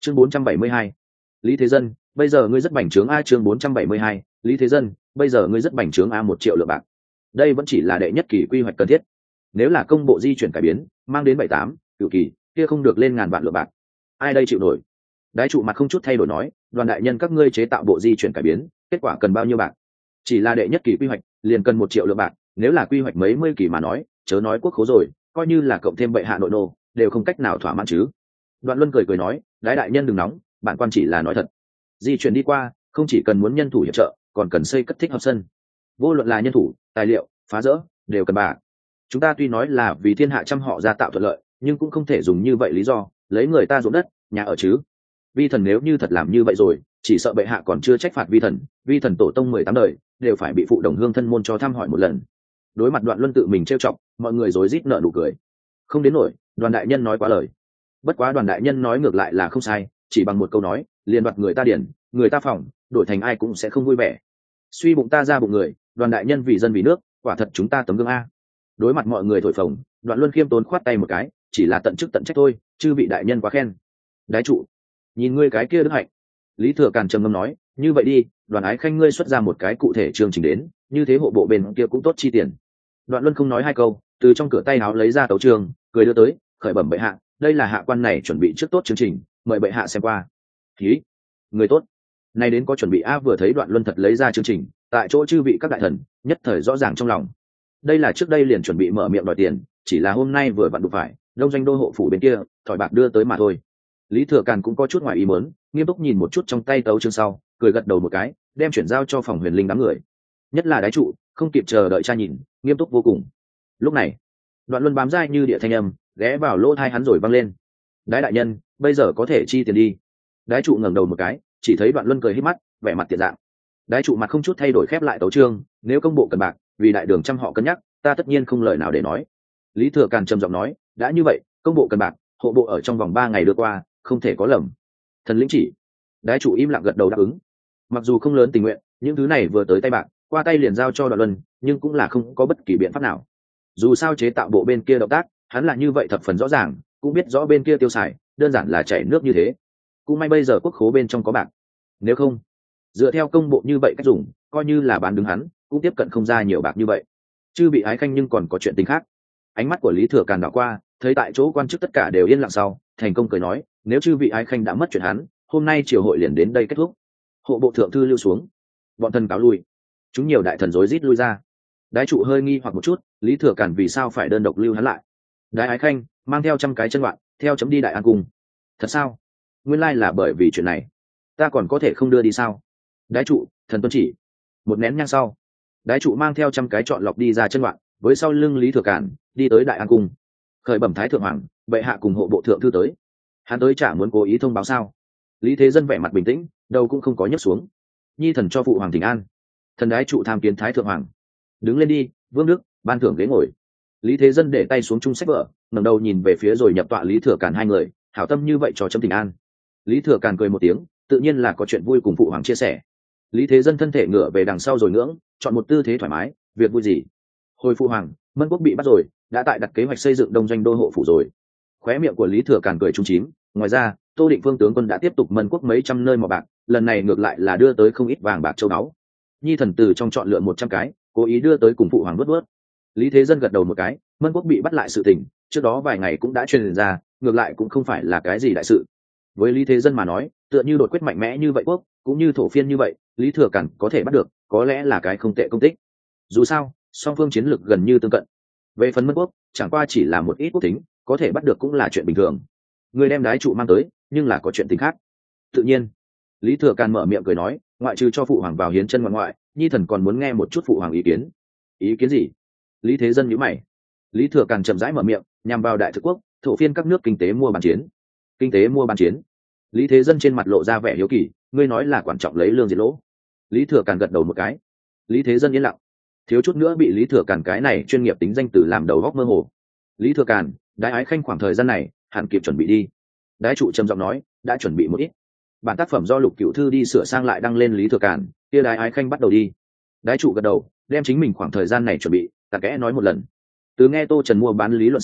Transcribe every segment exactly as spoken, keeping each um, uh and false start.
chương bốn trăm bảy mươi hai, Lý Thế Dân, bây giờ ngươi rất bành trướng a. Chương bốn trăm bảy mươi hai, Lý Thế Dân, bây giờ ngươi rất bành trướng a. Một triệu lượng bạc, đây vẫn chỉ là đệ nhất kỳ quy hoạch cần thiết. Nếu là công bộ di chuyển cải biến mang đến bảy tám cửu kỳ, kia không được lên ngàn vạn lượng bạc, ai đây chịu nổi? Đái trụ mặt không chút thay đổi nói, đoàn đại nhân các ngươi chế tạo bộ di chuyển cải biến, kết quả cần bao nhiêu bạc? Chỉ là đệ nhất kỳ quy hoạch liền cần một triệu lượng bạc, nếu là quy hoạch mấy mươi kỳ mà nói, chớ nói quốc khố rồi, coi như là cộng thêm bệ hạ nội nô đều không cách nào thỏa mãn chứ. Đoạn Luân cười cười nói, đái đại nhân đừng nóng, bản quan chỉ là nói thật. Di chuyển đi qua, không chỉ cần muốn nhân thủ hiệp trợ, còn cần xây cất thích hợp sân. Vô luận là nhân thủ, tài liệu, phá rỡ, đều cần bạc. Chúng ta tuy nói là vì thiên hạ trăm họ ra tạo thuận lợi, nhưng cũng không thể dùng như vậy lý do lấy người ta ruộng đất nhà ở chứ. Vi thần nếu như thật làm như vậy rồi, chỉ sợ bệ hạ còn chưa trách phạt vi thần, vi thần tổ tông mười tám đời đều phải bị phụ đồng hương thân môn cho thăm hỏi một lần. Đối mặt Đoạn Luân tự mình trêu chọc, mọi người rối rít nở nụ cười. Không đến nổi, Đoàn đại nhân nói quá lời. Bất quá Đoàn đại nhân nói ngược lại là không sai, chỉ bằng một câu nói liền đoạt người ta điển, người ta phòng, đổi thành ai cũng sẽ không vui vẻ. Suy bụng ta ra bụng người, Đoàn đại nhân vì dân vì nước, quả thật chúng ta tấm gương a. Đối mặt mọi người thổi phồng, Đoạn Luân khiêm tốn khoát tay một cái, chỉ là tận chức tận trách thôi, chư vị đại nhân quá khen. Đái trụ, nhìn ngươi cái kia đức hạnh. Lý Thừa Càn trầm ngâm nói, như vậy đi, Đoàn ái khanh ngươi xuất ra một cái cụ thể chương trình đến, như thế hộ bộ bên kia cũng tốt chi tiền. Đoạn Luân không nói hai câu, từ trong cửa tay áo lấy ra tấu chương, cười đưa tới, khởi bẩm bệ hạ, đây là hạ quan này chuẩn bị trước tốt chương trình, mời bệ hạ xem qua. Ký, người tốt. Nay đến có chuẩn bị a. Vừa thấy Đoạn Luân thật lấy ra chương trình, tại chỗ chư vị các đại thần nhất thời rõ ràng trong lòng. Đây là trước đây liền chuẩn bị mở miệng đòi tiền, chỉ là hôm nay vừa vặn đụng phải đông doanh đô hộ phủ bên kia thỏi bạc đưa tới mà thôi. Lý Thừa Càn cũng có chút ngoài ý muốn, nghiêm túc nhìn một chút trong tay tấu chương sau, cười gật đầu một cái, đem chuyển giao cho phòng huyền linh đám người. Nhất là đái trụ, không kịp chờ đợi cha nhìn, nghiêm túc vô cùng. Lúc này, Đoạn Luân bám dai như địa thanh âm ghé vào lỗ tai hắn rồi vang lên. Đái đại nhân, bây giờ có thể chi tiền đi. Đái trụ ngẩng đầu một cái, chỉ thấy Đoạn Luân cười híp mắt, vẻ mặt tiện dạng. Đái trụ mặt không chút thay đổi khép lại tấu chương, nếu công bộ cần bạc, vì đại đường trăm họ cân nhắc, ta tất nhiên không lời nào để nói. Lý Thừa Càn trầm giọng nói, đã như vậy, công bộ cần bạc, hộ bộ ở trong vòng ba ngày đưa qua, không thể có lầm. Thần lĩnh chỉ. Đái trụ im lặng gật đầu đáp ứng. Mặc dù không lớn tình nguyện, những thứ này vừa tới tay bạc, qua tay liền giao cho Đoạn Luân, nhưng cũng là không có bất kỳ biện pháp nào. Dù sao chế tạo bộ bên kia động tác, hắn là như vậy thập phần rõ ràng, cũng biết rõ bên kia tiêu xài, đơn giản là chảy nước như thế. Cũng may bây giờ quốc khố bên trong có bạc. Nếu không, dựa theo công bộ như vậy cách dùng, coi như là bán đứng hắn, cũng tiếp cận không ra nhiều bạc như vậy. Chứ bị ái khanh nhưng còn có chuyện tình khác. Ánh mắt của Lý Thừa Càn đảo qua, thấy tại chỗ quan chức tất cả đều yên lặng sau, thành công cười nói, nếu chư vị ái khanh đã mất chuyện hắn, hôm nay triều hội liền đến đây kết thúc. Hộ bộ thượng thư lưu xuống, bọn thần cáo lui. Chúng nhiều đại thần rối rít lui ra. Đái trụ hơi nghi hoặc một chút, Lý Thừa Càn vì sao phải đơn độc lưu hắn lại? Đái ái khanh mang theo trăm cái chân loạn, theo chấm đi Đại An cung. Thật sao? Nguyên lai là bởi vì chuyện này, ta còn có thể không đưa đi sao? Đái trụ, thần tuân chỉ. Một nén nhang sau, đái trụ mang theo trăm cái chọn lọc đi ra chân loạn, với sau lưng Lý Thừa Càn đi tới Đại An cung. Khởi bẩm thái thượng hoàng, bệ hạ cùng hộ bộ thượng thư tới. Hắn tới chả muốn cố ý thông báo sao? Lý Thế Dân vẻ mặt bình tĩnh, đầu cũng không có nhấc xuống. Nhi thần cho phụ hoàng thỉnh an. Thần đái trụ tham kiến thái thượng hoàng. Đứng lên đi, Vương Đức, ban thưởng ghế ngồi. Lý Thế Dân để tay xuống chung sách vở, ngẩng đầu nhìn về phía rồi nhập tọa Lý Thừa Càn hai người, hảo tâm như vậy cho chấm thỉnh an. Lý Thừa Càn cười một tiếng, tự nhiên là có chuyện vui cùng phụ hoàng chia sẻ. Lý Thế Dân thân thể ngửa về đằng sau rồi ngưỡng, chọn một tư thế thoải mái, việc vui gì? Hồi phụ hoàng, Mân Quốc bị bắt rồi, đã tại đặt kế hoạch xây dựng đông doanh đô hộ phủ rồi. Khóe miệng của Lý Thừa Càn cười trung chím, ngoài ra, Tô Định Phương tướng quân đã tiếp tục Mân Quốc mấy trăm nơi mỏ bạc, lần này ngược lại là đưa tới không ít vàng bạc châu báu. Nhi thần từ trong chọn lựa một trăm cái, cố ý đưa tới cùng phụ hoàng vớt vớt. Lý Thế Dân gật đầu một cái, Mân Quốc bị bắt lại sự tình, trước đó vài ngày cũng đã truyền ra, ngược lại cũng không phải là cái gì đại sự. Với Lý Thế Dân mà nói, tựa như đột quyết mạnh mẽ như vậy quốc, cũng như thổ phiên như vậy, Lý Thừa Càn có thể bắt được, có lẽ là cái không tệ công tích. Dù sao, song phương chiến lược gần như tương cận. Về phần Mân Quốc, chẳng qua chỉ là một ít quốc tính, có thể bắt được cũng là chuyện bình thường. Người đem đái trụ mang tới, nhưng là có chuyện tình khác. Tự nhiên, Lý Thừa Càn mở miệng cười nói, ngoại trừ cho phụ hoàng vào hiến chân ngoại ngoại, nhi thần còn muốn nghe một chút phụ hoàng ý kiến. Ý kiến gì? Lý Thế Dân nhíu mày. Lý Thừa Càn chậm rãi mở miệng, nhằm vào đại thực quốc, thổ phiên các nước kinh tế mua bán chiến. Kinh tế mua bán chiến. Lý Thế Dân trên mặt lộ ra vẻ hiếu kỳ, ngươi nói là quan trọng lấy lương diệt lỗ. Lý Thừa Càn gật đầu một cái. Lý Thế Dân yên lặng, thiếu chút nữa bị Lý Thừa Càn cái này chuyên nghiệp tính danh từ làm đầu góc mơ hồ. Lý Thừa Càn, đái ái khanh khoảng thời gian này hẳn kịp chuẩn bị đi. Đái trụ trầm giọng nói, đã chuẩn bị một ít. Bản tác phẩm do Lục Cửu Thư đi sửa sang lại đăng lên Lý Thừa Càn, kia đái ái khanh bắt đầu đi. Đái trụ gật đầu, đem chính mình khoảng thời gian này chuẩn bị, ta kẽ nói một lần. Từ nghe Tô Trần mua bán lý luận sau,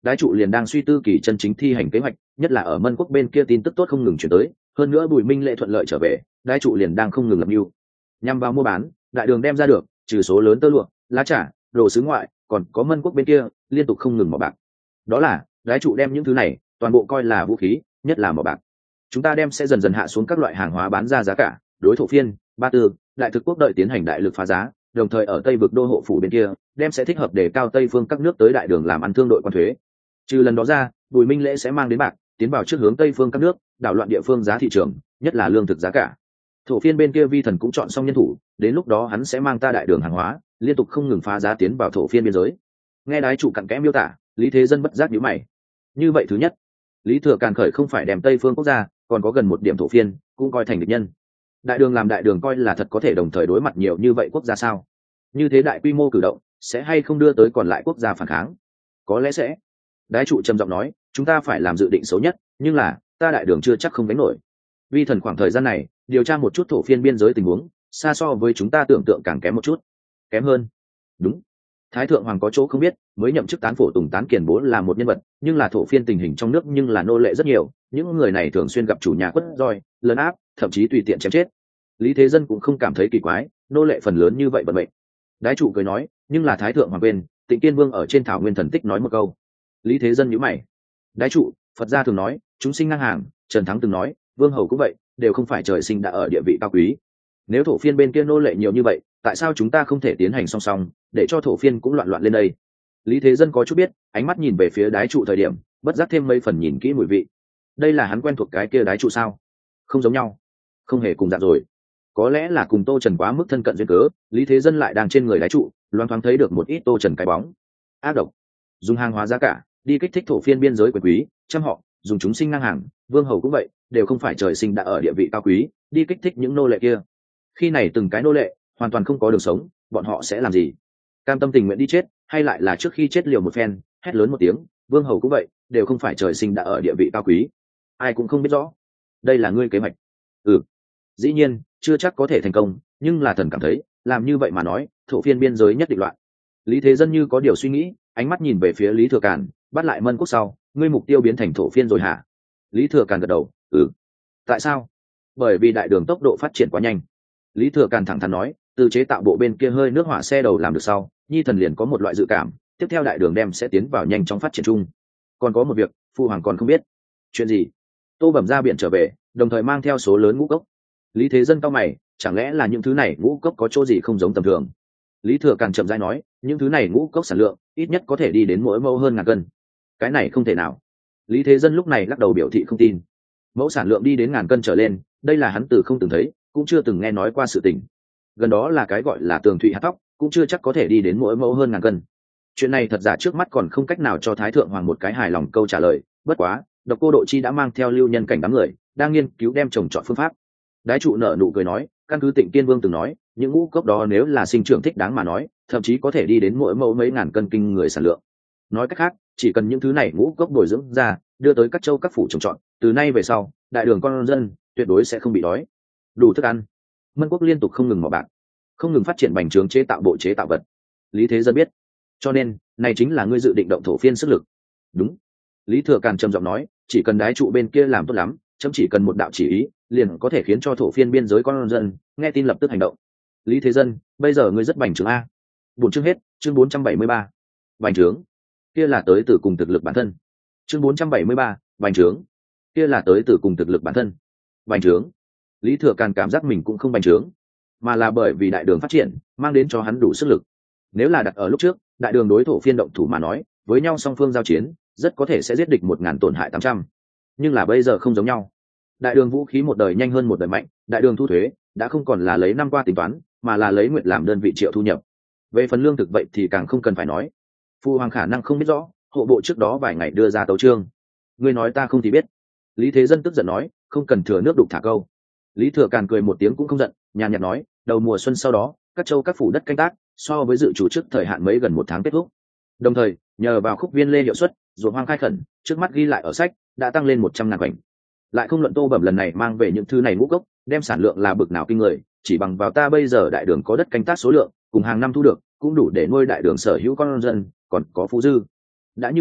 đái trụ liền đang suy tư kỳ chân chính thi hành kế hoạch, nhất là ở Mân quốc bên kia tin tức tốt không ngừng chuyển tới, hơn nữa Bùi Minh Lễ thuận lợi trở về, đái trụ liền đang không ngừng lập mưu nhằm vào mua bán. Đại đường đem ra được trừ số lớn tơ lụa, lá trà, đồ sứ ngoại, còn có Mân quốc bên kia liên tục không ngừng mỏ bạc. Đó là đái trụ đem những thứ này toàn bộ coi là vũ khí, nhất là mỏ bạc. Chúng ta đem sẽ dần dần hạ xuống các loại hàng hóa bán ra giá cả, đối thổ phiên, ba tư, đại thực quốc đợi tiến hành đại lực phá giá, đồng thời ở Tây vực đô hộ phủ bên kia đem sẽ thích hợp để cao Tây phương các nước tới đại đường làm ăn thương đội quan thuế. Trừ lần đó ra, Bùi Minh Lễ sẽ mang đến bạc tiến vào trước hướng Tây phương các nước, đảo loạn địa phương giá thị trường, nhất là lương thực giá cả. Thổ phiên bên kia Vi Thần cũng chọn xong nhân thủ, đến lúc đó hắn sẽ mang ta đại đường hàng hóa liên tục không ngừng phá giá tiến vào thổ phiên biên giới. Nghe đái chủ cặn kẽ miêu tả, Lý Thế Dân bất giác nhíu mày. Như vậy thứ nhất, Lý Thừa Càn khởi không phải đem Tây phương quốc gia, còn có gần một điểm thổ phiên cũng coi thành địch nhân. Đại đường làm đại đường coi là thật có thể đồng thời đối mặt nhiều như vậy quốc gia sao? Như thế đại quy mô cử động sẽ hay không đưa tới còn lại quốc gia phản kháng? Có lẽ sẽ. Đái trụ trầm giọng nói, chúng ta phải làm dự định xấu nhất, nhưng là ta đại đường chưa chắc không đánh nổi. Vi Thần khoảng thời gian này điều tra một chút thổ phiên biên giới tình huống, xa so với chúng ta tưởng tượng càng kém một chút. Kém hơn? Đúng. Thái thượng hoàng có chỗ không biết, mới nhậm chức tán phổ Tùng Tán Kiền Bố là một nhân vật, nhưng là thổ phiên tình hình trong nước nhưng là nô lệ rất nhiều, những người này thường xuyên gặp chủ nhà quất roi, lấn áp, thậm chí tùy tiện chém chết. Lý Thế Dân cũng không cảm thấy kỳ quái, nô lệ phần lớn như vậy bận mệnh. Đái trụ cười nói, nhưng là Thái thượng hoàng quên, Tịnh Kiên Vương ở trên thảo nguyên thần tích nói một câu. Lý Thế Dân nhíu mày. Đái trụ, Phật gia thường nói, chúng sinh ngang hàng, Trần Thắng từng nói, vương hầu cũng vậy, đều không phải trời sinh đã ở địa vị cao quý. Nếu thổ phiên bên kia nô lệ nhiều như vậy, tại sao chúng ta không thể tiến hành song song, để cho thổ phiên cũng loạn loạn lên đây? Lý Thế Dân có chút biết, ánh mắt nhìn về phía đái trụ thời điểm, bất giác thêm mấy phần nhìn kỹ mùi vị. Đây là hắn quen thuộc cái kia đái trụ sao? Không giống nhau, không hề cùng dạng rồi. Có lẽ là cùng Tô Trần quá mức thân cận duyên cớ, Lý Thế Dân lại đang trên người đái trụ, loáng thoáng thấy được một ít Tô Trần cái bóng. Ác độc, dùng hàng hóa giá cả đi kích thích thổ phiên biên giới quyền quý, trăm họ, dùng chúng sinh ngang hàng, vương hầu cũng vậy, đều không phải trời sinh đã ở địa vị cao quý, đi kích thích những nô lệ kia. Khi này từng cái nô lệ hoàn toàn không có đường sống, bọn họ sẽ làm gì? Cam tâm tình nguyện đi chết, hay lại là trước khi chết liều một phen, hét lớn một tiếng, vương hầu cũng vậy, đều không phải trời sinh đã ở địa vị cao quý. Ai cũng không biết rõ. Đây là ngươi kế hoạch. Ừ, dĩ nhiên chưa chắc có thể thành công, nhưng là thần cảm thấy làm như vậy mà nói, thổ phiên biên giới nhất định loạn. Lý Thế Dân như có điều suy nghĩ, ánh mắt nhìn về phía Lý Thừa Càn, bắt lại Mân quốc sau, ngươi mục tiêu biến thành thổ phiên rồi hả? Lý Thừa Càn gật đầu, ừ. Tại sao? Bởi vì đại đường tốc độ phát triển quá nhanh. Lý Thừa Càn thẳng thắn nói, từ chế tạo bộ bên kia hơi nước hỏa xe đầu làm được sau, nhi thần liền có một loại dự cảm, tiếp theo đại đường đem sẽ tiến vào nhanh chóng phát triển chung. Còn có một việc, phu hoàng còn không biết. Chuyện gì? Tô Bẩm ra biển trở về, đồng thời mang theo số lớn ngũ cốc. Lý Thế Dân cau mày, chẳng lẽ là những thứ này ngũ cốc có chỗ gì không giống tầm thường? Lý Thừa Càn chậm rãi nói, những thứ này ngũ cốc sản lượng ít nhất có thể đi đến mỗi mẫu hơn ngàn cân. Cái này không thể nào. Lý Thế Dân lúc này lắc đầu biểu thị không tin. Mẫu sản lượng đi đến ngàn cân trở lên, đây là hắn từ không từng thấy, cũng chưa từng nghe nói qua sự tình. Gần đó là cái gọi là tường thụy hạt tóc, cũng chưa chắc có thể đi đến mỗi mẫu hơn ngàn cân. Chuyện này thật giả trước mắt còn không cách nào cho Thái thượng hoàng một cái hài lòng câu trả lời. Bất quá, Độc Cô Độ Chi đã mang theo lưu nhân cảnh đám người, đang nghiên cứu đem trồng trọt phương pháp. Đái trụ nở nụ cười nói, căn cứ Tịnh Kiên Vương từng nói, những ngũ cốc đó nếu là sinh trưởng thích đáng mà nói, thậm chí có thể đi đến mỗi mẫu mấy ngàn cân kinh người sản lượng. Nói cách khác, chỉ cần những thứ này ngũ cốc bồi dưỡng ra, đưa tới các châu các phủ trồng trọt, từ nay về sau, đại đường con dân tuyệt đối sẽ không bị đói. Đủ thức ăn. Mân quốc liên tục không ngừng mỏ bạc, không ngừng phát triển bành trướng chế tạo bộ chế tạo vật. Lý Thế Dân biết, cho nên này chính là ngươi dự định động thổ phiên sức lực. Đúng. Lý Thừa Càn trầm giọng nói, chỉ cần đái trụ bên kia làm tốt lắm, chấm chỉ cần một đạo chỉ ý, liền có thể khiến cho thổ phiên biên giới con dân nghe tin lập tức hành động. Lý Thế Dân, bây giờ ngươi rất bành trướng a. Bốn chương hết, chương bốn trăm bảy mươi ba. Bành trướng. Kia là tới từ cùng thực lực bản thân. Chương bốn trăm bảy mươi ba, bành trướng. Kia là tới từ cùng thực lực bản thân. Bành trướng. Lý Thừa Càn cảm giác mình cũng không bành trướng, mà là bởi vì đại đường phát triển mang đến cho hắn đủ sức lực. Nếu là đặt ở lúc trước, đại đường đối thổ phiên động thủ mà nói, với nhau song phương giao chiến, rất có thể sẽ giết địch một ngàn tổn hại tám trăm. Nhưng là bây giờ không giống nhau. Đại đường vũ khí một đời nhanh hơn một đời mạnh, đại đường thu thuế đã không còn là lấy năm qua tính toán, mà là lấy nguyện làm đơn vị triệu thu nhập. Về phần lương thực vậy thì càng không cần phải nói. Phu hoàng khả năng không biết rõ, hộ bộ trước đó vài ngày đưa ra tấu chương. Ngươi nói ta không thì biết. Lý Thế Dân tức giận nói, không cần thừa nước đục thả câu. Lý Thừa Càn cười một tiếng cũng không giận, nhàn nhạt nói, đầu mùa xuân sau đó, các châu các phủ đất canh tác, so với dự chủ trước thời hạn mấy gần một tháng kết thúc. Đồng thời, nhờ vào khúc viên lê hiệu suất, ruộng hoang khai khẩn, trước mắt ghi lại ở sách, đã tăng lên một trăm ngàn khoảnh. Lại không luận Tô Bẩm lần này mang về những thứ này ngũ cốc, đem sản lượng là bực nào kinh người, chỉ bằng vào ta bây giờ đại đường có đất canh tác số lượng, cùng hàng năm thu được, cũng đủ để nuôi đại đường sở hữu con dân, còn có phú dư. Đã như vậy,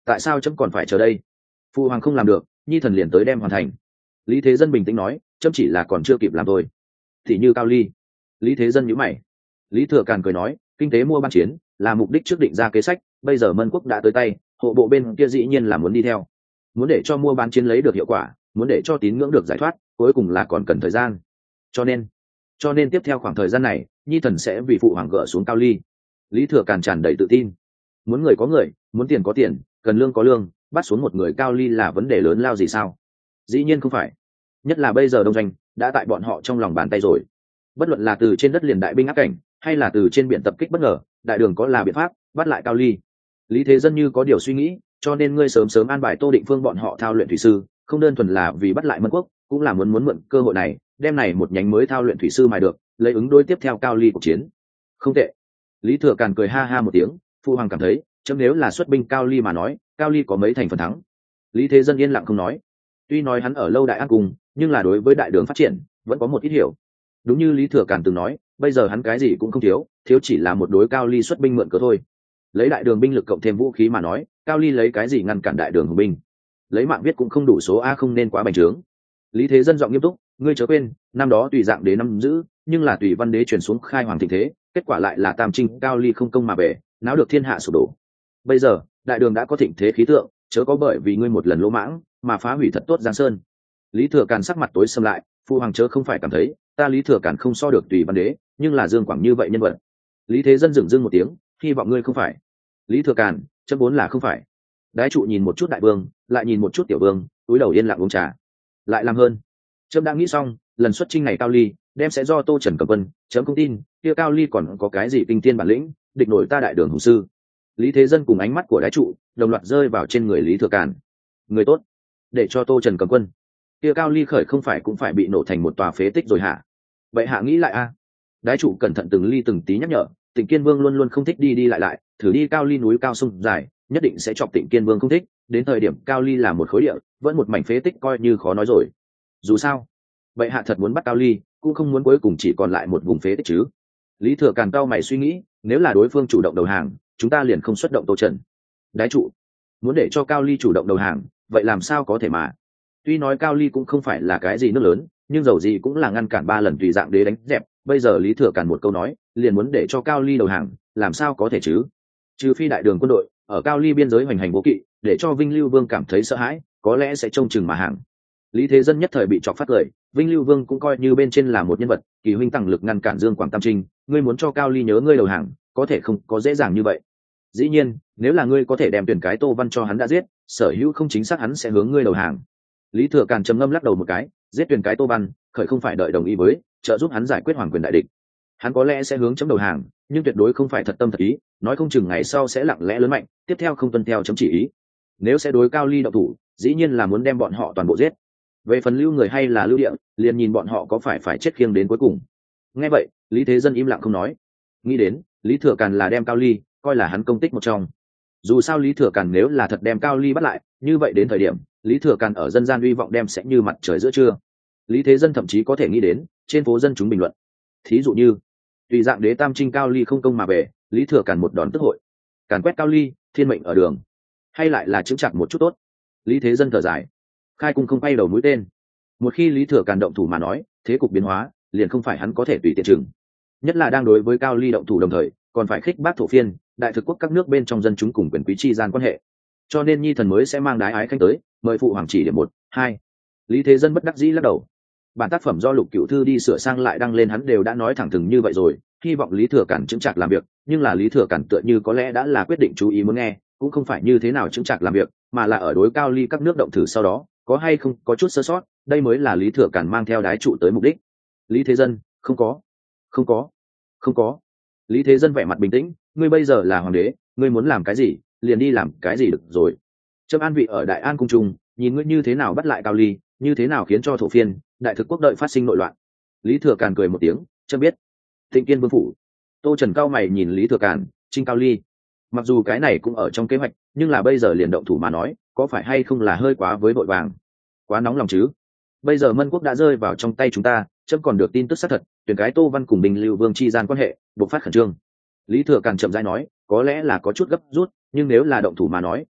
tại sao chấm còn phải chờ đây? Phụ hoàng không làm được, nhi thần liền tới đem hoàn thành. Lý Thế Dân bình tĩnh nói, chấm chỉ là còn chưa kịp làm thôi. Thì như Cao Ly. Lý Thế Dân nhíu mày. Lý Thừa Càn cười nói, kinh tế mua bán chiến là mục đích trước định ra kế sách, bây giờ Mân Quốc đã tới tay, hộ bộ bên kia dĩ nhiên là muốn đi theo, muốn để cho mua bán chiến lấy được hiệu quả, muốn để cho tín ngưỡng được giải thoát, cuối cùng là còn cần thời gian. Cho nên, cho nên tiếp theo khoảng thời gian này, nhi thần sẽ vì phụ hoàng gỡ xuống Cao Ly. Lý Thừa Càn tràn đầy tự tin. Muốn người có người, muốn tiền có tiền, cần lương có lương, bắt xuống một người Cao Ly là vấn đề lớn lao gì sao? Dĩ nhiên không phải. Nhất là bây giờ đông doanh đã tại bọn họ trong lòng bàn tay rồi. Bất luận là từ trên đất liền đại binh áp cảnh, hay là từ trên biển tập kích bất ngờ, đại đường có là biện pháp bắt lại Cao Ly. Lý Thế Dân như có điều suy nghĩ, cho nên ngươi sớm sớm an bài Tô Định Phương bọn họ thao luyện thủy sư, không đơn thuần là vì bắt lại Mân Quốc, cũng là muốn muốn mượn cơ hội này, đem này một nhánh mới thao luyện thủy sư mài được, lấy ứng đối tiếp theo Cao Ly cuộc chiến. Không tệ. Lý Thừa Càn cười ha ha một tiếng, phụ hoàng cảm thấy, chấm nếu là xuất binh Cao Ly mà nói, Cao Ly có mấy thành phần thắng. Lý Thế Dân yên lặng không nói. Tuy nói hắn ở lâu đại an cùng, nhưng là đối với đại đường phát triển vẫn có một ít hiểu. Đúng như Lý Thừa Càn từng nói, bây giờ hắn cái gì cũng không thiếu, thiếu chỉ là một đối Cao Ly xuất binh mượn cớ thôi. Lấy đại đường binh lực cộng thêm vũ khí mà nói, Cao Ly lấy cái gì ngăn cản đại đường hùng binh? Lấy mạng viết cũng không đủ số a, không nên quá bành trướng. Lý Thế Dân giọng nghiêm túc, ngươi chớ quên, năm đó tùy dạng đế năm giữ, nhưng là tùy văn đế chuyển xuống khai hoàng thịnh thế, kết quả lại là tam trinh Cao Ly không công mà về, náo được thiên hạ sụp đổ. Bây giờ đại đường đã có thịnh thế khí tượng, chớ có bởi vì ngươi một lần lỗ mãng mà phá hủy thật tốt Giang Sơn. Lý Thừa Càn sắc mặt tối sầm lại, phụ hoàng chớ không phải cảm thấy ta Lý Thừa Càn không so được tùy văn đế, nhưng là Dương Quảng như vậy nhân vật. Lý Thế Dân dửng dưng một tiếng, hy vọng ngươi không phải. Lý Thừa Càn, chấm vốn là không phải. Đái trụ nhìn một chút đại vương, lại nhìn một chút tiểu vương, túi đầu yên lặng uống trà. Lại làm hơn, chấm đã nghĩ xong, lần xuất chinh này Cao Ly đem sẽ do Tô Trần cầm quân, chấm không tin kia Cao Ly còn có cái gì kinh thiên bản lĩnh địch nổi ta đại đường hùng sư. Lý Thế Dân cùng ánh mắt của đái trụ đồng loạt rơi vào trên người Lý Thừa Càn. Người tốt, để cho Tô Trần cầm quân, kia Cao Ly khởi không phải cũng phải bị nổ thành một tòa phế tích rồi hả? Vậy hạ nghĩ lại a. Đái trụ cẩn thận từng ly từng tí nhắc nhở, Tịnh Kiên Vương luôn luôn không thích đi đi lại lại, thử đi Cao Ly núi cao sông dài, nhất định sẽ chọc Tịnh Kiên Vương không thích, đến thời điểm Cao Ly là một khối địa, vẫn một mảnh phế tích coi như khó nói rồi. Dù sao, vậy hạ thật muốn bắt Cao Ly, cũng không muốn cuối cùng chỉ còn lại một vùng phế tích chứ. Lý Thừa Càn cao mày suy nghĩ, nếu là đối phương chủ động đầu hàng, chúng ta liền không xuất động Tô Trần. Đái trụ muốn để cho Cao Ly chủ động đầu hàng, vậy làm sao có thể mà? Tuy nói Cao Ly cũng không phải là cái gì nước lớn, nhưng dầu gì cũng là ngăn cản ba lần tùy dạng đế đánh dẹp, bây giờ Lý Thừa Càn một câu nói liền muốn để cho Cao Ly đầu hàng, làm sao có thể chứ? Trừ phi đại đường quân đội ở Cao Ly biên giới hoành hành vô kỵ, để cho Vinh Lưu Vương cảm thấy sợ hãi, có lẽ sẽ trông chừng mà hàng. Lý Thế Dân nhất thời bị chọc phát cười, Vinh Lưu Vương cũng coi như bên trên là một nhân vật, kỳ huynh tăng lực ngăn cản Dương Quảng Tam Trinh, ngươi muốn cho Cao Ly nhớ ngươi đầu hàng, có thể không có dễ dàng như vậy. Dĩ nhiên, nếu là ngươi có thể đem tuyển cái Tô Văn cho hắn đã giết, sở hữu không chính xác hắn sẽ hướng ngươi đầu hàng. Lý Thừa Càn trầm ngâm lắc đầu một cái, giết tuyển cái Tô Văn, khởi không phải đợi đồng ý với, trợ giúp hắn giải quyết hoàng quyền đại địch. Hắn có lẽ sẽ hướng chấm đầu hàng, nhưng tuyệt đối không phải thật tâm thật ý, nói không chừng ngày sau sẽ lặng lẽ lớn mạnh, tiếp theo không tuân theo chấm chỉ ý. Nếu sẽ đối Cao Ly động thủ, dĩ nhiên là muốn đem bọn họ toàn bộ giết. Về phần lưu người hay là lưu địa, liền nhìn bọn họ có phải phải chết khiêng đến cuối cùng. Nghe vậy, Lý Thế Dân im lặng không nói. Nghĩ đến, Lý Thừa Càn là đem Cao Ly coi là hắn công tích một trong. Dù sao Lý Thừa Càn nếu là thật đem Cao Ly bắt lại, như vậy đến thời điểm Lý Thừa Càn ở dân gian uy vọng đem sẽ như mặt trời giữa trưa. Lý Thế Dân thậm chí có thể nghĩ đến trên phố dân chúng bình luận, thí dụ như tùy dạng đế tam trinh Cao Ly không công mà về, Lý Thừa Càn một đòn tức hội, càn quét Cao Ly, thiên mệnh ở đường. Hay lại là chững chặt một chút tốt. Lý Thế Dân thở dài, khai cung không bay đầu mũi tên. Một khi Lý Thừa Càn động thủ mà nói, thế cục biến hóa liền không phải hắn có thể tùy tiện chừng. Nhất là đang đối với Cao Ly động thủ đồng thời còn phải khích bác thổ phiên, đại thực quốc các nước bên trong dân chúng cùng quyền quý chi gian quan hệ. Cho nên nhi thần mới sẽ mang đái ái khanh tới, mời phụ hoàng chỉ điểm một hai. Lý Thế Dân bất đắc dĩ lắc đầu. Bản tác phẩm do Lục Cửu Thư đi sửa sang lại đăng lên, hắn đều đã nói thẳng thừng như vậy rồi, hy vọng Lý Thừa Càn chững chạc làm việc, nhưng là Lý Thừa Càn tựa như có lẽ đã là quyết định chú ý muốn nghe, cũng không phải như thế nào chững chạc làm việc, mà là ở đối Cao Ly các nước động thử sau đó, có hay không có chút sơ sót, đây mới là Lý Thừa Càn mang theo đái trụ tới mục đích. Lý Thế Dân, không có, không có, không có. Lý Thế Dân vẻ mặt bình tĩnh, ngươi bây giờ là hoàng đế, ngươi muốn làm cái gì, liền đi làm cái gì được rồi. Trâm an vị ở Đại An cung trung, nhìn ngươi như thế nào bắt lại Cao Ly, như thế nào khiến cho thổ phiên, đại thực quốc đợi phát sinh nội loạn. Lý Thừa Càn cười một tiếng, Trâm biết. Tịnh Kiên Vương phủ. Tô Trần cao mày nhìn Lý Thừa Càn, trinh Cao Ly. Mặc dù cái này cũng ở trong kế hoạch, nhưng là bây giờ liền động thủ mà nói, có phải hay không là hơi quá với vội vàng, quá nóng lòng chứ? Bây giờ Mân Quốc đã rơi vào trong tay chúng ta, Trâm còn được tin tức xác thật, tuyển cái Tô Văn cùng Bình Lưu Vương chi gian quan hệ bộc phát khẩn trương. Lý Thừa Càn chậm rãi nói, có lẽ là có chút gấp rút, nhưng nếu là động thủ mà nói,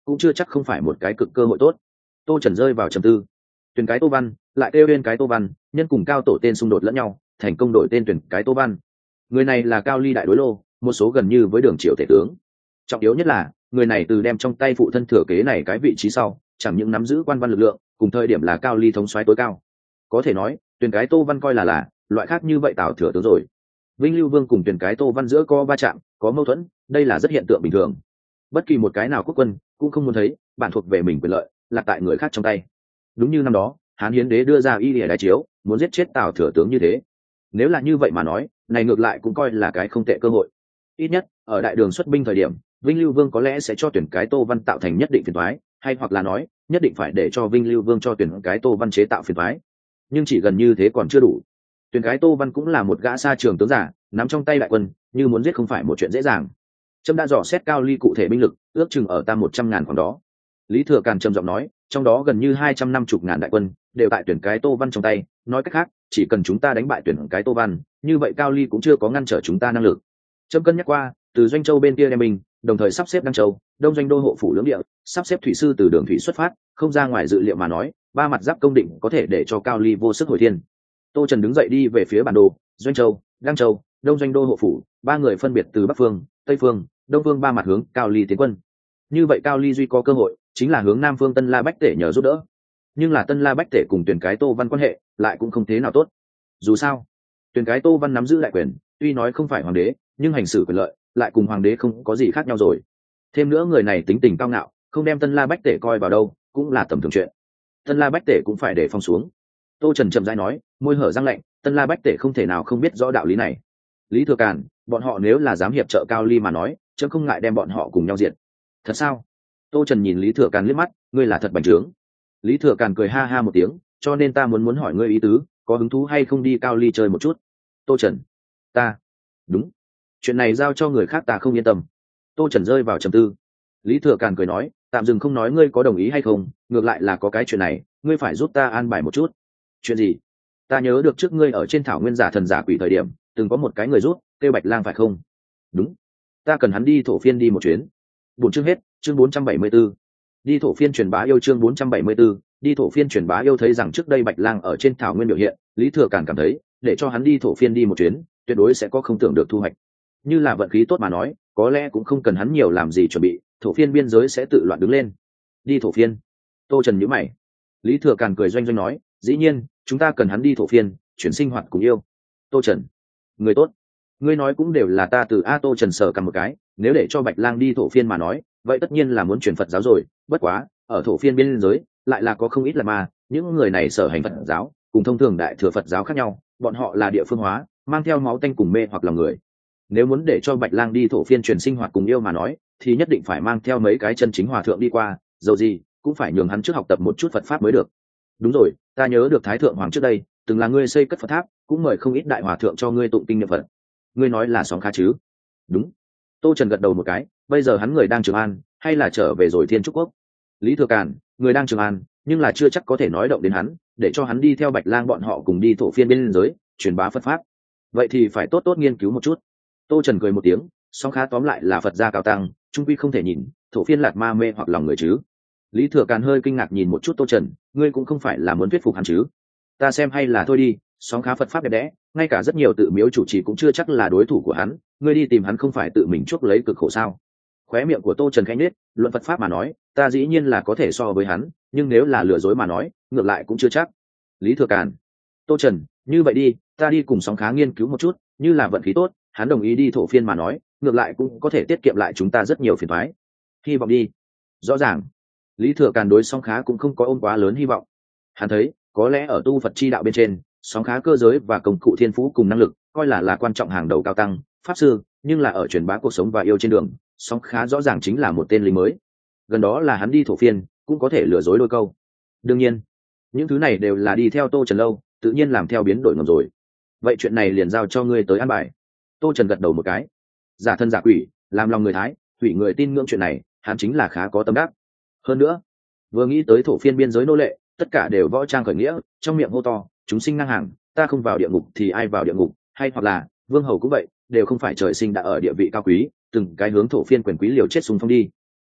cũng chưa chắc không phải một cái cực cơ hội tốt. Tô Trần rơi vào trầm tư. Tuyển cái Tô Văn lại kêu lên cái Tô Văn, nhân cùng cao tổ tên xung đột lẫn nhau, thành công đổi tên tuyển cái Tô Văn. Người này là Cao Ly đại đối lô, một số gần như với Đường Triều tể tướng. Trọng yếu nhất là người này từ đem trong tay phụ thân thừa kế này cái vị trí sau, chẳng những nắm giữ quan văn lực lượng, cùng thời điểm là Cao Ly thống soái tối cao. Có thể nói, tuyển cái Tô Văn coi là là loại khác như vậy Tào thừa tướng rồi. Vinh Lưu Vương cùng tuyển cái Tô Văn giữa có va chạm, có mâu thuẫn, đây là rất hiện tượng bình thường. Bất kỳ một cái nào quốc quân cũng không muốn thấy bản thuộc về mình quyền lợi là tại người khác trong tay. Đúng như năm đó Hán Hiến Đế đưa ra y lìa đái chiếu, muốn giết chết Tào thừa tướng như thế. Nếu là như vậy mà nói, này ngược lại cũng coi là cái không tệ cơ hội. Ít nhất ở đại đường xuất binh thời điểm, Vinh Lưu Vương có lẽ sẽ cho tuyển cái Tô Văn tạo thành nhất định phiền toái, hay hoặc là nói nhất định phải để cho Vinh Lưu Vương cho tuyển cái Tô Văn chế tạo phiền toái. Nhưng chỉ gần như thế còn chưa đủ. Tuyển cái Tô Văn cũng là một gã xa trường tướng giả, nắm trong tay đại quân, như muốn giết không phải một chuyện dễ dàng. Trâm đã dò xét Cao Ly cụ thể binh lực, ước chừng ở tam một trăm ngàn khoảng đó. Lý Thừa Càn trầm giọng nói, trong đó gần như hai trăm năm mươi ngàn đại quân đều tại tuyển cái Tô Văn trong tay. Nói cách khác, chỉ cần chúng ta đánh bại tuyển cái Tô Văn, như vậy Cao Ly cũng chưa có ngăn trở chúng ta năng lực. Trâm cân nhắc qua, từ Doanh Châu bên kia đem mình, đồng thời sắp xếp Đăng Châu, Đông Doanh đô hộ phủ lưỡng địa, sắp xếp thủy sư từ đường thủy xuất phát, không ra ngoài dự liệu mà nói, ba mặt giáp công định có thể để cho Cao Ly vô sức hồi thiên. Tô Trần đứng dậy đi về phía bản đồ, Doanh Châu, Đăng Châu, Đông Doanh đô hộ phủ, ba người phân biệt từ Bắc phương, Tây phương, Đông phương ba mặt hướng Cao Ly tiến quân. Như vậy Cao Ly duy có cơ hội chính là hướng Nam phương Tân La Bách Tể nhờ giúp đỡ. Nhưng là Tân La Bách Tể cùng tuyển cái Tô Văn quan hệ lại cũng không thế nào tốt. Dù sao, tuyển cái Tô Văn nắm giữ đại quyền, tuy nói không phải hoàng đế, nhưng hành xử quyền lợi lại cùng hoàng đế không có gì khác nhau rồi. Thêm nữa người này tính tình cao ngạo, không đem Tân La Bách Tể coi vào đâu, cũng là tầm thường chuyện. Tân La Bách Tể cũng phải để phong xuống. Tô Trần chậm rãi nói, môi hở răng lạnh, Tân La Bách Tể không thể nào không biết rõ đạo lý này. Lý Thừa Càn, bọn họ nếu là dám hiệp trợ Cao Ly mà nói, chớ không ngại đem bọn họ cùng nhau diệt. Thật sao? Tô Trần nhìn Lý Thừa Càn liếc mắt, ngươi là thật bành trướng. Lý Thừa Càn cười ha ha một tiếng, cho nên ta muốn muốn hỏi ngươi ý tứ, có hứng thú hay không đi Cao Ly chơi một chút? Tô Trần, ta, đúng, chuyện này giao cho người khác ta không yên tâm. Tô Trần rơi vào trầm tư. Lý Thừa Càn cười nói, tạm dừng không nói ngươi có đồng ý hay không, ngược lại là có cái chuyện này, ngươi phải giúp ta an bài một chút. Chuyện gì? Ta nhớ được trước ngươi ở trên thảo nguyên giả thần giả quỷ thời điểm, từng có một cái người rút, kêu Bạch Lang phải không? Đúng, ta cần hắn đi thổ phiên đi một chuyến. Bốn chương hết, chương bốn trăm bảy mươi 4. Đi thổ phiên truyền bá yêu chương bốn trăm bảy mươi 4, đi thổ phiên truyền bá yêu. Thấy rằng trước đây Bạch Lang ở trên thảo nguyên biểu hiện, Lý Thừa Càn cảm thấy, để cho hắn đi thổ phiên đi một chuyến, tuyệt đối sẽ có không tưởng được thu hoạch. Như là vận khí tốt mà nói, có lẽ cũng không cần hắn nhiều làm gì chuẩn bị, thổ phiên biên giới sẽ tự loạn đứng lên. Đi thổ phiên? Tô Trần nhíu mày. Lý Thừa Càn cười doanh doanh nói, dĩ nhiên, chúng ta cần hắn đi thổ phiên, chuyển sinh hoạt cùng yêu. Tô Trần, người tốt, ngươi nói cũng đều là ta từ a. Tô Trần sờ cầm một cái, nếu để cho Bạch Lang đi thổ phiên mà nói, vậy tất nhiên là muốn chuyển Phật giáo rồi. Bất quá, ở thổ phiên biên giới lại là có không ít là ma, những người này sở hành Phật giáo, cùng thông thường đại thừa Phật giáo khác nhau, bọn họ là địa phương hóa, mang theo máu tanh cùng mê hoặc lòng người. Nếu muốn để cho Bạch Lang đi thổ phiên truyền sinh hoạt cùng yêu mà nói, thì nhất định phải mang theo mấy cái chân chính hòa thượng đi qua, dầu gì cũng phải nhường hắn trước học tập một chút Phật pháp mới được. Đúng rồi, ta nhớ được Thái Thượng Hoàng trước đây từng là ngươi xây cất Phật tháp, cũng mời không ít đại hòa thượng cho ngươi tụng kinh niệm Phật. Ngươi nói là Sóng Khá chứ? Đúng. Tô Trần gật đầu một cái, bây giờ hắn người đang Trường An, hay là trở về rồi Thiên Trúc Quốc? Lý Thừa Càn, người đang Trường An, nhưng là chưa chắc có thể nói động đến hắn, để cho hắn đi theo Bạch Lang bọn họ cùng đi thổ phiên biên giới, truyền bá Phật pháp. Vậy thì phải tốt tốt nghiên cứu một chút. Tô Trần cười một tiếng, Sóng Khá tóm lại là Phật gia cao tăng, trung quy không thể nhìn thổ phiên lạt ma mê hoặc lòng người chứ. Lý Thừa Càn hơi kinh ngạc nhìn một chút Tô Trần, ngươi cũng không phải là muốn thuyết phục hắn chứ? Ta xem hay là thôi đi, Sóng Khá Phật pháp đẹp đẽ, ngay cả rất nhiều tự miếu chủ trì cũng chưa chắc là đối thủ của hắn, ngươi đi tìm hắn không phải tự mình chuốc lấy cực khổ sao? Khóe miệng của Tô Trần khẽ nhếch, luận Phật pháp mà nói, ta dĩ nhiên là có thể so với hắn, nhưng nếu là lừa dối mà nói, ngược lại cũng chưa chắc. Lý Thừa Càn, Tô Trần, như vậy đi, ta đi cùng Sóng Khá nghiên cứu một chút, như là vận khí tốt, hắn đồng ý đi thổ phiên mà nói, ngược lại cũng có thể tiết kiệm lại chúng ta rất nhiều phiền toái. Hy vọng đi. Rõ ràng, Lý Thừa Càn đối Sóng Khá cũng không có ôm quá lớn hy vọng. Hắn thấy, có lẽ ở tu Phật chi đạo bên trên, Sóng Khá cơ giới và công cụ thiên phú cùng năng lực, coi là là quan trọng hàng đầu cao tăng, pháp sư, nhưng là ở truyền bá cuộc sống và yêu trên đường, Sóng Khá rõ ràng chính là một tên lính mới. Gần đó là hắn đi thổ phiên, cũng có thể lừa dối đôi câu. Đương nhiên, những thứ này đều là đi theo Tô Trần lâu, tự nhiên làm theo biến đổi ngầm rồi. Vậy chuyện này liền giao cho ngươi tới an bài. Tô Trần gật đầu một cái. Giả thân giả quỷ, làm lòng người Thái, hủy người tin ngưỡng chuyện này, hắn chính là khá có tâm đắc. Hơn nữa, vừa nghĩ tới thổ phiên biên giới nô lệ, tất cả đều võ trang khởi nghĩa, trong miệng hô to, chúng sinh ngang hàng, ta không vào địa ngục thì ai vào địa ngục, hay hoặc là vương hầu cũng vậy, đều không phải trời sinh đã ở địa vị cao quý, từng cái hướng thổ phiên quyền quý liều chết xung phong đi.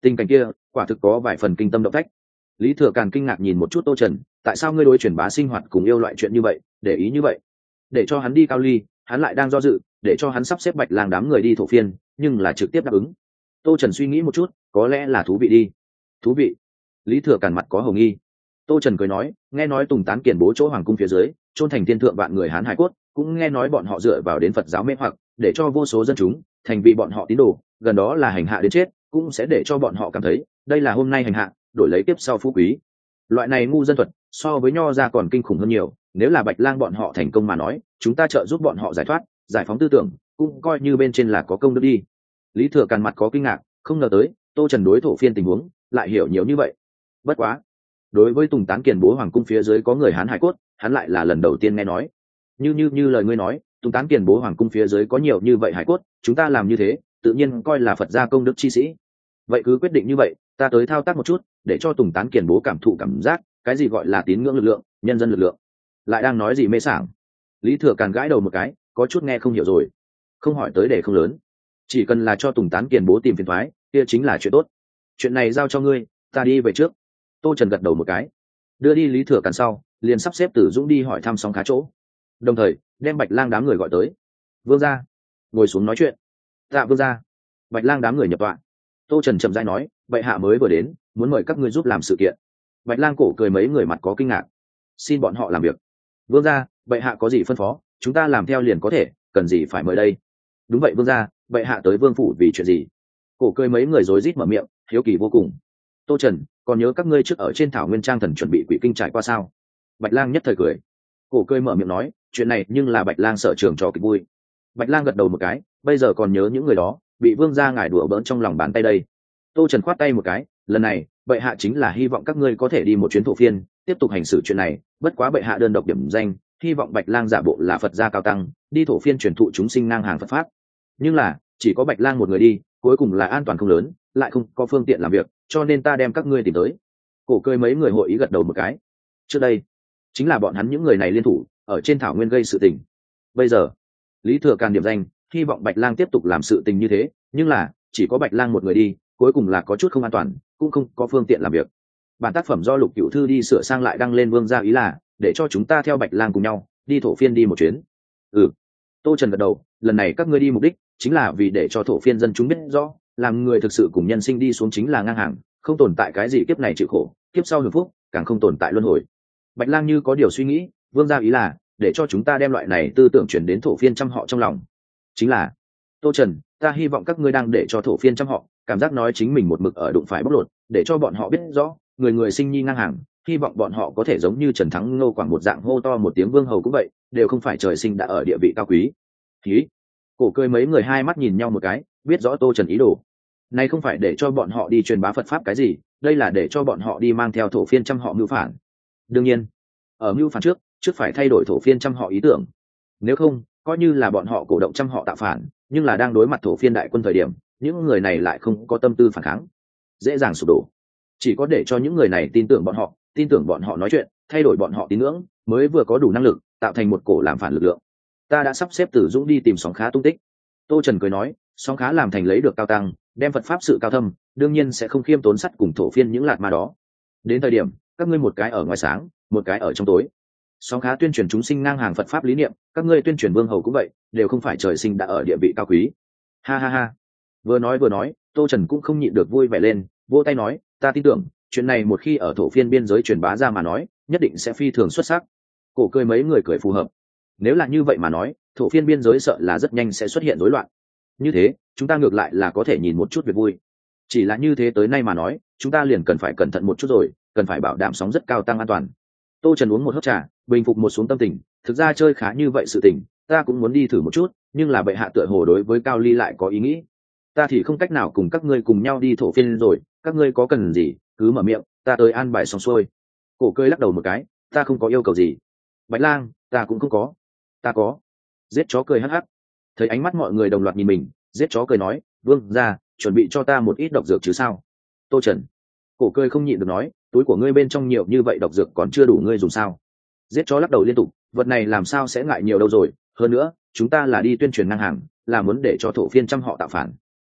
Tình cảnh kia quả thực có vài phần kinh tâm động phách. Lý Thừa Càn kinh ngạc nhìn một chút Tô Trần, tại sao ngươi đối truyền bá sinh hoạt cùng yêu loại chuyện như vậy để ý như vậy? Để cho hắn đi Cao Ly, hắn lại đang do dự, để cho hắn sắp xếp Bạch Lang đám người đi thổ phiên, nhưng là trực tiếp đáp ứng. Tô Trần suy nghĩ một chút, có lẽ là thú vị đi. Thú vị? Lý Thừa Càn mặt có hồng nghi. Tô Trần cười nói, nghe nói Tùng Tán Kiền bố chỗ hoàng cung phía dưới chôn thành thiên thượng vạn người Hán hải cốt, cũng nghe nói bọn họ dựa vào đến Phật giáo mê hoặc, để cho vô số dân chúng thành vì bọn họ tín đồ, gần đó là hành hạ đến chết, cũng sẽ để cho bọn họ cảm thấy đây là hôm nay hành hạ đổi lấy tiếp sau phú quý. Loại này ngu dân thuật so với nho ra còn kinh khủng hơn nhiều, nếu là Bạch Lang bọn họ thành công mà nói, chúng ta trợ giúp bọn họ giải thoát, giải phóng tư tưởng, cũng coi như bên trên là có công đức đi. Lý Thừa Càn mặt có kinh ngạc, không ngờ tới Tô Trần đối thổ phiên tình huống lại hiểu nhiều như vậy. Bất quá, đối với Tùng Tán Kiền bố hoàng cung phía dưới có người Hán hải cốt, hắn lại là lần đầu tiên nghe nói. Như như như lời ngươi nói, Tùng Tán Kiền bố hoàng cung phía dưới có nhiều như vậy hải cốt, chúng ta làm như thế, tự nhiên coi là Phật gia công đức chi sĩ. Vậy cứ quyết định như vậy, ta tới thao tác một chút, để cho Tùng Tán Kiền bố cảm thụ cảm giác, cái gì gọi là tín ngưỡng lực lượng, nhân dân lực lượng. Lại đang nói gì mê sảng? Lý Thừa Càn gãi đầu một cái, có chút nghe không hiểu rồi. Không hỏi tới để không lớn, chỉ cần là cho Tùng Tán Kiền bố tìm phiền toái, kia chính là chuyện tốt. Chuyện này giao cho ngươi, ta đi về trước. Tô Trần gật đầu một cái, đưa đi Lý Thừa Càn sau, liền sắp xếp Tử Dũng đi hỏi thăm Sóng Khá chỗ, đồng thời đem Bạch Lang đám người gọi tới. Vương gia, ngồi xuống nói chuyện. Tạ vương gia. Bạch Lang đám người nhập tọa. Tô Trần chậm rãi nói, bệ hạ mới vừa đến, muốn mời các ngươi giúp làm sự kiện. Bạch Lang cổ cười, mấy người mặt có kinh ngạc. Xin bọn họ làm việc. Vương gia, bệ hạ có gì phân phó, chúng ta làm theo liền có thể, cần gì phải mời đây? Đúng vậy vương gia, bệ hạ tới vương phủ vì chuyện gì? Cổ cười mấy người rối rít mở miệng, hiếu kỳ vô cùng. Tô Trần, còn nhớ các ngươi trước ở trên Thảo Nguyên Trang thần chuẩn bị quỷ kinh trải qua sao? Bạch Lang nhất thời cười. Cổ cười mở miệng nói, chuyện này nhưng là Bạch Lang sở trường trò kịch vui. Bạch Lang gật đầu một cái, bây giờ còn nhớ những người đó bị vương gia ngài đùa bỡn trong lòng bàn tay đây. Tô Trần khoát tay một cái, lần này bệ hạ chính là hy vọng các ngươi có thể đi một chuyến thổ phiên, tiếp tục hành xử chuyện này, bất quá bệ hạ đơn độc điểm danh, hy vọng Bạch Lang giả bộ là Phật gia cao tăng, đi thổ phiên truyền thụ chúng sinh ngang hàng Phật pháp. Nhưng là chỉ có Bạch Lang một người đi, cuối cùng là an toàn không lớn, lại không có phương tiện làm việc, cho nên ta đem các ngươi tìm tới. Cổ cười mấy người hội ý gật đầu một cái. Trước đây chính là bọn hắn những người này liên thủ ở trên thảo nguyên gây sự tình. Bây giờ Lý Thừa Càn điểm danh, hy vọng Bạch Lang tiếp tục làm sự tình như thế, nhưng là chỉ có Bạch Lang một người đi, cuối cùng là có chút không an toàn, cũng không có phương tiện làm việc. Bản tác phẩm do Lục Cửu Thư đi sửa sang lại đăng lên vương gia ý là để cho chúng ta theo Bạch Lang cùng nhau đi thổ phiên đi một chuyến. Ừ. Tô Trần gật đầu, lần này các ngươi đi mục đích chính là vì để cho thổ phiên dân chúng biết rõ, làm người thực sự cùng nhân sinh đi xuống chính là ngang hàng, không tồn tại cái gì kiếp này chịu khổ, kiếp sau hưởng phúc, càng không tồn tại luân hồi. Bạch Lang như có điều suy nghĩ, vương gia ý là để cho chúng ta đem loại này tư tưởng chuyển đến thổ phiên trăm họ trong lòng. Chính là Tô Trần, ta hy vọng các ngươi đang để cho thổ phiên trăm họ cảm giác nói chính mình một mực ở đụng phải bóc lột, để cho bọn họ biết rõ người người sinh nhi ngang hàng, hy vọng bọn họ có thể giống như Trần Thắng Ngô Quảng một dạng hô to một tiếng vương hầu cũng vậy, đều không phải trời sinh đã ở địa vị cao quý. Khí. Cổ cười mấy người hai mắt nhìn nhau một cái, biết rõ Tô Trần ý đồ. Này không phải để cho bọn họ đi truyền bá Phật pháp cái gì, đây là để cho bọn họ đi mang theo thổ phiên trăm họ mưu phản. Đương nhiên, ở mưu phản trước, trước phải thay đổi thổ phiên trăm họ ý tưởng. Nếu không, coi như là bọn họ cổ động trăm họ tạo phản, nhưng là đang đối mặt thổ phiên đại quân thời điểm, những người này lại không có tâm tư phản kháng, dễ dàng sụp đổ. Chỉ có để cho những người này tin tưởng bọn họ, tin tưởng bọn họ nói chuyện, thay đổi bọn họ tín ngưỡng, mới vừa có đủ năng lực tạo thành một cổ làm phản lực lượng. Ta đã sắp xếp Tử Dũng đi tìm Sóng Khá tung tích. Tô Trần cười nói, Sóng Khá làm thành lấy được cao tăng, đem Phật pháp sự cao thâm, đương nhiên sẽ không khiêm tốn sắt cùng thổ phiên những lạt ma đó. Đến thời điểm, các ngươi một cái ở ngoài sáng, một cái ở trong tối. Sóng Khá tuyên truyền chúng sinh ngang hàng Phật pháp lý niệm, các ngươi tuyên truyền vương hầu cũng vậy, đều không phải trời sinh đã ở địa vị cao quý. Ha ha ha. Vừa nói vừa nói, Tô Trần cũng không nhịn được vui vẻ lên, vỗ tay nói, ta tin tưởng chuyện này một khi ở thổ phiên biên giới truyền bá ra mà nói, nhất định sẽ phi thường xuất sắc. Cổ cười mấy người cười phù hợp. Nếu là như vậy mà nói, thổ phiên biên giới sợ là rất nhanh sẽ xuất hiện rối loạn. Như thế, chúng ta ngược lại là có thể nhìn một chút việc vui. Chỉ là như thế tới nay mà nói, chúng ta liền cần phải cẩn thận một chút rồi, cần phải bảo đảm sóng rất cao tăng an toàn. Tô Trần uống một hớp trà, bình phục một xuống tâm tình, thực ra chơi khá như vậy sự tình, ta cũng muốn đi thử một chút, nhưng là bệ hạ tựa hồ đối với Cao Ly lại có ý nghĩ. Ta thì không cách nào cùng các ngươi cùng nhau đi thổ phiên rồi, các ngươi có cần gì, cứ mở miệng, ta tới an bài xong xuôi. Cổ cười lắc đầu một cái, ta không có yêu cầu gì. Bạch Lang, ta cũng không có. Ta có. Giết chó cười hắc hắc. Thấy ánh mắt mọi người đồng loạt nhìn mình, giết chó cười nói, vương gia, chuẩn bị cho ta một ít độc dược chứ sao? Tô Trần. Cổ cười không nhịn được nói, túi của ngươi bên trong nhiều như vậy độc dược còn chưa đủ ngươi dùng sao? Giết chó lắc đầu liên tục, vật này làm sao sẽ ngại nhiều đâu rồi, hơn nữa chúng ta là đi tuyên truyền ngang hàng, là muốn để cho thổ phiên trăm họ tạo phản.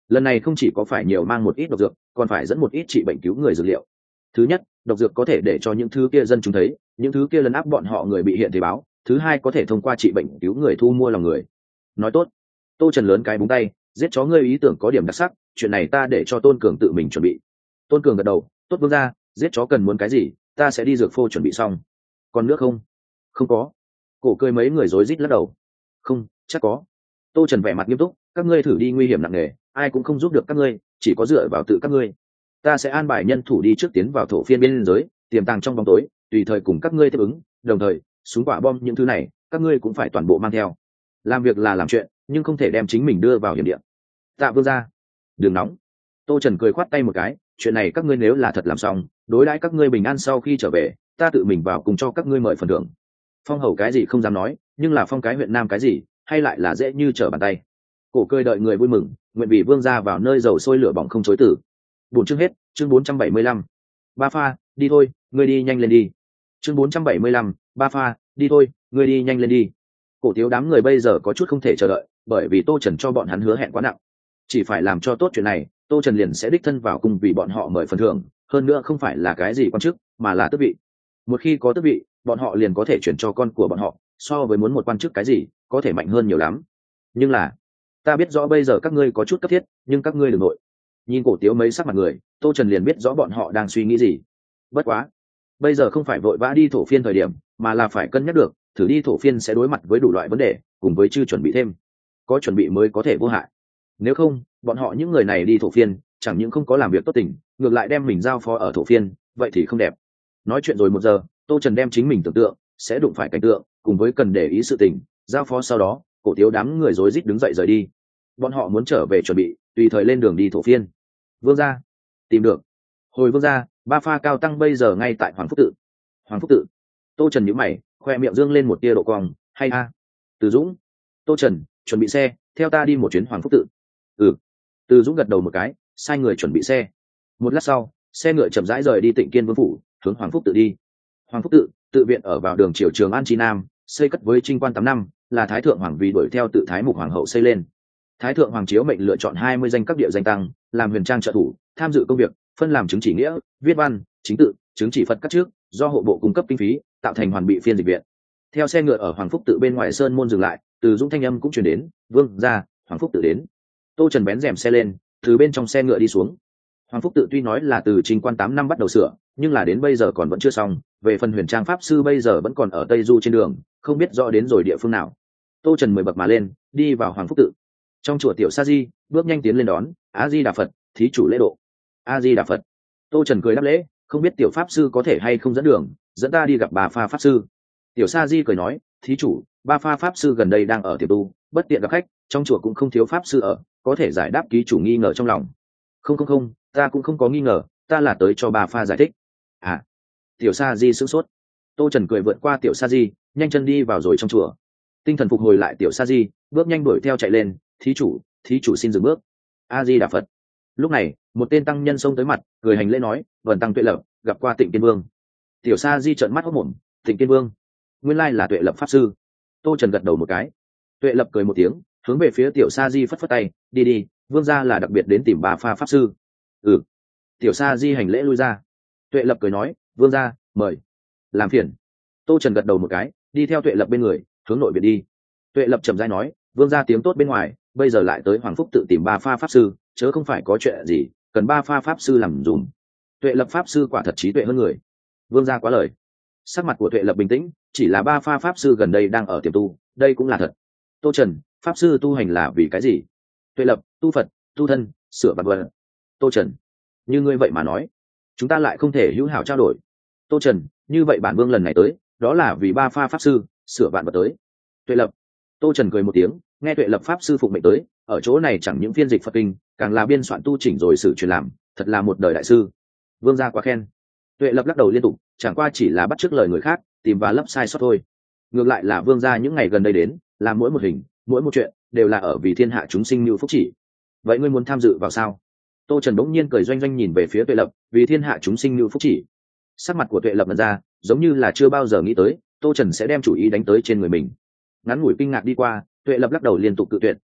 lần này không chỉ có phải nhiều mang một ít độc dược, còn phải dẫn một ít trị bệnh cứu người dược liệu. Thứ nhất, độc dược có thể để cho những thứ kia dân chúng thấy, những thứ kia lấn áp bọn họ người bị hiện thế báo. Thứ hai, có thể thông qua trị bệnh cứu người thu mua lòng người. Nói tốt. Tô Trần lớn cái búng tay, giết chó ngươi ý tưởng có điểm đặc sắc, chuyện này ta để cho Tôn Cường tự mình chuẩn bị. Tôn Cường gật đầu, tốt vương gia, giết chó cần muốn cái gì, ta sẽ đi dược phô chuẩn bị xong. Còn nước không? Không có. Cổ cười mấy người rối rít lắc đầu. Không, chắc có. Tô Trần vẻ mặt nghiêm túc, các ngươi thử đi nguy hiểm nặng nề, ai cũng không giúp được các ngươi, chỉ có dựa vào tự các ngươi. Ta sẽ an bài nhân thủ đi trước tiến vào thổ phiên biên giới, tiềm tàng trong bóng tối, tùy thời cùng các ngươi tiếp ứng, đồng thời, súng quả bom những thứ này, các ngươi cũng phải toàn bộ mang theo. Làm việc là làm chuyện, nhưng không thể đem chính mình đưa vào hiểm địa. Tạ vương gia, đừng nóng. Tô Trần cười khoát tay một cái, chuyện này các ngươi nếu là thật làm xong, đối đãi các ngươi bình an sau khi trở về, ta tự mình vào cùng cho các ngươi mời phần thưởng. Phong hầu cái gì không dám nói, nhưng là phong cái huyện nam cái gì, hay lại là dễ như trở bàn tay. Cổ cười đợi người vui mừng, nguyện vì vương gia vào nơi dầu sôi lửa bỏng không chối từ. Buổi chương hết, chương bốn trăm bảy mươi lăm. Ba pha, đi thôi, ngươi đi nhanh lên đi. Chương bốn trăm bảy mươi lăm, ba pha, đi thôi, ngươi đi nhanh lên đi. Cổ Tiếu đám người bây giờ có chút không thể chờ đợi, bởi vì Tô Trần cho bọn hắn hứa hẹn quá nặng. Chỉ phải làm cho tốt chuyện này, Tô Trần liền sẽ đích thân vào cùng vì bọn họ mời phần thưởng, hơn nữa không phải là cái gì quan chức, mà là tước vị. Một khi có tước vị, bọn họ liền có thể chuyển cho con của bọn họ, so với muốn một quan chức cái gì, có thể mạnh hơn nhiều lắm. Nhưng là, ta biết rõ bây giờ các ngươi có chút cấp thiết, nhưng các ngươi đừng nội. Nhìn Cổ Tiếu mấy sắc mặt người, Tô Trần liền biết rõ bọn họ đang suy nghĩ gì. Bất quá, bây giờ không phải vội vã đi thổ phiên thời điểm, mà là phải cân nhắc được, thử đi thổ phiên sẽ đối mặt với đủ loại vấn đề, cùng với chưa chuẩn bị thêm. Có chuẩn bị mới có thể vô hại. Nếu không, bọn họ những người này đi thổ phiên, chẳng những không có làm việc tốt tình, ngược lại đem mình giao phó ở thổ phiên, vậy thì không đẹp. Nói chuyện rồi một giờ, Tô Trần đem chính mình tưởng tượng, sẽ đụng phải cảnh tượng, cùng với cần để ý sự tình, giao phó sau đó, Cổ Tiếu đám người rối rít đứng dậy rời đi. Bọn họ muốn trở về chuẩn bị, tùy thời lên đường đi thổ phiên. Vương gia, tìm được. Hồi vương gia, ba pha cao tăng bây giờ ngay tại Hoàng Phúc Tự. Hoàng Phúc Tự. Tô Trần nhíu mày, khoe miệng dương lên một tia độ cong, hay a. Từ Dũng. Tô Trần, chuẩn bị xe, theo ta đi một chuyến Hoàng Phúc Tự. Ừ. Từ Dũng gật đầu một cái, sai người chuẩn bị xe. Một lát sau, xe ngựa chậm rãi rời đi Tịnh Kiên Vương phủ, hướng Hoàng Phúc Tự đi. Hoàng Phúc Tự, tự viện ở vào đường Triều Trường An Chi Nam, xây cất với trinh quan tám năm, là Thái thượng hoàng vì đuổi theo tự Thái Mục hoàng hậu xây lên. Thái thượng hoàng chiếu mệnh lựa chọn hai mươi danh các địa danh tăng, làm huyền trang trợ thủ, tham dự công việc, phân làm chứng chỉ nghĩa, viết văn, chính tự, chứng chỉ Phật các trước, do hộ bộ cung cấp kinh phí, tạo thành hoàn bị phiên dịch viện. Theo xe ngựa ở Hoàng Phúc Tự bên ngoài sơn môn dừng lại, Từ Dũng thanh âm cũng truyền đến, "Vương gia, Hoàng Phúc Tự đến." Tô Trần bén rèm xe lên, từ bên trong xe ngựa đi xuống. Hoàng Phúc Tự tuy nói là từ Trinh Quan tám năm bắt đầu sửa, nhưng là đến bây giờ còn vẫn chưa xong, về phần huyền trang pháp sư bây giờ vẫn còn ở Tây Du trên đường, không biết rõ đến rồi địa phương nào. Tô Trần mười bậc mà lên, đi vào Hoàng Phúc Tự. Trong chùa Tiểu Sa Di, bước nhanh tiến lên đón, "A Di Đà Phật, thí chủ lễ độ." "A Di Đà Phật." Tô Trần cười đáp lễ, "Không biết tiểu pháp sư có thể hay không dẫn đường, dẫn ta đi gặp bà pha pháp sư." Tiểu Sa Di cười nói, "Thí chủ, ba pha pháp sư gần đây đang ở tiệm tu, bất tiện gặp khách, trong chùa cũng không thiếu pháp sư ở, có thể giải đáp ký chủ nghi ngờ trong lòng." "Không không không, ta cũng không có nghi ngờ, ta là tới cho bà pha giải thích." "À." Tiểu Sa Di sửng sốt. Tô Trần cười vượt qua Tiểu Sa Di, nhanh chân đi vào rồi trong chùa. Tinh thần phục hồi lại, Tiểu Sa Di bước nhanh đuổi theo chạy lên, "Thí chủ, thí chủ xin dừng bước." "A Di Đà Phật." Lúc này, một tên tăng nhân xông tới mặt, cười hành lễ nói, "Vần tăng Tuệ Lập, gặp qua Tịnh Kiên Vương." Tiểu Sa Di trợn mắt hốt mồm, "Tịnh Kiên Vương? Nguyên lai là Tuệ Lập pháp sư." Tô Trần gật đầu một cái. Tuệ Lập cười một tiếng, hướng về phía Tiểu Sa Di phất phất tay, "Đi đi, vương gia là đặc biệt đến tìm bà pha pháp sư." "Ừ." Tiểu Sa Di hành lễ lui ra. Tuệ Lập cười nói, "Vương gia, mời." "Làm phiền." Tô Trần gật đầu một cái, đi theo Tuệ Lập bên người, hướng nội viện đi. Tuệ Lập trầm rãi nói, "Vương gia tiếng tốt bên ngoài, bây giờ lại tới Hoàng Phúc Tự tìm ba pha pháp sư, chớ không phải có chuyện gì, cần ba pha pháp sư làm dùm." Tuệ Lập pháp sư quả thật trí tuệ hơn người. Vương gia quá lời. Sắc mặt của Tuệ Lập bình tĩnh, chỉ là ba pha pháp sư gần đây đang ở tiềm tu, đây cũng là thật. Tô Trần, pháp sư tu hành là vì cái gì? Tuệ Lập, tu Phật, tu thân, sửa vạn vật. Tô Trần, như ngươi vậy mà nói, chúng ta lại không thể hữu hảo trao đổi. Tô Trần, như vậy bản vương lần này tới, đó là vì ba pha pháp sư, sửa vạn vật tới. Tuệ Lập. Tô Trần cười một tiếng, nghe Tuệ Lập pháp sư phụng mệnh tới, ở chỗ này chẳng những phiên dịch Phật kinh, càng là biên soạn tu chỉnh rồi sử truyền làm, thật là một đời đại sư. Vương gia quá khen. Tuệ Lập lắc đầu liên tục, chẳng qua chỉ là bắt chước lời người khác, tìm và lấp sai sót thôi. Ngược lại là vương gia những ngày gần đây đến, làm mỗi một hình, mỗi một chuyện, đều là ở vì thiên hạ chúng sinh như phúc chỉ. Vậy ngươi muốn tham dự vào sao? Tô Trần bỗng nhiên cười doanh doanh nhìn về phía Tuệ Lập, vì thiên hạ chúng sinh như phúc chỉ. Sắc mặt của Tuệ Lập lần ra, giống như là chưa bao giờ nghĩ tới, Tô Trần sẽ đem chủ ý đánh tới trên người mình. Ngắn ngủi kinh ngạc đi qua, Tuệ Lập lắc đầu liên tục cự tuyệt,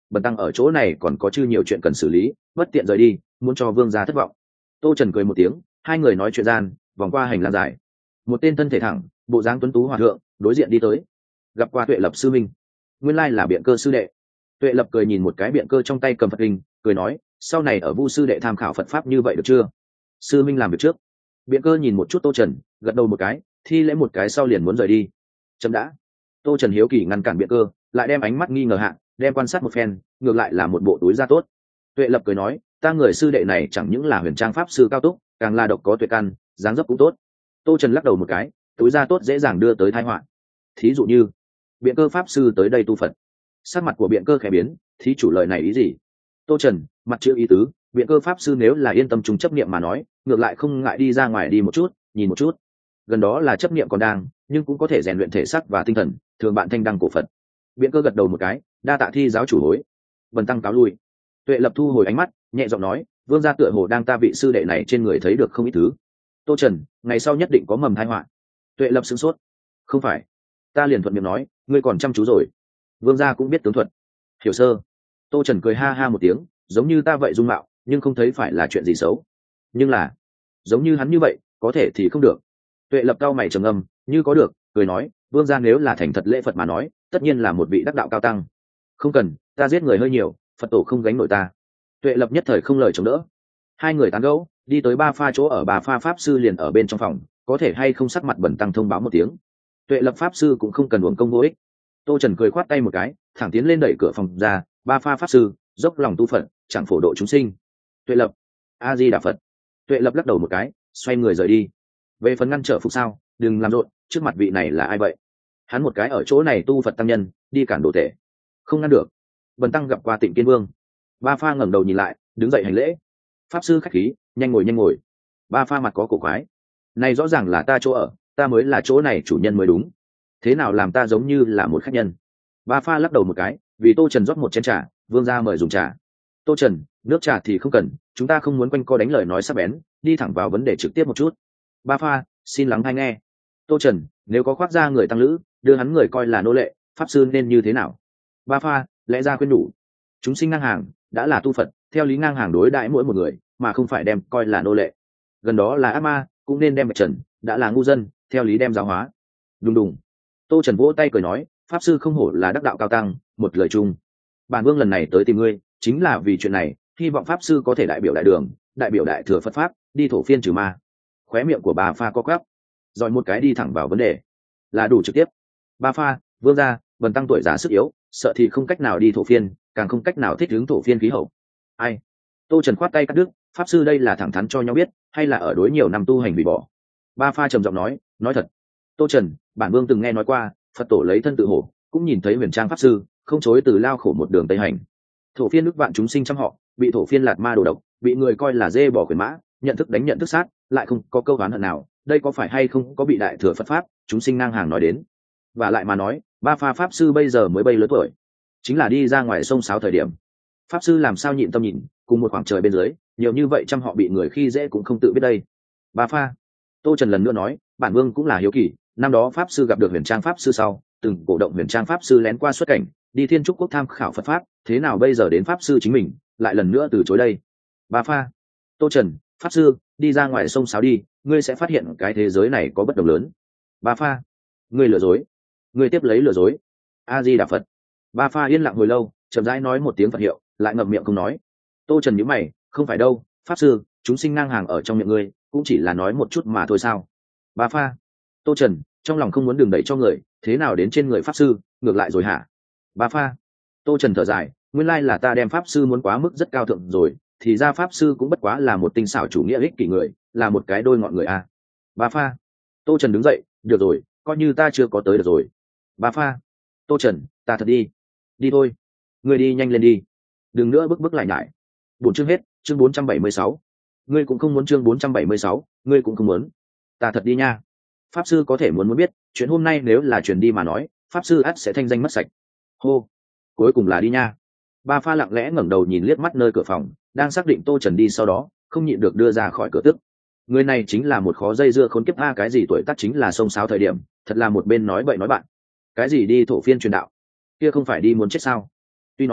bần tăng ở chỗ này còn có chư nhiều chuyện cần xử lý, bất tiện rời đi, muốn cho vương gia thất vọng. Tô Trần cười một tiếng, hai người nói chuyện gian vòng qua hành lang dài, một tên thân thể thẳng, bộ dáng tuấn tú hòa thượng đối diện đi tới, gặp qua Tuệ Lập sư minh. Nguyên lai là Biện Cơ sư đệ. Tuệ Lập cười nhìn một cái Biện Cơ trong tay cầm Phật kinh, cười nói, sau này ở Vu sư đệ tham khảo Phật pháp như vậy được chưa? Sư minh làm việc trước. Biện Cơ nhìn một chút Tô Trần, gật đầu một cái, thi lễ một cái sau liền muốn rời đi. Chấm đã. Tô Trần hiếu kỳ ngăn cản Biện Cơ, lại đem ánh mắt nghi ngờ hạ, đem quan sát một phen, ngược lại là một bộ túi da tốt. Tuệ Lập cười nói, ta người sư đệ này chẳng những là huyền trang pháp sư cao túc, càng là độc có tuệ căn, dáng dấp cũng tốt. Tô Trần lắc đầu một cái, túi da tốt dễ dàng đưa tới tai họa. Thí dụ như Biện Cơ pháp sư tới đây tu Phật. Sắc mặt của Biện Cơ khẽ biến, thí chủ lời này ý gì? Tô Trần mặt chữ ý tứ, Biện Cơ pháp sư nếu là yên tâm trùng chấp niệm mà nói, ngược lại không ngại đi ra ngoài đi một chút, nhìn một chút. Gần đó là chấp niệm còn đang, nhưng cũng có thể rèn luyện thể xác và tinh thần, thường bạn thanh đăng cổ Phật. Biện Cơ gật đầu một cái, đa tạ thi giáo chủ hối. Bần tăng cáo lui. Tuệ Lập thu hồi ánh mắt, nhẹ giọng nói, vương gia tựa hồ đang ta vị sư đệ này trên người thấy được không ít thứ. Tô Trần, ngày sau nhất định có mầm tai họa. Tuệ Lập sửng sốt. Không phải, ta liền thuận miệng nói, ngươi còn chăm chú rồi. Vương gia cũng biết tướng thuật. Hiểu sơ. Tô Trần cười ha ha một tiếng, giống như ta vậy dung mạo, nhưng không thấy phải là chuyện gì xấu. Nhưng là, giống như hắn như vậy, có thể thì không được. Tuệ Lập cao mày trầm ngâm, như có được, cười nói, vương gia nếu là thành thật lễ Phật mà nói, tất nhiên là một vị đắc đạo cao tăng. Không cần, ta giết người hơi nhiều, Phật tổ không gánh nổi ta. Tuệ Lập nhất thời không lời chống đỡ. Hai người tán gẫu, đi tới Ba Pha chỗ ở, Bà Pha pháp sư liền ở bên trong phòng, có thể hay không sắc mặt bẩn tăng thông báo một tiếng. Tuệ Lập pháp sư cũng không cần uổng công vô ích. Tô Trần cười khoát tay một cái, thẳng tiến lên đẩy cửa phòng ra, Ba Pha pháp sư dốc lòng tu Phật, chẳng phổ độ chúng sinh. Tuệ Lập, A Di Đà Phật. Tuệ Lập lắc đầu một cái, xoay người rời đi. Về phần ngăn trở phục sao, đừng làm rộn, trước mặt vị này là ai vậy? Hắn một cái ở chỗ này tu Phật tăng nhân, đi cản đồ tể, không ngăn được. Bần tăng gặp qua Tịnh Kiên Vương. Ba Pha ngẩng đầu nhìn lại, đứng dậy hành lễ. Pháp sư khách khí, nhanh ngồi nhanh ngồi. Ba Pha mặt có cổ quái. Này rõ ràng là ta chỗ ở, ta mới là chỗ này chủ nhân mới đúng. Thế nào làm ta giống như là một khách nhân? Ba Pha lắc đầu một cái, vì Tô Trần rót một chén trà, vương gia mời dùng trà. Tô Trần, nước trà thì không cần, chúng ta không muốn quanh co đánh lời nói sắc bén, đi thẳng vào vấn đề trực tiếp một chút. Ba Pha, xin lắng hay nghe. Tô Trần, nếu có khoác ra người tăng lữ, đưa hắn người coi là nô lệ, pháp sư nên như thế nào? Ba Pha, lẽ ra khuyên nhủ, chúng sinh ngang hàng, đã là tu Phật, theo lý ngang hàng đối đãi mỗi một người, mà không phải đem coi là nô lệ. Gần đó là ác ma, cũng nên đem bạch trần, đã là ngu dân, theo lý đem giáo hóa. Đùng đùng. Tô Trần vỗ tay cười nói, pháp sư không hổ là đắc đạo cao tăng, một lời chung. Bản vương lần này tới tìm ngươi, chính là vì chuyện này, hy vọng pháp sư có thể đại biểu đại đường, đại biểu đại thừa Phật pháp, đi thổ phiên trừ ma. Khóe miệng của Bà Pha có quắp, rồi một cái đi thẳng vào vấn đề, là đủ trực tiếp. Ba Pha, vương gia, bần tăng tuổi già sức yếu, sợ thì không cách nào đi thổ phiên, càng không cách nào thích ứng thổ phiên khí hậu. Ai? Tô Trần khoát tay cắt đứt, pháp sư đây là thẳng thắn cho nhau biết, hay là ở đối nhiều năm tu hành bị bỏ? Ba Pha trầm giọng nói, nói thật. Tô Trần, bản vương từng nghe nói qua, Phật tổ lấy thân tự hổ, cũng nhìn thấy huyền trang pháp sư, không chối từ lao khổ một đường tây hành. Thổ phiên nước vạn chúng sinh trăm họ, bị thổ phiên lạt ma đồ độc, bị người coi là dê bỏ quyền mã, nhận thức đánh nhận thức sát, lại không có câu oán hận nào, đây có phải hay không có bị đại thừa Phật pháp, chúng sinh ngang hàng nói đến. Và lại mà nói, Ba Pha pháp sư bây giờ mới bay lớn tuổi, chính là đi ra ngoài sông sáo thời điểm. Pháp sư làm sao nhịn tâm nhìn, cùng một khoảng trời bên dưới, nhiều như vậy trăm họ bị người khi dễ cũng không tự biết đây. Ba Pha. Tô Trần lần nữa nói, bản vương cũng là hiếu kỳ, năm đó pháp sư gặp được huyền trang pháp sư sau, từng cổ động huyền trang pháp sư lén qua xuất cảnh, đi Thiên Trúc quốc tham khảo Phật pháp, thế nào bây giờ đến pháp sư chính mình lại lần nữa từ chối đây? Ba Pha. Tô Trần, pháp sư, đi ra ngoài sông sáo đi, ngươi sẽ phát hiện cái thế giới này có bất đồng lớn. Ba Pha. Ngươi lừa dối. Ngươi tiếp lấy lừa dối. A Di Đà Phật. Ba Pha yên lặng hồi lâu, chậm rãi nói một tiếng Phật hiệu, lại ngậm miệng không nói. Tô Trần nhíu mày, không phải đâu, pháp sư, chúng sinh ngang hàng ở trong miệng ngươi, cũng chỉ là nói một chút mà thôi sao? Ba Pha. Tô Trần, trong lòng không muốn đường đẩy cho người, thế nào đến trên người pháp sư, ngược lại rồi hả? Ba Pha. Tô Trần thở dài, nguyên lai là ta đem pháp sư muốn quá mức rất cao thượng rồi, thì ra pháp sư cũng bất quá là một tinh xảo chủ nghĩa ích kỷ người, là một cái đôi ngọn người a. Ba Pha. Tô Trần đứng dậy, được rồi, coi như ta chưa có tới được rồi. Ba Pha. Tô Trần, ta thật đi. Đi thôi. Ngươi đi nhanh lên đi. Đừng nữa bức bức lại nhải. Bốn chương hết, chương bốn trăm bảy mươi sáu. Ngươi cũng không muốn chương bốn trăm bảy mươi sáu, ngươi cũng không muốn. Ta thật đi nha. Pháp sư có thể muốn muốn biết, chuyện hôm nay nếu là truyền đi mà nói, pháp sư ắt sẽ thanh danh mất sạch. Hô. Cuối cùng là đi nha. Ba Pha lặng lẽ ngẩng đầu nhìn liếc mắt nơi cửa phòng, đang xác định Tô Trần đi sau đó, không nhịn được đưa ra khỏi cửa tức. Người này chính là một khó dây dưa khốn kiếp a, cái gì tuổi tác chính là sông sáo thời điểm, thật là một bên nói bậy nói bạn. Cái gì đi thổ phiên truyền đạo, kia không phải đi muốn chết sao? Tuy nói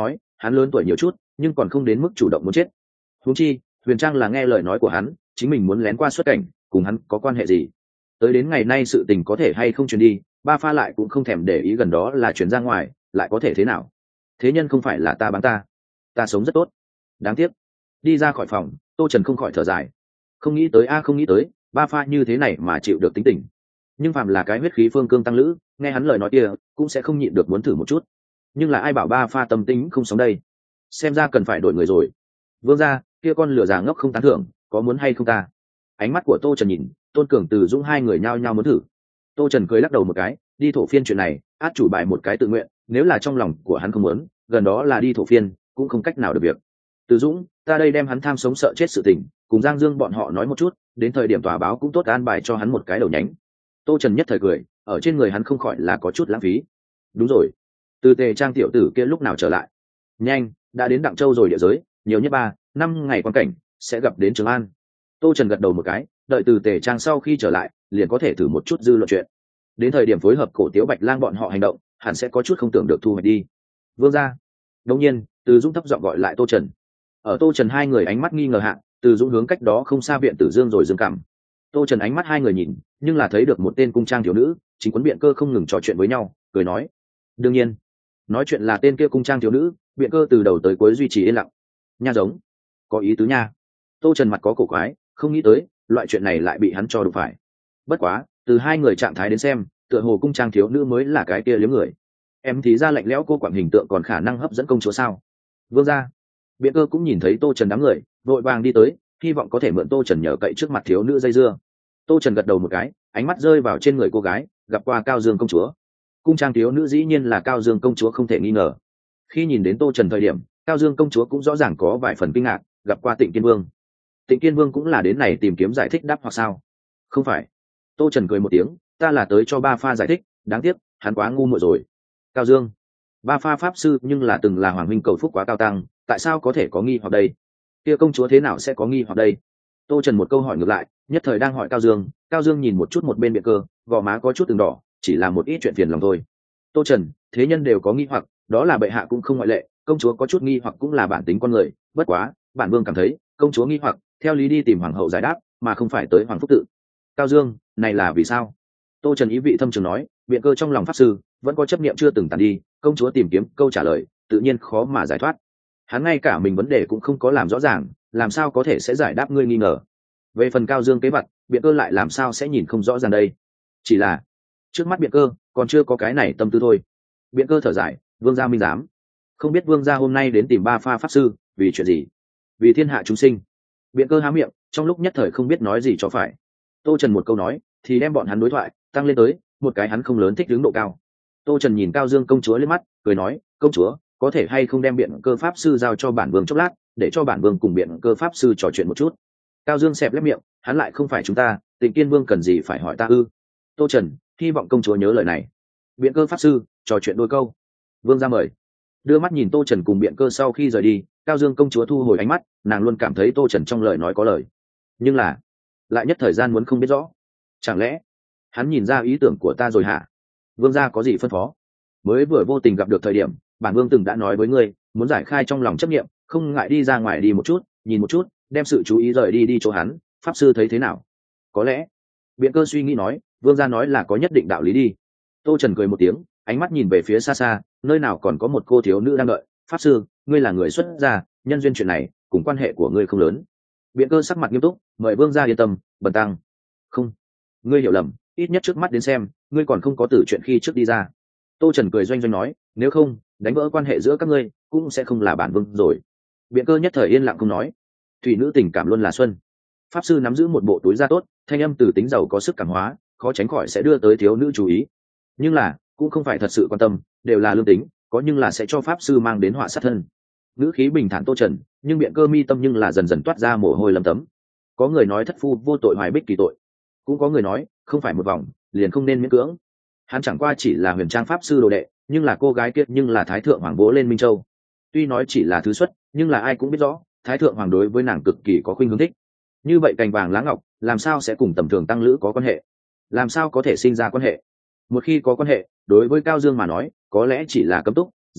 hắn lớn tuổi nhiều chút nhưng còn không đến mức chủ động muốn chết. Huống chi Huyền Trang là nghe lời nói của hắn, chính mình muốn lén qua xuất cảnh cùng hắn có quan hệ gì? Tới đến ngày nay sự tình có thể hay không truyền đi, ba pha lại cũng không thèm để ý, gần đó là truyền ra ngoài lại có thể thế nào? Thế nhân không phải là ta bán ta, ta sống rất tốt. Đáng tiếc. Đi ra khỏi phòng, Tô Trần không khỏi thở dài. Không nghĩ tới a không nghĩ tới ba pha như thế này mà chịu được tính tình. Nhưng phàm là cái huyết khí phương cương tăng lữ, nghe hắn lời nói kia cũng sẽ không nhịn được muốn thử một chút. Nhưng là ai bảo ba pha tâm tính không sống đây? Xem ra cần phải đổi người rồi. Vương gia, kia con lửa già ngốc không tán thưởng, có muốn hay không ta? Ánh mắt của Tô Trần nhìn Tôn Cường, Từ Dũng hai người nhao nhao muốn thử. Tô Trần cười lắc đầu một cái, đi thổ phiên chuyện này át chủ bài một cái tự nguyện, nếu là trong lòng của hắn không muốn, gần đó là đi thổ phiên cũng không cách nào được việc. Từ Dũng, ta đây đem hắn tham sống sợ chết sự tình cùng Giang Dương bọn họ nói một chút, đến thời điểm tòa báo cũng tốt an bài cho hắn một cái đầu nhánh. Tô Trần nhất thời cười, ở trên người hắn không khỏi là có chút lãng phí. Đúng rồi, Từ Tề Trang tiểu tử kia lúc nào trở lại? Nhanh, đã đến Đặng Châu rồi, địa giới nhiều nhất ba năm ngày quan cảnh sẽ gặp đến Trường An. Tô Trần gật đầu một cái, đợi Từ Tề Trang sau khi trở lại liền có thể thử một chút dư luận chuyện. Đến thời điểm phối hợp Cổ Tiếu Bạch Lang bọn họ hành động, hẳn sẽ có chút không tưởng được thu hoạch đi. Vương gia. Đột nhiên, Từ Dũng thấp giọng gọi lại Tô Trần. Ở Tô Trần hai người ánh mắt nghi ngờ hạ, Từ Dũng hướng cách đó không xa viện Tử Dương rồi dương cảm. Tô Trần ánh mắt hai người nhìn, nhưng là thấy được một tên cung trang thiếu nữ chính quấn biện cơ không ngừng trò chuyện với nhau, cười nói. Đương nhiên, nói chuyện là tên kia cung trang thiếu nữ, biện cơ từ đầu tới cuối duy trì yên lặng. Nha giống, có ý tứ nha. Tô Trần mặt có cổ quái, không nghĩ tới loại chuyện này lại bị hắn cho đụng phải. Bất quá, từ hai người trạng thái đến xem, tựa hồ cung trang thiếu nữ mới là cái kia liếm người. Em thì ra lạnh lẽo cô quảng hình tượng còn khả năng hấp dẫn công chúa sao? Vương gia. Biện cơ cũng nhìn thấy Tô Trần đám người, vội vàng đi tới, hy vọng có thể mượn Tô Trần nhờ cậy trước mặt thiếu nữ dây dưa. Tô Trần gật đầu một cái, ánh mắt rơi vào trên người cô gái, gặp qua Cao Dương công chúa. Cung trang thiếu nữ dĩ nhiên là Cao Dương công chúa không thể nghi ngờ. Khi nhìn đến Tô Trần thời điểm, Cao Dương công chúa cũng rõ ràng có vài phần kinh ngạc, gặp qua Tịnh Kiên Vương. Tịnh Kiên Vương cũng là đến này tìm kiếm giải thích đáp hoặc sao? Không phải. Tô Trần cười một tiếng, ta là tới cho ba pha giải thích, đáng tiếc hắn quá ngu muội rồi. Cao Dương, ba pha pháp sư nhưng là từng là hoàng huynh cầu phúc quá cao tăng, tại sao có thể có nghi hoặc đây? Kia công chúa thế nào sẽ có nghi hoặc đây? Tô Trần một câu hỏi ngược lại, nhất thời đang hỏi Cao Dương. Cao Dương nhìn một chút một bên biện cơ, gò má có chút từng đỏ, chỉ là một ít chuyện phiền lòng thôi. Tô Trần, thế nhân đều có nghi hoặc, đó là bệ hạ cũng không ngoại lệ, công chúa có chút nghi hoặc cũng là bản tính con người, bất quá bản vương cảm thấy công chúa nghi hoặc theo lý đi tìm hoàng hậu giải đáp mà không phải tới hoàng phúc tự. Cao Dương, này là vì sao? Tô Trần ý vị thâm trường nói, biện cơ trong lòng pháp sư vẫn có chấp niệm chưa từng tàn đi, công chúa tìm kiếm câu trả lời tự nhiên khó mà giải thoát. Hắn ngay cả mình vấn đề cũng không có làm rõ ràng, làm sao có thể sẽ giải đáp ngươi nghi ngờ? Về phần Cao Dương kế vật, biện cơ lại làm sao sẽ nhìn không rõ ràng đây? Chỉ là trước mắt biện cơ còn chưa có cái này tâm tư thôi. Biện cơ thở dài, vương gia minh giám, không biết vương gia hôm nay đến tìm ba pha pháp sư vì chuyện gì? Vì thiên hạ chúng sinh. Biện cơ há miệng, trong lúc nhất thời không biết nói gì cho phải. Tô Trần một câu nói thì đem bọn hắn đối thoại tăng lên tới một cái hắn không lớn thích đứng độ cao. Tô Trần nhìn Cao Dương công chúa lên mắt, cười nói, công chúa có thể hay không đem biện cơ pháp sư giao cho bản vương chốc lát, để cho bản vương cùng biện cơ pháp sư trò chuyện một chút. Cao Dương xẹp lép miệng, hắn lại không phải chúng ta, Tịnh Kiên Vương cần gì phải hỏi ta ư? Tô Trần, hy vọng công chúa nhớ lời này. Biện cơ pháp sư trò chuyện đôi câu. Vương ra mời. Đưa mắt nhìn Tô Trần cùng biện cơ sau khi rời đi, Cao Dương công chúa thu hồi ánh mắt, nàng luôn cảm thấy Tô Trần trong lời nói có lời, nhưng là lại nhất thời gian muốn không biết rõ. Chẳng lẽ hắn nhìn ra ý tưởng của ta rồi hả? Vương gia có gì phân phó? Mới vừa vô tình gặp được thời điểm, bản vương từng đã nói với ngươi, muốn giải khai trong lòng chấp niệm, không ngại đi ra ngoài đi một chút, nhìn một chút, đem sự chú ý rời đi đi chỗ hắn. Pháp sư thấy thế nào? Có lẽ. Biện cơ suy nghĩ nói, vương gia nói là có nhất định đạo lý đi. Tô Trần cười một tiếng, ánh mắt nhìn về phía xa xa, nơi nào còn có một cô thiếu nữ đang đợi. Pháp sư, ngươi là người xuất gia, nhân duyên chuyện này cùng quan hệ của ngươi không lớn. Biện cơ sắc mặt nghiêm túc, mời vương gia yên tâm. Bần tăng không, ngươi hiểu lầm, ít nhất trước mắt đến xem ngươi còn không có từ chuyện khi trước đi ra. Tô Trần cười doanh doanh nói, nếu không đánh vỡ quan hệ giữa các ngươi cũng sẽ không là bản vương rồi. Biện cơ nhất thời yên lặng không nói. Thủy nữ tình cảm luôn là xuân. Pháp sư nắm giữ một bộ túi da tốt, thanh âm từ tính giàu có sức cảm hóa, khó tránh khỏi sẽ đưa tới thiếu nữ chú ý, nhưng là cũng không phải thật sự quan tâm, đều là lương tính, có nhưng là sẽ cho pháp sư mang đến họa sát thân. Ngữ khí bình thản Tô Trần, nhưng biện cơ mi tâm nhưng là dần dần toát ra mồ hôi lấm tấm. Có người nói thất phu vô tội hoài bích kỳ tội, cũng có người nói không phải một vòng liền không nên miễn cưỡng. Hắn chẳng qua chỉ là huyền trang pháp sư đồ đệ, nhưng là cô gái kiệt nhưng là thái thượng hoàng bố lên Minh Châu. Tuy nói chỉ là thứ xuất, nhưng là ai cũng biết rõ thái thượng hoàng đối với nàng cực kỳ có khuynh hướng thích. Như vậy cành vàng lá ngọc làm sao sẽ cùng tầm thường tăng lữ có quan hệ? Làm sao có thể sinh ra quan hệ? Một khi có quan hệ, đối với Cao Dương mà nói có lẽ chỉ là cấm túc dây,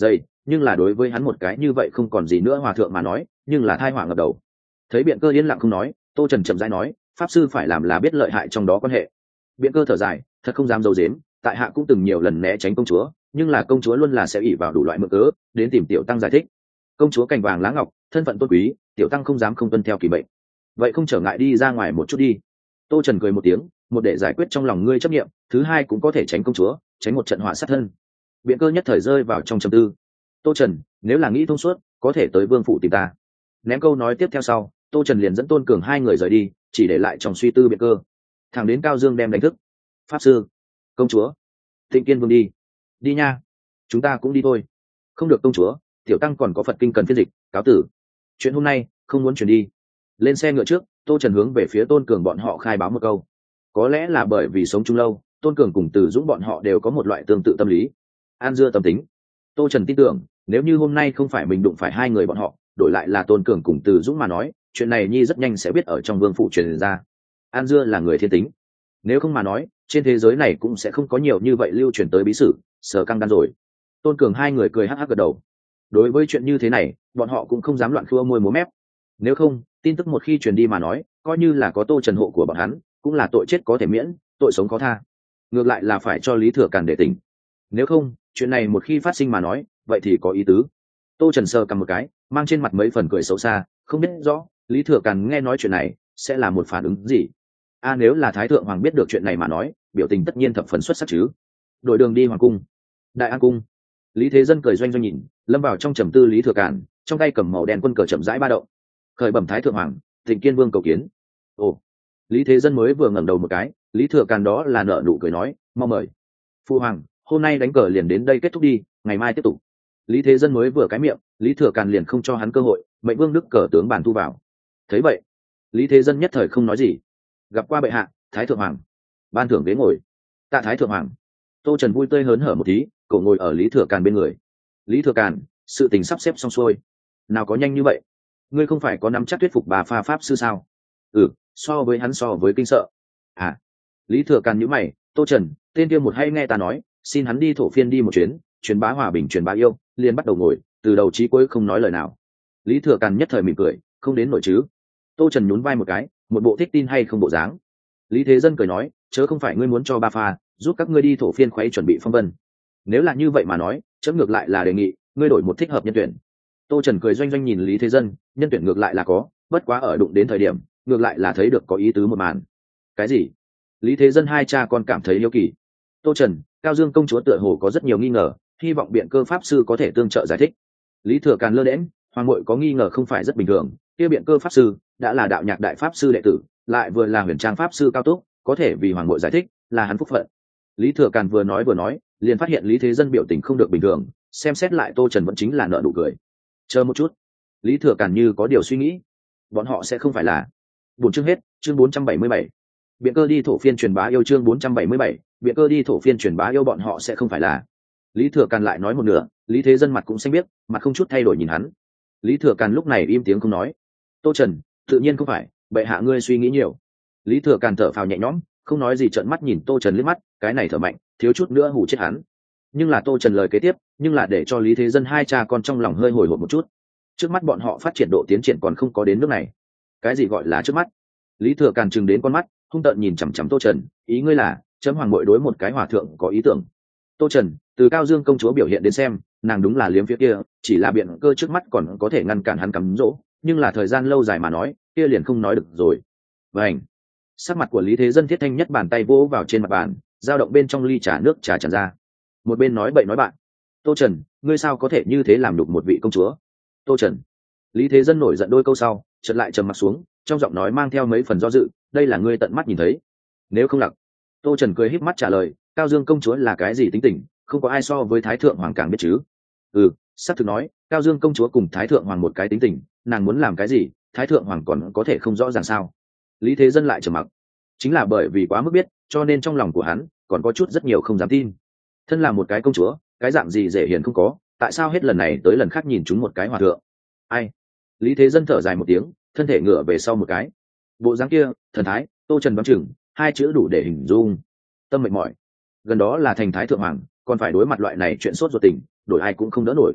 nhưng là đối với hắn một cái như vậy không còn gì nữa hòa thượng mà nói nhưng là thai họa ngập đầu. Thấy biện cơ yên lặng không nói, tô trần chậm rãi nói, pháp sư phải làm là biết lợi hại trong đó quan hệ. Biện cơ thở dài, thật không dám d i ấ u dếm, tại hạ cũng từng nhiều lần né tránh công chúa, nhưng là công chúa luôn là sẽ ỉ vào đủ loại mượn cớ đến tìm tiểu tăng giải thích. Công chúa cành vàng lá ngọc, thân phận tôn quý, tiểu tăng không dám không tuân theo kỳ bệnh. Vậy không trở ngại đi ra ngoài một chút đi. Tô trần cười một tiếng, một để giải quyết trong lòng ngươi chấp nghiệm, thứ hai cũng có thể tránh công chúa, tránh một trận họa sát thân. Biện cơ nhất thời rơi vào trong trầm tư. Tô trần, nếu là nghĩ thông suốt, có thể tới vương phủ tìm ta. Ném câu nói tiếp theo sau, tô trần liền dẫn tôn cường hai người rời đi, chỉ để lại trong suy tư biện cơ. Thẳng đến cao dương đem đánh thức. Pháp sư, công chúa, Thịnh Kiên Vương đi. Đi nha, chúng ta cũng đi thôi. Không được công chúa, tiểu tăng còn có Phật kinh cần phiên dịch, cáo tử. Chuyện hôm nay không muốn chuyển đi. Lên xe ngựa trước, tô trần hướng về phía tôn cường bọn họ khai báo một câu. Có lẽ là bởi vì sống chung lâu, tôn cường cùng từ dũng bọn họ đều có một loại tương tự tâm lý, an dưa tâm tính. Tô trần tin tưởng, nếu như hôm nay không phải mình đụng phải hai người bọn họ, đổi lại là tôn cường cùng từ dũng mà nói, chuyện này nhi rất nhanh sẽ biết ở trong vương phủ truyền ra. An dưa là người thiên tính, nếu không mà nói trên thế giới này cũng sẽ không có nhiều như vậy lưu truyền tới bí sử sờ căng đan rồi. Tôn cường hai người cười hắc hắc gật đầu. Đối với chuyện như thế này bọn họ cũng không dám loạn khua môi múa mép, nếu không tin tức một khi truyền đi mà nói, coi như là có tô trần hộ của bọn hắn cũng là tội chết có thể miễn, tội sống khó tha. Ngược lại là phải cho Lý Thừa Càn để tỉnh, nếu không chuyện này một khi phát sinh mà nói vậy thì có ý tứ. Tô trần sờ cầm một cái, mang trên mặt mấy phần cười xấu xa, không biết rõ Lý Thừa Càn nghe nói chuyện này sẽ là một phản ứng gì. A à, nếu là Thái Thượng Hoàng biết được chuyện này mà nói, biểu tình tất nhiên thập phần xuất sắc chứ. Đội đường đi hoàng cung. Đại An cung. Lý Thế Dân cười doanh doanh nhìn, lâm vào trong trầm tư Lý Thừa Càn, trong tay cầm màu đen quân cờ chậm rãi ba động. Khởi bẩm Thái Thượng Hoàng, Thịnh Kiên Vương cầu kiến. Ồ. Lý Thế Dân mới vừa ngẩng đầu một cái, Lý Thừa Càn đó là nở nụ cười nói, mau mời. Phu hoàng, hôm nay đánh cờ liền đến đây kết thúc đi, ngày mai tiếp tục. Lý Thế Dân mới vừa cái miệng, Lý Thừa Càn liền không cho hắn cơ hội, mệnh Vương Đức cờ tướng bàn thu vào. Thấy vậy, Lý Thế Dân nhất thời không nói gì. Gặp qua bệ hạ, Thái Thượng Hoàng. Ban thưởng ghế ngồi. Tạ Thái Thượng Hoàng. Tô Trần vui tươi hớn hở một tí, cậu ngồi ở Lý Thừa Càn bên người. Lý Thừa Càn, sự tình sắp xếp xong xuôi. Nào có nhanh như vậy? Ngươi không phải có nắm chắc thuyết phục bà pha pháp sư sao? Ừ, so với hắn so với kinh sợ. À. Lý Thừa Càn nhíu mày, Tô Trần, tên kia một hay nghe ta nói, xin hắn đi thổ phiên đi một chuyến, truyền bá hòa bình truyền bá yêu, liền bắt đầu ngồi, từ đầu chí cuối không nói lời nào. Lý Thừa Càn nhất thời mỉm cười, không đến nổi chứ. Tô Trần nhún vai một cái, một bộ thích tin hay không bộ dáng. Lý Thế Dân cười nói, chớ không phải ngươi muốn cho ba pha giúp các ngươi đi thổ phiên khuấy chuẩn bị phong vân. Nếu là như vậy mà nói, chấm ngược lại là đề nghị ngươi đổi một thích hợp nhân tuyển. Tô Trần cười doanh doanh nhìn Lý Thế Dân, nhân tuyển ngược lại là có, bất quá ở đụng đến thời điểm ngược lại là thấy được có ý tứ một màn. Cái gì? Lý Thế Dân hai cha con cảm thấy yêu kỳ. Tô Trần, Cao Dương công chúa tựa hồ có rất nhiều nghi ngờ, hy vọng biện cơ pháp sư có thể tương trợ giải thích. Lý Thừa Càn lơ đễnh, hoàng muội có nghi ngờ không phải rất bình thường, kia biện cơ pháp sư đã là đạo nhạc đại pháp sư đệ tử, lại vừa là huyền trang pháp sư cao túc, có thể vì hoàng muội giải thích là hắn phúc phận. Lý Thừa Càn vừa nói vừa nói, liền phát hiện Lý Thế Dân biểu tình không được bình thường, xem xét lại Tô Trần vẫn chính là nở nụ cười. Chờ một chút. Lý Thừa Càn như có điều suy nghĩ, bọn họ sẽ không phải là. Buổi chương hết, chương bốn trăm bảy mươi bảy. Biện cơ đi thổ phiên truyền bá yêu, chương bốn trăm bảy mươi bảy. Biện cơ đi thổ phiên truyền bá yêu, bọn họ sẽ không phải là. Lý Thừa Càn lại nói một nửa, Lý Thế Dân mặt cũng xanh biết, mặt không chút thay đổi nhìn hắn. Lý Thừa Càn lúc này im tiếng không nói. Tô Trần, tự nhiên không phải, bệ hạ ngươi suy nghĩ nhiều. Lý Thừa Càn thở phào nhẹ nhõm, không nói gì, trợn mắt nhìn Tô Trần liếc mắt, cái này thở mạnh, thiếu chút nữa hù chết hắn. Nhưng là Tô Trần lời kế tiếp, nhưng là để cho Lý Thế Dân hai cha con trong lòng hơi hồi hộp một chút. Trước mắt bọn họ phát triển độ tiến triển còn không có đến nước này. Cái gì gọi là trước mắt? Lý Thừa Càn trừng đến con mắt, hung tợn nhìn chằm chằm Tô Trần, ý ngươi là chấm hoàng muội đối một cái hòa thượng có ý tưởng? Tô Trần, từ Cao Dương công chúa biểu hiện đến xem, nàng đúng là liếm phía kia, chỉ là biện cơ trước mắt còn có thể ngăn cản hắn cắm dỗ, nhưng là thời gian lâu dài mà nói, kia liền không nói được rồi. Vành. Sắc mặt của Lý Thế Dân thiết thanh nhất, bàn tay vỗ vào trên mặt bàn, dao động bên trong ly trà nước trà tràn ra. Một bên nói bậy nói bạn. Tô Trần, ngươi sao có thể như thế làm đục một vị công chúa? Tô Trần. Lý Thế Dân nổi giận đôi câu sau, chợt lại trầm mặt xuống, trong giọng nói mang theo mấy phần do dự, đây là ngươi tận mắt nhìn thấy. Nếu không lặc. Tô Trần cười híp mắt trả lời, Cao Dương công chúa là cái gì tính tình, không có ai so với Thái Thượng Hoàng càng biết chứ. Ừ, sắp thực nói, Cao Dương công chúa cùng Thái Thượng Hoàng một cái tính tình, nàng muốn làm cái gì, Thái Thượng Hoàng còn có thể không rõ ràng sao? Lý Thế Dân lại trầm mặc. Chính là bởi vì quá mức biết, cho nên trong lòng của hắn còn có chút rất nhiều không dám tin. Thân là một cái công chúa, cái dạng gì dễ hiền không có, tại sao hết lần này tới lần khác nhìn chúng một cái hòa thượng? Ai? Lý Thế Dân thở dài một tiếng, thân thể ngửa về sau một cái. Bộ dáng kia, thần thái, Tô Trần đoán chừng, hai chữ đủ để hình dung. Tâm mệt mỏi. Gần đó là thành Thái Thượng Hoàng, còn phải đối mặt loại này chuyện sốt ruột tình, đổi ai cũng không đỡ nổi.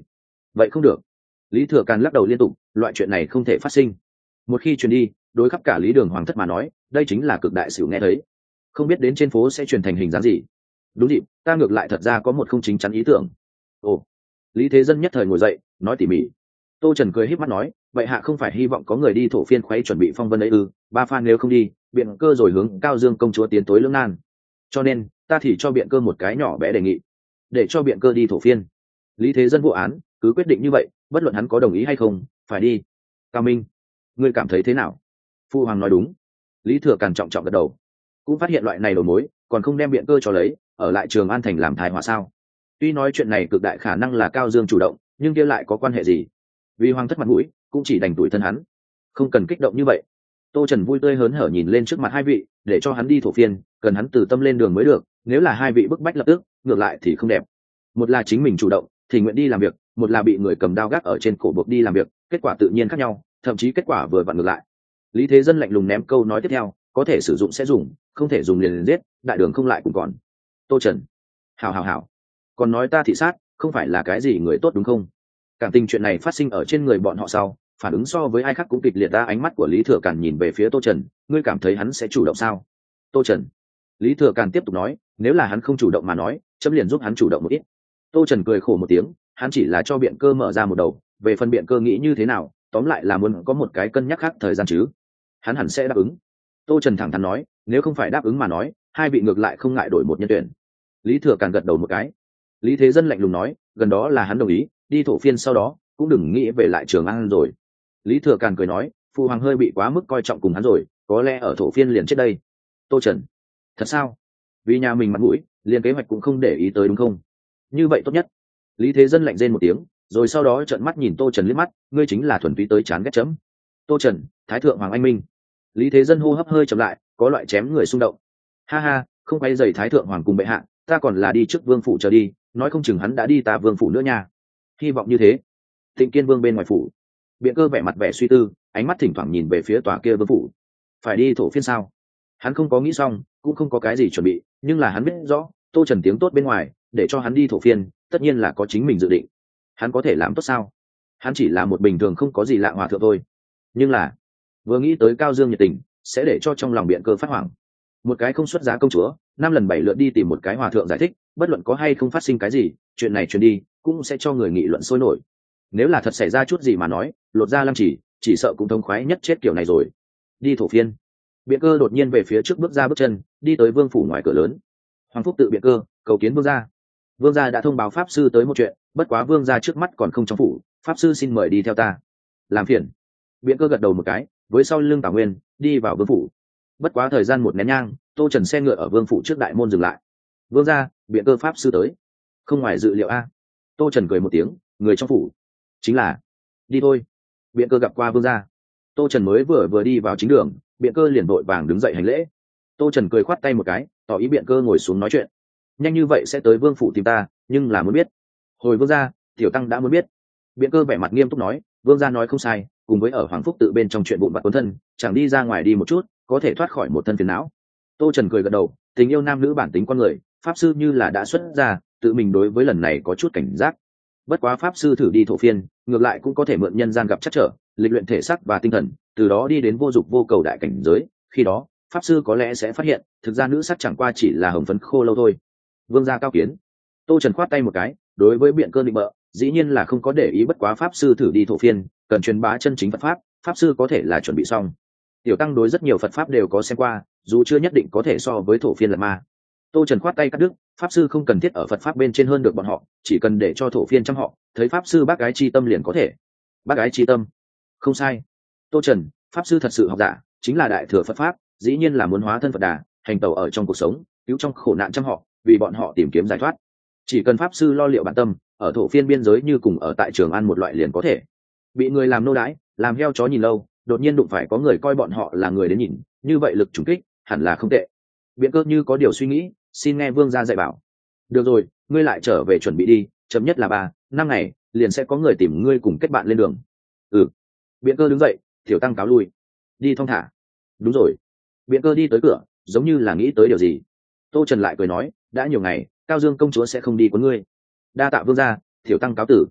vậy không được. Lý Thừa Càn lắc đầu liên tục, loại chuyện này không thể phát sinh. Một khi truyền đi, đối khắp cả Lý Đường hoàng thất mà nói, đây chính là cực đại xỉu nghe thấy. Không biết đến trên phố sẽ truyền thành hình dáng gì. Đúng dịp, ta ngược lại thật ra có một không chính chắn ý tưởng. Ồ. Lý Thế Dân nhất thời ngồi dậy, nói tỉ mỉ. Tô Trần cười híp mắt nói, vậy hạ không phải hy vọng có người đi thổ phiên khuấy chuẩn bị phong vân ấy ư? Ba Phan nếu không đi, biện cơ rồi hướng Cao Dương công chúa tiến tối lưỡng nan. Cho nên, ta thì cho biện cơ một cái nhỏ bé đề nghị, để cho biện cơ đi thổ phiên. Lý Thế Dân vô án, cứ quyết định như vậy, bất luận hắn có đồng ý hay không, phải đi. Cao Minh, ngươi cảm thấy thế nào? Phu hoàng nói đúng. Lý Thừa Càn trọng trọng gật đầu. Cũng phát hiện loại này đầu mối, còn không đem biện cơ cho lấy, ở lại Trường An thành làm thái họa sao? Tuy nói chuyện này cực đại khả năng là Cao Dương chủ động, nhưng kia lại có quan hệ gì? Vì hoàng thất mặt mũi, cũng chỉ đành tủi thân hắn. Không cần kích động như vậy. Tô Trần vui tươi hớn hở nhìn lên trước mặt hai vị, để cho hắn đi thổ phiên, cần hắn từ tâm lên đường mới được. Nếu là hai vị bức bách lập tức, ngược lại thì không đẹp. Một là chính mình chủ động, thì nguyện đi làm việc, một là bị người cầm đao gác ở trên cổ buộc đi làm việc, kết quả tự nhiên khác nhau, thậm chí kết quả vừa vặn ngược lại. Lý Thế Dân lạnh lùng ném câu nói tiếp theo, có thể sử dụng sẽ dùng, không thể dùng liền liền giết, đại đường không lại cũng còn. Tô Trần, hảo hảo hảo, còn nói ta thị sát, không phải là cái gì người tốt đúng không? Cảm tình chuyện này phát sinh ở trên người bọn họ sau, phản ứng so với ai khác cũng kịch liệt. Ra ánh mắt của Lý Thừa Càn nhìn về phía Tô Trần, ngươi cảm thấy hắn sẽ chủ động sao? Tô Trần. Lý Thừa Càn tiếp tục nói, nếu là hắn không chủ động mà nói, chấm liền giúp hắn chủ động một ít. Tô Trần cười khổ một tiếng, hắn chỉ là cho biện cơ mở ra một đầu, về phần biện cơ nghĩ như thế nào, tóm lại là muốn có một cái cân nhắc khác thời gian chứ. Hắn hẳn sẽ đáp ứng. Tô Trần thẳng thắn nói, nếu không phải đáp ứng mà nói, hai vị ngược lại không ngại đổi một nhân tuyển. Lý Thừa Càn gật đầu một cái. Lý Thế Dân lạnh lùng nói, gần đó là hắn đồng ý, đi thổ phiên sau đó, cũng đừng nghĩ về lại Trường An rồi. Lý Thừa Càn cười nói, Phu hoàng hơi bị quá mức coi trọng cùng hắn rồi, có lẽ ở thổ phiên liền chết đây. Tô Trần, thật sao? Vì nhà mình mặt mũi, liền kế hoạch cũng không để ý tới đúng không? Như vậy tốt nhất. Lý Thế Dân lạnh rên một tiếng, rồi sau đó trợn mắt nhìn Tô Trần liếc mắt, ngươi chính là thuần túy tới chán ghét chấm. Tô Trần, Thái thượng hoàng anh minh. Lý Thế Dân hô hấp hơi chậm lại, có loại chém người xung động. Ha ha, không quay dày Thái thượng hoàng cùng bệ hạ, ta còn là đi trước vương phủ chờ đi, nói không chừng hắn đã đi ta vương phủ nữa nha. Hy vọng như thế. Tịnh Kiên Vương bên ngoài phủ, biện cơ vẻ mặt vẻ suy tư, ánh mắt thỉnh thoảng nhìn về phía tòa kia vương phủ. Phải đi thổ phiên sao? Hắn không có nghĩ xong, cũng không có cái gì chuẩn bị, nhưng là hắn biết rõ, Tô Trần tiếng tốt bên ngoài, để cho hắn đi thổ phiên, tất nhiên là có chính mình dự định. Hắn có thể làm tốt sao? Hắn chỉ là một bình thường không có gì lạ hòa thượng thôi. Nhưng là, vừa nghĩ tới Cao Dương nhiệt tình, sẽ để cho trong lòng biện cơ phát hoảng. Một cái không xuất giá công chúa, năm lần bảy lượt đi tìm một cái hòa thượng giải thích, bất luận có hay không phát sinh cái gì, chuyện này truyền đi, cũng sẽ cho người nghị luận sôi nổi. Nếu là thật xảy ra chút gì mà nói, lột ra lăng chỉ, chỉ sợ cũng thống khoái nhất chết kiểu này rồi. Đi thổ phiên. Biện cơ đột nhiên về phía trước bước ra bước chân, đi tới vương phủ ngoài cửa lớn. Hoàng Phúc tự biện cơ, cầu kiến vương gia. Vương gia đã thông báo pháp sư tới một chuyện, bất quá vương gia trước mắt còn không trong phủ, pháp sư xin mời đi theo ta. Làm phiền. Biện cơ gật đầu một cái, với sau lưng Tào Nguyên, đi vào vương phủ. Bất quá thời gian một nén nhang, Tô Trần xe ngựa ở vương phủ trước đại môn dừng lại. Vương gia, biện cơ pháp sư tới. Không ngoài dự liệu a. Tô Trần cười một tiếng, người trong phủ. Chính là, đi thôi. Biện cơ gặp qua vương gia. Tô Trần mới vừa vừa đi vào chính đường, biện cơ liền vội vàng đứng dậy hành lễ. Tô Trần cười khoát tay một cái, tỏ ý biện cơ ngồi xuống nói chuyện. Nhanh như vậy sẽ tới vương phủ tìm ta, nhưng là muốn biết. Hồi vương gia, tiểu tăng đã muốn biết. Biện cơ vẻ mặt nghiêm túc nói, vương gia nói không sai, cùng với ở Hoàng Phúc tự bên trong chuyện vụn vặt cuốn thân, chẳng đi ra ngoài đi một chút, có thể thoát khỏi một thân phiền não. Tô Trần cười gật đầu, tình yêu nam nữ bản tính con người, pháp sư như là đã xuất ra, tự mình đối với lần này có chút cảnh giác. Bất quá pháp sư thử đi thổ phiên, ngược lại cũng có thể mượn nhân gian gặp chắc trở, lịch luyện thể xác và tinh thần, từ đó đi đến vô dục vô cầu đại cảnh giới. Khi đó, pháp sư có lẽ sẽ phát hiện, thực ra nữ sắc chẳng qua chỉ là hồng phấn khô lâu thôi. Vương gia cao kiến. Tô Trần khoát tay một cái, đối với biện cơ định bợ, dĩ nhiên là không có để ý, bất quá pháp sư thử đi thổ phiên, cần truyền bá chân chính Phật pháp, pháp sư có thể là chuẩn bị xong. Tiểu tăng đối rất nhiều Phật pháp đều có xem qua, dù chưa nhất định có thể so với thổ phiên là ma. Tô Trần khoát tay cắt đứt, pháp sư không cần thiết ở Phật pháp bên trên hơn được bọn họ, chỉ cần để cho thổ phiên chăm họ, thấy pháp sư bác gái chi tâm liền có thể. Bác gái chi tâm, không sai. Tô Trần, pháp sư thật sự học giả, chính là đại thừa Phật pháp, dĩ nhiên là muốn hóa thân Phật Đà, hành tẩu ở trong cuộc sống, cứu trong khổ nạn chăm họ, vì bọn họ tìm kiếm giải thoát. Chỉ cần pháp sư lo liệu bản tâm, ở thổ phiên biên giới như cùng ở tại Trường An một loại liền có thể. Bị người làm nô đái, làm heo chó nhìn lâu, đột nhiên đụng phải có người coi bọn họ là người đến nhìn, như vậy lực trùng kích hẳn là không tệ. Biện cơ như có điều suy nghĩ, xin nghe vương gia dạy bảo. Được rồi, ngươi lại trở về chuẩn bị đi, chậm nhất là ba năm ngày liền sẽ có người tìm ngươi cùng kết bạn lên đường. Ừ. Biện cơ đứng dậy, tiểu tăng cáo lui. Đi thong thả. Đúng rồi. Biện cơ đi tới cửa, giống như là nghĩ tới điều gì. Tô Trần lại cười nói, đã nhiều ngày, Cao Dương công chúa sẽ không đi của ngươi. Đa tạ vương gia, tiểu tăng cáo tử.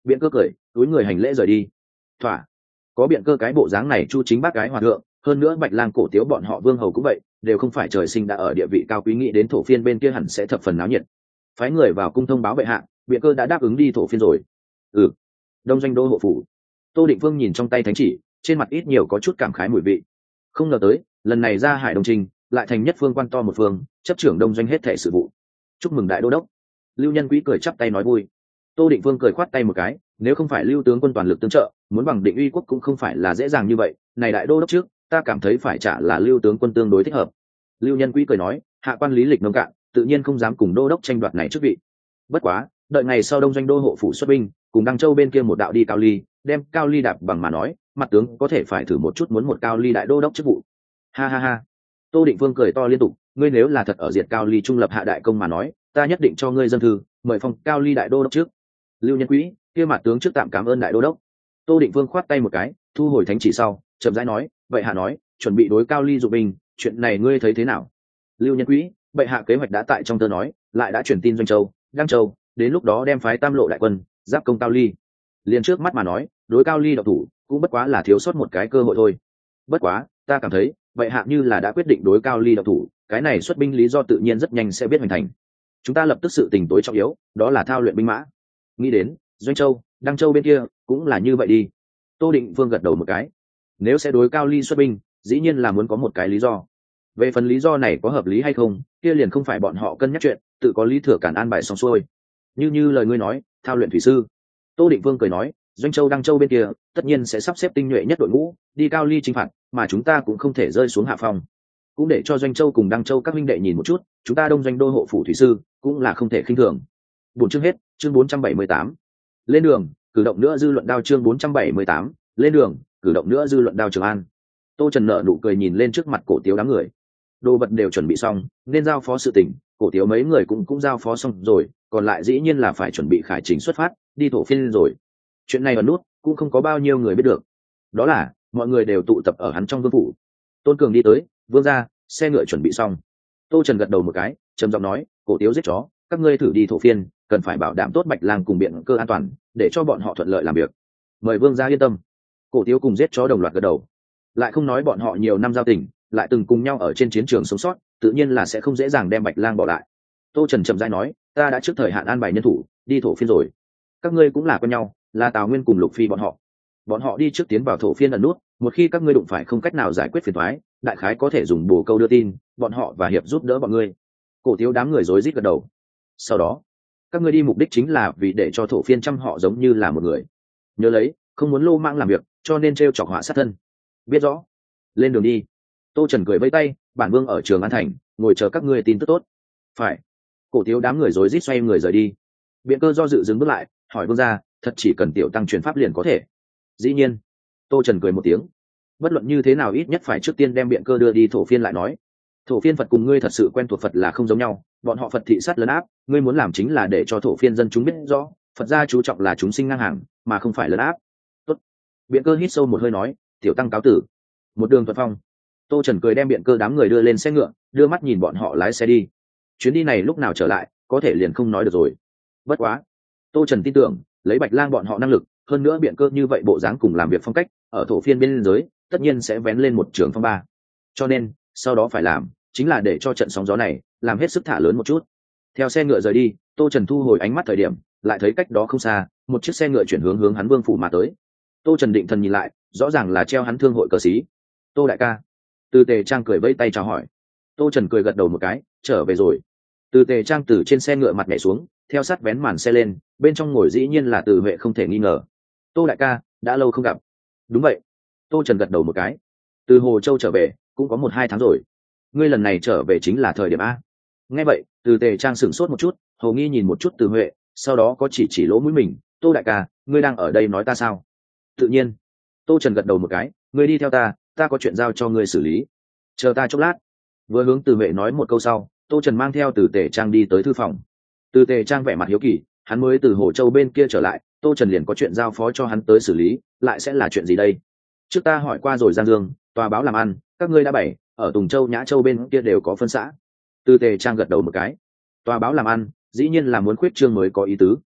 Biện Cơ cười túi người hành lễ rời đi. Thỏa, có Biện Cơ cái bộ dáng này chu chính bác gái hòa thượng, hơn nữa Bạch Lang Cổ Tiếu bọn họ Vương hầu cũng vậy, đều không phải trời sinh đã ở địa vị cao quý, nghĩ đến thổ phiên bên kia hẳn sẽ thập phần náo nhiệt. Phái người vào cung thông báo bệ hạ, Biện Cơ đã đáp ứng đi thổ phiên rồi. Ừ. Đông doanh đô hộ phủ. Tô Định Phương nhìn trong tay thánh chỉ, trên mặt ít nhiều có chút cảm khái mùi vị. Không ngờ tới lần này ra Hải Đông Trình lại thành nhất phương quan to một phương, chấp trưởng đông doanh hết thảy sự vụ. Chúc mừng đại đô đốc. Lưu Nhân Quý cười chắp tay nói vui. Tô Định Phương cười khoát tay một cái, nếu không phải Lưu tướng quân toàn lực tương trợ, muốn bằng định uy quốc cũng không phải là dễ dàng như vậy. Này đại đô đốc trước, ta cảm thấy phải trả là Lưu tướng quân tương đối thích hợp. Lưu Nhân Quý cười nói, hạ quan lý lịch nông cạn, tự nhiên không dám cùng đô đốc tranh đoạt này chức vị. Bất quá, đợi ngày sau đông doanh đô hộ phủ xuất binh, cùng Đăng Châu bên kia một đạo đi Cao Ly, đem Cao Ly đạp bằng mà nói, mặt tướng có thể phải thử một chút muốn một Cao Ly đại đô đốc chức vụ. Ha ha ha. Tô Định Phương cười to liên tục, ngươi nếu là thật ở diệt Cao Ly trung lập hạ đại công mà nói, ta nhất định cho ngươi dân thư, mời phong Cao Ly đại đô đốc trước. Lưu Nhân Quý, kia mặt tướng trước tạm cảm ơn đại đô đốc. Tô Định Phương khoát tay một cái, thu hồi thánh chỉ sau, chậm rãi nói, vậy hạ nói, chuẩn bị đối Cao Ly dụng binh, chuyện này ngươi thấy thế nào? Lưu Nhân Quý, bệ hạ kế hoạch đã tại trong tơ nói, lại đã truyền tin Doanh Châu, Đăng Châu, đến lúc đó đem phái Tam Lộ đại quân giáp công Cao Ly. Liền trước mắt mà nói, đối Cao Ly độc thủ cũng bất quá là thiếu sót một cái cơ hội thôi. Bất quá, ta cảm thấy, vậy hạ như là đã quyết định đối Cao Ly độc thủ, cái này xuất binh lý do tự nhiên rất nhanh sẽ biết hoàn thành. Chúng ta lập tức sự tình tối trọng yếu, đó là thao luyện binh mã. Nghĩ đến Doanh Châu, Đăng Châu bên kia cũng là như vậy đi. Tô Định Phương gật đầu một cái. Nếu sẽ đối Cao Ly xuất binh, dĩ nhiên là muốn có một cái lý do. Về phần lý do này có hợp lý hay không, kia liền không phải bọn họ cân nhắc chuyện, tự có lý thừa cản an bài xong xuôi. Như như lời ngươi nói, thao luyện thủy sư. Tô Định Vương cười nói, Doanh Châu Đăng Châu bên kia tất nhiên sẽ sắp xếp tinh nhuệ nhất đội ngũ đi Cao Ly chinh phạt, mà chúng ta cũng không thể rơi xuống hạ phòng. Cũng để cho Doanh Châu cùng Đăng Châu các huynh đệ nhìn một chút, chúng ta đông doanh đô hộ phủ thủy sư cũng là không thể khinh thường. Bốn chương hết, chương bốn trăm bảy mươi tám. Lên đường, cử động nữa dư luận đao chương bốn trăm bảy mươi tám. Lên đường, cử động nữa dư luận đao Trường An. Tô Trần nở nụ cười nhìn lên trước mặt Cổ Tiếu đám người. Đồ vật đều chuẩn bị xong, nên giao phó sự tình, Cổ Tiếu mấy người cũng cũng giao phó xong rồi, còn lại dĩ nhiên là phải chuẩn bị khải trình xuất phát, đi thổ phiên rồi. Chuyện này ở nút cũng không có bao nhiêu người biết được. Đó là, mọi người đều tụ tập ở hắn trong vương phủ. Tôn Cường đi tới, vương ra, xe ngựa chuẩn bị xong. Tô Trần gật đầu một cái, trầm giọng nói, Cổ Tiếu giết chó, các ngươi thử đi thổ phiên, cần phải bảo đảm tốt Bạch Lang cùng Biện Cơ an toàn, để cho bọn họ thuận lợi làm việc. Mời vương gia yên tâm. Cổ Tiếu cùng giết chó đồng loạt gật đầu. Lại không nói bọn họ nhiều năm giao tình, lại từng cùng nhau ở trên chiến trường sống sót, tự nhiên là sẽ không dễ dàng đem Bạch Lang bỏ lại. Tô Trần chậm rãi nói, ta đã trước thời hạn an bài nhân thủ đi thổ phiên rồi. Các ngươi cũng là con nhau, là Tào Nguyên cùng Lục Phi bọn họ. Bọn họ đi trước tiến vào thổ phiên ẩn nút, một khi các ngươi đụng phải không cách nào giải quyết phiền toái, đại khái có thể dùng bồ câu đưa tin, bọn họ và hiệp giúp đỡ bọn ngươi. Cổ Tiếu đám người rối rít gật đầu. Sau đó, các ngươi đi mục đích chính là vì để cho thổ phiên trăm họ giống như là một người. Nhớ lấy, không muốn lô mang làm việc, cho nên trêu chọc họa sát thân. Biết rõ. Lên đường đi. Tô Trần cười vẫy tay, bản vương ở Trường An thành, ngồi chờ các ngươi tin tức tốt. Phải. Cổ Tiếu đám người rối rít xoay người rời đi. Biện Cơ do dự dừng bước lại, hỏi vương gia, thật chỉ cần tiểu tăng truyền pháp liền có thể? Dĩ nhiên. Tô Trần cười một tiếng. Bất luận như thế nào ít nhất phải trước tiên đem Biện Cơ đưa đi thổ phiên lại nói. Thổ phiên Phật cùng ngươi thật sự quen thuộc Phật là không giống nhau, bọn họ Phật thị sát lấn áp, ngươi muốn làm chính là để cho thổ phiên dân chúng biết rõ, Phật gia chú trọng là chúng sinh ngang hàng, mà không phải lấn áp. Tốt. Biện Cơ hít sâu một hơi nói, tiểu tăng cáo tử. Một đường thuận phong. Tô Trần cười đem Biện Cơ đám người đưa lên xe ngựa, đưa mắt nhìn bọn họ lái xe đi. Chuyến đi này lúc nào trở lại, có thể liền không nói được rồi. Bất quá, Tô Trần tin tưởng, lấy Bạch Lang bọn họ năng lực, hơn nữa Biện Cơ như vậy bộ dáng cùng làm việc phong cách, ở thổ phiên bên giới, tất nhiên sẽ vén lên một trường phong ba. Cho nên, sau đó phải làm, chính là để cho trận sóng gió này làm hết sức thả lớn một chút. Theo xe ngựa rời đi, Tô Trần thu hồi ánh mắt thời điểm, lại thấy cách đó không xa, một chiếc xe ngựa chuyển hướng hướng hắn vương phủ mà tới. Tô Trần định thần nhìn lại, rõ ràng là treo hắn thương hội cờ xí. Tô đại ca. Từ Tề Trang cười vẫy tay chào hỏi. Tô Trần cười gật đầu một cái, trở về rồi. Từ Tề Trang từ trên xe ngựa mặt nhảy xuống, theo sát vén màn xe lên, bên trong ngồi dĩ nhiên là Từ Huệ không thể nghi ngờ. Tô đại ca, đã lâu không gặp. Đúng vậy. Tô Trần gật đầu một cái. Từ Hồ Châu trở về, cũng có một hai tháng rồi. Ngươi lần này trở về chính là thời điểm a? Nghe vậy, Từ Tề Trang sửng sốt một chút, hầu nghi nhìn một chút Từ Huệ, sau đó có chỉ chỉ lỗ mũi mình. Tô đại ca, ngươi đang ở đây nói ta sao? Tự nhiên. Tô Trần gật đầu một cái, ngươi đi theo ta, ta có chuyện giao cho ngươi xử lý. Chờ ta chốc lát. Vừa hướng Từ Huệ nói một câu sau, Tô Trần mang theo Từ Tề Trang đi tới thư phòng. Từ Tề Trang vẻ mặt hiếu kỳ, hắn mới từ Hồ Châu bên kia trở lại, Tô Trần liền có chuyện giao phó cho hắn tới xử lý, lại sẽ là chuyện gì đây? Trước ta hỏi qua rồi Giang Dương, tòa báo làm ăn, các ngươi đã bày, ở Tùng Châu Nhã Châu bên kia đều có phân xã. Từ Tề Trang gật đầu một cái. Tòa báo làm ăn, dĩ nhiên là muốn khuyết trương mới có ý tứ.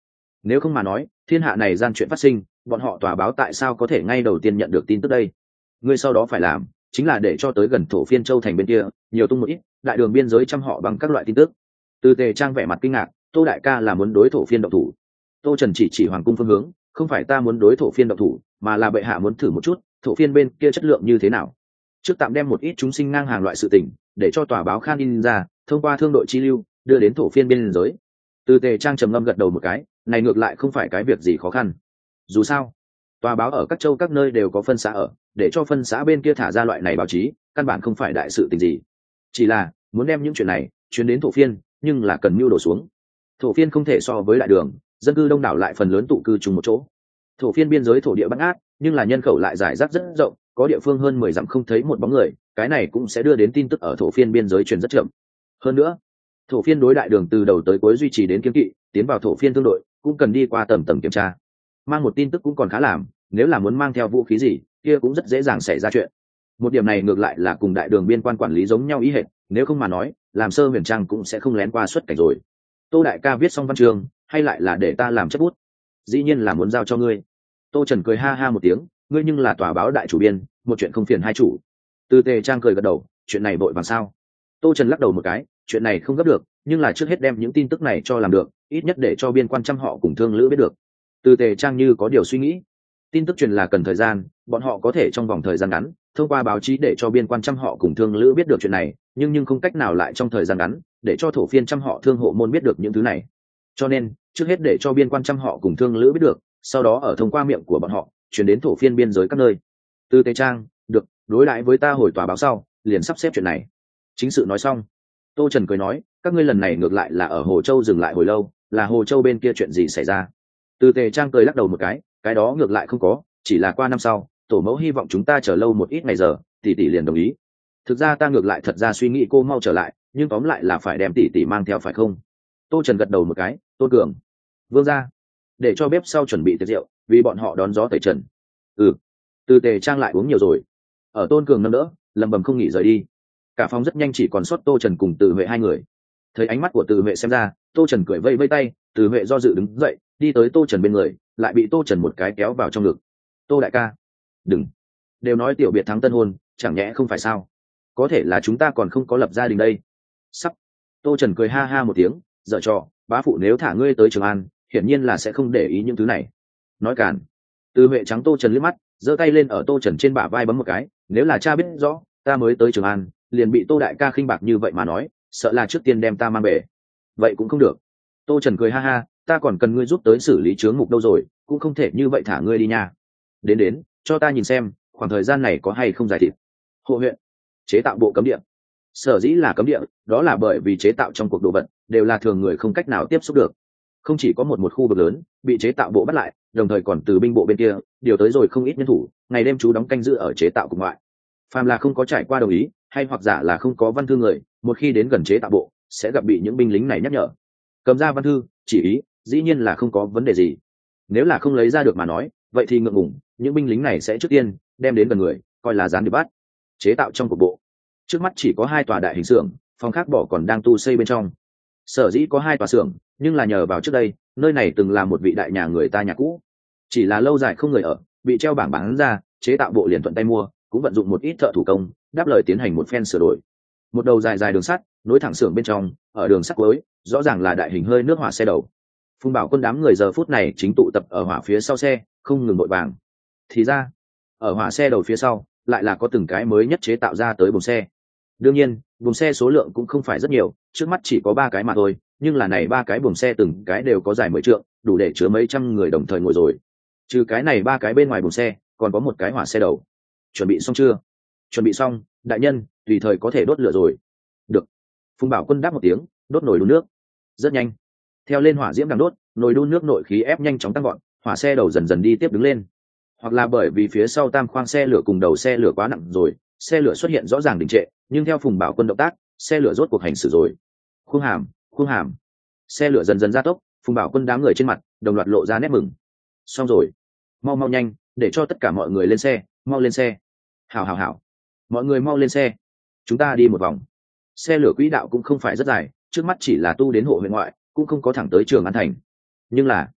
Nếu không mà nói thiên hạ này gian chuyện phát sinh, bọn họ tòa báo tại sao có thể ngay đầu tiên nhận được tin tức đây? Ngươi sau đó phải làm chính là để cho tới gần thổ phiên châu thành bên kia nhiều tung một ít đại đường biên giới trăm họ bằng các loại tin tức. Từ Tề Trang vẻ mặt kinh ngạc, Tô đại ca là muốn đối thổ phiên động thủ? Tô Trần chỉ chỉ hoàng cung phương hướng, không phải ta muốn đối thổ phiên động thủ, mà là bệ hạ muốn thử một chút thổ phiên bên kia chất lượng như thế nào. Trước tạm đem một ít chúng sinh ngang hàng loại sự tình để cho tòa báo Khan in ra, thông qua thương đội chi lưu đưa đến thổ phiên biên giới. Từ Tề Trang trầm ngâm gật đầu một cái, này ngược lại không phải cái việc gì khó khăn. Dù sao tòa báo ở các châu các nơi đều có phân xã ở, để cho phân xã bên kia thả ra loại này báo chí căn bản không phải đại sự tình gì, chỉ là muốn đem những chuyện này chuyến đến thổ phiên, nhưng là cần mưu đồ xuống. Thổ phiên không thể so với đại đường, dân cư đông đảo lại phần lớn tụ cư chung một chỗ. Thổ phiên biên giới thổ địa bắt ngát, nhưng là nhân khẩu lại rải rác rất rộng, có địa phương hơn mười dặm không thấy một bóng người, cái này cũng sẽ đưa đến tin tức ở thổ phiên biên giới truyền rất chậm. Hơn nữa thổ phiên đối đại đường từ đầu tới cuối duy trì đến kiên kỵ, tiến vào thổ phiên thương đội cũng cần đi qua tầm tầm kiểm tra. Mang một tin tức cũng còn khá làm, nếu là muốn mang theo vũ khí gì kia cũng rất dễ dàng xảy ra chuyện. Một điểm này ngược lại là cùng đại đường biên quan quản lý giống nhau ý hệt, nếu không mà nói làm Sơ Huyền Trang cũng sẽ không lén qua xuất cảnh rồi. Tô đại ca viết xong văn chương hay lại là để ta làm chất bút? Dĩ nhiên là muốn giao cho ngươi. Tô Trần cười ha ha một tiếng, ngươi nhưng là tòa báo đại chủ biên, một chuyện không phiền hai chủ. Từ Tề Trang cười gật đầu, chuyện này vội vàng sao? Tô Trần lắc đầu một cái, chuyện này không gấp được, nhưng là trước hết đem những tin tức này cho làm được, ít nhất để cho biên quan trăm họ cùng thương lữ biết được. Từ Tề Trang như có điều suy nghĩ, tin tức truyền là cần thời gian, bọn họ có thể trong vòng thời gian ngắn thông qua báo chí để cho biên quan trăm họ cùng thương lữ biết được chuyện này, nhưng nhưng không cách nào lại trong thời gian ngắn để cho thổ phiên trăm họ thương hộ môn biết được những thứ này. Cho nên trước hết để cho biên quan trăm họ cùng thương lữ biết được, sau đó ở thông qua miệng của bọn họ chuyển đến thổ phiên biên giới các nơi. Từ Tề Trang, được, đối lại với ta hồi tòa báo sau liền sắp xếp chuyện này. Chính sự nói xong, Tô Trần cười nói, các ngươi lần này ngược lại là ở Hồ Châu dừng lại hồi lâu, là Hồ Châu bên kia chuyện gì xảy ra? Từ Tề Trang cười lắc đầu một cái, cái đó ngược lại không có, chỉ là qua năm sau tổ mẫu hy vọng chúng ta chờ lâu một ít ngày giờ, tỷ tỷ liền đồng ý. Thực ra ta ngược lại thật ra suy nghĩ cô mau trở lại, nhưng tóm lại là phải đem tỷ tỷ mang theo phải không? Tô Trần gật đầu một cái, Tôn Cường, Vương gia, để cho bếp sau chuẩn bị tiệc rượu, vì bọn họ đón gió tẩy trần. Ừ. Từ Tề Trang lại uống nhiều rồi, ở Tôn Cường nâng đỡ lầm bầm không nghỉ rời đi. Cả phòng rất nhanh chỉ còn sót Tô Trần cùng Từ Huệ hai người. Thấy ánh mắt của Từ Huệ xem ra, Tô Trần cười vây vây tay, Từ Huệ do dự đứng dậy đi tới Tô Trần bên người, lại bị Tô Trần một cái kéo vào trong ngực. Tô đại ca, đừng, đều nói tiểu biệt thắng tân hôn, chẳng nhẽ không phải sao? Có thể là chúng ta còn không có lập gia đình đây. Sắp. Tô Trần cười ha ha một tiếng, dở trò, bá phụ nếu thả ngươi tới Trường An, hiển nhiên là sẽ không để ý những thứ này. Nói cản. Từ Huệ trắng Tô Trần liếc mắt, giơ tay lên ở Tô Trần trên bả vai bấm một cái, nếu là cha biết rõ ta mới tới Trường An liền bị Tô đại ca khinh bạc như vậy mà nói, sợ là trước tiên đem ta mang về. Vậy cũng không được. Tô Trần cười ha ha, ta còn cần ngươi giúp tới xử lý chướng mục đâu rồi, cũng không thể như vậy thả ngươi đi nha. Đến đến, cho ta nhìn xem khoảng thời gian này có hay không giải thịt. Hộ huyện chế tạo bộ cấm địa. Sở dĩ là cấm địa, đó là bởi vì chế tạo trong cuộc đồ vật đều là thường người không cách nào tiếp xúc được. Không chỉ có một một khu vực lớn bị chế tạo bộ bắt lại, đồng thời còn từ binh bộ bên kia điều tới rồi không ít nhân thủ, ngày đêm chú đóng canh giữ ở chế tạo cục ngoại. Phàm là không có trải qua đồng ý hay hoặc giả là không có văn thư người, một khi đến gần chế tạo bộ sẽ gặp bị những binh lính này nhắc nhở. Cầm ra văn thư chỉ ý dĩ nhiên là không có vấn đề gì, nếu là không lấy ra được mà nói, vậy thì ngượng ngùng, những binh lính này sẽ trước tiên đem đến gần người coi là gián điệp bắt. Chế tạo trong cục bộ trước mắt chỉ có hai tòa đại hình xưởng, phòng khác bỏ còn đang tu xây bên trong. Sở dĩ có hai tòa xưởng, nhưng là nhờ vào trước đây nơi này từng là một vị đại nhà người ta nhà cũ, chỉ là lâu dài không người ở, bị treo bảng bán ra, chế tạo bộ liền thuận tay mua, cũng vận dụng một ít thợ thủ công đáp lời tiến hành một phen sửa đổi. Một đầu dài dài đường sắt nối thẳng xưởng bên trong, ở đường sắt cuối rõ ràng là đại hình hơi nước hỏa xe đầu. Phùng Bảo Quân đám người giờ phút này chính tụ tập ở hỏa phía sau xe, không ngừng vội vàng. Thì ra ở hỏa xe đầu phía sau lại là có từng cái mới nhất chế tạo ra tới buồng xe. Đương nhiên buồng xe số lượng cũng không phải rất nhiều, trước mắt chỉ có ba cái mà thôi, nhưng là này ba cái buồng xe từng cái đều có dài mười trượng, đủ để chứa mấy trăm người đồng thời ngồi rồi. Trừ cái này ba cái bên ngoài buồng xe còn có một cái hỏa xe đầu. Chuẩn bị xong chưa? Chuẩn bị xong, đại nhân, tùy thời có thể đốt lửa rồi. Được. Phùng Bảo Quân đáp một tiếng, đốt nồi đun nước. Rất nhanh, theo lên hỏa diễm đang đốt, nồi đun nước nội khí ép nhanh chóng tăng gọn, hỏa xe đầu dần dần đi tiếp đứng lên. Hoặc là bởi vì phía sau tam khoang xe lửa cùng đầu xe lửa quá nặng rồi, xe lửa xuất hiện rõ ràng đình trệ, nhưng theo Phùng Bảo Quân động tác, xe lửa rốt cuộc hành xử rồi. Khuông hàm, khuông hàm. Xe lửa dần dần gia tốc, Phùng Bảo Quân đám người trên mặt đồng loạt lộ ra nét mừng. Xong rồi, mau mau nhanh, để cho tất cả mọi người lên xe, mau lên xe. Hảo hảo hảo, mọi người mau lên xe, chúng ta đi một vòng. Xe lửa quỹ đạo cũng không phải rất dài, trước mắt chỉ là tu đến hộ huyện ngoại, cũng không có thẳng tới Trường An thành. Nhưng là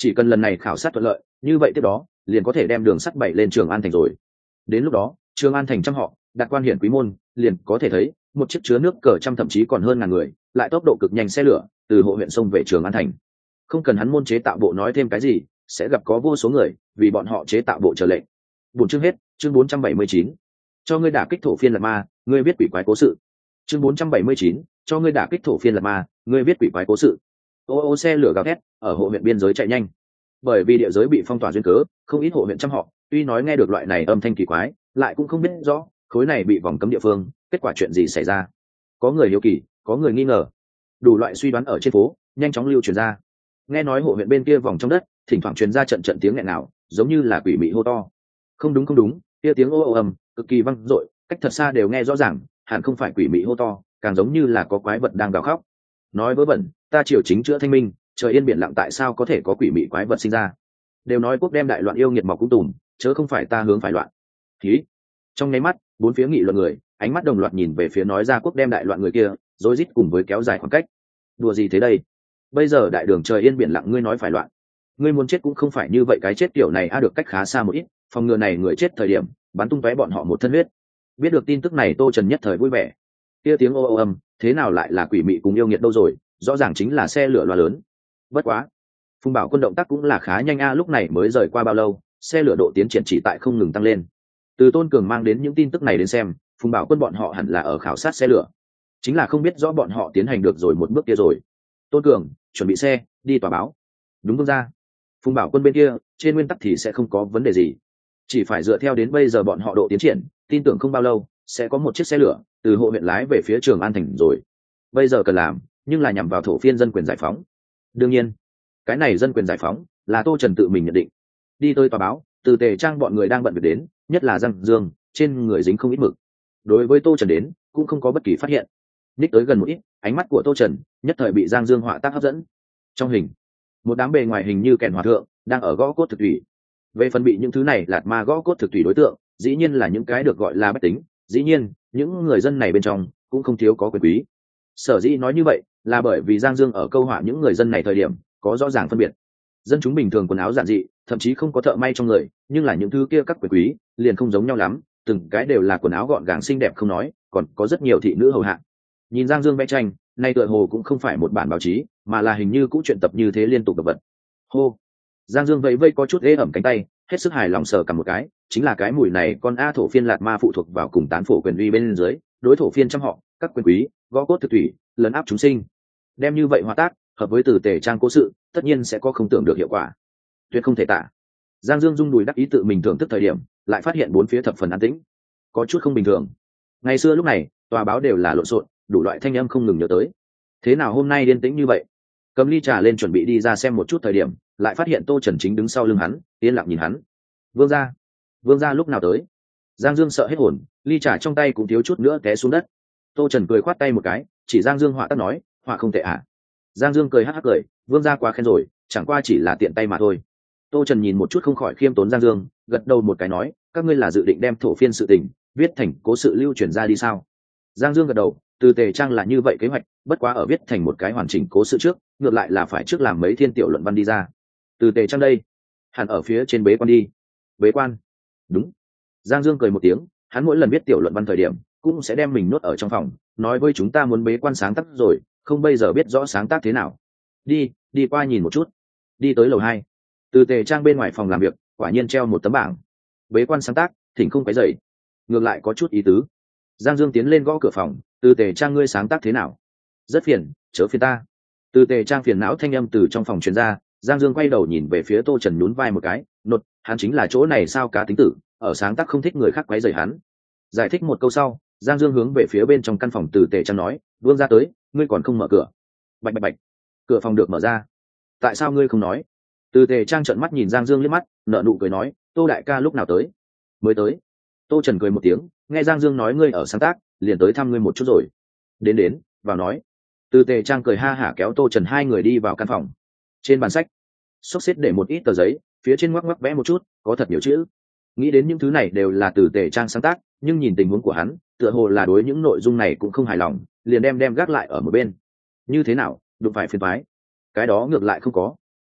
chỉ cần lần này khảo sát thuận lợi, như vậy tiếp đó liền có thể đem đường sắt bảy lên Trường An thành rồi. Đến lúc đó Trường An thành trăm họ đạt quan hiển quý môn, liền có thể thấy một chiếc chứa nước cờ trăm thậm chí còn hơn ngàn người, lại tốc độ cực nhanh xe lửa từ hộ huyện sông về Trường An thành. Không cần hắn môn chế tạo bộ nói thêm cái gì, sẽ gặp có vô số người vì bọn họ chế tạo bộ chờ lệnh. Buổi chương hết, chương bốn trăm bảy mươi chín. Cho ngươi đả kích thổ phiên lạt ma, ngươi viết quỷ quái cố sự. Chương bốn trăm bảy mươi chín, cho ngươi đả kích thổ phiên lạt ma, ngươi viết quỷ quái cố sự. Ô ô xe lửa gào thét ở hộ huyện biên giới chạy nhanh. Bởi vì địa giới bị phong tỏa duyên cớ, không ít hộ huyện trăm họ tuy nói nghe được loại này âm thanh kỳ quái, lại cũng không biết rõ khối này bị vòng cấm địa phương, kết quả chuyện gì xảy ra. Có người hiếu kỳ, có người nghi ngờ, đủ loại suy đoán ở trên phố nhanh chóng lưu truyền ra. Nghe nói hộ huyện bên kia vòng trong đất thỉnh thoảng truyền ra trận trận tiếng nghẹn nào, giống như là quỷ mị hô to. Không đúng không đúng, kia tiếng ô ô ầm cực kỳ vang dội, cách thật xa đều nghe rõ ràng, hẳn không phải quỷ mị hô to, càng giống như là có quái vật đang gào khóc. Nói vớ vẩn, ta triều chính chữa thanh minh, trời yên biển lặng, tại sao có thể có quỷ mị quái vật sinh ra? Đều nói quốc đem đại loạn yêu nghiệt mọc cũng tùm, chớ không phải ta hướng phải loạn. Khí. Trong nháy mắt, bốn phía nghị luận người, ánh mắt đồng loạt nhìn về phía nói ra quốc đem đại loạn người kia, rối rít cùng với kéo dài khoảng cách. Đùa gì thế đây? Bây giờ đại đường trời yên biển lặng, ngươi nói phải loạn? Ngươi muốn chết cũng không phải như vậy, cái chết kiểu này a được cách khá xa một ít, phòng ngừa này người chết thời điểm bắn tung tóe bọn họ một thân huyết. Biết được tin tức này, Tô Trần nhất thời vui vẻ. Kia tiếng ô ô âm, thế nào lại là quỷ mị cùng yêu nghiệt đâu rồi, rõ ràng chính là xe lửa loa lớn. Bất quá, Phùng Bảo Quân động tác cũng là khá nhanh a, lúc này mới rời qua bao lâu, xe lửa độ tiến triển chỉ tại không ngừng tăng lên. Từ Tôn Cường mang đến những tin tức này đến xem, Phùng Bảo Quân bọn họ hẳn là ở khảo sát xe lửa, chính là không biết rõ bọn họ tiến hành được rồi một bước kia rồi. Tôn Cường, chuẩn bị xe, đi tòa báo. Đúng không ra. Phùng Bảo Quân bên kia, trên nguyên tắc thì sẽ không có vấn đề gì, chỉ phải dựa theo đến bây giờ bọn họ độ tiến triển, tin tưởng không bao lâu sẽ có một chiếc xe lửa từ hộ huyện lái về phía Trường An thành rồi. Bây giờ cần làm nhưng là nhằm vào thổ phiên dân quyền giải phóng. Đương nhiên, cái này dân quyền giải phóng là Tô Trần tự mình nhận định. Đi tới tòa báo, từ Tề Trang bọn người đang bận việc đến, nhất là Giang Dương, trên người dính không ít mực. Đối với Tô Trần đến, cũng không có bất kỳ phát hiện. Ních tới gần một ít, ánh mắt của Tô Trần nhất thời bị Giang Dương họa tác hấp dẫn. Trong hình, một đám bề ngoài hình như kèn hòa thượng đang ở gõ cốt thực thủy. Về phần bị những thứ này lạt ma gõ cốt thực thủy đối tượng, dĩ nhiên là những cái được gọi là bách tính. Dĩ nhiên, những người dân này bên trong cũng không thiếu có quyền quý. Sở dĩ nói như vậy là bởi vì Giang Dương ở câu họa những người dân này thời điểm có rõ ràng phân biệt. Dân chúng bình thường quần áo giản dị, thậm chí không có thợ may trong người, nhưng là những thứ kia các quyền quý liền không giống nhau lắm, từng cái đều là quần áo gọn gàng xinh đẹp không nói, còn có rất nhiều thị nữ hầu hạ. Nhìn Giang Dương vẽ tranh, nay tựa hồ cũng không phải một bản báo chí, mà là hình như cũ truyện tập như thế liên tục đập vật. Hô. Giang Dương vẫy vây có chút ghê ẩm cánh tay, hết sức hài lòng sờ cầm một cái, chính là cái mùi này con a thổ phiên lạt ma phụ thuộc vào cùng tán phổ quyền uy bên dưới, đối thổ phiên trăm họ, các quyền quý, gõ cốt thực thủy, lấn áp chúng sinh. Đem như vậy hòa tác, hợp với từ Tề Trang cố sự, tất nhiên sẽ có không tưởng được hiệu quả. Tuyệt không thể tả. Giang Dương rung đùi đắc ý tự mình thưởng thức thời điểm, lại phát hiện bốn phía thập phần an tĩnh, có chút không bình thường. Ngày xưa lúc này, tòa báo đều là lộn xộn, đủ loại thanh âm không ngừng nhớ tới. Thế nào hôm nay yên tĩnh như vậy? Cầm ly trà lên chuẩn bị đi ra xem một chút thời điểm, lại phát hiện Tô Trần chính đứng sau lưng hắn, yên lặng nhìn hắn. Vương gia, Vương gia lúc nào tới? Giang Dương sợ hết hồn, ly trà trong tay cũng thiếu chút nữa té xuống đất. Tô Trần cười khoát tay một cái, chỉ Giang Dương họa tác nói, họa không tệ à? Giang Dương cười hắc hắc cười, Vương gia quá khen rồi, chẳng qua chỉ là tiện tay mà thôi. Tô Trần nhìn một chút không khỏi khiêm tốn Giang Dương, gật đầu một cái nói, các ngươi là dự định đem thổ phiên sự tình viết thành cố sự lưu truyền ra đi sao? Giang Dương gật đầu, từ Tề Trang là như vậy kế hoạch, bất quá ở viết thành một cái hoàn chỉnh cố sự trước, ngược lại là phải trước làm mấy thiên tiểu luận văn đi ra. Từ Tề Trang đây, hẳn ở phía trên bế quan đi. Bế quan? Đúng. Giang Dương cười một tiếng, hắn mỗi lần viết tiểu luận văn thời điểm, cũng sẽ đem mình nuốt ở trong phòng, nói với chúng ta muốn bế quan sáng tác rồi, không bây giờ biết rõ sáng tác thế nào. Đi, đi qua nhìn một chút. Đi tới lầu hai, từ Tề Trang bên ngoài phòng làm việc, quả nhiên treo một tấm bảng. Bế quan sáng tác, thỉnh không cái dậy. Ngược lại có chút ý tứ. Giang Dương tiến lên gõ cửa phòng, từ Tề Trang ngươi sáng tác thế nào? Rất phiền, chớ phiền ta. Từ Tề Trang phiền não thanh âm từ trong phòng truyền ra. Giang Dương quay đầu nhìn về phía Tô Trần nhún vai một cái, nột, hắn chính là chỗ này sao cá tính tử, ở sáng tác không thích người khác quấy rầy hắn. Giải thích một câu sau, Giang Dương hướng về phía bên trong căn phòng từ Tề Trang nói, Vương ra tới, ngươi còn không mở cửa. Bạch bạch bạch, cửa phòng được mở ra. Tại sao ngươi không nói? Từ Tề Trang trợn mắt nhìn Giang Dương liếc mắt, nở nụ cười nói, Tô đại ca lúc nào tới? Mới tới. Tô Trần cười một tiếng, nghe Giang Dương nói ngươi ở sáng tác, liền tới thăm ngươi một chút rồi. Đến đến, vào nói. Từ Tề Trang cười ha hả kéo Tô Trần hai người đi vào căn phòng. Trên bàn sách, xốc xếp để một ít tờ giấy, phía trên ngoắc ngoắc vẽ một chút, có thật nhiều chữ. Nghĩ đến những thứ này đều là từ Tề Trang sáng tác, nhưng nhìn tình huống của hắn, tựa hồ là đối những nội dung này cũng không hài lòng, liền đem đem gác lại ở một bên. Như thế nào, đụng phải phiền toái? Cái đó ngược lại không có.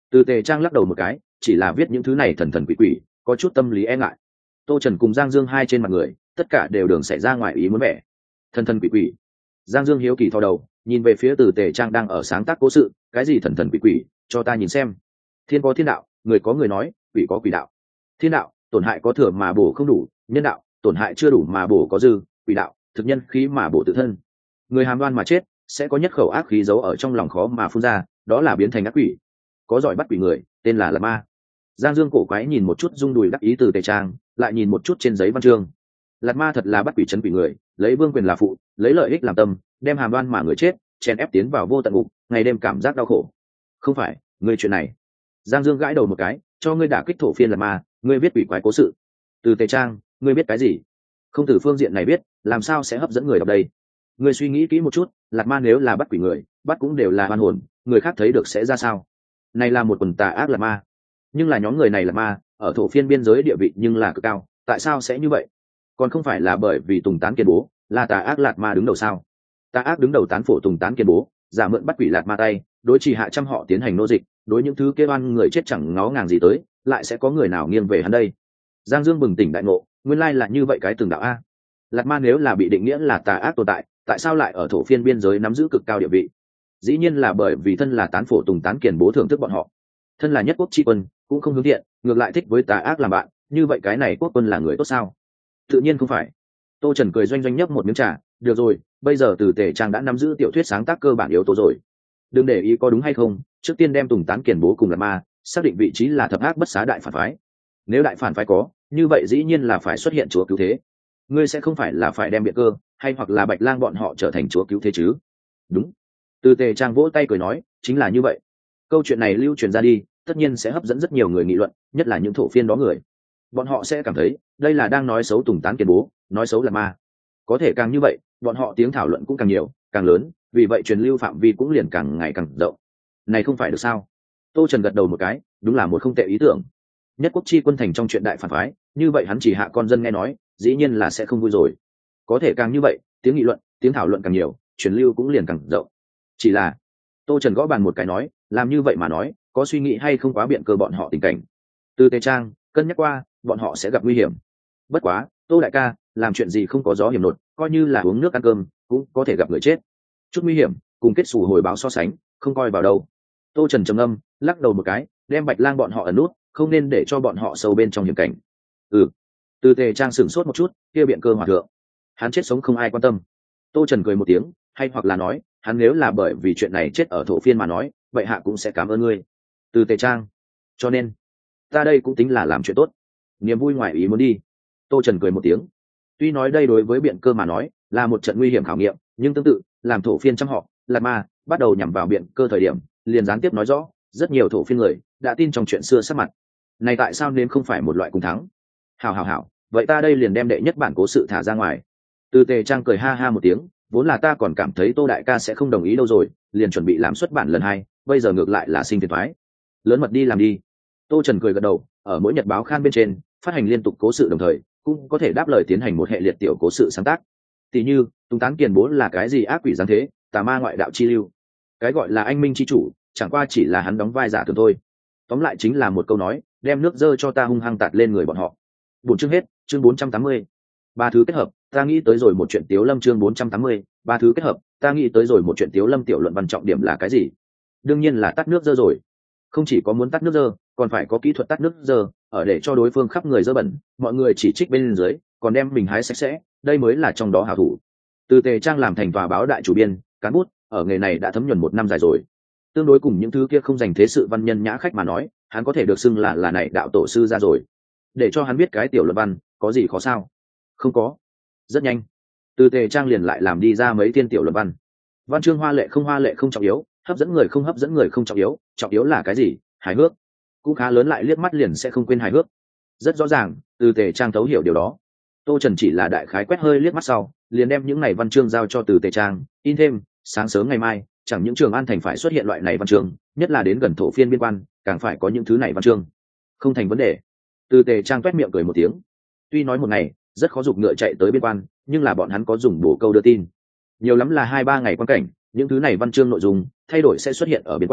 Từ Tề Trang lắc đầu một cái, chỉ là viết những thứ này thần thần quỷ quỷ, có chút tâm lý e ngại. Tô Trần cùng Giang Dương hai trên mặt người, tất cả đều đường xảy ra ngoài ý muốn vẻ. Thần thần quỷ quỷ. Giang Dương hiếu kỳ thò đầu, nhìn về phía Từ Tề Trang đang ở sáng tác cố sự, cái gì thần thần quỷ quỷ, cho ta nhìn xem. Thiên có thiên đạo, người có người nói, quỷ có quỷ đạo. Thiên đạo, tổn hại có thừa mà bổ không đủ, nhân đạo, tổn hại chưa đủ mà bổ có dư, quỷ đạo, thực nhân khí mà bổ tự thân. Người hàm đoan mà chết, sẽ có nhất khẩu ác khí giấu ở trong lòng khó mà phun ra, đó là biến thành ác quỷ. Có giỏi bắt quỷ người, tên là Lạt Ma. Giang Dương cổ quái nhìn một chút rung đùi đắc ý Từ Tề Trang, lại nhìn một chút trên giấy văn chương. Lạt Ma thật là bắt quỷ trấn quỷ người, lấy vương quyền là phụ, lấy lợi ích làm tâm, đem hàm đoan mà người chết, chèn ép tiến vào vô tận ngục, ngày đêm cảm giác đau khổ. Không phải, ngươi chuyện này. Giang Dương gãi đầu một cái, cho ngươi đả kích thổ phiên Lạt Ma, ngươi biết quỷ quái cố sự. Từ Tề Trang, ngươi biết cái gì? Không từ phương diện này biết, làm sao sẽ hấp dẫn người đọc đây? Ngươi suy nghĩ kỹ một chút, Lạt Ma nếu là bắt quỷ người, bắt cũng đều là oan hồn, người khác thấy được sẽ ra sao? Này là một quần tà ác Lạt Ma, nhưng là nhóm người này là ma, ở thổ phiên biên giới địa vị nhưng là cực cao, tại sao sẽ như vậy? Còn không phải là bởi vì Tùng Tán Kiên Bố là tà ác Lạt Ma đứng đầu sao? Tà ác đứng đầu tán phổ Tùng Tán Kiên Bố, giả mượn bắt quỷ Lạt Ma tay, đối trì hạ trăm họ tiến hành nô dịch, đối những thứ kêu oan người chết chẳng ngó ngàng gì tới, lại sẽ có người nào nghiêng về hắn đây? Giang Dương bừng tỉnh đại ngộ, nguyên lai là như vậy cái từng đạo a. Lạt Ma nếu là bị định nghĩa là tà ác tồn tại, tại sao lại ở thổ phiên biên giới nắm giữ cực cao địa vị? Dĩ nhiên là bởi vì thân là tán phổ Tùng Tán Kiền Bố thưởng thức bọn họ, thân là nhất quốc tri quân cũng không hướng thiện, ngược lại thích với tà ác làm bạn, như vậy cái này quốc quân là người tốt sao? Tự nhiên không phải. Tô Trần cười doanh doanh nhấp một miếng trà, được rồi, bây giờ Từ Tề Trang đã nắm giữ tiểu thuyết sáng tác cơ bản yếu tố rồi, đừng để ý có đúng hay không, trước tiên đem Tùng Tán Kiền Bố cùng Lạt Ma xác định vị trí là thập ác bất xá đại phản phái. Nếu đại phản phái có, như vậy dĩ nhiên là phải xuất hiện chúa cứu thế. Ngươi sẽ không phải là phải đem Biện Cơ hay hoặc là Bạch Lang bọn họ trở thành chúa cứu thế chứ? Đúng. Từ Tề Trang vỗ tay cười nói, chính là như vậy. Câu chuyện này lưu truyền ra đi, tất nhiên sẽ hấp dẫn rất nhiều người nghị luận, nhất là những thổ phiên đó người. Bọn họ sẽ cảm thấy đây là đang nói xấu Tùng Tán Kiền Bố, nói xấu Lạt Ma. Có thể càng như vậy, bọn họ tiếng thảo luận cũng càng nhiều, càng lớn, vì vậy truyền lưu phạm vi cũng liền càng ngày càng rộng. Này không phải được sao? Tô Trần gật đầu một cái, đúng là một không tệ ý tưởng. Nhất quốc chi quân thành trong chuyện đại phản phái, như vậy hắn chỉ hạ con dân nghe nói, dĩ nhiên là sẽ không vui rồi. Có thể càng như vậy, tiếng nghị luận, tiếng thảo luận càng nhiều, truyền lưu cũng liền càng rộng. Chỉ là, Tô Trần gõ bàn một cái nói, làm như vậy mà nói, có suy nghĩ hay không quá Biện Cơ bọn họ tình cảnh. Từ Tề Trang cân nhắc qua, bọn họ sẽ gặp nguy hiểm. Bất quá, Tô đại ca, làm chuyện gì không có gió hiểm nột, coi như là uống nước ăn cơm, cũng có thể gặp người chết. Chút nguy hiểm, cùng kết xù hồi báo so sánh, không coi vào đâu. Tô Trần trầm âm, lắc đầu một cái, đem Bạch Lang bọn họ ẩn nút, không nên để cho bọn họ sâu bên trong hiểm cảnh. Ừ. Từ Tề Trang sửng sốt một chút, kia Biện Cơ hòa thượng, hắn chết sống không ai quan tâm. Tô Trần cười một tiếng, hay hoặc là nói, hắn nếu là bởi vì chuyện này chết ở thổ phiên mà nói, vậy hạ cũng sẽ cảm ơn ngươi. Từ Tề Trang, cho nên ta đây cũng tính là làm chuyện tốt, niềm vui ngoài ý muốn đi. Tô Trần cười một tiếng, tuy nói đây đối với Biện Cơ mà nói là một trận nguy hiểm khảo nghiệm, nhưng tương tự làm thổ phiên trăm họ Lạt Ma bắt đầu nhằm vào Biện Cơ thời điểm, liền gián tiếp nói rõ rất nhiều thổ phiên người đã tin trong chuyện xưa sắc mặt này, tại sao nên không phải một loại cùng thắng. Hảo hảo hảo, vậy ta đây liền đem đệ nhất bản cố sự thả ra ngoài. Từ Tề Trang cười ha ha một tiếng, vốn là ta còn cảm thấy Tô đại ca sẽ không đồng ý đâu rồi, liền chuẩn bị làm xuất bản lần hai, bây giờ ngược lại là sinh phiền toái. Lớn mật đi làm đi. Tô Trần cười gật đầu, ở mỗi nhật báo khan bên trên phát hành liên tục cố sự, đồng thời cũng có thể đáp lời tiến hành một hệ liệt tiểu cố sự sáng tác. Tỷ như Tùng Tán Kiền Bố là cái gì ác quỷ giáng thế, tà ma ngoại đạo chi lưu, cái gọi là anh minh chi chủ chẳng qua chỉ là hắn đóng vai giả thường thôi. Tóm lại chính là một câu nói, đem nước dơ cho ta hung hăng tạt lên người bọn họ. Bốn chương hết, chương bốn trăm tám mươi. Ba thứ kết hợp, ta nghĩ tới rồi một chuyện Tiếu Lâm. Chương bốn trăm tám mươi, ba thứ kết hợp, ta nghĩ tới rồi một chuyện Tiếu Lâm. Tiểu luận văn trọng điểm là cái gì? Đương nhiên là tắt nước dơ rồi. Không chỉ có muốn tắt nước dơ, còn phải có kỹ thuật tắt nước dơ, ở để cho đối phương khắp người dơ bẩn, mọi người chỉ trích bên dưới, còn đem mình hái sạch sẽ, đây mới là trong đó hảo thủ. Từ Tề Trang làm thành tòa báo đại chủ biên, cán bút, ở nghề này đã thấm nhuần một năm dài rồi. Tương đối cùng những thứ kia không dành thế sự văn nhân nhã khách mà nói, hắn có thể được xưng là là này đạo tổ sư ra rồi. Để cho hắn biết cái tiểu luận văn, có gì khó sao? Không có. Rất nhanh, Từ Tề Trang liền lại làm đi ra mấy thiên tiểu luận văn. Văn chương hoa lệ không hoa lệ không trọng yếu, hấp dẫn người không hấp dẫn người không trọng yếu, trọng yếu là cái gì? Hài hước. Cũng khá lớn, lại liếc mắt liền sẽ không quên hài hước. Rất rõ ràng, Từ Tề Trang thấu hiểu điều đó. Tô Trần chỉ là đại khái quét hơi liếc mắt sau, liền đem những này văn chương giao cho Từ Tề Trang, in thêm, sáng sớm ngày mai, chẳng những Trường An thành phải xuất hiện loại này văn chương, nhất là đến gần thổ phiên biên quan, càng phải có những thứ này văn chương. Không thành vấn đề. Từ Tề Trang toét miệng cười một tiếng. Tuy nói một ngày rất khó giục ngựa chạy tới biên quan, nhưng là bọn hắn có dùng bổ câu đưa tin, nhiều lắm là hai ba ngày quan cảnh, những thứ này văn chương nội dung thay đổi sẽ xuất hiện ở biên quan,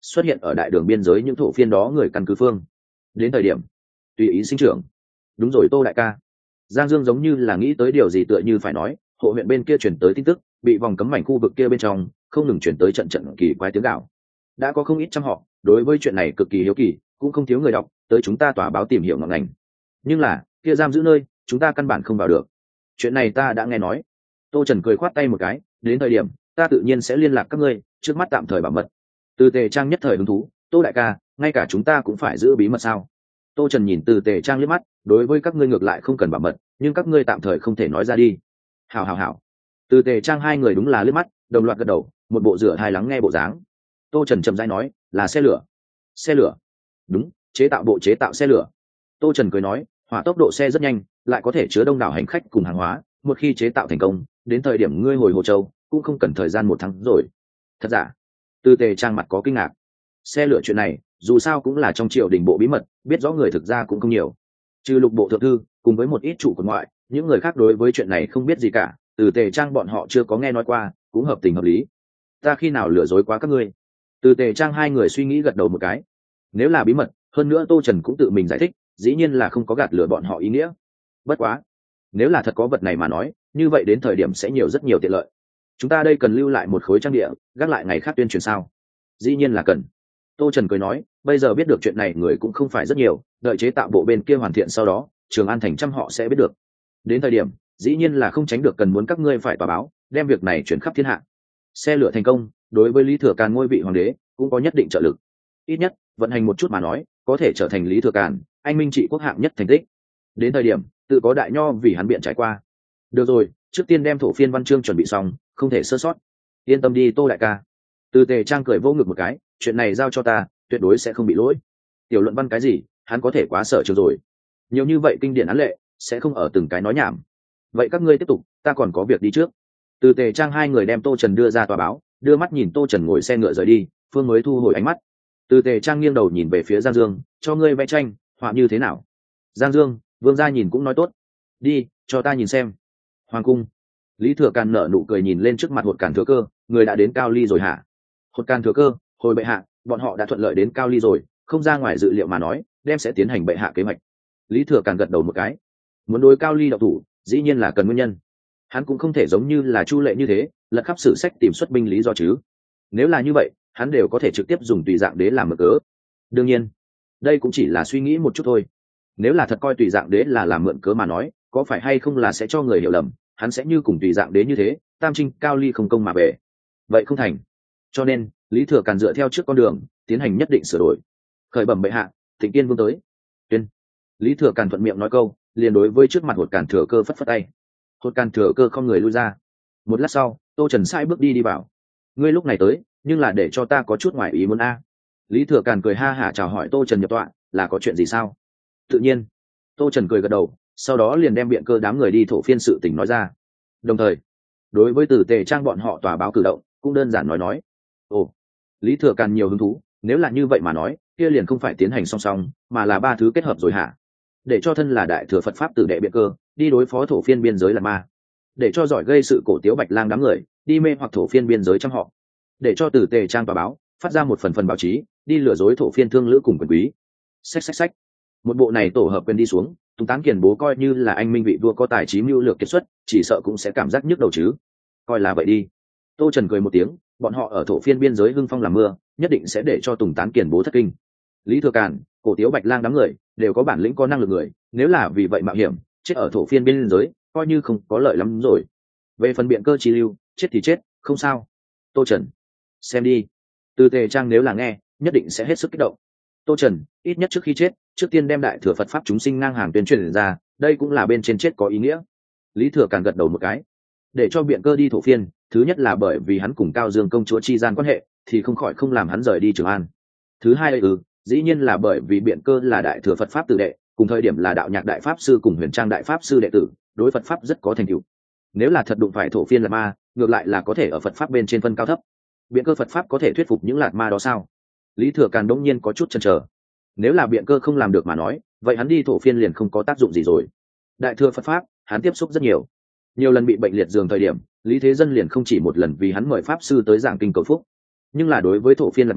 xuất hiện ở đại đường biên giới những thổ phiên đó người căn cứ phương. Đến thời điểm tùy ý sinh trưởng. Đúng rồi Tô đại ca. Giang Dương giống như là nghĩ tới điều gì tựa như phải nói, hộ huyện bên kia chuyển tới tin tức, bị vòng cấm mảnh khu vực kia bên trong không ngừng chuyển tới trận trận kỳ quái tiếng gạo. Đã có không ít trăm họ đối với chuyện này cực kỳ hiếu kỳ, cũng không thiếu người đọc tới chúng ta tòa báo tìm hiểu ngọn ngành. Nhưng là kia giam giữ nơi chúng ta căn bản không vào được. Chuyện này ta đã nghe nói. Tô Trần cười khoát tay một cái, đến thời điểm ta tự nhiên sẽ liên lạc các ngươi, trước mắt tạm thời bảo mật. Từ Tề Trang nhất thời hứng thú, Tô đại ca, ngay cả chúng ta cũng phải giữ bí mật sao? Tô Trần nhìn Từ Tề Trang liếc mắt, đối với các ngươi ngược lại không cần bảo mật, nhưng các ngươi tạm thời không thể nói ra đi. Hảo hảo hảo. Từ Tề Trang hai người đúng là liếc mắt, đồng loạt gật đầu, một bộ rửa hai lắng nghe bộ dáng. Tô Trần chậm rãi nói, là xe lửa. Xe lửa? Đúng, chế tạo bộ chế tạo xe lửa. Tô Trần cười nói, hỏa tốc độ xe rất nhanh, lại có thể chứa đông đảo hành khách cùng hàng hóa, một khi chế tạo thành công, đến thời điểm ngươi hồi Hồ Châu cũng không cần thời gian một tháng rồi. Thật giả? Từ Tề Trang mặt có kinh ngạc. Xe lửa chuyện này dù sao cũng là trong triều đình bộ bí mật, biết rõ người thực ra cũng không nhiều, trừ Lục bộ thượng thư cùng với một ít chủ quận ngoại, những người khác đối với chuyện này không biết gì cả. Từ Tề Trang bọn họ chưa có nghe nói qua, cũng hợp tình hợp lý. Ta khi nào lừa dối quá các ngươi? Từ Tề Trang hai người suy nghĩ gật đầu một cái. Nếu là bí mật, hơn nữa Tô Trần cũng tự mình giải thích, dĩ nhiên là không có gạt lừa bọn họ ý nghĩa. Bất quá, nếu là thật có vật này mà nói, như vậy đến thời điểm sẽ nhiều rất nhiều tiện lợi. Chúng ta đây cần lưu lại một khối trang địa, gác lại ngày khác tuyên truyền sao? Dĩ nhiên là cần. Tô Trần cười nói, bây giờ biết được chuyện này người cũng không phải rất nhiều, đợi chế tạo bộ bên kia hoàn thiện sau đó, Trường An thành trăm họ sẽ biết được. Đến thời điểm, dĩ nhiên là không tránh được cần muốn các ngươi phải tòa báo, đem việc này chuyển khắp thiên hạ. Xe lửa thành công, đối với Lý Thừa Càn ngôi vị hoàng đế cũng có nhất định trợ lực. Ít nhất, vận hành một chút mà nói, có thể trở thành Lý Thừa Càn, anh minh trị quốc hạng nhất thành tích. Đến thời điểm, tự có đại nho vì hắn biện trải qua. Được rồi, trước tiên đem thổ phiên văn chương chuẩn bị xong, không thể sơ sót. Yên tâm đi Tô đại ca. Từ Tề Trang cười vô ngực một cái, chuyện này giao cho ta, tuyệt đối sẽ không bị lỗi. Tiểu luận văn cái gì, hắn có thể quá sợ trường rồi. Nhiều như vậy kinh điển án lệ, sẽ không ở từng cái nói nhảm. Vậy các ngươi tiếp tục, ta còn có việc đi trước. Từ Tề Trang hai người đem Tô Trần đưa ra tòa báo, đưa mắt nhìn Tô Trần ngồi xe ngựa rời đi, Phương mới thu hồi ánh mắt. Từ Tề Trang nghiêng đầu nhìn về phía Giang Dương, cho ngươi vẽ tranh, họa như thế nào? Giang Dương, Vương gia nhìn cũng nói tốt. Đi, cho ta nhìn xem. Hoàng cung. Lý Thừa Càn nở nụ cười nhìn lên trước mặt Hột Càn Thừa Cơ, người đã đến Cao Ly rồi hả? Hột Càn Thừa Cơ, hồi bệ hạ, bọn họ đã thuận lợi đến Cao Ly rồi, không ra ngoài dự liệu mà nói, đem sẽ tiến hành bệ hạ kế hoạch. Lý Thừa Càn gật đầu một cái. Muốn đối Cao Ly độc thủ, dĩ nhiên là cần nguyên nhân. Hắn cũng không thể giống như là Chu Lệ như thế, lật khắp sử sách tìm xuất binh lý do chứ. Nếu là như vậy, hắn đều có thể trực tiếp dùng tùy dạng đế làm mực cớ. Đương nhiên, đây cũng chỉ là suy nghĩ một chút thôi. Nếu là thật coi tùy dạng đế là làm mượn cớ mà nói, có phải hay không là sẽ cho người hiểu lầm, hắn sẽ như cùng tùy dạng đế như thế, tam trinh Cao Ly không công mà về. Vậy không thành. Cho nên, Lý Thừa Càn dựa theo trước con đường, tiến hành nhất định sửa đổi. Khởi bẩm bệ hạ, Thịnh Tiên Vương tới. Tuyên. Lý Thừa Càn thuận miệng nói câu, liền đối với trước mặt Hột Càn Thừa Cơ phất phất tay. Hột Càn Thừa Cơ không người lui ra. Một lát sau, Tô Trần sai bước đi đi vào. Ngươi lúc này tới, nhưng là để cho ta có chút ngoài ý muốn a. Lý Thừa Càn cười ha hả chào hỏi Tô Trần nhập tọa, là có chuyện gì sao? Tự nhiên. Tô Trần cười gật đầu, sau đó liền đem biện cơ đám người đi thổ phiên sự tình nói ra. Đồng thời, đối với Từ Tề Trang bọn họ tòa báo cử động, cũng đơn giản nói nói. Ồ, Lý Thừa Càn nhiều hứng thú, nếu là như vậy mà nói, kia liền không phải tiến hành song song, mà là ba thứ kết hợp rồi hả? Để cho thân là đại thừa Phật pháp tử đệ biện cơ, đi đối phó thổ phiên biên giới là ma. Để cho giỏi gây sự cổ tiếu Bạch Lang đám người, đi mê hoặc thổ phiên biên giới trăm họ. Để cho Từ Tề Trang tòa báo, phát ra một phần phần báo chí, đi lừa dối thổ phiên thương lữ cùng quyền quý. Xách xách xách. Một bộ này tổ hợp quyền đi xuống, Tùng Tán Kiền bố coi như là anh minh vị vua có tài trí mưu lược kiệt xuất, chỉ sợ cũng sẽ cảm giác nhức đầu chứ. Coi là vậy đi. Tô Trần cười một tiếng, bọn họ ở thổ phiên biên giới hưng phong làm mưa, nhất định sẽ để cho Tùng Tán Kiền bố thất kinh. Lý Thừa Càn, cổ tiếu Bạch Lang đám người, đều có bản lĩnh có năng lực người, nếu là vì vậy mạo hiểm, chết ở thổ phiên biên giới, coi như không có lợi lắm rồi. Về phần biện cơ chi lưu, chết thì chết, không sao. Tô Trần, xem đi. Từ Tề Trang nếu là nghe, nhất định sẽ hết sức kích động. Tô Trần, ít nhất trước khi chết, trước tiên đem đại thừa Phật pháp chúng sinh ngang hàng tuyên truyền ra, đây cũng là bên trên chết có ý nghĩa. Lý Thừa Càn gật đầu một cái. Để cho biện cơ đi thổ phiên, thứ nhất là bởi vì hắn cùng Cao Dương công chúa chi gian quan hệ, thì không khỏi không làm hắn rời đi Trường An. Thứ hai ừ, dĩ nhiên là bởi vì biện cơ là đại thừa Phật pháp tử đệ, cùng thời điểm là đạo nhạc đại pháp sư cùng Huyền Trang đại pháp sư đệ tử, đối Phật pháp rất có thành tựu. Nếu là thật đụng phải thổ phiên Lạt Ma, ngược lại là có thể ở Phật pháp bên trên phân cao thấp. Biện cơ Phật pháp có thể thuyết phục những Lạt Ma đó sao? Lý Thừa Càn đống nhiên có chút chần chờ. Nếu là biện cơ không làm được mà nói, vậy hắn đi thổ phiên liền không có tác dụng gì rồi. Đại thừa Phật pháp, hắn tiếp xúc rất nhiều. Nhiều lần bị bệnh liệt giường thời điểm, Lý Thế Dân liền không chỉ một lần vì hắn mời pháp sư tới giảng kinh cầu phúc. Nhưng là đối với thổ phiên Lạt Ma,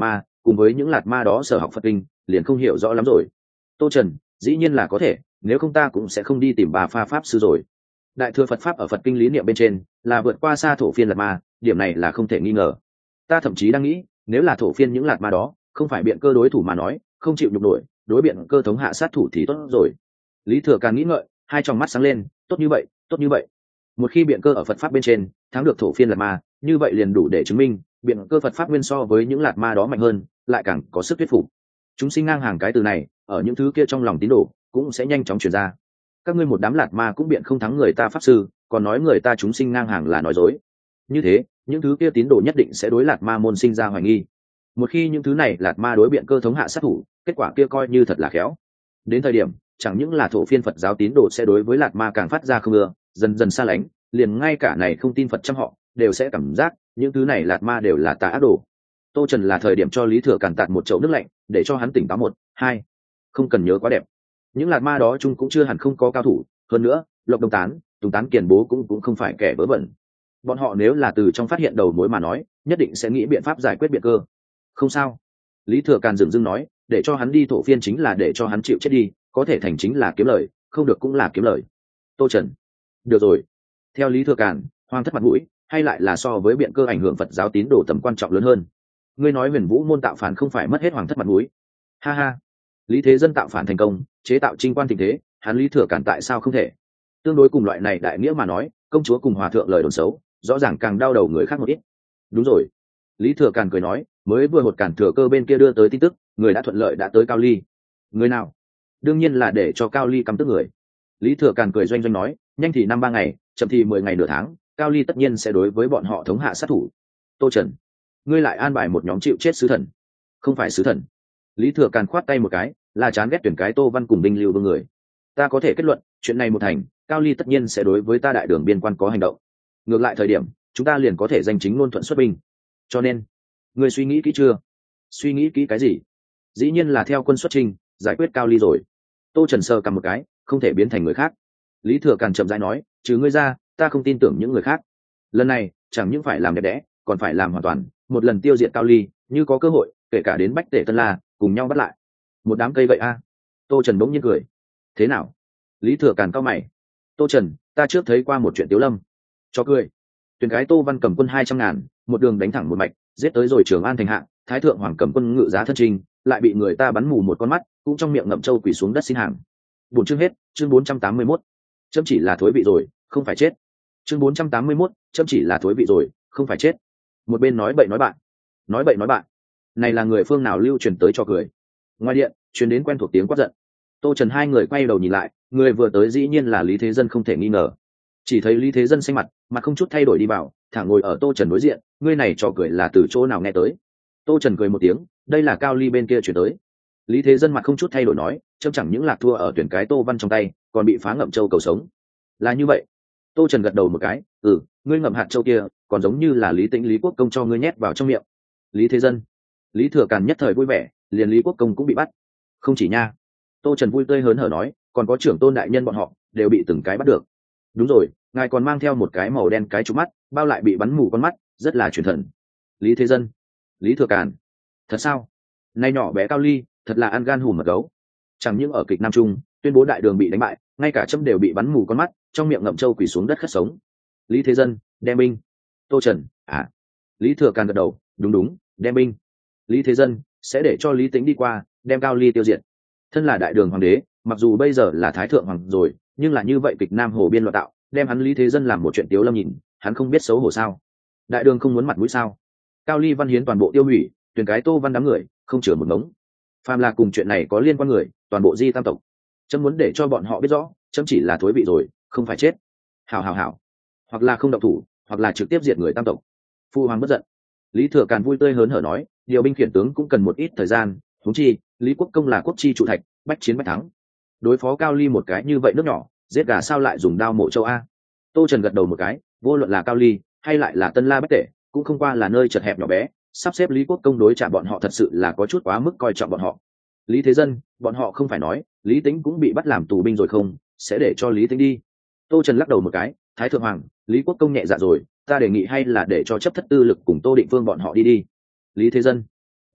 cùng với những lạt ma đó sở học Phật kinh liền không hiểu rõ lắm rồi. Tô Trần, dĩ nhiên là có thể, nếu không ta cũng sẽ không đi tìm bà Pha pháp sư rồi. Đại thừa Phật pháp ở Phật kinh lý niệm bên trên là vượt qua xa thổ phiên lạt ma, điểm này là không thể nghi ngờ. Ta thậm chí đang nghĩ, nếu là thổ phiên những lạt ma đó không phải biện cơ đối thủ mà nói, không chịu nhục nổi, đối biện cơ thống hạ sát thủ thì tốt rồi. Lý Thừa càng nghĩ ngợi, hai tròng mắt sáng lên, tốt như vậy, tốt như vậy. Một khi biện cơ ở Phật pháp bên trên thắng được thổ phiên lạt ma, như vậy liền đủ để chứng minh biện cơ Phật pháp nguyên so với những lạt ma đó mạnh hơn, lại càng có sức thuyết phục. Chúng sinh ngang hàng cái từ này ở những thứ kia trong lòng tín đồ cũng sẽ nhanh chóng truyền ra. Các ngươi một đám lạt ma cũng biện không thắng người ta pháp sư, còn nói người ta chúng sinh ngang hàng là nói dối. Như thế những thứ kia tín đồ nhất định sẽ đối lạt ma môn sinh ra hoài nghi. Một khi những thứ này lạt ma đối biện cơ thống hạ sát thủ, kết quả kia coi như thật là khéo. Đến thời điểm chẳng những là thổ phiên Phật giáo tín đồ sẽ đối với lạt ma càng phát ra không ưa, dần dần xa lánh, liền ngay cả này không tin Phật trăm họ đều sẽ cảm giác những thứ này lạt ma đều là tà ác đồ. Tô Trần là thời điểm cho Lý Thừa Càn tạt một chậu nước lạnh để cho hắn tỉnh táo. Một hai, không cần nhớ quá đẹp, những lạt ma đó chung cũng chưa hẳn không có cao thủ, hơn nữa Lộc Đông Tán, Tùng Tán Kiền Bố cũng cũng không phải kẻ vớ vẩn. Bọn họ nếu là từ trong phát hiện đầu mối mà nói, nhất định sẽ nghĩ biện pháp giải quyết biện cơ. Không sao, Lý Thừa Càn dừng dưng nói, để cho hắn đi thổ phiên chính là để cho hắn chịu chết đi, có thể thành chính là kiếm lời, không được cũng là kiếm lời. Tô Trần, được rồi. Theo Lý Thừa Càn, Hoàng thất mặt mũi hay lại là so với biện cơ ảnh hưởng Phật giáo tín đồ tầm quan trọng lớn hơn. Ngươi nói Huyền Vũ môn tạo phản không phải mất hết Hoàng thất mặt mũi? Ha ha, Lý Thế Dân tạo phản thành công, chế tạo trinh quan tình thế, hắn Lý Thừa Càn tại sao không thể? Tương đối cùng loại này đại nghĩa mà nói, công chúa cùng hòa thượng lời đồn xấu rõ ràng càng đau đầu người khác một ít. Đúng rồi, Lý Thừa Càn cười nói, mới vừa một cản thừa cơ bên kia đưa tới tin tức, người đã thuận lợi đã tới Cao Ly. Người nào? Đương nhiên là để cho Cao Ly cắm tức người. Lý Thừa Càn cười doanh doanh nói, nhanh thì năm ba ngày, chậm thì mười ngày nửa tháng, Cao Ly tất nhiên sẽ đối với bọn họ thống hạ sát thủ. Tô Trần, ngươi lại an bài một nhóm chịu chết sứ thần? Không phải sứ thần. Lý Thừa Càn khoát tay một cái, là chán ghét tuyển cái Tô Văn cùng Đinh Lưu Vương người. Ta có thể kết luận, chuyện này một thành, Cao Ly tất nhiên sẽ đối với ta đại đường biên quan có hành động. Ngược lại thời điểm chúng ta liền có thể danh chính ngôn thuận xuất binh. Cho nên ngươi suy nghĩ kỹ chưa? Suy nghĩ kỹ cái gì? Dĩ nhiên là theo quân xuất trình giải quyết Cao Ly rồi. Tô Trần sờ cầm một cái, không thể biến thành người khác. Lý Thừa Càn chậm rãi nói, trừ ngươi ra ta không tin tưởng những người khác. Lần này chẳng những phải làm đẹp đẽ, còn phải làm hoàn toàn, một lần tiêu diệt Cao Ly, như có cơ hội kể cả đến Bách Tể Tân La cùng nhau bắt lại. Một đám cây vậy a? Tô Trần bỗng nhiên cười. Thế nào? Lý Thừa Càn cau mày. Tô Trần, ta trước thấy qua một chuyện Tiếu Lâm. Cho cười. Tuyển cái Tô Văn cầm quân hai trăm ngàn, một đường đánh thẳng một mạch, giết tới rồi Trường An thành hạ, Thái thượng hoàng cầm quân ngự giá thân trình, lại bị người ta bắn mù một con mắt, cũng trong miệng ngậm châu quỳ xuống đất xin hàng. Buổi chương hết, chương bốn trăm tám mươi mốt. Chấm chỉ là thối vị rồi, không phải chết. Chương bốn trăm tám mươi mốt, chấm chỉ là thối vị rồi, không phải chết. Một bên nói bậy nói bạn, nói bậy nói bạn. Này là người phương nào lưu truyền tới cho cười? Ngoài điện, truyền đến quen thuộc tiếng quát giận. Tô Trần hai người quay đầu nhìn lại, người vừa tới dĩ nhiên là Lý Thế Dân không thể nghi ngờ. Chỉ thấy Lý Thế Dân xanh mặt, mặt không chút thay đổi đi vào, thẳng ngồi ở Tô Trần đối diện, ngươi này trò cười là từ chỗ nào nghe tới? Tô Trần cười một tiếng, đây là Cao Ly bên kia chuyển tới. Lý Thế Dân mặt không chút thay đổi nói, chấm chẳng những lạc thua ở tuyển cái Tô Văn trong tay, còn bị phá ngậm châu cầu sống. Là như vậy. Tô Trần gật đầu một cái, ừ, ngươi ngậm hạt châu kia, còn giống như là Lý Tĩnh Lý Quốc Công cho ngươi nhét vào trong miệng. Lý Thế Dân. Lý Thừa Càn nhất thời vui vẻ, liền Lý Quốc Công cũng bị bắt. Không chỉ nha. Tô Trần vui tươi hớn hở nói, còn có trưởng tôn đại nhân bọn họ đều bị từng cái bắt được. Đúng rồi, ngài còn mang theo một cái màu đen cái trụ mắt, bao lại bị bắn mù con mắt, rất là truyền thần. Lý Thế Dân. Lý Thừa Càn. Thật sao? Nay nhỏ bé Cao Ly thật là ăn gan hùm mật gấu. Chẳng những ở kịch Nam Trung tuyên bố đại đường bị đánh bại, ngay cả chấm đều bị bắn mù con mắt, trong miệng ngậm châu quỳ xuống đất khất sống. Lý Thế Dân, đem binh. Tô Trần, à. Lý Thừa Càn gật đầu, đúng đúng, đem binh. Lý Thế Dân sẽ để cho Lý Tĩnh đi qua, đem Cao Ly tiêu diệt. Thân là đại đường hoàng đế, mặc dù bây giờ là thái thượng hoàng rồi, nhưng là như vậy kịch Nam Hồ biên loạn tạo, đem hắn Lý Thế Dân làm một chuyện Tiếu Lâm nhìn, hắn không biết xấu hổ sao? Đại đường không muốn mặt mũi sao? Cao Ly văn hiến toàn bộ tiêu hủy, tuyển cái Tô Văn đám người không chừa một ngống. Phàm là cùng chuyện này có liên quan người, toàn bộ di tam tộc. Chấm muốn để cho bọn họ biết rõ, chấm chỉ là thối vị rồi, không phải chết. Hảo hảo hảo, hoặc là không động thủ, hoặc là trực tiếp diệt người tam tộc. Phu hoàng bất giận. Lý Thừa Càn vui tươi hớn hở nói, điều binh khiển tướng cũng cần một ít thời gian, huống chi Lý Quốc Công là quốc chi trụ thạch, bách chiến bách thắng. Đối phó Cao Ly một cái như vậy nước nhỏ, giết gà sao lại dùng đao mổ châu a? Tô Trần gật đầu một cái, vô luận là Cao Ly hay lại là Tân La Bách Tể, cũng không qua là nơi chật hẹp nhỏ bé, sắp xếp Lý Quốc Công đối trả bọn họ thật sự là có chút quá mức coi trọng bọn họ. Lý Thế Dân, bọn họ không phải nói Lý Tĩnh cũng bị bắt làm tù binh rồi không, sẽ để cho Lý Tĩnh đi. Tô Trần lắc đầu một cái, Thái thượng hoàng, Lý Quốc Công nhẹ dạ rồi, ta đề nghị hay là để cho chấp thất tư lực cùng Tô Định Phương bọn họ đi đi. Lý Thế Dân.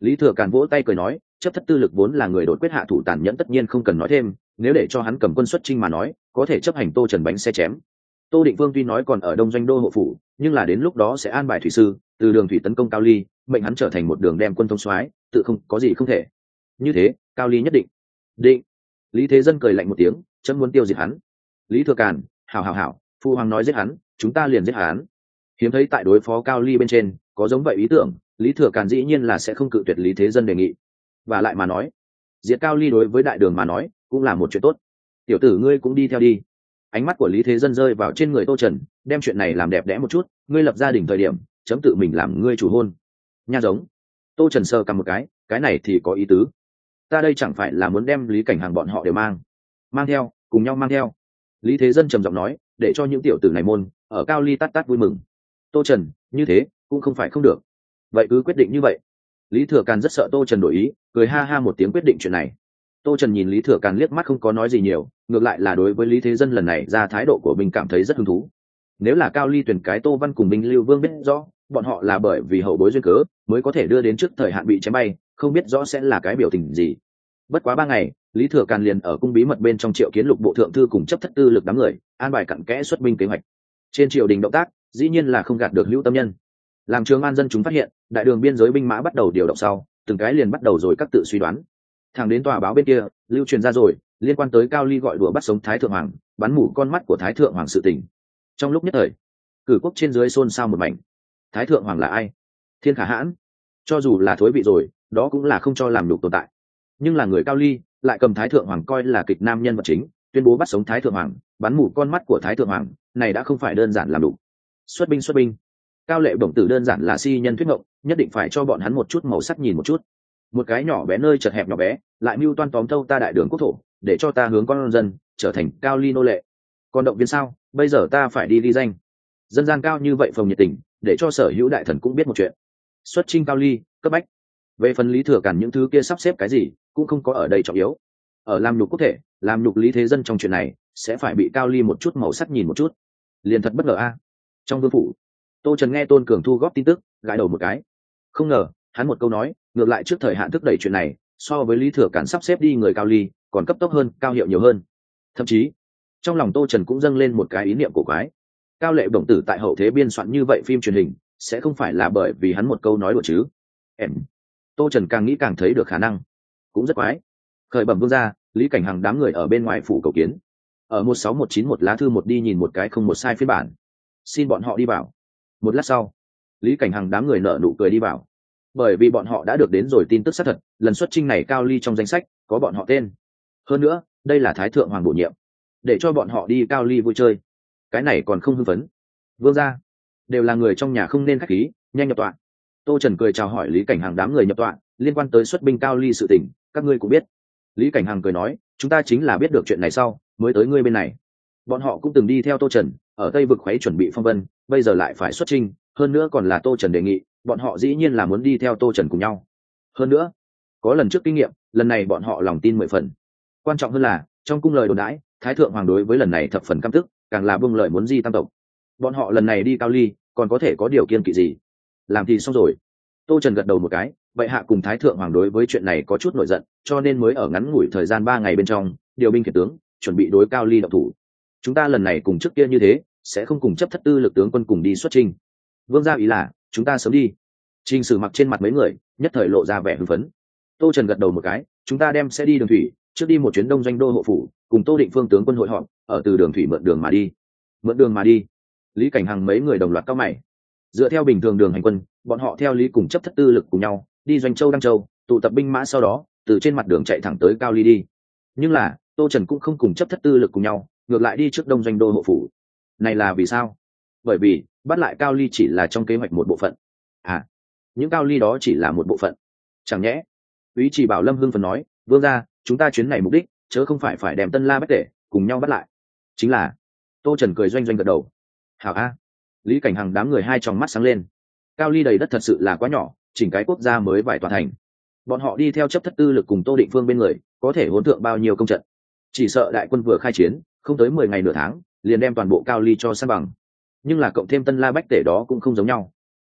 Lý Thừa Càn vỗ tay cười nói, chấp thất tư lực vốn là người đột quyết hạ thủ tàn nhẫn, tất nhiên không cần nói thêm, nếu để cho hắn cầm quân xuất chinh mà nói, có thể chấp hành Tô Trần bánh xe chém. Tô Định Vương tuy nói còn ở Đông Doanh đô hộ phủ, nhưng là đến lúc đó sẽ an bài thủy sư, từ đường thủy tấn công Cao Ly, mệnh hắn trở thành một đường đem quân thông soái, tự không có gì không thể. Như thế, Cao Ly nhất định. Định. Lý Thế Dân cười lạnh một tiếng, chấm muốn tiêu diệt hắn. Lý Thừa Càn, hảo hảo hảo, phu hoàng nói giết hắn, chúng ta liền giết hắn. Hiếm thấy tại đối phó Cao Ly bên trên, có giống vậy ý tưởng, Lý Thừa Càn dĩ nhiên là sẽ không cự tuyệt Lý Thế Dân đề nghị. Và lại mà nói, diệt Cao Ly đối với đại đường mà nói, cũng là một chuyện tốt. Tiểu tử ngươi cũng đi theo đi. Ánh mắt của Lý Thế Dân rơi vào trên người Tô Trần, đem chuyện này làm đẹp đẽ một chút, ngươi lập gia đình thời điểm, chấm tự mình làm ngươi chủ hôn. Nha giống. Tô Trần sờ cầm một cái, cái này thì có ý tứ. Ta đây chẳng phải là muốn đem Lý Cảnh Hàng bọn họ đều mang, mang theo, cùng nhau mang theo. Lý Thế Dân trầm giọng nói, để cho những tiểu tử này môn ở Cao Ly tát tát vui mừng. Tô Trần, như thế cũng không phải không được. Vậy cứ quyết định như vậy. Lý Thừa Càn rất sợ Tô Trần đổi ý, cười ha ha một tiếng quyết định chuyện này. Tô Trần nhìn Lý Thừa Càn liếc mắt không có nói gì nhiều, ngược lại là đối với Lý Thế Dân lần này ra thái độ của mình cảm thấy rất hứng thú. Nếu là Cao Ly tuyển cái Tô Văn cùng Minh Lưu Vương biết rõ, bọn họ là bởi vì hậu bối duyên cớ mới có thể đưa đến trước thời hạn bị chém bay, không biết rõ sẽ là cái biểu tình gì. Bất quá ba ngày, Lý Thừa Càn liền ở cung bí mật bên trong Triệu Kiến Lục bộ thượng thư cùng chấp thất tư lực đám người, an bài cặn kẽ xuất binh kế hoạch. Trên triều đình động tác, dĩ nhiên là không gạt được Hữu Tâm Nhân. Làm Trường An dân chúng phát hiện, đại đường biên giới binh mã bắt đầu điều động sau, từng cái liền bắt đầu rồi các tự suy đoán. Thẳng đến tòa báo bên kia, lưu truyền ra rồi, liên quan tới Cao Ly gọi đùa bắt sống Thái thượng hoàng, bắn mù con mắt của Thái thượng hoàng sự tình. Trong lúc nhất thời, cử quốc trên dưới xôn xao một mảnh. Thái thượng hoàng là ai? Thiên khả hãn. Cho dù là thối vị rồi, đó cũng là không cho làm nhục tồn tại. Nhưng là người Cao Ly, lại cầm Thái thượng hoàng coi là kịch nam nhân vật chính, tuyên bố bắt sống Thái thượng hoàng, bắn mù con mắt của Thái thượng hoàng, này đã không phải đơn giản làm đủ. Xuất binh xuất binh. Cao Lệ Bổng Tử đơn giản là si nhân thuyết ngộng, nhất định phải cho bọn hắn một chút màu sắc nhìn một chút. Một cái nhỏ bé nơi chật hẹp nhỏ bé, lại mưu toan tóm thâu ta đại đường quốc thổ, để cho ta hướng con dân trở thành Cao Ly nô lệ. Còn động viên sao? Bây giờ ta phải đi ghi danh. Dân gian cao như vậy phòng nhiệt tình, để cho sở hữu đại thần cũng biết một chuyện. Xuất chinh Cao Ly, cấp bách. Về phần Lý Thừa Càn những thứ kia sắp xếp cái gì, cũng không có ở đây trọng yếu. Ở làm nhục quốc thể, làm nhục Lý Thế Dân trong chuyện này, sẽ phải bị Cao Ly một chút màu sắc nhìn một chút. Liền thật bất ngờ a. Trong vương phủ, Tô Trần nghe Tôn Cường thu góp tin tức, gãi đầu một cái. Không ngờ, hắn một câu nói, ngược lại trước thời hạn thúc đẩy chuyện này, so với Lý Thừa Càn sắp xếp đi người Cao Ly, còn cấp tốc hơn, cao hiệu nhiều hơn. Thậm chí, trong lòng Tô Trần cũng dâng lên một cái ý niệm cổ quái. Cao Lệ Bổng Tử tại hậu thế biên soạn như vậy phim truyền hình, sẽ không phải là bởi vì hắn một câu nói đùa chứ? Em. Tô Trần càng nghĩ càng thấy được khả năng, cũng rất quái. Khởi bẩm vương gia, Lý Cảnh Hằng đám người ở bên ngoài phủ cầu kiến. Ở một sáu một chín một lá thư một đi nhìn một cái không một sai phiên bản. Xin bọn họ đi vào. Một lát sau, Lý Cảnh Hằng đám người nở nụ cười đi vào. Bởi vì bọn họ đã được đến rồi tin tức xác thật, lần xuất chinh này Cao Ly trong danh sách có bọn họ tên. Hơn nữa, đây là Thái thượng hoàng bổ nhiệm, để cho bọn họ đi Cao Ly vui chơi. Cái này còn không hưng phấn. Vương gia, đều là người trong nhà không nên khách khí, nhanh nhập tọa. Tô Trần cười chào hỏi Lý Cảnh Hằng đám người nhập tọa, liên quan tới xuất binh Cao Ly sự tình, các ngươi cũng biết. Lý Cảnh Hằng cười nói, chúng ta chính là biết được chuyện này sau, mới tới ngươi bên này. Bọn họ cũng từng đi theo Tô Trần, ở Tây vực khuấy chuẩn bị phong vân, bây giờ lại phải xuất chinh, hơn nữa còn là Tô Trần đề nghị, bọn họ dĩ nhiên là muốn đi theo Tô Trần cùng nhau. Hơn nữa, có lần trước kinh nghiệm, lần này bọn họ lòng tin mười phần. Quan trọng hơn là, trong cung lời đồn đãi, Thái thượng hoàng đối với lần này thập phần căm tức, càng là buông lời muốn di tam tộc. Bọn họ lần này đi Cao Ly, còn có thể có điều kiên kỵ gì? Làm thì xong rồi. Tô Trần gật đầu một cái, vậy hạ cùng Thái thượng hoàng đối với chuyện này có chút nổi giận, cho nên mới ở ngắn ngủi thời gian ba ngày bên trong, điều binh khiển tướng, chuẩn bị đối Cao Ly động thủ. Chúng ta lần này cùng trước kia như thế, sẽ không cùng chấp thất tư lực tướng quân cùng đi xuất chinh. Vương gia ý là, chúng ta sớm đi. Trình Sử mặc trên mặt mấy người, nhất thời lộ ra vẻ hưng phấn. Tô Trần gật đầu một cái, chúng ta đem sẽ đi đường thủy, trước đi một chuyến Đông Doanh đô hộ phủ, cùng Tô Định Phương tướng quân hội họp, ở từ đường thủy mượn đường mà đi. Mượn đường mà đi. Lý Cảnh Hằng mấy người đồng loạt cau mày. Dựa theo bình thường đường hành quân, bọn họ theo Lý cùng chấp thất tư lực cùng nhau, đi Doanh Châu Đăng Châu, tụ tập binh mã sau đó, từ trên mặt đường chạy thẳng tới Cao Ly đi. Nhưng là, Tô Trần cũng không cùng chấp thất tư lực cùng nhau, ngược lại đi trước Đông Doanh đô hộ phủ. Này là vì sao? Bởi vì, bắt lại Cao Ly chỉ là trong kế hoạch một bộ phận. À, những Cao Ly đó chỉ là một bộ phận. Chẳng nhẽ? Úy Chỉ Bảo Lâm hưng phấn nói, vương gia, chúng ta chuyến này mục đích, chớ không phải phải đem Tân La Bách Tể cùng nhau bắt lại. Chính là. Tô Trần cười doanh doanh gật đầu. Hảo a. Lý Cảnh Hằng đám người hai tròng mắt sáng lên. Cao Ly đầy đất thật sự là quá nhỏ, chỉnh cái quốc gia mới vài tòa thành. Bọn họ đi theo chấp thất tư lực cùng Tô Định Phương bên người, có thể hỗn thượng bao nhiêu công trận. Chỉ sợ đại quân vừa khai chiến, không tới mười ngày nửa tháng, liền đem toàn bộ Cao Ly cho san bằng. Nhưng là cộng thêm Tân La Bách Tể đó cũng không giống nhau.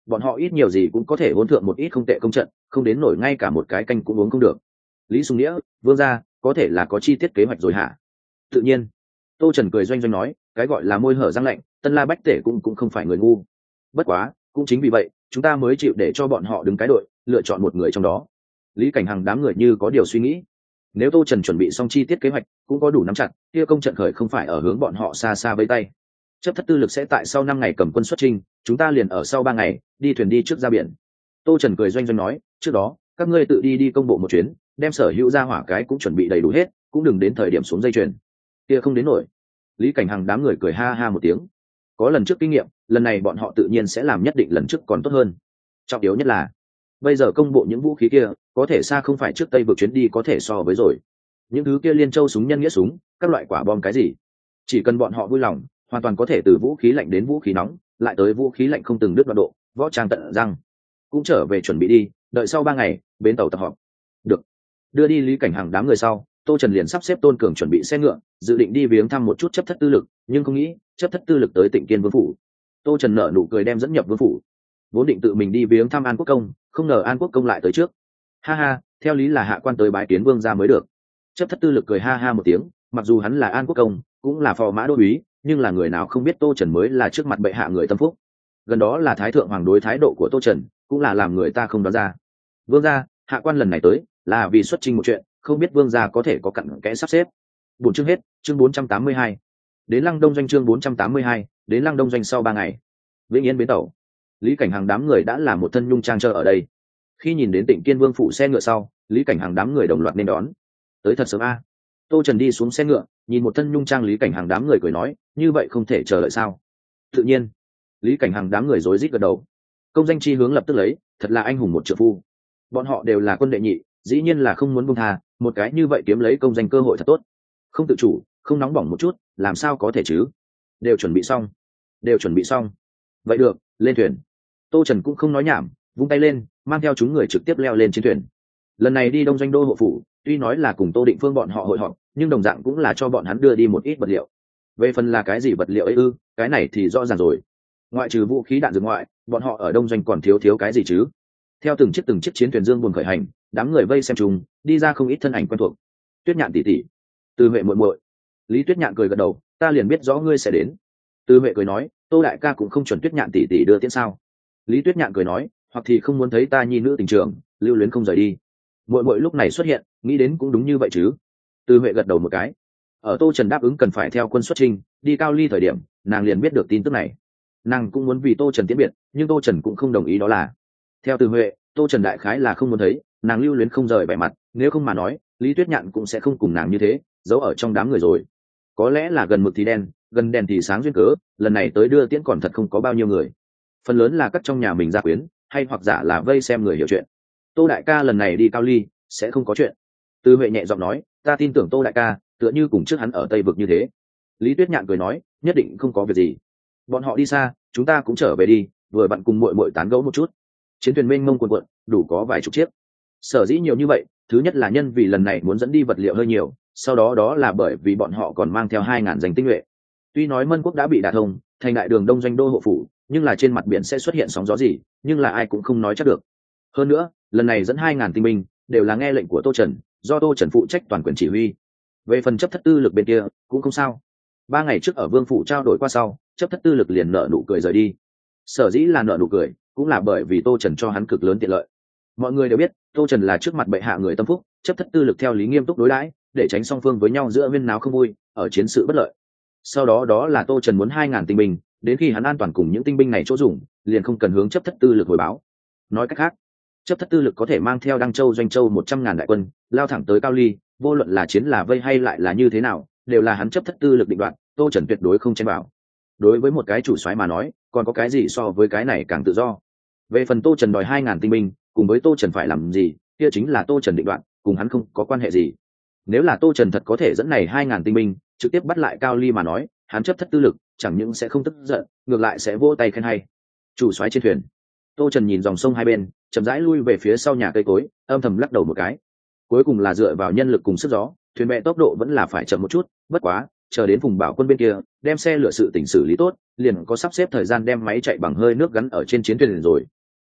bọn họ ít nhiều gì cũng có thể hỗn thượng một ít không tệ công trận, không đến nổi ngay cả một cái canh cũng uống không được. Lý Sùng Nghĩa, Vương gia, có thể là có chi tiết kế hoạch rồi hả? Tự nhiên. Tô Trần cười doanh doanh nói, cái gọi là môi hở răng lạnh, Tân La Bách Tể cũng cũng không phải người ngu. Bất quá, cũng chính vì vậy, chúng ta mới chịu để cho bọn họ đứng cái đội, lựa chọn một người trong đó. Lý Cảnh Hằng đám người như có điều suy nghĩ. Nếu Tô Trần chuẩn bị xong chi tiết kế hoạch, cũng có đủ nắm chặt, kia công trận khởi không phải ở hướng bọn họ xa xa vây tay. Chấp thất tư lực sẽ tại sau năm ngày cầm quân xuất chinh, chúng ta liền ở sau ba ngày, đi thuyền đi trước ra biển. Tô Trần cười doanh doanh nói, trước đó, các ngươi tự đi đi công bộ một chuyến, đem sở hữu ra hỏa cái cũng chuẩn bị đầy đủ hết, cũng đừng đến thời điểm xuống dây chuyền. Kia không đến nổi. Lý Cảnh Hằng đám người cười ha ha một tiếng. Có lần trước kinh nghiệm, lần này bọn họ tự nhiên sẽ làm nhất định lần trước còn tốt hơn. Trọng yếu nhất là, bây giờ công bộ những vũ khí kia, có thể xa không phải trước Tây vực chuyến đi có thể so với rồi. Những thứ kia liên châu súng nhân nghĩa súng, các loại quả bom cái gì, chỉ cần bọn họ vui lòng, hoàn toàn có thể từ vũ khí lạnh đến vũ khí nóng, lại tới vũ khí lạnh không từng đứt đoạn độ, võ trang tận răng. Cũng trở về chuẩn bị đi, đợi sau ba ngày, bến tàu tập họp. Được. Đưa đi Lý Cảnh Hằng đám người sau, Tô Trần liền sắp xếp Tôn Cường chuẩn bị xe ngựa, dự định đi viếng thăm một chút chấp thất tư lực, nhưng không nghĩ, chấp thất tư lực tới Tịnh Kiên vương phủ. Tô Trần nở nụ cười đem dẫn nhập vương phủ. Vốn định tự mình đi viếng thăm An Quốc công, không ngờ An Quốc công lại tới trước. Ha ha, theo lý là hạ quan tới bái kiến vương gia mới được. Chấp thất tư lực cười ha ha một tiếng, mặc dù hắn là An Quốc công, cũng là phò mã đô úy, nhưng là người nào không biết Tô Trần mới là trước mặt bệ hạ người tâm phúc. Gần đó là thái thượng hoàng đối thái độ của Tô Trần, cũng là làm người ta không đoán ra. Vương gia, hạ quan lần này tới là vì xuất trình một chuyện, không biết vương gia có thể có cặn kẽ sắp xếp. Buổi chương hết, chương bốn trăm tám mươi hai. Đến Lăng Đông doanh chương bốn trăm tám mươi hai, đến Lăng Đông doanh sau ba ngày. Vĩnh Yên bến tàu. Lý Cảnh Hằng đám người đã là một thân nhung trang chờ ở đây. Khi nhìn đến Tịnh Kiên Vương phủ xe ngựa sau, Lý Cảnh Hằng đám người đồng loạt nên đón. Tới thật sớm a. Tô Trần đi xuống xe ngựa, nhìn một thân nhung trang Lý Cảnh Hằng đám người cười nói, như vậy không thể chờ đợi sao? Tự nhiên. Lý Cảnh Hằng đám người rối rít gật đầu. Công danh chi hướng lập tức lấy, thật là anh hùng một trợ phu. Bọn họ đều là quân đệ nhị, dĩ nhiên là không muốn buông tha, một cái như vậy kiếm lấy công danh cơ hội thật tốt. Không tự chủ, không nóng bỏng một chút, làm sao có thể chứ? Đều chuẩn bị xong. Đều chuẩn bị xong. Vậy được, lên thuyền. Tô Trần cũng không nói nhảm, vung tay lên, mang theo chúng người trực tiếp leo lên chiến thuyền. Lần này đi Đông doanh đô hộ phủ, tuy nói là cùng Tô Định Phương bọn họ hội họp, nhưng đồng dạng cũng là cho bọn hắn đưa đi một ít vật liệu. Về phần là cái gì vật liệu ấy ư, cái này thì rõ ràng rồi. Ngoại trừ vũ khí đạn dược ngoại, bọn họ ở Đông doanh còn thiếu thiếu cái gì chứ? Theo từng chiếc từng chiếc chiến thuyền dương buồn khởi hành, đám người vây xem chung, đi ra không ít thân ảnh quen thuộc. Tuyết Nhạn tỷ tỷ, Từ Huệ muội muội. Lý Tuyết Nhạn cười gật đầu, ta liền biết rõ ngươi sẽ đến. Từ Huệ cười nói, Tô đại ca cũng không chuẩn Tuyết Nhạn tỷ tỷ đưa tiễn sao? Lý Tuyết Nhạn cười nói, hoặc thì không muốn thấy ta nhi nữ tình trường, lưu luyến không rời đi. Muội muội lúc này xuất hiện, nghĩ đến cũng đúng như vậy chứ. Từ Huệ gật đầu một cái. Ở Tô Trần đáp ứng cần phải theo quân xuất chinh, đi Cao Ly thời điểm, nàng liền biết được tin tức này. Nàng cũng muốn vì Tô Trần tiễn biệt, nhưng Tô Trần cũng không đồng ý đó là. Theo Từ Huệ, Tô Trần đại khái là không muốn thấy, nàng lưu luyến không rời vẻ mặt, nếu không mà nói, Lý Tuyết Nhạn cũng sẽ không cùng nàng như thế, giấu ở trong đám người rồi. Có lẽ là gần mực thì đen, gần đèn thì sáng duyên cớ, lần này tới đưa tiễn còn thật không có bao nhiêu người. Phần lớn là cắt trong nhà mình gia quyến, hay hoặc giả là vây xem người hiểu chuyện. Tô đại ca lần này đi Cao Ly, sẽ không có chuyện. Từ Huệ nhẹ giọng nói, ta tin tưởng Tô đại ca, tựa như cùng trước hắn ở Tây vực như thế. Lý Tuyết Nhạn cười nói, nhất định không có việc gì. Bọn họ đi xa, chúng ta cũng trở về đi, vừa bạn cùng muội muội tán gẫu một chút. Chiến thuyền mênh mông cuồn cuộn, đủ có vài chục chiếc. Sở dĩ nhiều như vậy, thứ nhất là nhân vì lần này muốn dẫn đi vật liệu hơi nhiều, sau đó đó là bởi vì bọn họ còn mang theo hai ngàn danh tinh nhuệ. Tuy nói Mân quốc đã bị đả thông, thành đại đường Đông doanh đô hộ phủ, nhưng là trên mặt biển sẽ xuất hiện sóng gió gì, nhưng là ai cũng không nói chắc được. Hơn nữa, lần này dẫn hai ngàn tinh binh, đều là nghe lệnh của Tô Trần, do Tô Trần phụ trách toàn quyền chỉ huy. Về phần chấp thất tư lực bên kia, cũng không sao. Ba ngày trước ở Vương phủ trao đổi qua sau, chấp thất tư lực liền nở nụ cười rời đi. Sở dĩ là nở nụ cười, cũng là bởi vì Tô Trần cho hắn cực lớn tiện lợi. Mọi người đều biết, Tô Trần là trước mặt bệ hạ người tâm phúc, chấp thất tư lực theo lý nghiêm túc đối đãi, để tránh song phương với nhau giữa viên náo không vui, ở chiến sự bất lợi. Sau đó đó là Tô Trần muốn hai ngàn tinh binh, đến khi hắn an toàn cùng những tinh binh này chỗ dùng, liền không cần hướng chấp thất tư lực hồi báo. Nói cách khác, chấp thất tư lực có thể mang theo Đăng Châu Doanh Châu một trăm ngàn đại quân, lao thẳng tới Cao Ly, vô luận là chiến là vây hay lại là như thế nào, đều là hắn chấp thất tư lực định đoạt, Tô Trần tuyệt đối không chen vào. Đối với một cái chủ soái mà nói, còn có cái gì so với cái này càng tự do. Về phần Tô Trần đòi hai ngàn tinh binh, cùng với Tô Trần phải làm gì, kia chính là Tô Trần định đoạt, cùng hắn không có quan hệ gì. Nếu là Tô Trần thật có thể dẫn này hai ngàn tinh binh, trực tiếp bắt lại Cao Ly mà nói, hắn chấp thất tư lực, chẳng những sẽ không tức giận, ngược lại sẽ vỗ tay khen hay. Chủ soái trên thuyền, Tô Trần nhìn dòng sông hai bên, chậm rãi lui về phía sau nhà cây cối, âm thầm lắc đầu một cái. Cuối cùng là dựa vào nhân lực cùng sức gió, thuyền bè tốc độ vẫn là phải chậm một chút, bất quá, chờ đến vùng bảo quân bên kia, đem xe lửa sự tỉnh xử lý tốt, liền có sắp xếp thời gian đem máy chạy bằng hơi nước gắn ở trên chiến thuyền rồi,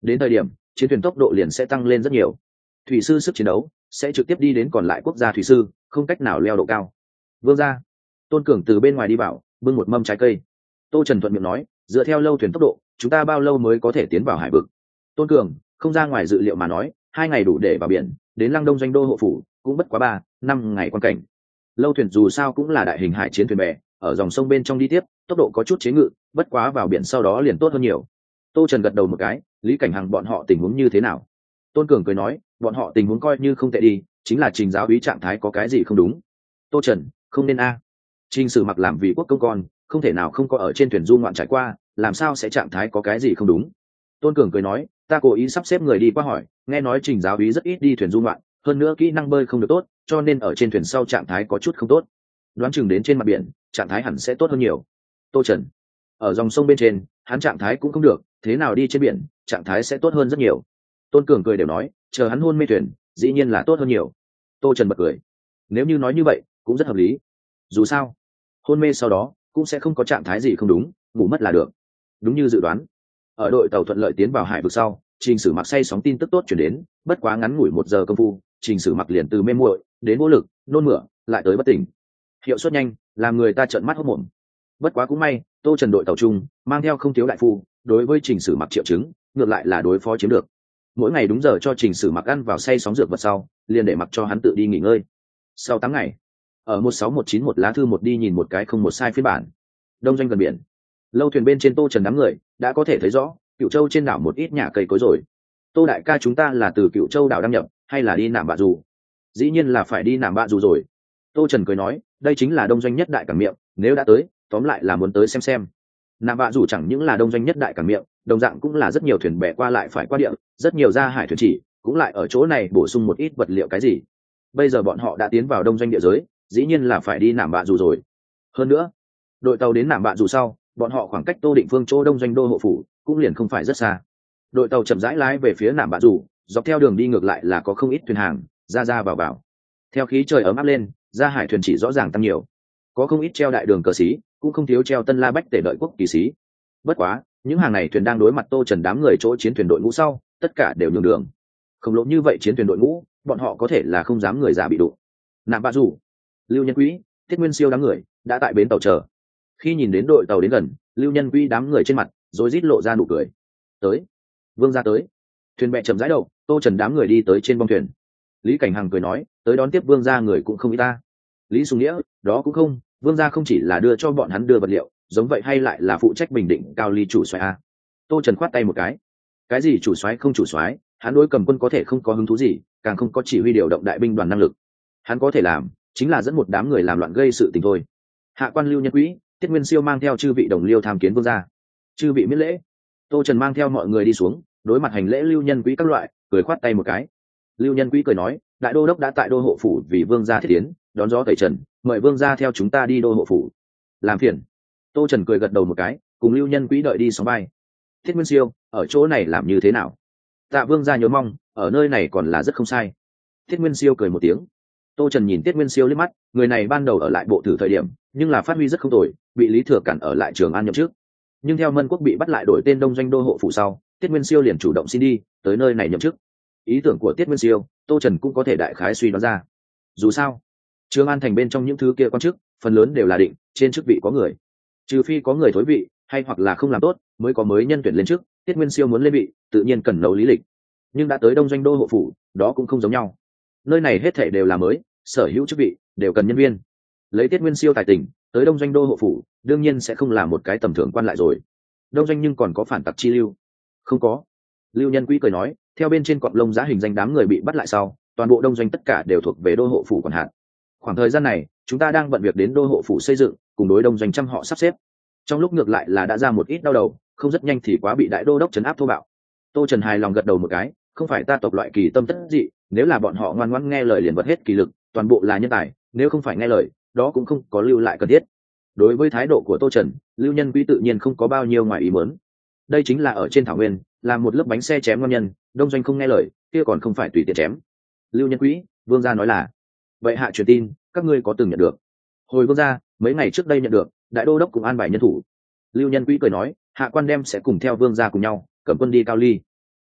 đến thời điểm chiến thuyền tốc độ liền sẽ tăng lên rất nhiều, thủy sư sức chiến đấu sẽ trực tiếp đi đến còn lại quốc gia thủy sư không cách nào leo độ cao. Vương gia. Tôn Cường từ bên ngoài đi vào, bưng một mâm trái cây. Tô Trần thuận miệng nói, dựa theo lâu thuyền tốc độ chúng ta bao lâu mới có thể tiến vào hải vực? Tôn Cường không ra ngoài dự liệu mà nói, hai ngày đủ để vào biển, đến Lăng Đông doanh đô hộ phủ cũng bất quá ba năm ngày quan cảnh. Lâu thuyền dù sao cũng là đại hình hải chiến thuyền bè, ở dòng sông bên trong đi tiếp tốc độ có chút chế ngự, bất quá vào biển sau đó liền tốt hơn nhiều. Tô Trần gật đầu một cái, Lý Cảnh Hằng bọn họ tình huống như thế nào? Tôn Cường cười nói, bọn họ tình huống coi như không tệ đi, chính là Trình giáo úy trạng thái có cái gì không đúng. Tô Trần, không nên a. Trình Sử Mặc làm vì quốc công con, không thể nào không có ở trên thuyền du ngoạn trải qua, làm sao sẽ trạng thái có cái gì không đúng. Tôn Cường cười nói, ta cố ý sắp xếp người đi qua hỏi, nghe nói Trình giáo úy rất ít đi thuyền du ngoạn, hơn nữa kỹ năng bơi không được tốt, cho nên ở trên thuyền sau trạng thái có chút không tốt, đoán chừng đến trên mặt biển trạng thái hẳn sẽ tốt hơn nhiều. Tô Trần, ở dòng sông bên trên hắn trạng thái cũng không được, thế nào đi trên biển trạng thái sẽ tốt hơn rất nhiều. Tôn Cường cười đều nói, chờ hắn hôn mê thuyền dĩ nhiên là tốt hơn nhiều. Tô Trần bật cười, nếu như nói như vậy cũng rất hợp lý, dù sao hôn mê sau đó cũng sẽ không có trạng thái gì không đúng, ngủ mất là được. Đúng như dự đoán, ở đội tàu thuận lợi tiến vào hải vực sau, Trình Sử Mặc say sóng tin tức tốt chuyển đến, bất quá ngắn ngủi một giờ công phu, Trình Sử Mặc liền từ mê muội đến vô lực, nôn mửa, lại tới bất tỉnh. Hiệu suất nhanh, làm người ta trợn mắt hốt mồm. Bất quá cũng may, Tô Trần đội tàu chung mang theo không thiếu đại phu, đối với Trình Sử Mặc triệu chứng ngược lại là đối phó chiếm được. Mỗi ngày đúng giờ cho Trình Sử Mặc ăn vào say sóng dược vật sau, liền để mặc cho hắn tự đi nghỉ ngơi. Sau tám ngày, ở một sáu một chín một lá thư một đi nhìn một cái không một sai phiên bản. Đông doanh gần biển, lâu thuyền bên trên Tô Trần đám người đã có thể thấy rõ Cửu Châu trên đảo một ít nhà cây cối rồi. Tô đại ca, chúng ta là từ Cửu Châu đảo đăng nhập hay là đi Nạm Bạ Dù? Dĩ nhiên là phải đi Nạm Bạ Dù rồi. Tô Trần cười nói, đây chính là đông doanh nhất đại cảng miệng, nếu đã tới tóm lại là muốn tới xem xem. Nạm Bạ Dù chẳng những là đông doanh nhất đại cảng miệng, đồng dạng cũng là rất nhiều thuyền bè qua lại phải qua địa, rất nhiều ra hải thuyền chỉ cũng lại ở chỗ này bổ sung một ít vật liệu cái gì. Bây giờ bọn họ đã tiến vào đông doanh địa giới, dĩ nhiên là phải đi Nạm Bạ Dù rồi. Hơn nữa, đội tàu đến Nạm Bạ Dù sau, bọn họ khoảng cách Tô Định Phương chỗ đông doanh đô hộ phủ cũng liền không phải rất xa. Đội tàu chậm rãi lái về phía Nạm Bạ Dù, dọc theo đường đi ngược lại là có không ít thuyền hàng ra ra vào vào. Theo khí trời ấm áp lên, ra hải thuyền chỉ rõ ràng tăng nhiều, có không ít treo đại đường cờ xí, cũng không thiếu treo Tân La Bách Tể đợi quốc kỳ xí. Bất quá những hàng này thuyền đang đối mặt Tô Trần đám người chỗ chiến thuyền đội ngũ sau, tất cả đều nhường đường. Không lỗ như vậy chiến thuyền đội ngũ, bọn họ có thể là không dám người già bị đụng. Nạm Bạ Dù, Lưu Nhân Quý, Tiết Nguyên Siêu đám người đã tại bến tàu chờ. Khi nhìn đến đội tàu đến gần, Lưu Nhân Quý đám người trên mặt rồi rít lộ ra nụ cười. Tới, Vương gia tới. Thuyền bè chậm rãi đầu, Tô Trần đám người đi tới trên bong thuyền. Lý Cảnh Hằng cười nói, tới đón tiếp Vương gia người cũng không ít ta. Lý Sùng Nghĩa, đó cũng không, Vương gia không chỉ là đưa cho bọn hắn đưa vật liệu, giống vậy hay lại là phụ trách bình định cao ly chủ soái a. Tô Trần khoát tay một cái, cái gì chủ soái không chủ soái, hắn đối cầm quân có thể không có hứng thú gì, càng không có chỉ huy điều động đại binh đoàn năng lực. Hắn có thể làm chính là dẫn một đám người làm loạn gây sự tình thôi. Hạ quan Lưu Nhân Quý, Tiết Nguyên Siêu mang theo chư vị đồng liêu tham kiến Vương gia. Chư vị miễn lễ. Tô Trần mang theo mọi người đi xuống, đối mặt hành lễ Lưu Nhân Quý các loại, cười khoát tay một cái. Lưu Nhân Quý cười nói, đại đô đốc đã tại đô hộ phủ vì Vương gia thiết tiến, đón gió tẩy trần, mời Vương gia theo chúng ta đi đô hộ phủ. Làm phiền. Tô Trần cười gật đầu một cái, cùng Lưu Nhân Quý đợi đi sóng bay. Thiết Nguyên Siêu, ở chỗ này làm như thế nào? Tạ Vương gia nhớ mong, ở nơi này còn là rất không sai. Thiết Nguyên Siêu cười một tiếng. Tô Trần nhìn Tiết Nguyên Siêu liếc mắt, người này ban đầu ở lại bộ thử thời điểm, nhưng là phát huy rất không tồi, bị Lý Thừa cản ở lại Trường An nhậm chức. Nhưng theo Mân Quốc bị bắt lại đổi tên đông doanh đô hộ phủ sau, Tiết Nguyên Siêu liền chủ động xin đi, tới nơi này nhậm chức. Ý tưởng của Tiết Nguyên Siêu, Tô Trần cũng có thể đại khái suy đoán ra. Dù sao, Trường An thành bên trong những thứ kia quan chức, phần lớn đều là định trên chức vị có người, trừ phi có người thối vị hay hoặc là không làm tốt, mới có mới nhân tuyển lên chức. Tiết Nguyên Siêu muốn lên vị, tự nhiên cần nấu lý lịch. Nhưng đã tới đông doanh đô hộ phủ, đó cũng không giống nhau. Nơi này hết thảy đều là mới, sở hữu chức vị đều cần nhân viên. Lấy Tiết Nguyên Siêu tài tình, tới đông doanh đô hộ phủ, đương nhiên sẽ không là một cái tầm thường quan lại rồi. Đông doanh nhưng còn có phản tặc chi lưu? Không có. Lưu Nhân Quý cười nói, theo bên trên cọp lông giá hình danh đám người bị bắt lại sau, toàn bộ đông doanh tất cả đều thuộc về đô hộ phủ quản hạt. Khoảng thời gian này, chúng ta đang bận việc đến đô hộ phủ xây dựng, cùng đối đông doanh trăm họ sắp xếp. Trong lúc ngược lại là đã ra một ít đau đầu, không rất nhanh thì quá bị đại đô đốc trấn áp thô bạo. Tô Trần hài lòng gật đầu một cái, không phải ta tộc loại kỳ tâm tất dị, nếu là bọn họ ngoan ngoãn nghe lời liền vật hết kỳ lực, toàn bộ là nhân tài, nếu không phải nghe lời, đó cũng không có lưu lại cần thiết. Đối với thái độ của Tô Trần, Lưu Nhân Quý tự nhiên không có bao nhiêu ngoài ý muốn. Đây chính là ở trên thảo nguyên, làm một lớp bánh xe chém ngon nhân, đông doanh không nghe lời, kia còn không phải tùy tiện chém. Lưu Nhân Quý, Vương gia nói là, vậy hạ truyền tin, các ngươi có từng nhận được? Hồi Vương gia, mấy ngày trước đây nhận được, đại đô đốc cùng an bài nhân thủ. Lưu Nhân Quý cười nói, hạ quan đem sẽ cùng theo Vương gia cùng nhau, cầm quân đi Cao Ly.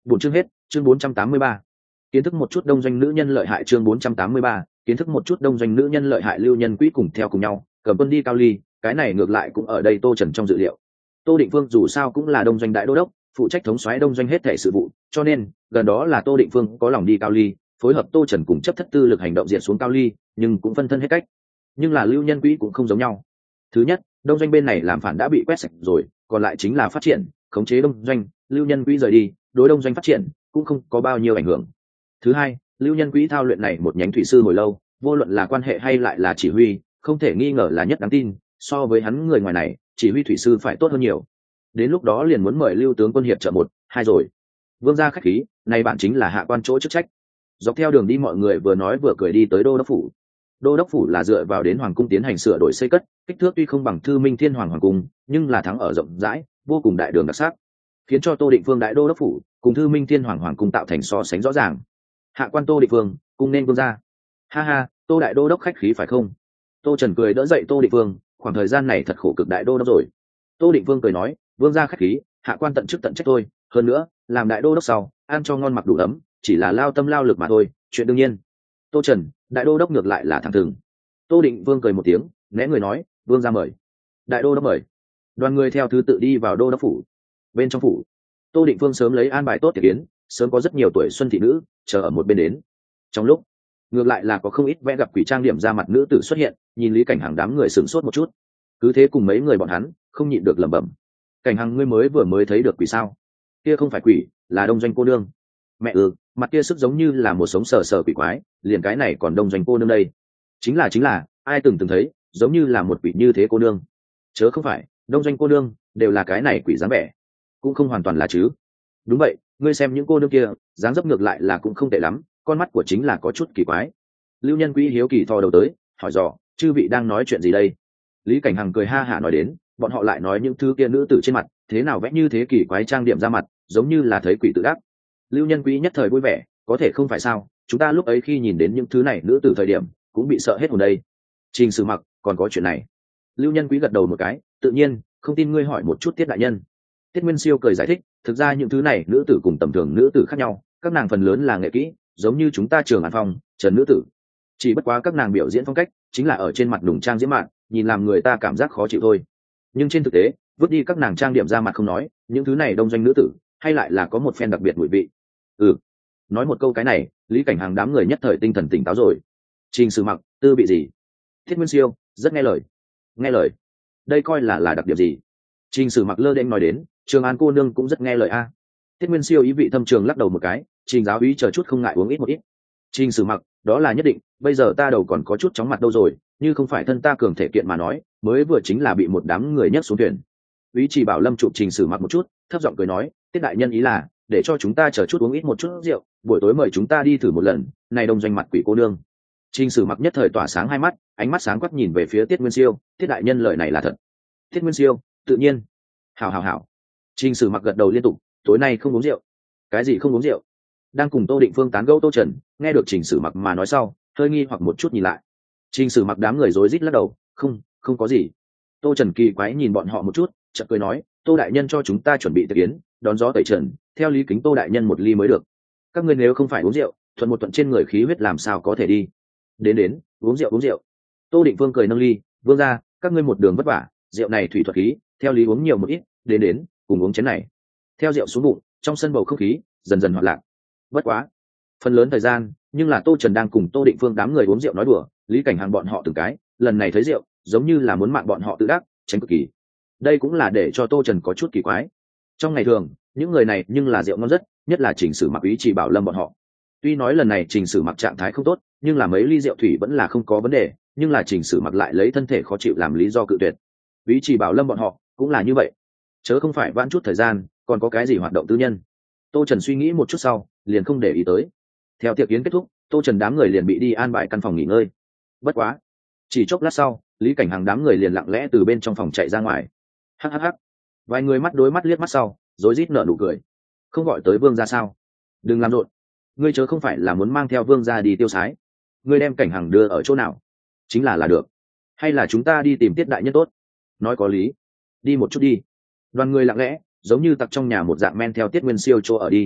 Buổi chương hết, chương bốn trăm tám mươi ba. Kiến thức một chút đông doanh nữ nhân lợi hại chương bốn trăm tám mươi ba, kiến thức một chút đông doanh nữ nhân lợi hại Lưu Nhân Quý cùng theo cùng nhau, cầm quân đi Cao Ly, cái này ngược lại cũng ở đây Tô Trần trong dự liệu. Tô Định Phương dù sao cũng là đông doanh đại đô đốc, phụ trách thống soái đông doanh hết thảy sự vụ, cho nên gần đó là Tô Định Phương có lòng đi Cao Ly, phối hợp Tô Trần cùng chấp thất tư lực hành động diện xuống Cao Ly, nhưng cũng phân thân hết cách. Nhưng là Lưu Nhân Quý cũng không giống nhau. Thứ nhất, đông doanh bên này làm phản đã bị quét sạch rồi, còn lại chính là phát triển, khống chế đông doanh, Lưu Nhân Quý rời đi, đối đông doanh phát triển cũng không có bao nhiêu ảnh hưởng. Thứ hai, Lưu Nhân Quý thao luyện này một nhánh thủy sư hồi lâu, vô luận là quan hệ hay lại là chỉ huy, không thể nghi ngờ là nhất đáng tin, so với hắn người ngoài này, chỉ huy thủy sư phải tốt hơn nhiều. Đến lúc đó liền muốn mời Lưu tướng quân hiệp trợ một, hai rồi. Vương gia khách khí, này bạn chính là hạ quan chỗ chức trách. Dọc theo đường đi mọi người vừa nói vừa cười đi tới đô đốc phủ. Đô đốc phủ là dựa vào đến hoàng cung tiến hành sửa đổi xây cất, kích thước tuy không bằng Thư Minh Thiên Hoàng hoàng cung, nhưng là thắng ở rộng rãi, vô cùng đại đường đặc sắc, khiến cho Tô Định Phương đại đô đốc phủ cùng Thư Minh Thiên Hoàng hoàng cung tạo thành so sánh rõ ràng. Hạ quan Tô Định Phương, cung nên vương gia. Ha ha, Tô đại đô đốc khách khí phải không? Tô Trần cười đỡ dậy Tô Định Phương, khoảng thời gian này thật khổ cực đại đô đốc rồi. Tô Định Phương cười nói, vương gia khách khí, hạ quan tận chức tận trách thôi, hơn nữa, làm đại đô đốc sau, ăn cho ngon mặc đủ ấm, chỉ là lao tâm lao lực mà thôi, chuyện đương nhiên. Tô Trần, đại đô đốc ngược lại là thẳng thừng. Tô Định Vương cười một tiếng, né người nói, vương gia mời. Đại đô đốc mời. Đoàn người theo thứ tự đi vào đô đốc phủ. Bên trong phủ, Tô Định Vương sớm lấy an bài tốt tiệc yến, sớm có rất nhiều tuổi xuân thị nữ chờ ở một bên đến. Trong lúc, ngược lại là có không ít vẽ gặp quỷ trang điểm ra mặt nữ tử xuất hiện, nhìn Lý Cảnh Hàng đám người sửng sốt một chút. Cứ thế cùng mấy người bọn hắn không nhịn được lẩm bẩm, Cảnh Hàng ngươi mới vừa mới thấy được quỷ sao? Kia không phải quỷ, là đông doanh cô nương. Mẹ ư, mặt kia sức giống như là một sống sờ sờ quỷ quái, liền cái này còn đông doanh cô nương đây. Chính là chính là, ai từng từng thấy, giống như là một quỷ như thế cô nương. Chớ không phải, đông doanh cô nương đều là cái này quỷ dáng vẻ, cũng không hoàn toàn là chứ. Đúng vậy, ngươi xem những cô nương kia, dáng dấp ngược lại là cũng không tệ lắm, con mắt của chính là có chút kỳ quái. Lưu Nhân Quý hiếu kỳ thò đầu tới, hỏi dò, chư vị đang nói chuyện gì đây? Lý Cảnh Hằng cười ha hả nói đến, bọn họ lại nói những thứ kia nữ tử trên mặt, thế nào vẽ như thế kỳ quái trang điểm ra mặt, giống như là thấy quỷ tự đắc. Lưu Nhân Quý nhất thời vui vẻ, có thể không phải sao, chúng ta lúc ấy khi nhìn đến những thứ này nữ tử thời điểm, cũng bị sợ hết hồn đây. Trình Sử Mặc, còn có chuyện này. Lưu Nhân Quý gật đầu một cái, tự nhiên, không tin ngươi hỏi một chút Tiết đại nhân. Tiết Nguyên Siêu cười giải thích, thực ra những thứ này nữ tử cùng tầm thường nữ tử khác nhau, các nàng phần lớn là nghệ kỹ, giống như chúng ta Trường An Phong, Trần nữ tử. Chỉ bất quá các nàng biểu diễn phong cách, chính là ở trên mặt nùng trang diễm mạn, nhìn làm người ta cảm giác khó chịu thôi. Nhưng trên thực tế, vứt đi các nàng trang điểm ra mặt không nói, những thứ này đông doanh nữ tử, hay lại là có một phen đặc biệt mùi vị. Ừ, nói một câu cái này, Lý Cảnh Hàng đám người nhất thời tinh thần tỉnh táo rồi. Trình Sử Mặc, tư bị gì? Thiết Nguyên Siêu, rất nghe lời. Nghe lời? Đây coi là là đặc điểm gì? Trình Sử Mặc lơ đễnh nói đến, Trường An cô nương cũng rất nghe lời a. Thiết Nguyên Siêu ý vị thâm trường lắc đầu một cái, Trình giáo úy chờ chút không ngại uống ít một ít. Trình Sử Mặc, đó là nhất định, bây giờ ta đầu còn có chút chóng mặt đâu rồi, như không phải thân ta cường thể kiện mà nói, mới vừa chính là bị một đám người nhấc xuống thuyền. Úy Chỉ Bảo Lâm chụp Trình Sử Mặc một chút, thấp giọng cười nói, Tiết đại nhân ý là để cho chúng ta chờ chút uống ít một chút rượu, buổi tối mời chúng ta đi thử một lần, này đông doanh mặt quỷ cô nương. Trình Sử Mặc nhất thời tỏa sáng hai mắt, ánh mắt sáng quắc nhìn về phía Tiết Nguyên Siêu, Tiết đại nhân lời này là thật. Tiết Nguyên Siêu, tự nhiên. Hảo hảo hảo. Trình Sử Mặc gật đầu liên tục, tối nay không uống rượu. Cái gì không uống rượu? Đang cùng Tô Định Phương tán gẫu Tô Trần, nghe được Trình Sử Mặc mà nói sau, hơi nghi hoặc một chút nhìn lại. Trình Sử Mặc đám người rối rít lắc đầu, không, không có gì. Tô Trần kỳ quái nhìn bọn họ một chút, chợt cười nói, Tô đại nhân cho chúng ta chuẩn bị tiệc yến, đón gió tẩy trần, theo lý kính Tô đại nhân một ly mới được. Các ngươi nếu không phải uống rượu, thuận một thuận trên người khí huyết làm sao có thể đi. Đến đến, uống rượu uống rượu. Tô Định Vương cười nâng ly, vương ra, các ngươi một đường vất vả, rượu này thủy thuật khí, theo lý uống nhiều một ít, đến đến, cùng uống chén này. Theo rượu xuống bụng, trong sân bầu không khí dần dần hoạt lạc. Bất quá, phần lớn thời gian, nhưng là Tô Trần đang cùng Tô Định Phương đám người uống rượu nói đùa, Lý Cảnh Hàng bọn họ từng cái, lần này thấy rượu, giống như là muốn mạng bọn họ tự đắc, tránh cực kỳ. Đây cũng là để cho Tô Trần có chút kỳ quái. Trong ngày thường, những người này nhưng là rượu ngon rất, nhất là Trình Sử Mặc Ý Chỉ Bảo Lâm bọn họ. Tuy nói lần này Trình Sử Mặc trạng thái không tốt, nhưng là mấy ly rượu thủy vẫn là không có vấn đề, nhưng là Trình Sử Mặc lại lấy thân thể khó chịu làm lý do cự tuyệt. Ý Chỉ Bảo Lâm bọn họ cũng là như vậy, chớ không phải vãn chút thời gian, còn có cái gì hoạt động tư nhân. Tô Trần suy nghĩ một chút sau, liền không để ý tới. Theo tiệc yến kết thúc, Tô Trần đám người liền bị đi an bài căn phòng nghỉ ngơi. Bất quá, chỉ chốc lát sau, Lý Cảnh Hàng đám người liền lặng lẽ từ bên trong phòng chạy ra ngoài. Hắc hắc hắc. Vài người mắt đối mắt liếc mắt sau, rối rít nở nụ cười. Không gọi tới vương gia sao? Đừng làm rộn. Ngươi chớ không phải là muốn mang theo vương gia đi tiêu sái. Ngươi đem Cảnh Hàng đưa ở chỗ nào? Chính là là được. Hay là chúng ta đi tìm Tiết đại nhân tốt? Nói có lý. Đi một chút đi. Đoàn người lặng lẽ, giống như tặc trong nhà một dạng men theo Tiết Nguyên Siêu chỗ ở đi.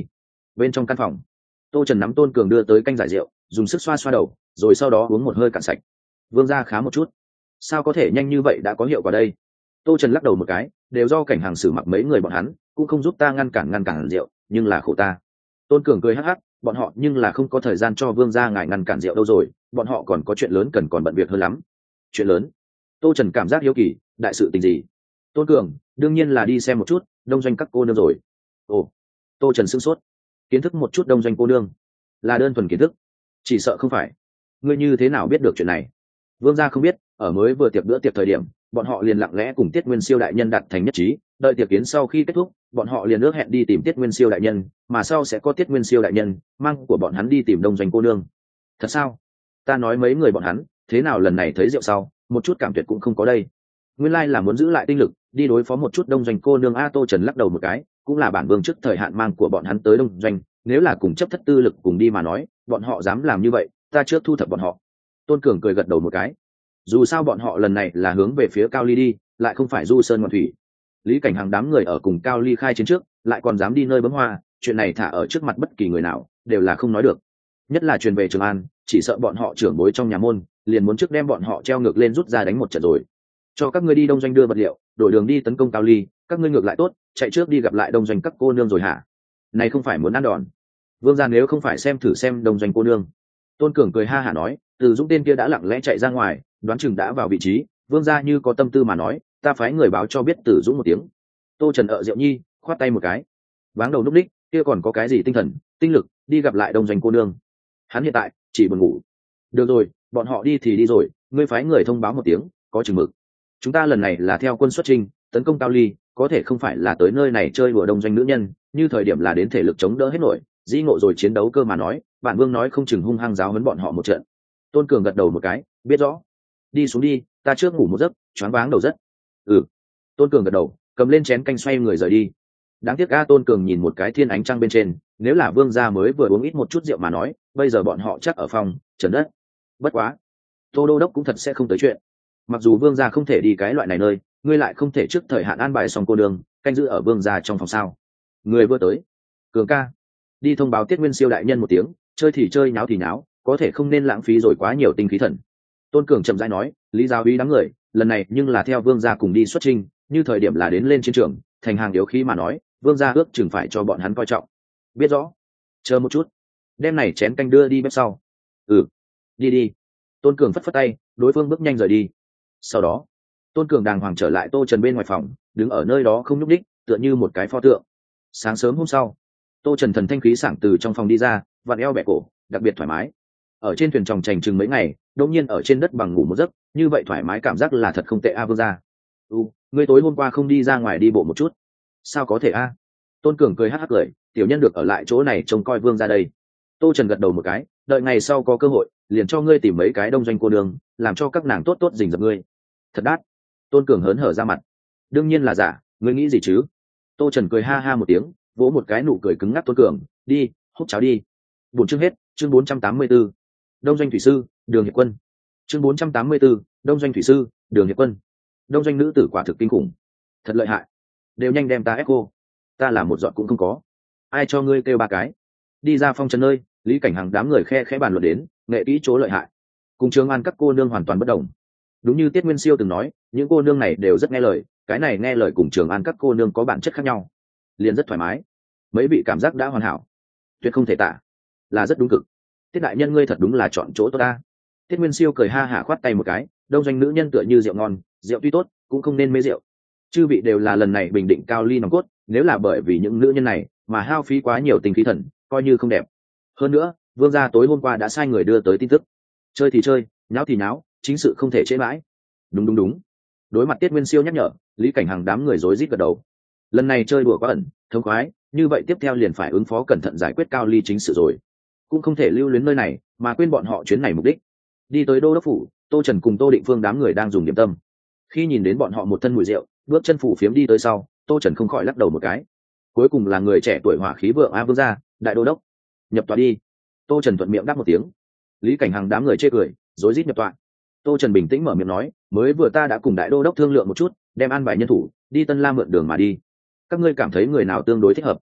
Bên trong căn phòng, tô trần nắm tôn cường đưa tới canh giải rượu, dùng sức xoa xoa đầu, rồi sau đó uống một hơi cạn sạch. Vương gia khá một chút, sao có thể nhanh như vậy đã có hiệu quả đây? Tô trần lắc đầu một cái, đều do cảnh hàng xử mặc mấy người bọn hắn cũng không giúp ta ngăn cản ngăn cản rượu, nhưng là khổ ta. Tôn cường cười hắc hắc, bọn họ nhưng là không có thời gian cho vương gia ngài ngăn cản rượu đâu rồi, bọn họ còn có chuyện lớn cần còn bận việc hơn lắm. Chuyện lớn? Tô trần cảm giác hiếu kỳ, đại sự tình gì? Tôn cường, đương nhiên là đi xem một chút đông doanh các cô nương rồi. Ồ. Tô trần sửng sốt, kiến thức một chút đông doanh cô nương là đơn thuần kiến thức? Chỉ sợ không phải. Ngươi như thế nào biết được chuyện này? Vương gia không biết, ở mới vừa tiệc bữa tiệc thời điểm, bọn họ liền lặng lẽ cùng Tiết Nguyên Siêu đại nhân đạt thành nhất trí, đợi tiệc kiến sau khi kết thúc, bọn họ liền ước hẹn đi tìm Tiết Nguyên Siêu đại nhân, mà sau sẽ có Tiết Nguyên Siêu đại nhân mang của bọn hắn đi tìm đông doanh cô nương. Thật sao? Ta nói mấy người bọn hắn, thế nào lần này thấy rượu sau, một chút cảm tuyệt cũng không có đây. Nguyên lai là muốn giữ lại tinh lực, đi đối phó một chút đông doanh cô nương. A Tô Trần lắc đầu một cái, cũng là bản vương trước thời hạn mang của bọn hắn tới đông doanh, nếu là cùng chấp thất tư lực cùng đi mà nói, bọn họ dám làm như vậy, ta trước thu thập bọn họ. Tôn Cường cười gật đầu một cái, dù sao bọn họ lần này là hướng về phía Cao Ly đi, lại không phải du sơn ngoạn thủy. Lý Cảnh Hằng đám người ở cùng Cao Ly khai chiến trước, lại còn dám đi nơi bấm hoa, chuyện này thả ở trước mặt bất kỳ người nào đều là không nói được. Nhất là truyền về Trường An, chỉ sợ bọn họ trưởng bối trong nhà môn liền muốn trước đem bọn họ treo ngược lên rút ra đánh một trận rồi. Cho các ngươi đi đông doanh đưa vật liệu, đổi đường đi tấn công Cao Ly, các ngươi ngược lại tốt, chạy trước đi gặp lại đông doanh các cô nương rồi hả? Này không phải muốn ăn đòn? Vương gia nếu không phải xem thử xem đông doanh cô nương. Tôn Cường cười ha hả nói, Từ Dũng tên kia đã lặng lẽ chạy ra ngoài, đoán chừng đã vào vị trí, vương gia như có tâm tư mà nói, ta phái người báo cho biết Từ Dũng một tiếng. Tô Trần ở Diệu Nhi khoát tay một cái, váng đầu núp đích, kia còn có cái gì tinh thần tinh lực đi gặp lại đông doanh cô nương? Hắn hiện tại chỉ buồn ngủ. Được rồi, bọn họ đi thì đi rồi, ngươi phái người thông báo một tiếng, có chừng mực. Chúng ta lần này là theo quân xuất chinh tấn công Cao Ly, có thể không phải là tới nơi này chơi đùa đông doanh nữ nhân, như thời điểm là đến thể lực chống đỡ hết nổi, di ngộ rồi chiến đấu cơ mà nói, bản vương nói không chừng hung hăng giáo huấn bọn họ một trận. Tôn Cường gật đầu một cái, biết rõ. Đi xuống đi, ta trước ngủ một giấc, choáng váng đầu rất. Ừ. Tôn Cường gật đầu, cầm lên chén canh xoay người rời đi. Đáng tiếc a Tôn Cường nhìn một cái thiên ánh trăng bên trên, nếu là vương gia mới vừa uống ít một chút rượu mà nói, bây giờ bọn họ chắc ở phòng trần đất. Bất quá, Tô đô đốc cũng thật sẽ không tới chuyện. Mặc dù vương gia không thể đi cái loại này nơi, ngươi lại không thể trước thời hạn an bài xong cô đường canh giữ ở vương gia trong phòng sao? Người vừa tới. Cường ca, đi thông báo Tiết Nguyên Siêu đại nhân một tiếng, chơi thì chơi, nháo thì nháo, có thể không nên lãng phí rồi quá nhiều tinh khí thần. Tôn Cường chậm rãi nói, Lý giáo úy đám người lần này nhưng là theo vương gia cùng đi xuất chinh, như thời điểm là đến lên chiến trường thành hàng yếu khí mà nói, vương gia ước chừng phải cho bọn hắn coi trọng. Biết rõ. Chờ một chút, đem này chén canh đưa đi bếp sau. Ừ, đi đi. Tôn Cường phất phất tay, đối phương bước nhanh rời đi. Sau đó, Tôn Cường đàng hoàng trở lại Tô Trần bên ngoài phòng, đứng ở nơi đó không nhúc đích, tựa như một cái pho tượng. Sáng sớm hôm sau, Tô Trần thần thanh khí sảng từ trong phòng đi ra, vặn eo bẹ cổ, đặc biệt thoải mái. Ở trên thuyền tròng trành chừng mấy ngày, đột nhiên ở trên đất bằng ngủ một giấc, như vậy thoải mái cảm giác là thật không tệ a vương gia. Ừ, ngươi tối hôm qua không đi ra ngoài đi bộ một chút? Sao có thể a? Tôn Cường cười hắc hắc cười, tiểu nhân được ở lại chỗ này trông coi vương gia đây. Tô Trần gật đầu một cái, đợi ngày sau có cơ hội, liền cho ngươi tìm mấy cái đông doanh cô đường, làm cho các nàng tốt tốt rình rập ngươi. Thật đắt. Tôn Cường hớn hở ra mặt. Đương nhiên là giả, ngươi nghĩ gì chứ? Tô Trần cười ha ha một tiếng, vỗ một cái nụ cười cứng ngắc Tôn Cường, đi, hút cháo đi. Buổi chương hết, chương bốn trăm tám mươi 4. Đông doanh thủy sư, Đường Hiệp Quân. Chương bốn trăm tám mươi 4, Đông doanh thủy sư, Đường Hiệp Quân. Đông doanh nữ tử quả thực kinh khủng, thật lợi hại, đều nhanh đem ta ép cô. Ta là một giọt cũng không có. Ai cho ngươi kêu ba cái? Đi ra phong trần nơi, Lý Cảnh Hằng đám người khe khẽ bàn luận đến, nghệ kỹ chỗ lợi hại. Cùng Trường An các cô nương hoàn toàn bất đồng. Đúng như Tiết Nguyên Siêu từng nói, những cô nương này đều rất nghe lời, cái này nghe lời cùng Trường An các cô nương có bản chất khác nhau, liền rất thoải mái. Mấy vị cảm giác đã hoàn hảo, tuyệt không thể tả, là rất đúng cực. Tiết đại nhân ngươi thật đúng là chọn chỗ tốt ta. Tiết Nguyên Siêu cười ha hả khoát tay một cái, đông doanh nữ nhân tựa như rượu ngon, rượu tuy tốt cũng không nên mê rượu. Chư vị đều là lần này bình định Cao Ly nòng cốt, nếu là bởi vì những nữ nhân này mà hao phí quá nhiều tình khí thần, coi như không đẹp. Hơn nữa, vương gia tối hôm qua đã sai người đưa tới tin tức, chơi thì chơi, nháo thì nháo, chính sự không thể trễ mãi. Đúng đúng đúng. Đối mặt Tiết Nguyên Siêu nhắc nhở, Lý Cảnh Hằng đám người rối rít gật đầu. Lần này chơi đùa quá ẩn, thông khoái, như vậy tiếp theo liền phải ứng phó cẩn thận giải quyết Cao Ly chính sự rồi. Cũng không thể lưu luyến nơi này, mà quên bọn họ chuyến này mục đích. Đi tới Đô đốc phủ, Tô Trần cùng Tô Định Phương đám người đang dùng điểm tâm. Khi nhìn đến bọn họ một thân mùi rượu, bước chân phủ phiếm đi tới sau, Tô Trần không khỏi lắc đầu một cái. Cuối cùng là người trẻ tuổi hỏa khí vượng a vương gia, đại đô đốc, nhập tọa đi. Tô Trần thuận miệng đáp một tiếng. Lý Cảnh Hằng đám người chê cười, rối rít nhập tọa. Tô Trần bình tĩnh mở miệng nói, mới vừa ta đã cùng đại đô đốc thương lượng một chút, đem an bài nhân thủ đi Tân La mượn đường mà đi. Các ngươi cảm thấy người nào tương đối thích hợp?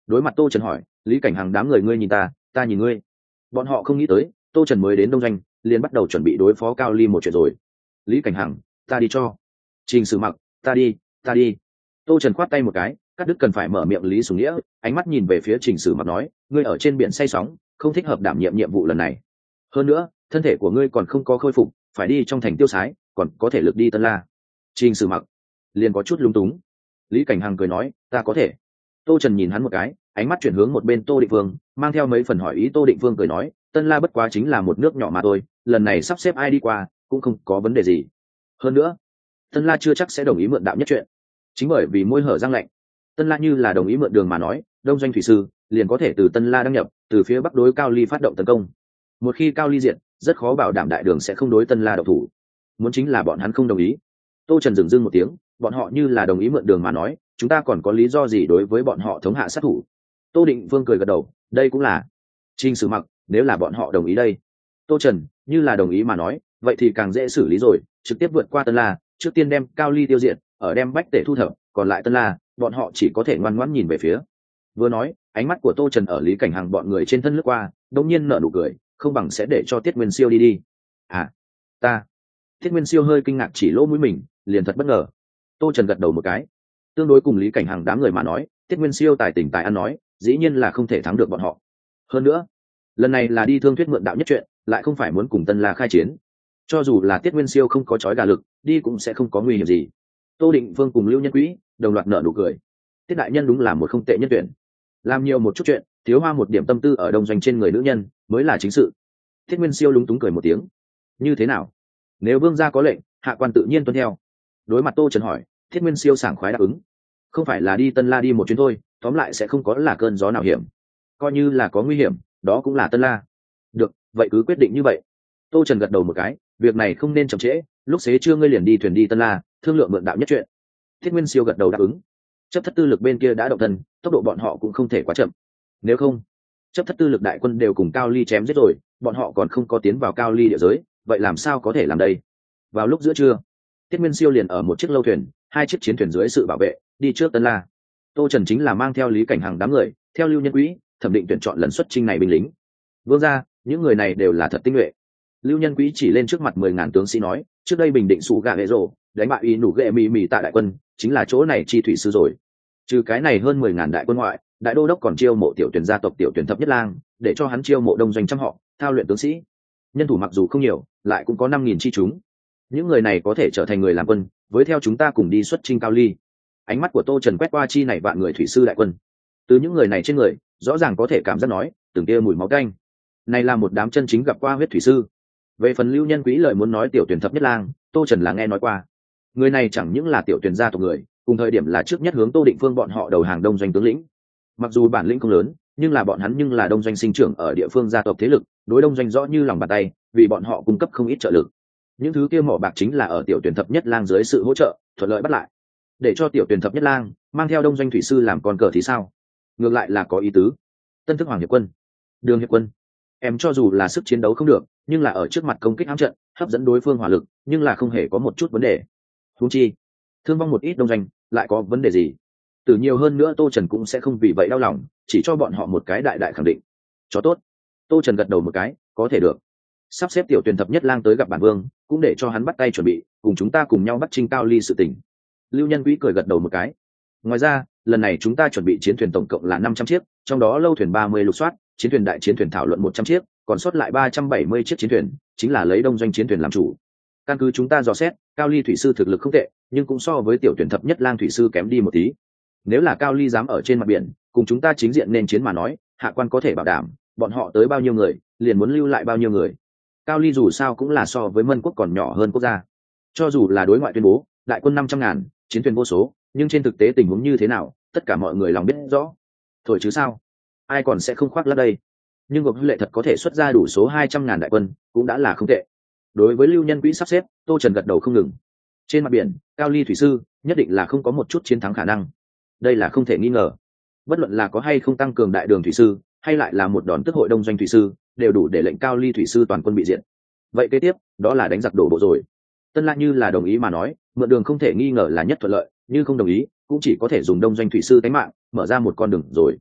Đối mặt Tô Trần hỏi, Lý Cảnh Hằng đám người ngươi nhìn ta ta nhìn ngươi. Bọn họ không nghĩ tới Tô Trần mới đến đông doanh liền bắt đầu chuẩn bị đối phó Cao Ly một chuyện rồi. Lý Cảnh Hằng, ta đi cho. Trình Sử Mặc, ta đi ta đi. Tô Trần khoát tay một cái, cắt đứt cần phải mở miệng Lý Sùng Nghĩa, ánh mắt nhìn về phía Trình Sử Mặc nói, ngươi ở trên biển say sóng, không thích hợp đảm nhiệm nhiệm vụ lần này. Hơn nữa, thân thể của ngươi còn không có khôi phục, phải đi trong thành tiêu sái, còn có thể lực đi Tân La. Trình Sử Mặc liền có chút lung túng. Lý Cảnh Hằng cười nói, ta có thể. Tô Trần nhìn hắn một cái, ánh mắt chuyển hướng một bên Tô Định Vương, mang theo mấy phần hỏi ý. Tô Định Vương cười nói, Tân La bất quá chính là một nước nhỏ mà thôi, lần này sắp xếp ai đi qua cũng không có vấn đề gì. Hơn nữa, Tân La chưa chắc sẽ đồng ý mượn đạo nhất chuyện. Chính bởi vì môi hở răng lạnh, Tân La như là đồng ý mượn đường mà nói, đông doanh thủy sư liền có thể từ Tân La đăng nhập, từ phía bắc đối Cao Ly phát động tấn công. Một khi Cao Ly diện, rất khó bảo đảm đại đường sẽ không đối Tân La độc thủ. Muốn chính là bọn hắn không đồng ý. Tô Trần dừng dưng một tiếng, bọn họ như là đồng ý mượn đường mà nói, chúng ta còn có lý do gì đối với bọn họ thống hạ sát thủ? Tô Định Vương cười gật đầu, đây cũng là. Trình Sử Mặc, nếu là bọn họ đồng ý đây. Tô Trần, như là đồng ý mà nói, vậy thì càng dễ xử lý rồi, trực tiếp vượt qua Tân La, trước tiên đem Cao Ly tiêu diệt, ở đem Bách Tể thu thập, còn lại Tân La, bọn họ chỉ có thể ngoan ngoãn nhìn về phía. Vừa nói, ánh mắt của Tô Trần ở Lý Cảnh Hằng bọn người trên thân lướt qua, đột nhiên nở nụ cười, không bằng sẽ để cho Tiết Nguyên Siêu đi đi. À, ta. Tiết Nguyên Siêu hơi kinh ngạc chỉ lỗ mũi mình, liền thật bất ngờ. Tô Trần gật đầu một cái. Tương đối cùng Lý Cảnh Hằng đám người mà nói, Tiết Nguyên Siêu tài tình tài ăn nói, dĩ nhiên là không thể thắng được bọn họ. Hơn nữa, lần này là đi thương thuyết mượn đạo nhất chuyện, lại không phải muốn cùng Tân La khai chiến. Cho dù là Tiết Nguyên Siêu không có chói gà lực, đi cũng sẽ không có nguy hiểm gì. Tô Định Vương cùng Lưu Nhân Quý đồng loạt nở nụ cười. Tiết đại nhân đúng là một không tệ nhân tuyển. Làm nhiều một chút chuyện, thiếu hoa một điểm tâm tư ở đông doanh trên người nữ nhân, mới là chính sự. Tiết Nguyên Siêu lúng túng cười một tiếng. Như thế nào? Nếu vương gia có lệnh, hạ quan tự nhiên tuân theo. Đối mặt Tô Trần hỏi, Thiết Nguyên Siêu sảng khoái đáp ứng. Không phải là đi Tân La đi một chuyến thôi, tóm lại sẽ không có là cơn gió nào hiểm. Coi như là có nguy hiểm, đó cũng là Tân La. Được, vậy cứ quyết định như vậy. Tô Trần gật đầu một cái, việc này không nên chậm trễ, lúc xế trưa ngươi liền đi thuyền đi Tân La, thương lượng mượn đạo nhất chuyện. Thiết Nguyên Siêu gật đầu đáp ứng. Chấp thất tư lực bên kia đã động thân, tốc độ bọn họ cũng không thể quá chậm. Nếu không, chấp thất tư lực đại quân đều cùng Cao Ly chém giết rồi, bọn họ còn không có tiến vào Cao Ly địa giới, vậy làm sao có thể làm đây? Vào lúc giữa trưa, Tiết Nguyên Siêu liền ở một chiếc lâu thuyền, hai chiếc chiến thuyền dưới sự bảo vệ, đi trước Tân La. Tô Trần chính là mang theo Lý Cảnh Hằng đám người, theo Lưu Nhân Quý, thẩm định tuyển chọn lần xuất chinh này binh lính. Vương gia, những người này đều là thật tinh nhuệ. Lưu Nhân Quý chỉ lên trước mặt mười ngàn tướng sĩ nói, trước đây bình định sủ gà ghệ rồ, đánh bại y nủ ghệ mì mì tại đại quân, chính là chỗ này chi thủy sư rồi. Trừ cái này hơn mười ngàn đại quân ngoại, đại đô đốc còn chiêu mộ tiểu tuyển gia tộc tiểu tuyển thập nhất lang, để cho hắn chiêu mộ đông doanh trăm họ, thao luyện tướng sĩ. Nhân thủ mặc dù không nhiều, lại cũng có năm nghìn chi chúng. Những người này có thể trở thành người làm quân, với theo chúng ta cùng đi xuất chinh Cao Ly. Ánh mắt của Tô Trần quét qua chi này vạn người thủy sư đại quân. Từ những người này trên người, rõ ràng có thể cảm giác nói, từng tia mùi máu tanh. Này là một đám chân chính gặp qua huyết thủy sư. Về phần Lưu Nhân Quý lời muốn nói tiểu tuyển thập nhất lang, Tô Trần là nghe nói qua. Người này chẳng những là tiểu tuyển gia tộc người, cùng thời điểm là trước nhất hướng Tô Định Phương bọn họ đầu hàng đông doanh tướng lĩnh. Mặc dù bản lĩnh không lớn, nhưng là bọn hắn nhưng là đông doanh sinh trưởng ở địa phương gia tộc thế lực, đối đông doanh rõ như lòng bàn tay, vì bọn họ cung cấp không ít trợ lực. Những thứ kia mỏ bạc chính là ở tiểu tuyển thập nhất lang dưới sự hỗ trợ, thuận lợi bắt lại. Để cho tiểu tuyển thập nhất lang mang theo đông doanh thủy sư làm con cờ thì sao? Ngược lại là có ý tứ. Tân thức Hoàng Hiệp Quân, Đường Hiệp Quân, em cho dù là sức chiến đấu không được, nhưng là ở trước mặt công kích ám trận, hấp dẫn đối phương hỏa lực, nhưng là không hề có một chút vấn đề. Huống chi, thương vong một ít đông doanh, lại có vấn đề gì? Từ nhiều hơn nữa Tô Trần cũng sẽ không vì vậy đau lòng, chỉ cho bọn họ một cái đại đại khẳng định. Cho tốt. Tô Trần gật đầu một cái, có thể được. Sắp xếp tiểu tuyển thập nhất lang tới gặp bản vương, cũng để cho hắn bắt tay chuẩn bị, cùng chúng ta cùng nhau bắt chinh Cao Ly sự tình. Lưu Nhân Quý cười gật đầu một cái. Ngoài ra, lần này chúng ta chuẩn bị chiến thuyền tổng cộng là năm trăm chiếc, trong đó lâu thuyền ba mươi lục soát, chiến thuyền đại chiến thuyền thảo luận một trăm chiếc, còn sót lại ba trăm bảy mươi chiếc chiến thuyền, chính là lấy đông doanh chiến thuyền làm chủ. Căn cứ chúng ta dò xét, Cao Ly thủy sư thực lực không tệ, nhưng cũng so với tiểu tuyển thập nhất lang thủy sư kém đi một tí. Nếu là Cao Ly dám ở trên mặt biển, cùng chúng ta chính diện nên chiến mà nói, hạ quan có thể bảo đảm, bọn họ tới bao nhiêu người, liền muốn lưu lại bao nhiêu người. Cao Ly dù sao cũng là so với Mân quốc còn nhỏ hơn quốc gia. Cho dù là đối ngoại tuyên bố, đại quân năm trăm ngàn, chiến thuyền vô số, nhưng trên thực tế tình huống như thế nào, tất cả mọi người lòng biết rõ. Thôi chứ sao? Ai còn sẽ không khoác lác đây? Nhưng Ngọc Hư Lệ thật có thể xuất ra đủ số hai trăm ngàn đại quân, cũng đã là không tệ. Đối với Lưu Nhân Quý sắp xếp, Tô Trần gật đầu không ngừng. Trên mặt biển, Cao Ly thủy sư nhất định là không có một chút chiến thắng khả năng. Đây là không thể nghi ngờ. Bất luận là có hay không tăng cường đại đường thủy sư, hay lại là một đòn tức hội đông doanh thủy sư, đều đủ để lệnh Cao Ly thủy sư toàn quân bị diệt. Vậy kế tiếp, đó là đánh giặc đổ bộ rồi. Tân La như là đồng ý mà nói, mượn đường không thể nghi ngờ là nhất thuận lợi, như không đồng ý, cũng chỉ có thể dùng đông doanh thủy sư tánh mạng, mở ra một con đường rồi.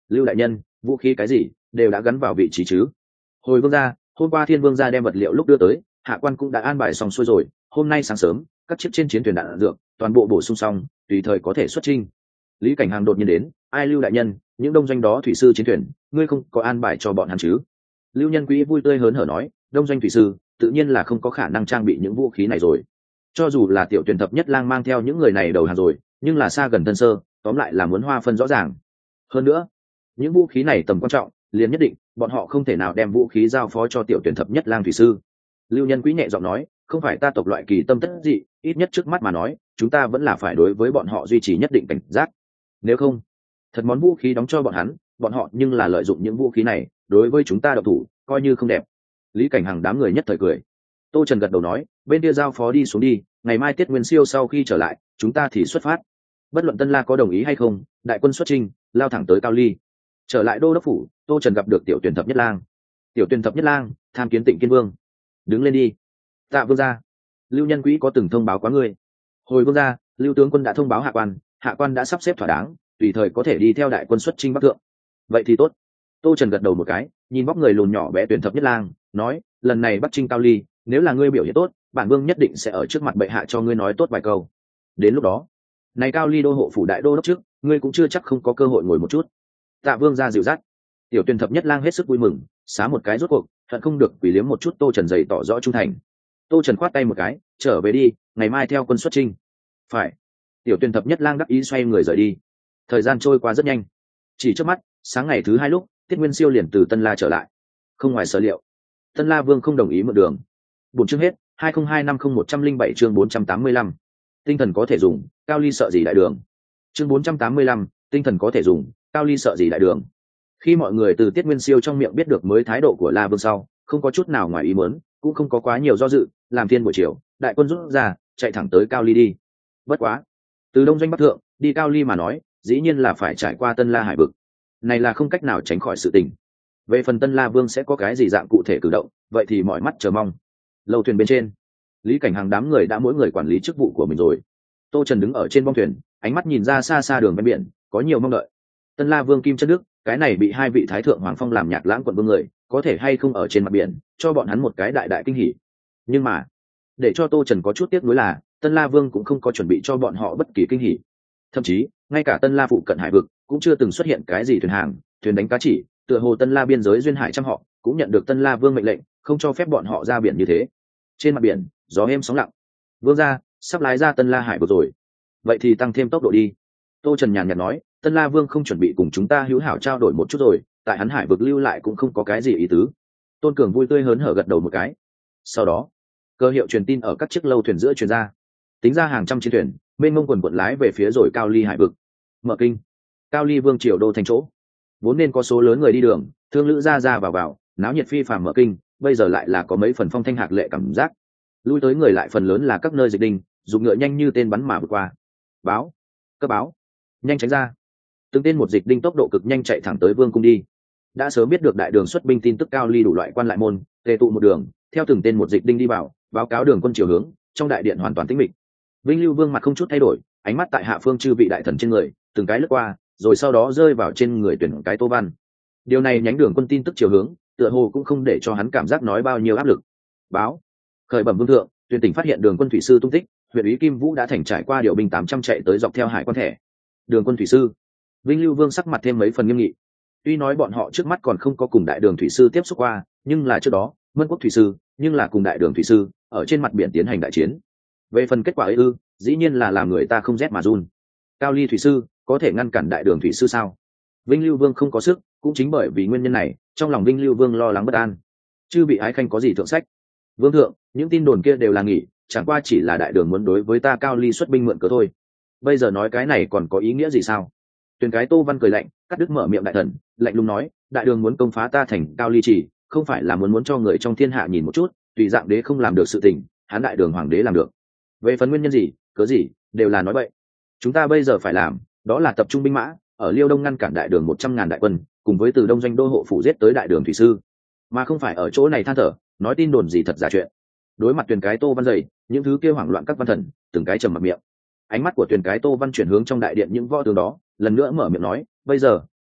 Lưu đại nhân, vũ khí cái gì đều đã gắn vào vị trí chứ? Hồi vương gia, hôm qua Thiên vương gia đem vật liệu lúc đưa tới, hạ quan cũng đã an bài xong xuôi rồi, hôm nay sáng sớm các chiếc trên chiến thuyền đạn dược toàn bộ bổ sung xong, tùy thời có thể xuất chinh. Lý Cảnh Hàng đột nhiên đến, ai Lưu đại nhân, những đông doanh đó thủy sư chiến thuyền ngươi không có an bài cho bọn hắn chứ? Lưu Nhân Quý vui tươi hớn hở nói, đông doanh thủy sư tự nhiên là không có khả năng trang bị những vũ khí này rồi. Cho dù là tiểu tuyển thập nhất lang mang theo những người này đầu hàng rồi, nhưng là xa gần thân sơ, tóm lại là muốn hoa phân rõ ràng. Hơn nữa, những vũ khí này tầm quan trọng liền nhất định bọn họ không thể nào đem vũ khí giao phó cho tiểu tuyển thập nhất lang thủy sư. Lưu Nhân Quý nhẹ giọng nói, không phải ta tộc loại kỳ tâm tất dị, ít nhất trước mắt mà nói chúng ta vẫn là phải đối với bọn họ duy trì nhất định cảnh giác. Nếu không, thật món vũ khí đóng cho bọn hắn, bọn họ nhưng là lợi dụng những vũ khí này đối với chúng ta độc thủ, coi như không đẹp. Lý Cảnh Hằng đám người nhất thời cười. Tô Trần gật đầu nói, bên kia giao phó đi xuống đi, ngày mai Tiết Nguyên Siêu sau khi trở lại chúng ta thì xuất phát. Bất luận Tân La có đồng ý hay không, đại quân xuất chinh lao thẳng tới Cao Ly. Trở lại đô đốc phủ, Tô Trần gặp được tiểu tuyển thập nhất lang. Tiểu tuyển thập nhất lang tham kiến Tịnh Kiên Vương. Đứng lên đi. Tạ vương gia, Lưu Nhân Quý có từng thông báo quá ngươi? Hồi vương gia, Lưu tướng quân đã thông báo hạ quan, hạ quan đã sắp xếp thỏa đáng, tùy thời có thể đi theo đại quân xuất chinh bắc thượng. Vậy thì tốt. Tô Trần gật đầu một cái, nhìn vóc người lùn nhỏ bé tuyển thập nhất lang, nói, lần này bắc chinh Cao Ly, nếu là ngươi biểu hiện tốt, bản vương nhất định sẽ ở trước mặt bệ hạ cho ngươi nói tốt vài câu. Đến lúc đó, này Cao Ly đô hộ phủ đại đô đốc trước, ngươi cũng chưa chắc không có cơ hội ngồi một chút. Tạ vương gia dịu dắt. Tiểu tuyển thập nhất lang hết sức vui mừng, xá một cái rốt cuộc, hận không được quỷ liếm một chút Tô Trần dày tỏ rõ trung thành. Tô Trần khoát tay một cái, trở về đi, ngày mai theo quân xuất chinh. Phải. Tiểu tuyển thập nhất lang đắc ý xoay người rời đi. Thời gian trôi qua rất nhanh, chỉ trước mắt, sáng ngày thứ hai lúc Tiết Nguyên Siêu liền từ Tân La trở lại. Không ngoài sở liệu, Tân La Vương không đồng ý mượn đường. Bốn chương hết, hai không hai năm không một trăm linh bảy chương bốn trăm tám mươi lăm. Tinh thần có thể dùng, Cao Ly sợ gì đại đường. Chương bốn trăm tám mươi lăm, tinh thần có thể dùng, Cao Ly sợ gì đại đường. Khi mọi người từ Tiết Nguyên Siêu trong miệng biết được mới thái độ của La Vương sau, không có chút nào ngoài ý muốn, cũng không có quá nhiều do dự, làm thiên buổi chiều, đại quân rút ra, chạy thẳng tới Cao Ly đi. Bất quá, từ đông doanh bắc thượng đi Cao Ly mà nói, dĩ nhiên là phải trải qua Tân La hải vực, này là không cách nào tránh khỏi sự tình. Về phần Tân La Vương sẽ có cái gì dạng cụ thể cử động, vậy thì mọi mắt chờ mong. Lâu thuyền bên trên, Lý Cảnh Hàng đám người đã mỗi người quản lý chức vụ của mình rồi. Tô Trần đứng ở trên bong thuyền, ánh mắt nhìn ra xa xa đường ven biển, có nhiều mong đợi. Tân La Vương Kim Chân Đức, cái này bị hai vị thái thượng hoàng phong làm nhạc lãng quận vương người, có thể hay không ở trên mặt biển, cho bọn hắn một cái đại đại kinh hỉ. Nhưng mà, để cho Tô Trần có chút tiếc nuối là, Tân La Vương cũng không có chuẩn bị cho bọn họ bất kỳ kinh hỉ. Thậm chí, ngay cả Tân La phụ cận hải vực cũng chưa từng xuất hiện cái gì thuyền hàng, thuyền đánh cá chỉ, tựa hồ Tân La biên giới duyên hải trăm họ cũng nhận được Tân La Vương mệnh lệnh, không cho phép bọn họ ra biển như thế. Trên mặt biển, gió êm sóng lặng. Vương gia, sắp lái ra Tân La hải vực rồi. Vậy thì tăng thêm tốc độ đi. Tô Trần nhàn nhạt nói, Tân La Vương không chuẩn bị cùng chúng ta hữu hảo trao đổi một chút rồi, tại hắn hải vực lưu lại cũng không có cái gì ý tứ. Tôn Cường vui tươi hớn hở gật đầu một cái. Sau đó, cơ hiệu truyền tin ở các chiếc lâu thuyền giữa truyền ra. Tính ra hàng trăm chiến thuyền, mênh mông quần quận lái về phía rồi Cao Ly hải vực. Mở kinh, Cao Ly vương triều đô thành chỗ, vốn nên có số lớn người đi đường, thương lữ ra ra vào vào, náo nhiệt phi phàm. Mở kinh, bây giờ lại là có mấy phần phong thanh hạc lệ cảm giác. Lui tới người lại phần lớn là các nơi dịch đinh, dùng ngựa nhanh như tên bắn mà vượt qua. Báo, cấp báo, nhanh tránh ra. Từng tên một dịch đinh tốc độ cực nhanh chạy thẳng tới vương cung đi. Đã sớm biết được đại đường xuất binh tin tức, Cao Ly đủ loại quan lại môn tề tụ một đường, theo từng tên một dịch đinh đi vào, báo cáo đường quân chiều hướng. Trong đại điện hoàn toàn tĩnh mịch. Vinh Lưu Vương mặt không chút thay đổi, ánh mắt tại hạ phương chư vị đại thần trên người từng cái lướt qua, rồi sau đó rơi vào trên người tuyển cái Tô Văn. Điều này nhánh đường quân tin tức chiều hướng, tựa hồ cũng không để cho hắn cảm giác nói bao nhiêu áp lực. Báo, khởi bẩm vương thượng, tuyển tỉnh phát hiện đường quân thủy sư tung tích, huyện úy Kim Vũ đã thành trải qua điều binh tám trăm chạy tới dọc theo hải quan thẻ. Đường quân thủy sư. Vinh Lưu Vương sắc mặt thêm mấy phần nghiêm nghị. Tuy nói bọn họ trước mắt còn không có cùng đại đường thủy sư tiếp xúc qua, nhưng là trước đó Mân Quốc thủy sư, nhưng là cùng đại đường thủy sư ở trên mặt biển tiến hành đại chiến. Về phần kết quả ấy ư, dĩ nhiên là làm người ta không rét mà run. Cao Ly thủy sư có thể ngăn cản đại đường thủy sư sao? Vinh Lưu Vương không có sức, cũng chính bởi vì nguyên nhân này, trong lòng Vinh Lưu Vương lo lắng bất an. Chư bị ái khanh có gì thượng sách? Vương thượng, những tin đồn kia đều là nghỉ, chẳng qua chỉ là đại đường muốn đối với ta Cao Ly xuất binh mượn cớ thôi. Bây giờ nói cái này còn có ý nghĩa gì sao? Tuyền cái Tô Văn cười lạnh, cắt đứt mở miệng đại thần, lạnh lùng nói, đại đường muốn công phá ta thành Cao Ly chỉ, không phải là muốn muốn cho người trong thiên hạ nhìn một chút, tùy dạng đế không làm được sự tình, hắn đại đường hoàng đế làm được. Về phần nguyên nhân gì, cớ gì, đều là nói bậy. Chúng ta bây giờ phải làm, đó là tập trung binh mã ở Liêu Đông ngăn cản đại đường một trăm ngàn đại quân, cùng với từ đông doanh đô hộ phủ giết tới đại đường thủy sư, mà không phải ở chỗ này than thở nói tin đồn gì thật giả chuyện. Đối mặt Tuyền cái Tô Văn dày, những thứ kia hoảng loạn các văn thần từng cái trầm mặc miệng. Ánh mắt của Tuyền cái Tô Văn chuyển hướng trong đại điện những võ tướng đó, lần nữa mở miệng nói, bây giờ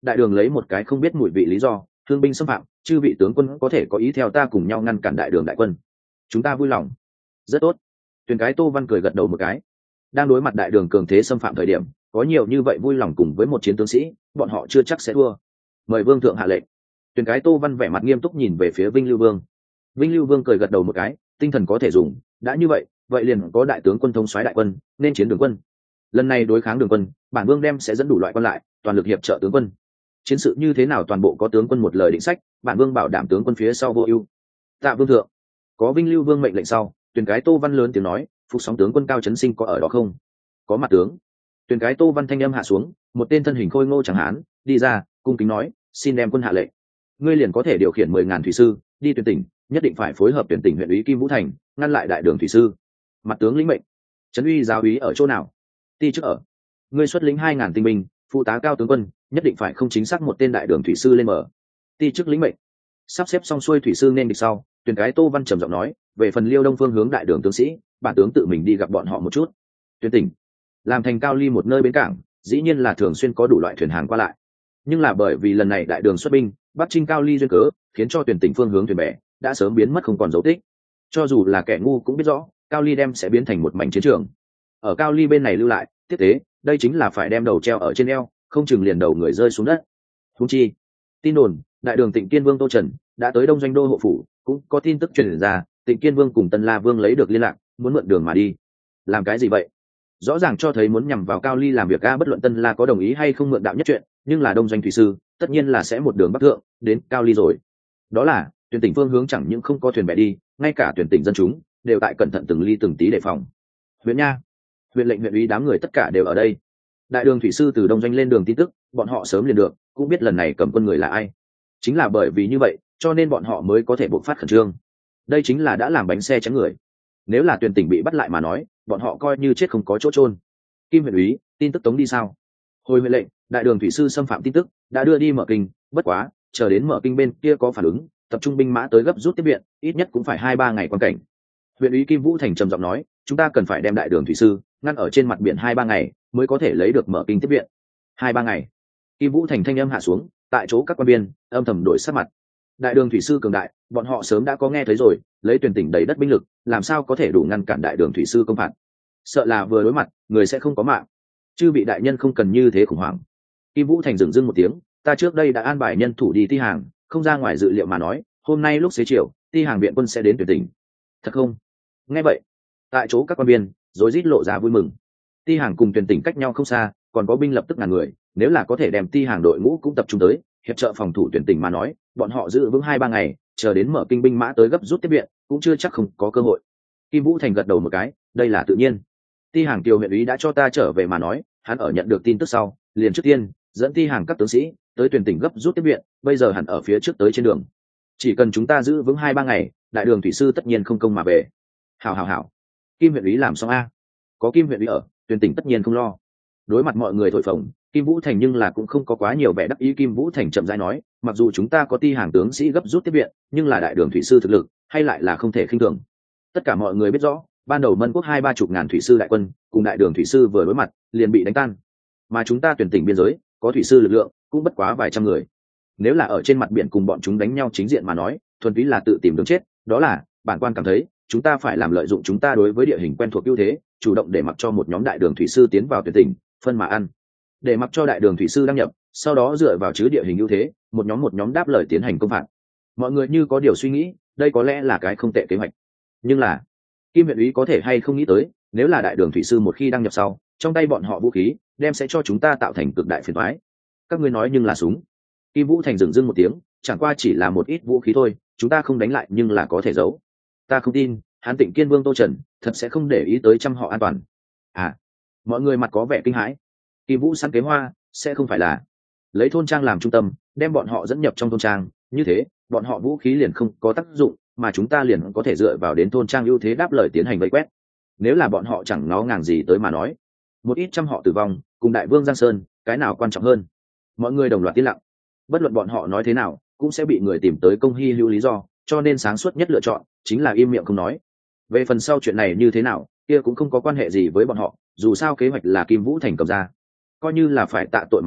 đại đường lấy một cái không biết mùi vị lý do thương binh xâm phạm, chư vị tướng quân có thể có ý theo ta cùng nhau ngăn cản đại đường đại quân. Chúng ta vui lòng. Rất tốt. Tuyền cái Tô Văn cười gật đầu một cái. Đang đối mặt đại đường cường thế xâm phạm thời điểm, có nhiều như vậy vui lòng cùng với một chiến tướng sĩ, bọn họ chưa chắc sẽ thua. Mời vương thượng hạ lệnh. Tuyền cái Tô Văn vẻ mặt nghiêm túc nhìn về phía Vinh Lưu Vương. Vinh Lưu Vương cười gật đầu một cái, tinh thần có thể dùng, đã như vậy, vậy liền có đại tướng quân thống soái đại quân, nên chiến đường quân. Lần này đối kháng đường quân, bản vương đem sẽ dẫn đủ loại quân lại, toàn lực hiệp trợ tướng quân. Chiến sự như thế nào toàn bộ có tướng quân một lời định sách, bản vương bảo đảm tướng quân phía sau vô ưu. Tạ vương thượng. Có Vinh Lưu Vương mệnh lệnh sau, Tuyền cái Tô Văn lớn tiếng nói, phục sóng tướng quân Cao Chấn Sinh có ở đó không? Có mặt tướng. Tuyền cái Tô Văn thanh âm hạ xuống, một tên thân hình khôi ngô chẳng hán đi ra, cung kính nói, xin đem quân hạ lệnh. Ngươi liền có thể điều khiển mười ngàn thủy sư đi tuyển tỉnh, nhất định phải phối hợp tuyển tỉnh huyện ủy Kim Vũ Thành, ngăn lại đại đường thủy sư. Mặt tướng lĩnh mệnh. Trấn uy giáo úy ở chỗ nào? Ti chức ở. Ngươi xuất lĩnh hai ngàn tinh binh, phụ tá Cao tướng quân, nhất định phải không chính xác một tên đại đường thủy sư lên mở. Ti chức lĩnh mệnh. Sắp xếp xong xuôi thủy sư nên địch sau, Tuyền cái Tô Văn trầm giọng nói, về phần Liêu Đông phương hướng đại đường tướng sĩ, bản tướng tự mình đi gặp bọn họ một chút. Tuyển tỉnh làm thành Cao Ly một nơi bến cảng, dĩ nhiên là thường xuyên có đủ loại thuyền hàng qua lại, nhưng là bởi vì lần này đại đường xuất binh bắc chinh Cao Ly duyên cớ, khiến cho tuyển tỉnh phương hướng thuyền bè đã sớm biến mất không còn dấu tích. Cho dù là kẻ ngu cũng biết rõ Cao Ly đem sẽ biến thành một mảnh chiến trường. Ở Cao Ly bên này lưu lại tiếp tế, đây chính là phải đem đầu treo ở trên eo, không chừng liền đầu người rơi xuống đất. Húng chi tin đồn đại đường Tịnh Kiên Vương Tô Trần đã tới Đông Doanh đô hộ phủ, cũng có tin tức truyền ra Tịnh Kiên Vương cùng Tân La Vương lấy được liên lạc, muốn mượn đường mà đi. Làm cái gì vậy? Rõ ràng cho thấy muốn nhằm vào Cao Ly làm việc a. Bất luận Tân La có đồng ý hay không mượn đạo nhất chuyện, nhưng là Đông Doanh thủy sư tất nhiên là sẽ một đường bắc thượng đến Cao Ly rồi. Đó là tuyển tỉnh phương hướng chẳng những không có thuyền bè đi, ngay cả tuyển tỉnh dân chúng đều tại cẩn thận từng ly từng tí đề phòng. Huyện nha, huyện lệnh huyện ủy đám người tất cả đều ở đây. Đại đường thủy sư từ Đông Doanh lên đường tin tức, bọn họ sớm liền được, cũng biết lần này cầm quân người là ai. Chính là bởi vì như vậy, cho nên bọn họ mới có thể bộc phát khẩn trương. Đây chính là đã làm bánh xe chắn người. Nếu là tuyển tỉnh bị bắt lại mà nói, bọn họ coi như chết không có chỗ chôn. Kim huyện úy, tin tức tống đi sao? Hồi huyện lệnh, đại đường thủy sư xâm phạm tin tức đã đưa đi Mở Kinh, bất quá chờ đến Mở Kinh bên kia có phản ứng, tập trung binh mã tới gấp rút tiếp viện, ít nhất cũng phải hai ba ngày quan cảnh. Huyện úy Kim Vũ Thành trầm giọng nói, chúng ta cần phải đem đại đường thủy sư ngăn ở trên mặt biển hai ba ngày mới có thể lấy được Mở Kinh tiếp viện. Hai ba ngày. Kim Vũ Thành thanh âm hạ xuống, tại chỗ các quan viên âm thầm đổi sắc mặt. Đại đường thủy sư cường đại, bọn họ sớm đã có nghe thấy rồi, lấy tuyển tỉnh đầy đất binh lực, làm sao có thể đủ ngăn cản đại đường thủy sư công phạt? Sợ là vừa đối mặt, người sẽ không có mạng. Chư vị đại nhân không cần như thế khủng hoảng. Kim Vũ Thành dừng dưng một tiếng, ta trước đây đã an bài nhân thủ đi Ti Hàng, không ra ngoài dự liệu mà nói, hôm nay lúc xế chiều, Ti Hàng viện quân sẽ đến tuyển tỉnh. Thật không? Nghe vậy, tại chỗ các quan viên rối rít lộ ra vui mừng. Ti Hàng cùng tuyển tỉnh cách nhau không xa, còn có binh lập tức ngàn người, nếu là có thể đem Ti Hàng đội ngũ cũng tập trung tới, hiệp trợ phòng thủ tuyển tỉnh mà nói, bọn họ giữ vững hai ba ngày, chờ đến Mở Kinh binh mã tới gấp rút tiếp viện, cũng chưa chắc không có cơ hội. Kim Vũ Thành gật đầu một cái, đây là tự nhiên. Ti Hàng Kiều huyện úy đã cho ta trở về mà nói, hắn ở nhận được tin tức sau, liền trước tiên dẫn Ti Hàng các tướng sĩ tới tuyển tỉnh gấp rút tiếp viện, bây giờ hẳn ở phía trước tới trên đường. Chỉ cần chúng ta giữ vững hai ba ngày, đại đường thủy sư tất nhiên không công mà về. Hảo hảo hảo. Kim huyện úy làm xong a. Có Kim huyện úy ở, tuyển tỉnh tất nhiên không lo. Đối mặt mọi người thổi phồng, Kim Vũ Thành nhưng là cũng không có quá nhiều vẻ đắc ý. Kim Vũ Thành chậm rãi nói, mặc dù chúng ta có Ti Hàng tướng sĩ gấp rút tiếp viện, nhưng là đại đường thủy sư thực lực hay lại là không thể khinh thường. Tất cả mọi người biết rõ, ban đầu Mân Quốc hai ba chục ngàn thủy sư đại quân cùng đại đường thủy sư vừa đối mặt liền bị đánh tan, mà chúng ta tuyển tỉnh biên giới có thủy sư lực lượng cũng bất quá vài trăm người. Nếu là ở trên mặt biển cùng bọn chúng đánh nhau chính diện mà nói, thuần túy là tự tìm đường chết. Đó là bản quan cảm thấy chúng ta phải làm lợi dụng chúng ta đối với địa hình quen thuộc ưu thế, chủ động để mặc cho một nhóm đại đường thủy sư tiến vào tuyển tỉnh, phân mà ăn, để mặc cho đại đường thủy sư đăng nhập, sau đó dựa vào chứ địa hình ưu thế, một nhóm một nhóm đáp lời tiến hành công phạt. Mọi người như có điều suy nghĩ, đây có lẽ là cái không tệ kế hoạch. Nhưng là Kim huyện úy có thể hay không nghĩ tới, nếu là đại đường thủy sư một khi đăng nhập sau, trong tay bọn họ vũ khí đem sẽ cho chúng ta tạo thành cực đại phiền toái. Các ngươi nói nhưng là súng. Kim Vũ Thành dừng dưng một tiếng, chẳng qua chỉ là một ít vũ khí thôi, chúng ta không đánh lại nhưng là có thể giấu. Ta không tin hắn Tịnh Kiên Vương Tô Trần thật sẽ không để ý tới trăm họ an toàn. À, mọi người mặt có vẻ kinh hãi. Kim Vũ săn kế hoa sẽ không phải là lấy thôn trang làm trung tâm, đem bọn họ dẫn nhập trong thôn trang, như thế bọn họ vũ khí liền không có tác dụng, mà chúng ta liền có thể dựa vào đến thôn trang ưu thế đáp lời tiến hành vây quét. Nếu là bọn họ chẳng ngó ngàng gì tới mà nói, một ít trăm họ tử vong cùng đại vương Giang Sơn, cái nào quan trọng hơn? Mọi người đồng loạt tiến lặng. Bất luận bọn họ nói thế nào, cũng sẽ bị người tìm tới công hy hữu lý do, cho nên sáng suốt nhất lựa chọn chính là im miệng không nói. Về phần sau chuyện này như thế nào, kia cũng không có quan hệ gì với bọn họ, dù sao kế hoạch là Kim Vũ Thành cầm ra. Coi như là phải tạ tội mà nói,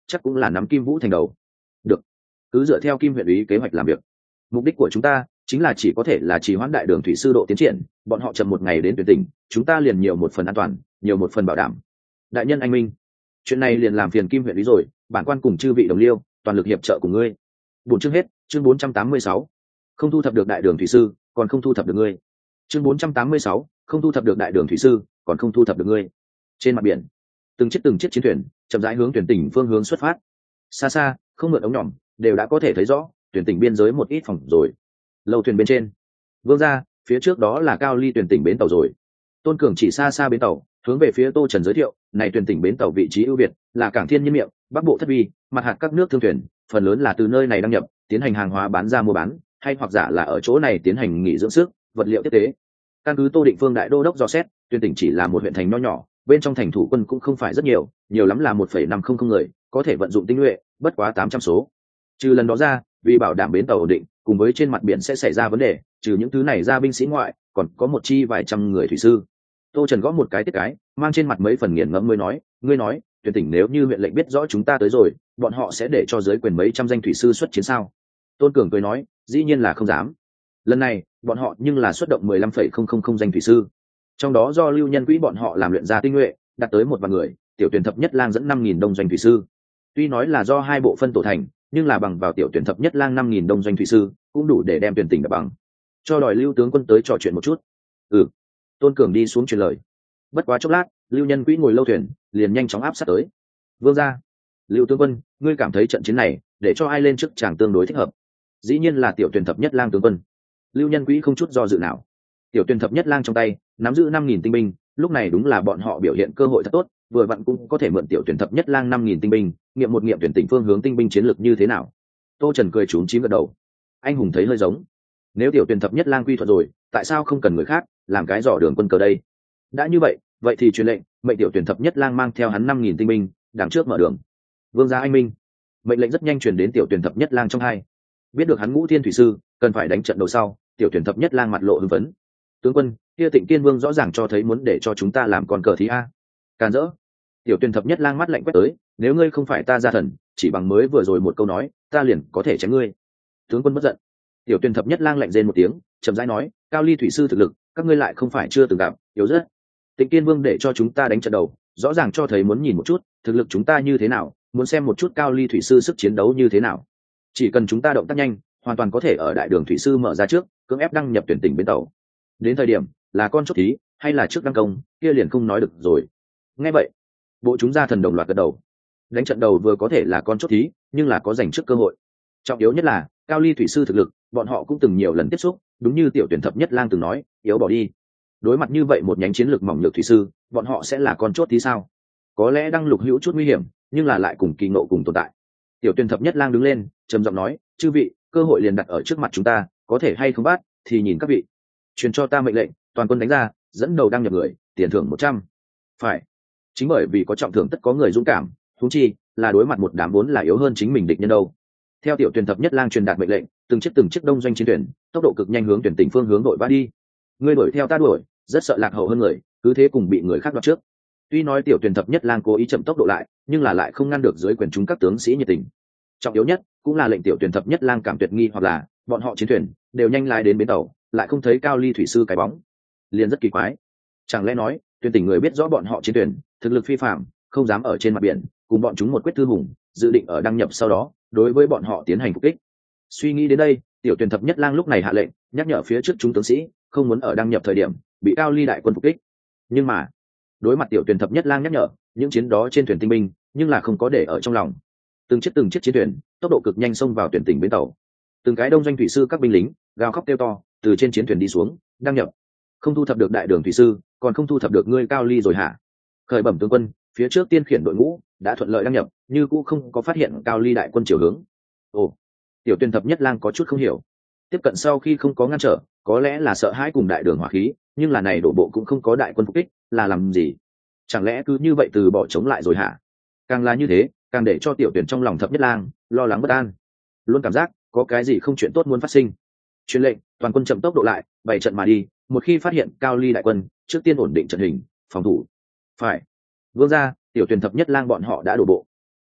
chắc cũng là nắm Kim Vũ thành đầu. Được, cứ dựa theo Kim huyện úy kế hoạch làm việc. Mục đích của chúng ta chính là chỉ có thể là trì hoãn đại đường thủy sư độ tiến triển, bọn họ chậm một ngày đến tuyển tỉnh, chúng ta liền nhiều một phần an toàn, nhiều một phần bảo đảm. Đại nhân anh minh, chuyện này liền làm phiền Kim huyện úy rồi, bản quan cùng chư vị đồng liêu toàn lực hiệp trợ của ngươi. Buổi chương hết, chương bốn trăm tám mươi sáu. Không thu thập được đại đường thủy sư, còn không thu thập được ngươi. Chương bốn trăm tám mươi sáu, không thu thập được đại đường thủy sư, còn không thu thập được ngươi. Trên mặt biển, từng chiếc từng chiếc chiến thuyền chậm rãi hướng tuyển tỉnh phương hướng xuất phát. Xa xa, không mượn ống nhỏm, đều đã có thể thấy rõ tuyển tỉnh biên giới một ít phòng rồi. Lâu thuyền bên trên, vương ra, phía trước đó là Cao Ly tuyển tỉnh bến tàu rồi. Tôn Cường chỉ xa xa bến tàu, hướng về phía Tô Trần giới thiệu, này tuyển tỉnh bến tàu vị trí ưu việt, là cảng Thiên Nhiên Miệng, Bắc Bộ Thất Vi, mặt hạt các nước thương thuyền, phần lớn là từ nơi này đăng nhập, tiến hành hàng hóa bán ra mua bán, hay hoặc giả là ở chỗ này tiến hành nghỉ dưỡng sức, vật liệu tiếp tế. Căn cứ Tô Định Phương đại đô đốc dò xét, tuyển tỉnh chỉ là một huyện thành nho nhỏ, bên trong thành thủ quân cũng không phải rất nhiều, nhiều lắm là một phẩy năm không không người, có thể vận dụng tinh nhuệ, bất quá tám trăm số. Trừ lần đó ra, vì bảo đảm bến tàu ổn định, cùng với trên mặt biển sẽ xảy ra vấn đề, trừ những thứ này ra binh sĩ ngoại, còn có một chi vài trăm người thủy sư. Tô Trần gõ một cái tiết cái, mang trên mặt mấy phần nghiền ngẫm mới nói, ngươi nói, tuyển tỉnh nếu như huyện lệnh biết rõ chúng ta tới rồi, bọn họ sẽ để cho dưới quyền mấy trăm danh thủy sư xuất chiến sao? Tôn Cường cười nói, dĩ nhiên là không dám. Lần này, bọn họ nhưng là xuất động mười lăm phẩy không không không danh thủy sư, trong đó do lưu nhân quỹ bọn họ làm luyện ra tinh nhuệ, đạt tới một vạn người, tiểu tuyển thập nhất lang dẫn năm nghìn đông doanh thủy sư. Tuy nói là do hai bộ phân tổ thành, nhưng là bằng vào tiểu tuyển thập nhất lang năm nghìn đông doanh thủy sư, cũng đủ để đem tuyển tỉnh đập bằng. Cho đòi Lưu tướng quân tới trò chuyện một chút. Ừ. Tôn Cường đi xuống truyền lời. Bất quá chốc lát, lưu nhân quỹ ngồi lâu thuyền, liền nhanh chóng áp sát tới. Vương gia, Lưu tướng quân, ngươi cảm thấy trận chiến này, để cho ai lên trước chàng tương đối thích hợp? Dĩ nhiên là tiểu tuyển thập nhất lang tướng quân. Lưu nhân quỹ không chút do dự nào. Tiểu tuyển thập nhất lang trong tay nắm giữ năm nghìn tinh binh, lúc này đúng là bọn họ biểu hiện cơ hội thật tốt, vừa vặn cũng có thể mượn tiểu tuyển thập nhất lang năm nghìn tinh binh, nghiệm một nghiệm tuyển tỉnh phương hướng tinh binh chiến lược như thế nào. Tô Trần cười trúng chím gật đầu. Anh hùng thấy hơi giống. Nếu tiểu tuyển thập nhất lang quy thuận rồi, tại sao không cần người khác làm cái dò đường quân cờ đây? Đã như vậy, vậy thì truyền lệnh, mệnh tiểu tuyển thập nhất lang mang theo hắn năm nghìn tinh binh, đằng trước mở đường. Vương gia anh minh. Mệnh lệnh rất nhanh truyền đến tiểu tuyển thập nhất lang trong hai. Biết được hắn Ngũ Thiên thủy sư cần phải đánh trận đầu sau, tiểu tuyển thập nhất lang mặt lộ hưng phấn. Tướng quân, kia Tịnh Kiên Vương rõ ràng cho thấy muốn để cho chúng ta làm con cờ thí a. Càn rỡ. Tiểu tuyển thập nhất lang mắt lạnh quét tới, nếu ngươi không phải ta gia thần, chỉ bằng mới vừa rồi một câu nói, ta liền có thể chém ngươi. Tướng quân bất giận. Tiểu tuyển thập nhất lang lạnh rên một tiếng, chậm rãi nói, Cao Ly thủy sư thực lực, các ngươi lại không phải chưa từng gặp, yếu rất. Tịnh Kiên Vương để cho chúng ta đánh trận đầu, rõ ràng cho thấy muốn nhìn một chút thực lực chúng ta như thế nào, muốn xem một chút Cao Ly thủy sư sức chiến đấu như thế nào. Chỉ cần chúng ta động tác nhanh, hoàn toàn có thể ở đại đường thủy sư mở ra trước, cưỡng ép đăng nhập tuyển tỉnh bến tàu. Đến thời điểm là con chốt thí hay là trước đăng công, kia liền không nói được rồi. Nghe vậy, bộ chúng gia thần đồng loạt gật đầu. Đánh trận đầu vừa có thể là con chốt thí, nhưng là có giành trước cơ hội. Trọng yếu nhất là Cao Ly thủy sư thực lực, bọn họ cũng từng nhiều lần tiếp xúc, đúng như tiểu tuyển thập nhất lang từng nói, yếu bỏ đi. Đối mặt như vậy một nhánh chiến lược mỏng nhược thủy sư, bọn họ sẽ là con chốt thí sao? Có lẽ đăng lục hữu chút nguy hiểm, nhưng là lại cùng kỳ ngộ cùng tồn tại. Tiểu tuyển thập nhất lang đứng lên, trầm giọng nói, chư vị, cơ hội liền đặt ở trước mặt chúng ta, có thể hay không bắt thì nhìn các vị. Truyền cho ta mệnh lệnh, toàn quân đánh ra, dẫn đầu đăng nhập người, tiền thưởng một trăm. Phải. Chính bởi vì có trọng thưởng tất có người dũng cảm, huống chi là đối mặt một đám vốn là yếu hơn chính mình địch nhân đâu. Theo tiểu tuyển thập nhất lang truyền đạt mệnh lệnh, từng chiếc từng chiếc đông doanh chiến thuyền, tốc độ cực nhanh hướng tuyển tỉnh phương hướng đội vã đi. Ngươi đuổi theo ta đuổi, rất sợ lạc hậu hơn người, cứ thế cùng bị người khác đoạt trước. Tuy nói tiểu tuyển thập nhất lang cố ý chậm tốc độ lại, nhưng là lại không ngăn được dưới quyền chúng các tướng sĩ nhiệt tình. Trọng yếu nhất cũng là lệnh tiểu tuyển thập nhất lang cảm tuyệt nghi, hoặc là bọn họ chiến thuyền đều nhanh lái đến bến tàu, lại không thấy Cao Ly thủy sư cái bóng, liền rất kỳ quái. Chẳng lẽ nói tuyển tỉnh người biết rõ bọn họ chiến thuyền thực lực phi phạm, không dám ở trên mặt biển cùng bọn chúng một quyết thư hùng, dự định ở đăng nhập sau đó đối với bọn họ tiến hành phục kích. Suy nghĩ đến đây, tiểu tuyển thập nhất lang lúc này hạ lệnh nhắc nhở phía trước chúng tướng sĩ không muốn ở đăng nhập thời điểm bị Cao Ly đại quân phục kích. Nhưng mà đối mặt tiểu tuyển thập nhất lang nhắc nhở, những chiến đó trên thuyền tinh binh nhưng là không có để ở trong lòng. Từng chiếc từng chiếc chiến thuyền tốc độ cực nhanh xông vào tuyển tỉnh bến tàu. Từng cái đông doanh thủy sư các binh lính gào khóc kêu to từ trên chiến thuyền đi xuống, đăng nhập. Không thu thập được đại đường thủy sư, còn không thu thập được ngươi Cao Ly rồi hả? Khởi bẩm tướng quân, phía trước tiên khiển đội ngũ đã thuận lợi đăng nhập, như cũ không có phát hiện Cao Ly đại quân chiều hướng. Ồ, tiểu tuyển thập nhất lang có chút không hiểu. Tiếp cận sau khi không có ngăn trở, có lẽ là sợ hãi cùng đại đường hỏa khí, nhưng là này đổ bộ cũng không có đại quân phục kích, là làm gì? Chẳng lẽ cứ như vậy từ bỏ chống lại rồi hả? Càng là như thế, càng để cho tiểu tuyển trong lòng thập nhất lang lo lắng bất an, luôn cảm giác có cái gì không chuyện tốt muốn phát sinh. Truyền lệnh, toàn quân chậm tốc độ lại, bày trận mà đi, một khi phát hiện Cao Ly đại quân, trước tiên ổn định trận hình, phòng thủ. Phải. Vương gia, tiểu tuyển thập nhất lang bọn họ đã đổ bộ. Ừ,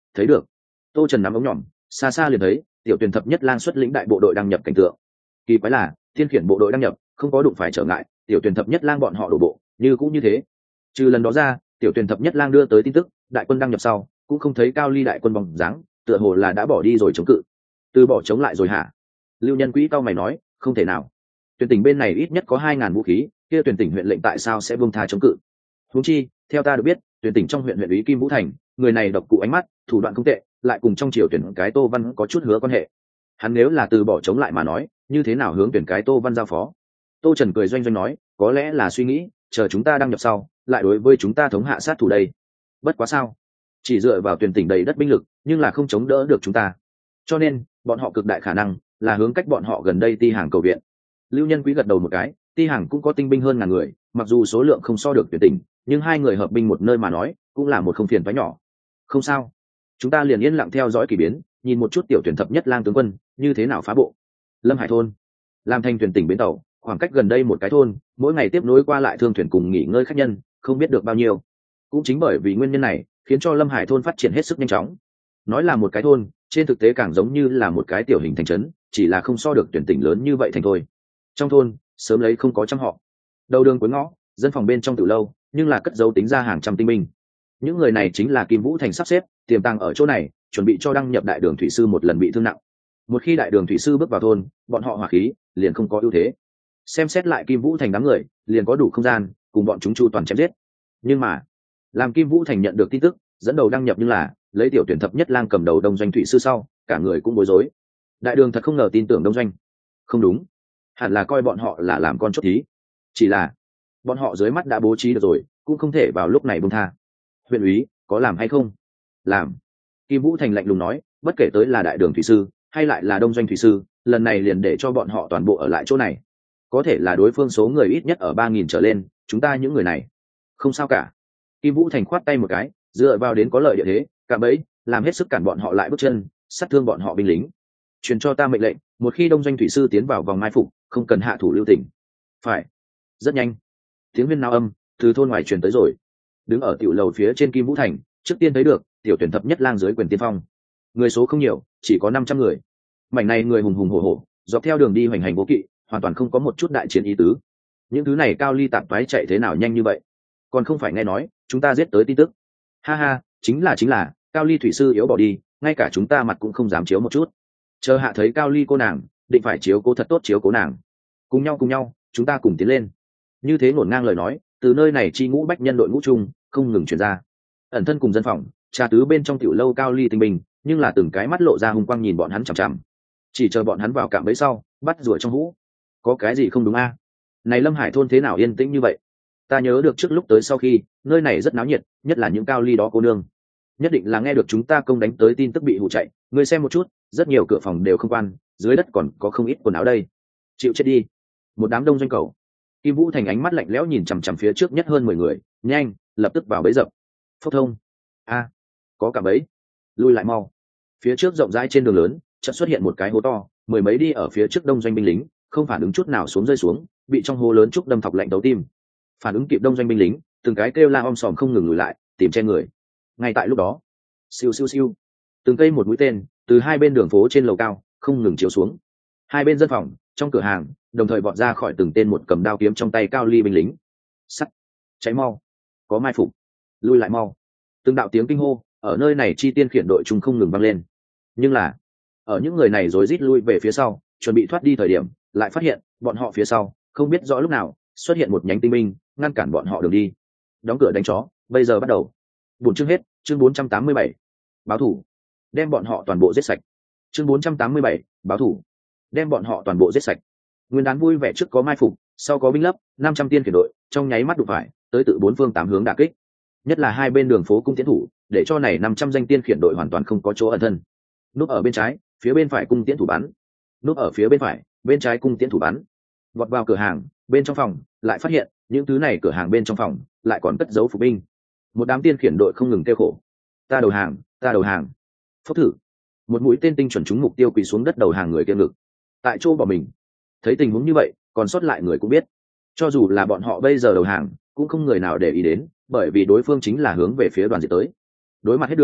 thấy được. Tô Trần nắm ống nhỏm, xa xa liền thấy tiểu tuyển thập nhất lang xuất lĩnh đại bộ đội đăng nhập cảnh tượng. Kỳ quái là thiên khiển bộ đội đăng nhập không có đụng phải trở ngại, tiểu tuyển thập nhất lang bọn họ đổ bộ như cũng như thế. Trừ lần đó ra, tiểu tuyển thập nhất lang đưa tới tin tức đại quân đăng nhập sau cũng không thấy Cao Ly đại quân bóng dáng, tựa hồ là đã bỏ đi rồi chống cự. Từ bỏ chống lại rồi hả? Lưu Nhân Quý cao mày nói, không thể nào. Tuyển tỉnh bên này ít nhất có hai ngàn vũ khí, kia tuyển tỉnh huyện lệnh tại sao sẽ buông tha chống cự? Huống chi, theo ta được biết, tuyển tỉnh trong huyện huyện ủy Kim Vũ Thành, người này độc cụ ánh mắt, thủ đoạn không tệ, lại cùng trong triều tuyển cái Tô Văn có chút hứa quan hệ. Hắn nếu là từ bỏ chống lại mà nói, như thế nào hướng tuyển cái Tô Văn giao phó? Tô Trần cười doanh doanh nói, có lẽ là suy nghĩ, chờ chúng ta đăng nhập sau, lại đối với chúng ta thống hạ sát thủ đây. Bất quá sao? Chỉ dựa vào tuyển tỉnh đầy đất binh lực, nhưng là không chống đỡ được chúng ta. Cho nên, bọn họ cực đại khả năng là hướng cách bọn họ gần đây Ti Hàng cầu viện. Lưu Nhân Quý gật đầu một cái, Ti Hàng cũng có tinh binh hơn ngàn người, mặc dù số lượng không so được tuyển tỉnh, nhưng hai người hợp binh một nơi mà nói, cũng là một không phiền toái nhỏ. Không sao, chúng ta liền yên lặng theo dõi kỳ biến, nhìn một chút tiểu tuyển thập nhất lang tướng quân như thế nào phá bộ. Lâm Hải thôn, làm thành tuyển tỉnh bến tàu, khoảng cách gần đây một cái thôn, mỗi ngày tiếp nối qua lại thương thuyền cùng nghỉ ngơi khách nhân, không biết được bao nhiêu. Cũng chính bởi vì nguyên nhân này, khiến cho Lâm Hải thôn phát triển hết sức nhanh chóng. Nói là một cái thôn, trên thực tế càng giống như là một cái tiểu hình thành trấn, chỉ là không so được tuyển tỉnh lớn như vậy thành thôi. Trong thôn sớm lấy không có trăm họ, đầu đường cuối ngõ, dân phòng bên trong từ lâu, nhưng là cất dấu tính ra hàng trăm tinh binh. Những người này chính là Kim Vũ Thành sắp xếp tiềm tàng ở chỗ này, chuẩn bị cho đăng nhập đại đường thủy sư một lần bị thương nặng. Một khi đại đường thủy sư bước vào thôn, bọn họ hỏa khí liền không có ưu thế. Xem xét lại Kim Vũ Thành đám người, liền có đủ không gian cùng bọn chúng chu toàn chém giết. Nhưng mà, làm Kim Vũ Thành nhận được tin tức, dẫn đầu đăng nhập nhưng là lấy tiểu tuyển thập nhất lang cầm đầu đông doanh thủy sư sau, cả người cũng bối rối. Đại đường thật không ngờ tin tưởng đông doanh. Không đúng, hẳn là coi bọn họ là làm con chốt thí. Chỉ là bọn họ dưới mắt đã bố trí được rồi, cũng không thể vào lúc này buông tha. Huyện úy có làm hay không? Làm. Kim Vũ Thành lạnh lùng nói, bất kể tới là đại đường thủy sư hay lại là đông doanh thủy sư, lần này liền để cho bọn họ toàn bộ ở lại chỗ này. Có thể là đối phương số người ít nhất ở ba nghìn trở lên, chúng ta những người này không sao cả. Kim Vũ Thành khoát tay một cái, dựa vào đến có lợi địa thế, cả bấy làm hết sức cản bọn họ lại bước chân, sát thương bọn họ binh lính. Truyền cho ta mệnh lệnh, một khi đông doanh thủy sư tiến vào vòng mai phục, không cần hạ thủ lưu tình. Phải. Rất nhanh, tiếng huyên náo âm từ thôn ngoài truyền tới rồi. Đứng ở tiểu lầu phía trên Kim Vũ Thành, trước tiên thấy được tiểu tuyển thập nhất lang dưới quyền tiên phong. Người số không nhiều, chỉ có năm trăm người. Mảnh này người hùng hùng hổ hổ, dọc theo đường đi hoành hành vô kỵ, hoàn toàn không có một chút đại chiến ý tứ. Những thứ này Cao Ly tạp toái chạy thế nào nhanh như vậy? Còn không phải nghe nói chúng ta giết tới tin tức. Ha ha, chính là chính là Cao Ly thủy sư yếu bỏ đi, ngay cả chúng ta mặt cũng không dám chiếu một chút. Chờ hạ thấy Cao Ly cô nàng, định phải chiếu cố thật tốt chiếu cố nàng. Cùng nhau cùng nhau, chúng ta cùng tiến lên. Như thế ngổn ngang lời nói, từ nơi này chi ngũ bách nhân đội ngũ chung không ngừng truyền ra. Ẩn thân cùng dân phòng, trà tứ bên trong tiểu lâu Cao Ly tinh bình, nhưng là từng cái mắt lộ ra hung quang nhìn bọn hắn chằm chằm. Chỉ chờ bọn hắn vào cạm bẫy sau, bắt rùa trong hũ. Có cái gì không đúng a? Này Lâm Hải thôn thế nào yên tĩnh như vậy? Ta nhớ được trước lúc tới sau khi, nơi này rất náo nhiệt, nhất là những Cao Ly đó cô nương. Nhất định là nghe được chúng ta công đánh tới tin tức bị hụ chạy, ngươi xem một chút, rất nhiều cửa phòng đều không quan, dưới đất còn có không ít quần áo đây. Chịu chết đi. Một đám đông doanh cầu. Kim Vũ Thành ánh mắt lạnh lẽo nhìn chằm chằm phía trước nhất hơn mười người, nhanh, lập tức vào bẫy dập. Phốc thông. A, có cả bẫy. Lui lại mau. Phía trước rộng rãi trên đường lớn, chợt xuất hiện một cái hố to, mười mấy đi ở phía trước đông doanh binh lính, không phản ứng chút nào xuống rơi xuống, bị trong hố lớn trúc đâm thọc lạnh đấu tim. Phản ứng kịp đông doanh binh lính, từng cái kêu la om sòm không ngừng lùi lại, tìm che người. Ngay tại lúc đó, siêu siêu siêu, từng cây một mũi tên từ hai bên đường phố trên lầu cao không ngừng chiếu xuống. Hai bên dân phòng, trong cửa hàng, đồng thời vọt ra khỏi từng tên một cầm đao kiếm trong tay Cao Ly binh lính. Sắt, cháy mau, có mai phục, lui lại mau. Từng đạo tiếng kinh hô ở nơi này chi tiên khiển đội chúng không ngừng vang lên. Nhưng là, ở những người này rối rít lui về phía sau, chuẩn bị thoát đi thời điểm, lại phát hiện bọn họ phía sau không biết rõ lúc nào xuất hiện một nhánh tinh binh ngăn cản bọn họ đường đi. Đóng cửa đánh chó, bây giờ bắt đầu. Buổi chương hết, chương bốn trăm tám mươi bảy. Báo thủ, đem bọn họ toàn bộ giết sạch. Chương bốn trăm tám mươi bảy, báo thủ, đem bọn họ toàn bộ giết sạch. Nguyên đán vui vẻ trước có mai phục, sau có binh lấp, năm trăm tiên khiển đội, trong nháy mắt đụng phải, tới tự bốn phương tám hướng đả kích. Nhất là hai bên đường phố cung tiến thủ, để cho này năm trăm danh tiên khiển đội hoàn toàn không có chỗ ẩn thân. Núp ở bên trái, phía bên phải cung tiến thủ bắn. Núp ở phía bên phải, bên trái cung tiến thủ bắn. Vọt vào cửa hàng, bên trong phòng, lại phát hiện, những thứ này cửa hàng bên trong phòng, lại còn cất giấu phục binh. Một đám tiên khiển đội không ngừng kêu khổ. Ta đầu hàng, ta đầu hàng. Phốc thử. Một mũi tên tinh chuẩn trúng mục tiêu quỳ xuống đất đầu hàng người kia ngực. Tại chỗ bỏ mình. Thấy tình huống như vậy, còn sót lại người cũng biết. Cho dù là bọn họ bây giờ đầu hàng, cũng không người nào để ý đến, bởi vì đối phương chính là hướng về phía đoàn diệt tới. Đối mặt hết đường,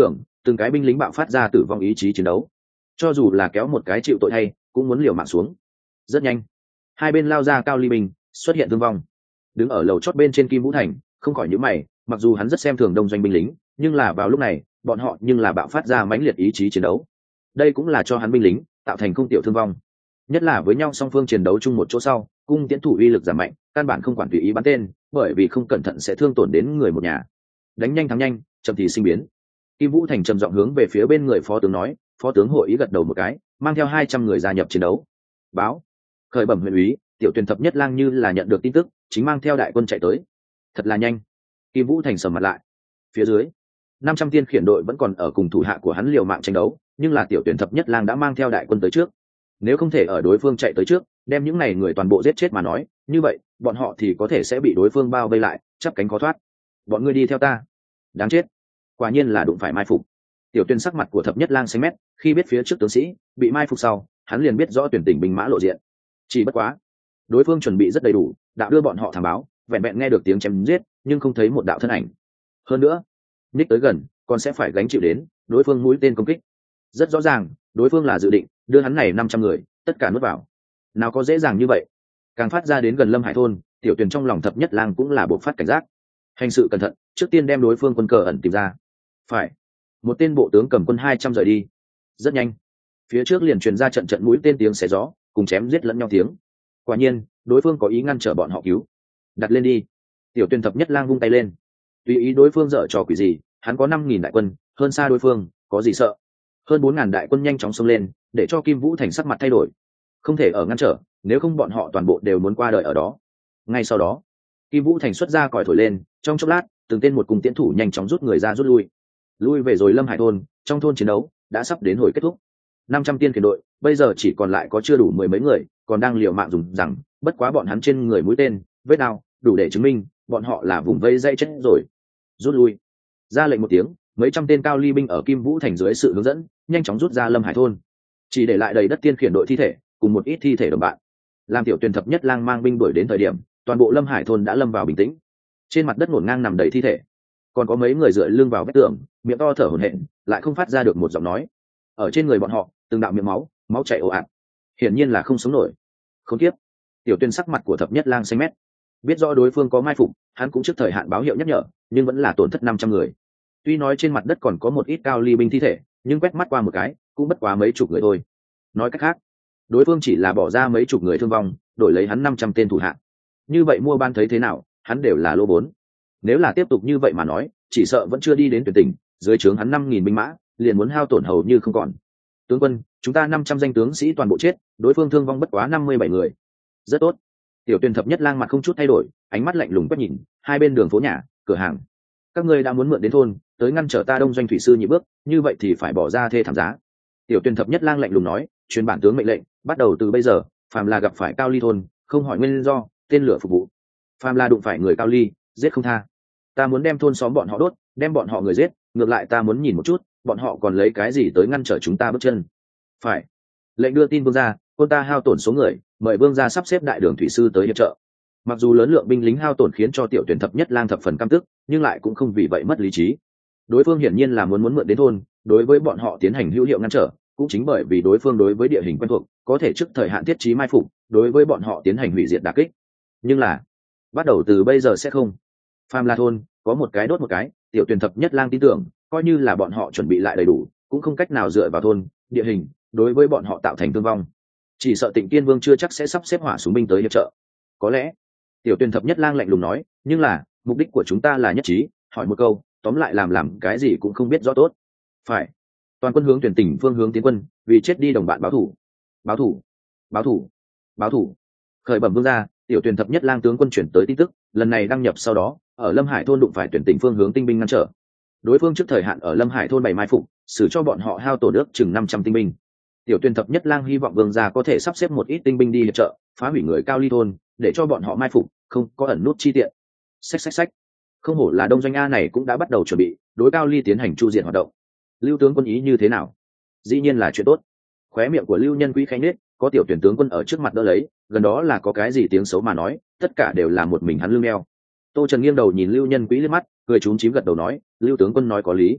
từng cái binh lính bạo phát ra tử vong ý chí chiến đấu, cho dù là kéo một cái chịu tội thay cũng muốn liều mạng xuống. Rất nhanh hai bên lao ra cao ly binh xuất hiện thương vong. Đứng ở lầu chót bên trên Kim Vũ Thành không khỏi nhíu mày, mặc dù hắn rất xem thường đông doanh binh lính, nhưng là vào lúc này bọn họ nhưng là bạo phát ra mãnh liệt ý chí chiến đấu, đây cũng là cho hắn binh lính tạo thành không tiểu thương vong. Nhất là với nhau song phương chiến đấu chung một chỗ sau, cung tiễn thủ uy lực giảm mạnh, căn bản không quản tùy ý bắn tên, bởi vì không cẩn thận sẽ thương tổn đến người một nhà. Đánh nhanh thắng nhanh, chậm thì sinh biến. Kim Vũ Thành trầm giọng hướng về phía bên người phó tướng nói, phó tướng hội ý gật đầu một cái, mang theo hai trăm người gia nhập chiến đấu. Báo khởi bẩm huyện úy, tiểu tuyển thập nhất lang như là nhận được tin tức, chính mang theo đại quân chạy tới. Thật là nhanh. Kim Vũ Thành sầm mặt lại. Phía dưới năm trăm tiên khiển đội vẫn còn ở cùng thủ hạ của hắn liều mạng tranh đấu, nhưng là tiểu tuyển thập nhất lang đã mang theo đại quân tới trước. Nếu không thể ở đối phương chạy tới trước đem những này người toàn bộ giết chết mà nói, như vậy bọn họ thì có thể sẽ bị đối phương bao vây lại, chắp cánh khó thoát. Bọn ngươi đi theo ta. Đáng chết, quả nhiên là đụng phải mai phục. Tiểu tuyên sắc mặt của thập nhất lang xanh mét, khi biết phía trước tướng sĩ bị mai phục sau, hắn liền biết rõ tuyển tỉnh binh mã lộ diện. Chỉ bất quá đối phương chuẩn bị rất đầy đủ, đã đưa bọn họ thám báo, vẹn vẹn nghe được tiếng chém giết nhưng không thấy một đạo thân ảnh. Hơn nữa nhích tới gần còn sẽ phải gánh chịu đến đối phương mũi tên công kích. Rất rõ ràng đối phương là dự định đưa hắn này năm trăm người tất cả nuốt vào. Nào có dễ dàng như vậy. Càng phát ra đến gần Lâm Hải thôn, tiểu tuyển trong lòng thập nhất lang cũng là buộc phát cảnh giác, hành sự cẩn thận, trước tiên đem đối phương quân cờ ẩn tìm ra. Phải. Một tên bộ tướng cầm quân hai trăm rời đi. Rất nhanh phía trước liền truyền ra trận trận mũi tên tiếng xé gió cùng chém giết lẫn nhau tiếng. Quả nhiên đối phương có ý ngăn trở bọn họ cứu. Đặt lên đi. Tiểu tuyển thập nhất lang vung tay lên, tùy ý đối phương dở trò quỷ gì, hắn có năm nghìn đại quân hơn xa đối phương, có gì sợ. Hơn bốn ngàn đại quân nhanh chóng xông lên, để cho Kim Vũ Thành sắc mặt thay đổi. Không thể ở ngăn trở, nếu không bọn họ toàn bộ đều muốn qua đời ở đó. Ngay sau đó Kim Vũ Thành xuất ra còi thổi lên, trong chốc lát từng tên một cùng tiến thủ nhanh chóng rút người ra rút lui lui về rồi Lâm Hải thôn. Trong thôn chiến đấu đã sắp đến hồi kết thúc. Năm trăm tiên khiển đội bây giờ chỉ còn lại có chưa đủ mười mấy người, còn đang liều mạng dùng rằng, bất quá bọn hắn trên người mũi tên vết đao đủ để chứng minh bọn họ là vùng vây dây chết rồi. Rút lui. Ra lệnh một tiếng, mấy trăm tên cao ly binh ở Kim Vũ Thành dưới sự hướng dẫn nhanh chóng rút ra Lâm Hải thôn, chỉ để lại đầy đất tiên khiển đội thi thể cùng một ít thi thể đồng bạn. Làm tiểu tuyển thập nhất lang mang binh đuổi đến thời điểm, toàn bộ Lâm Hải thôn đã lâm vào bình tĩnh. Trên mặt đất ngổn ngang nằm đầy thi thể, còn có mấy người dựa lưng vào vách tường, miệng to thở hổn hển, lại không phát ra được một giọng nói. Ở trên người bọn họ từng đạo miệng máu, máu chảy ồ ạt, hiển nhiên là không sống nổi. Khốn kiếp. Tiểu tuyển sắc mặt của thập nhất lang xanh mét, biết rõ đối phương có mai phục, hắn cũng trước thời hạn báo hiệu nhắc nhở, nhưng vẫn là tổn thất năm trăm người. Tuy nói trên mặt đất còn có một ít cao ly binh thi thể, nhưng quét mắt qua một cái cũng bất quá mấy chục người thôi. Nói cách khác đối phương chỉ là bỏ ra mấy chục người thương vong đổi lấy hắn năm trăm tên thủ hạ. Như vậy mua ban thấy thế nào, hắn đều là lỗ vốn. Nếu là tiếp tục như vậy mà nói, chỉ sợ vẫn chưa đi đến tuyển tỉnh, dưới trướng hắn năm nghìn binh mã liền muốn hao tổn hầu như không còn. Tướng quân, chúng ta năm trăm danh tướng sĩ toàn bộ chết, đối phương thương vong bất quá năm mươi bảy người. Rất tốt. Tiểu tuyển thập nhất lang mặt không chút thay đổi, ánh mắt lạnh lùng quét nhìn hai bên đường phố nhà, cửa hàng. Các ngươi đã muốn mượn đến thôn tới ngăn trở ta đông doanh thủy sư nhị bước, như vậy thì phải bỏ ra thê thảm giá. Tiểu tuyển thập nhất lang lạnh lùng nói, truyền bản tướng mệnh lệnh, bắt đầu từ bây giờ phàm là gặp phải cao ly thôn, không hỏi nguyên do, tên lửa phục vụ. Phàm là đụng phải người cao ly, giết không tha. Ta muốn đem thôn xóm bọn họ đốt, đem bọn họ người giết, ngược lại ta muốn nhìn một chút bọn họ còn lấy cái gì tới ngăn trở chúng ta bước chân. Phải. Lệnh đưa tin vương gia, quân ta hao tổn số người, mời vương gia sắp xếp đại đường thủy sư tới hiệp trợ. Mặc dù lớn lượng binh lính hao tổn khiến cho tiểu tuyển thập nhất lang thập phần căm tức, nhưng lại cũng không vì vậy mất lý trí. Đối phương hiển nhiên là muốn muốn mượn đến thôn, đối với bọn họ tiến hành hữu hiệu ngăn trở, cũng chính bởi vì đối phương đối với địa hình quen thuộc, có thể trước thời hạn thiết trí mai phục, đối với bọn họ tiến hành hủy diệt đả kích. Nhưng là bắt đầu từ bây giờ sẽ không. Phàm là thôn có một cái đốt một cái, tiểu tuyển thập nhất lang tin tưởng, coi như là bọn họ chuẩn bị lại đầy đủ, cũng không cách nào dựa vào thôn địa hình đối với bọn họ tạo thành thương vong. Chỉ sợ Tịnh Tiên Vương chưa chắc sẽ sắp xếp hỏa súng binh tới hiệp trợ. Có lẽ tiểu tuyển thập nhất lang lạnh lùng nói, nhưng là mục đích của chúng ta là nhất trí, hỏi một câu, tóm lại làm làm cái gì cũng không biết rõ tốt. Phải. Toàn quân hướng tuyển tỉnh phương hướng tiến quân, vì chết đi đồng bạn báo thủ. Báo thủ. Báo thủ. Báo thủ. Khởi bẩm vương gia, tiểu tuyển thập nhất lang tướng quân chuyển tới tin tức, lần này đăng nhập sau đó, ở Lâm Hải thôn đụng phải tuyển tỉnh phương hướng tinh binh ngăn trở. Đối phương trước thời hạn ở Lâm Hải thôn bày mai phục, xử cho bọn họ hao tổn ước chừng năm trăm tinh binh. Tiểu tuyển thập nhất lang hy vọng vương gia có thể sắp xếp một ít tinh binh đi hiệp trợ, phá hủy người cao ly thôn, để cho bọn họ mai phục, không có ẩn nút chi tiện. Xách xách xách. Không hổ là đông doanh a này cũng đã bắt đầu chuẩn bị đối cao ly tiến hành chu diện hoạt động. Lưu tướng quân ý như thế nào? Dĩ nhiên là chuyện tốt. Khóe miệng của Lưu Nhân Quý khẽ nhếch, có tiểu tuyển tướng quân ở trước mặt đỡ lấy, gần đó là có cái gì tiếng xấu mà nói, tất cả đều là một mình hắn lương đeo. Tô Trần nghiêng đầu nhìn Lưu Nhân Quý liếc mắt, cười trúng chím gật đầu nói, Lưu tướng quân nói có lý.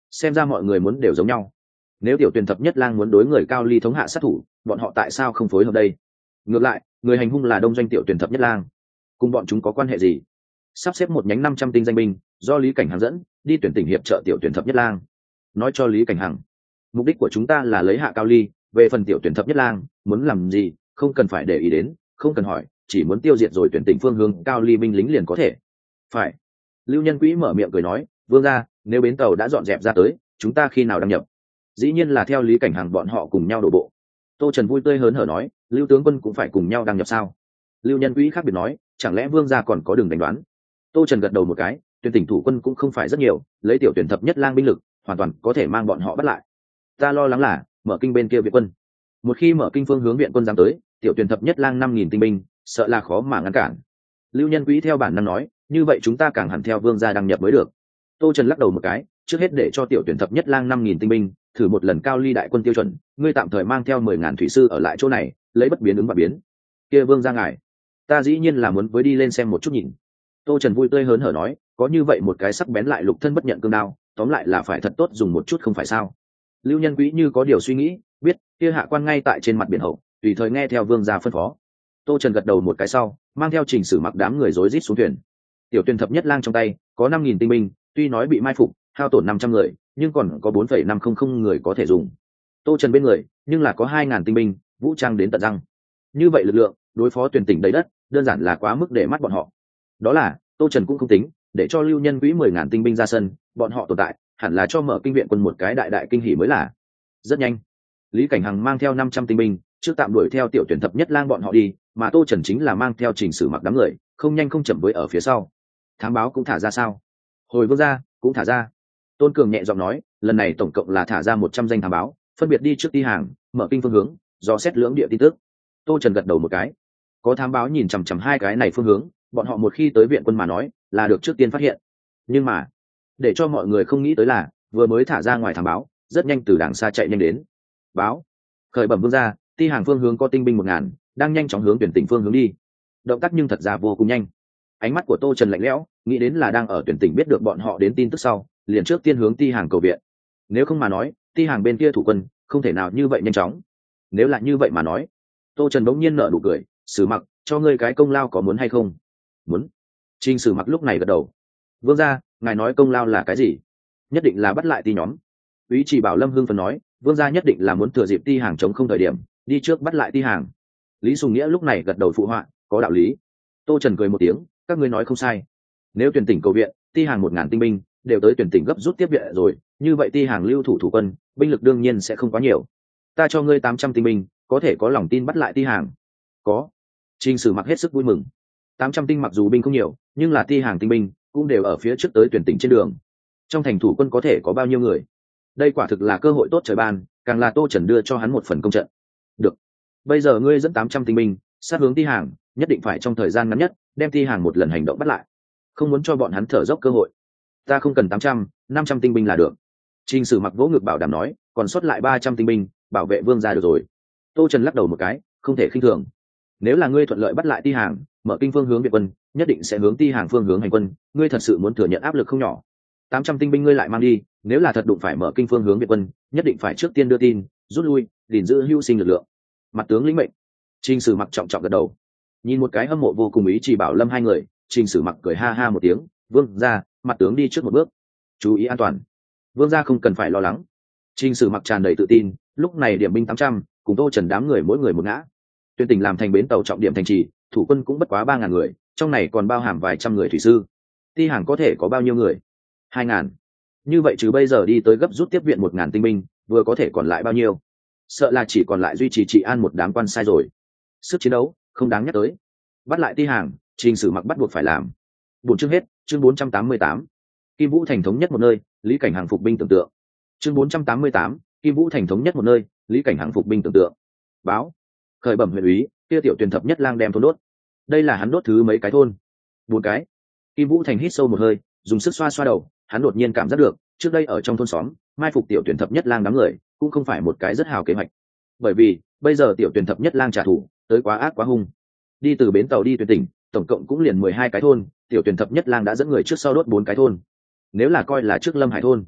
xem ra mọi người muốn đều giống nhau. Nếu tiểu tuyển thập nhất lang muốn đối người cao ly thống hạ sát thủ, bọn họ tại sao không phối hợp đây? Ngược lại, người hành hung là đông doanh tiểu tuyển thập nhất lang, cùng bọn chúng có quan hệ gì? Sắp xếp một nhánh năm trăm tinh danh binh, do Lý Cảnh Hằng dẫn, đi tuyển tỉnh hiệp trợ tiểu tuyển thập nhất lang. Nói cho Lý Cảnh Hằng, mục đích của chúng ta là lấy hạ cao ly, về phần tiểu tuyển thập nhất lang muốn làm gì, không cần phải để ý đến, không cần hỏi, chỉ muốn tiêu diệt rồi tuyển tỉnh phương hướng cao ly binh lính liền có thể. Phải. Lưu Nhân Quý mở miệng cười nói, vương gia, nếu bến tàu đã dọn dẹp ra tới, chúng ta khi nào đăng nhập? Dĩ nhiên là theo Lý Cảnh Hằng bọn họ cùng nhau đổ bộ. Tô Trần vui tươi hớn hở nói, Lưu tướng quân cũng phải cùng nhau đăng nhập sao? Lưu Nhân Quý khác biệt nói, chẳng lẽ vương gia còn có đường đánh đoán? Tô Trần gật đầu một cái, tuyển tỉnh thủ quân cũng không phải rất nhiều, lấy tiểu tuyển thập nhất lang binh lực, hoàn toàn có thể mang bọn họ bắt lại. Ta lo lắng là mở kinh bên kia viện quân. Một khi mở kinh phương hướng viện quân dám tới, tiểu tuyển thập nhất lang năm nghìn tinh binh, sợ là khó mà ngăn cản. Lưu Nhân Quý theo bản năng nói, như vậy chúng ta càng hẳn theo vương gia đăng nhập mới được. Tô Trần lắc đầu một cái, trước hết để cho tiểu tuyển thập nhất lang năm nghìn tinh binh thử một lần cao ly đại quân tiêu chuẩn, ngươi tạm thời mang theo mười ngàn thủy sư ở lại chỗ này, lấy bất biến ứng và biến. Kia vương gia ngài, ta dĩ nhiên là muốn với đi lên xem một chút nhìn. Tô Trần vui tươi hớn hở nói, có như vậy một cái sắc bén lại lục thân bất nhận cương đao, tóm lại là phải thật tốt dùng một chút không phải sao? Lưu Nhân Quý như có điều suy nghĩ, biết kia hạ quan ngay tại trên mặt biển hậu, tùy thời nghe theo vương gia phân phó. Tô Trần gật đầu một cái sau, mang theo Trình Sử Mặc đám người rối rít xuống thuyền. Tiểu tuyển thập nhất lang trong tay có năm nghìn tinh binh, tuy nói bị mai phục, hao tổn năm trăm người, nhưng còn có bốn phẩy năm không không người có thể dùng. Tô Trần bên người, nhưng là có hai ngàn tinh binh, vũ trang đến tận răng. Như vậy lực lượng, đối phó tuyển tỉnh đầy đất, đơn giản là quá mức để mắt bọn họ. Đó là, Tô Trần cũng không tính, để cho Lưu Nhân Quý mười ngàn tinh binh ra sân, bọn họ tồn tại, hẳn là cho mở kinh viện quân một cái đại đại kinh hỉ mới là. Rất nhanh, Lý Cảnh Hằng mang theo năm trăm tinh binh, trước tạm đuổi theo tiểu tuyển thập nhất lang bọn họ đi, mà Tô Trần chính là mang theo Trình Sử Mặc đám người, không nhanh không chậm với ở phía sau. Thám báo cũng thả ra sao? Hồi vương gia, cũng thả ra. Tôn Cường nhẹ giọng nói, lần này tổng cộng là thả ra một trăm danh thám báo, phân biệt đi trước Ti Hàng, mở kinh phương hướng, do xét lưỡng địa tin tức. Tô Trần gật đầu một cái. Có thám báo nhìn chằm chằm hai cái này phương hướng, bọn họ một khi tới viện quân mà nói, là được trước tiên phát hiện. Nhưng mà, để cho mọi người không nghĩ tới là, vừa mới thả ra ngoài thám báo, rất nhanh từ đằng xa chạy nhanh đến. Báo, khởi bẩm vương gia, Ti Hàng phương hướng có tinh binh một ngàn, đang nhanh chóng hướng tuyển tỉnh phương hướng đi. Động tác nhưng thật ra vô cùng nhanh. Ánh mắt của Tô Trần lạnh lẽo, nghĩ đến là đang ở tuyển tỉnh biết được bọn họ đến tin tức sau, liền trước tiên hướng Ti Hàng cầu viện. Nếu không mà nói, Ti Hàng bên kia thủ quân không thể nào như vậy nhanh chóng. Nếu là như vậy mà nói, Tô Trần bỗng nhiên nở nụ cười, Sử Mặc, cho ngươi cái công lao có muốn hay không? Muốn. Trình Sử Mặc lúc này gật đầu. Vương gia, ngài nói công lao là cái gì? Nhất định là bắt lại Ti nhóm. Úy Chỉ Bảo Lâm hưng phấn nói, vương gia nhất định là muốn thừa dịp Ti Hàng chống không thời điểm, đi trước bắt lại Ti Hàng. Lý Sùng Nghĩa lúc này gật đầu phụ họa, có đạo lý. Tô Trần cười một tiếng, các ngươi nói không sai. Nếu tuyển tỉnh cầu viện, Ti Hàng một ngàn tinh binh đều tới tuyển tỉnh gấp rút tiếp viện rồi, như vậy Ti Hàng lưu thủ thủ quân, binh lực đương nhiên sẽ không quá nhiều. Ta cho ngươi tám trăm tinh binh, có thể có lòng tin bắt lại Ti Hàng? Có. Trình Sử Mặc hết sức vui mừng. tám trăm tinh mặc dù binh không nhiều, nhưng là Ti Hàng tinh binh cũng đều ở phía trước tới tuyển tỉnh trên đường. Trong thành thủ quân có thể có bao nhiêu người? Đây quả thực là cơ hội tốt trời ban, càng là Tô Trần đưa cho hắn một phần công trận. Được. Bây giờ ngươi dẫn tám trăm tinh binh, sát hướng Ti Hàng, nhất định phải trong thời gian ngắn nhất đem Ti Hàng một lần hành động bắt lại, không muốn cho bọn hắn thở dốc cơ hội. Ta không cần tám trăm, năm trăm tinh binh là được. Trình Sử Mặc vỗ ngực bảo đảm nói, còn sót lại ba trăm tinh binh, bảo vệ vương gia được rồi. Tô Trần lắc đầu một cái, không thể khinh thường. Nếu là ngươi thuận lợi bắt lại Ti Hàng, mở kinh phương hướng viện quân, nhất định sẽ hướng Ti Hàng phương hướng hành quân, ngươi thật sự muốn thừa nhận áp lực không nhỏ. tám trăm tinh binh ngươi lại mang đi, nếu là thật đụng phải mở kinh phương hướng viện quân, nhất định phải trước tiên đưa tin, rút lui, gìn giữ hữu sinh lực lượng. Mặt tướng lĩnh mệnh. Trình Sử Mặc trọng trọng gật đầu. Nhìn một cái hâm mộ vô cùng Ý Chỉ Bảo Lâm hai người, Trình Sử Mặc cười ha ha một tiếng, vương gia, mặt tướng đi trước một bước, chú ý an toàn. Vương gia không cần phải lo lắng. Trình Sử Mặc tràn đầy tự tin, lúc này điểm binh tám trăm, cùng Tô Trần đám người mỗi người một ngã. Tuyên tỉnh làm thành bến tàu trọng điểm thành trì, thủ quân cũng bất quá ba ngàn người, trong này còn bao hàm vài trăm người thủy sư. Ti Hàng có thể có bao nhiêu người? Hai ngàn. Như vậy trừ bây giờ đi tới gấp rút tiếp viện một ngàn tinh binh, vừa có thể còn lại bao nhiêu? Sợ là chỉ còn lại duy trì trị an một đám quan sai rồi. Sức chiến đấu không đáng nhắc tới. Bắt lại Ti Hàng, Trình Sử Mặc bắt buộc phải làm. Buổi chương hết, chương bốn trăm tám mươi tám. Kim Vũ thành thống nhất một nơi, Lý Cảnh Hằng phục binh tưởng tượng. Chương bốn trăm tám mươi tám, Kim Vũ thành thống nhất một nơi, Lý Cảnh Hằng phục binh tưởng tượng. Báo, khởi bẩm huyện úy, kia tiểu tuyển thập nhất lang đem thôn đốt. Đây là hắn đốt thứ mấy cái thôn? Bốn cái. Kim Vũ thành hít sâu một hơi, dùng sức xoa xoa đầu, hắn đột nhiên cảm giác được, trước đây ở trong thôn xóm, mai phục tiểu tuyển thập nhất lang đám người, cũng không phải một cái rất hào kế hoạch. Bởi vì, bây giờ tiểu tuyển thập nhất lang trả thù, tới quá ác quá hung. Đi từ bến tàu đi tuyển tỉnh, tổng cộng cũng liền mười hai cái thôn, tiểu tuyển thập nhất lang đã dẫn người trước sau đốt bốn cái thôn. Nếu là coi là trước Lâm Hải thôn,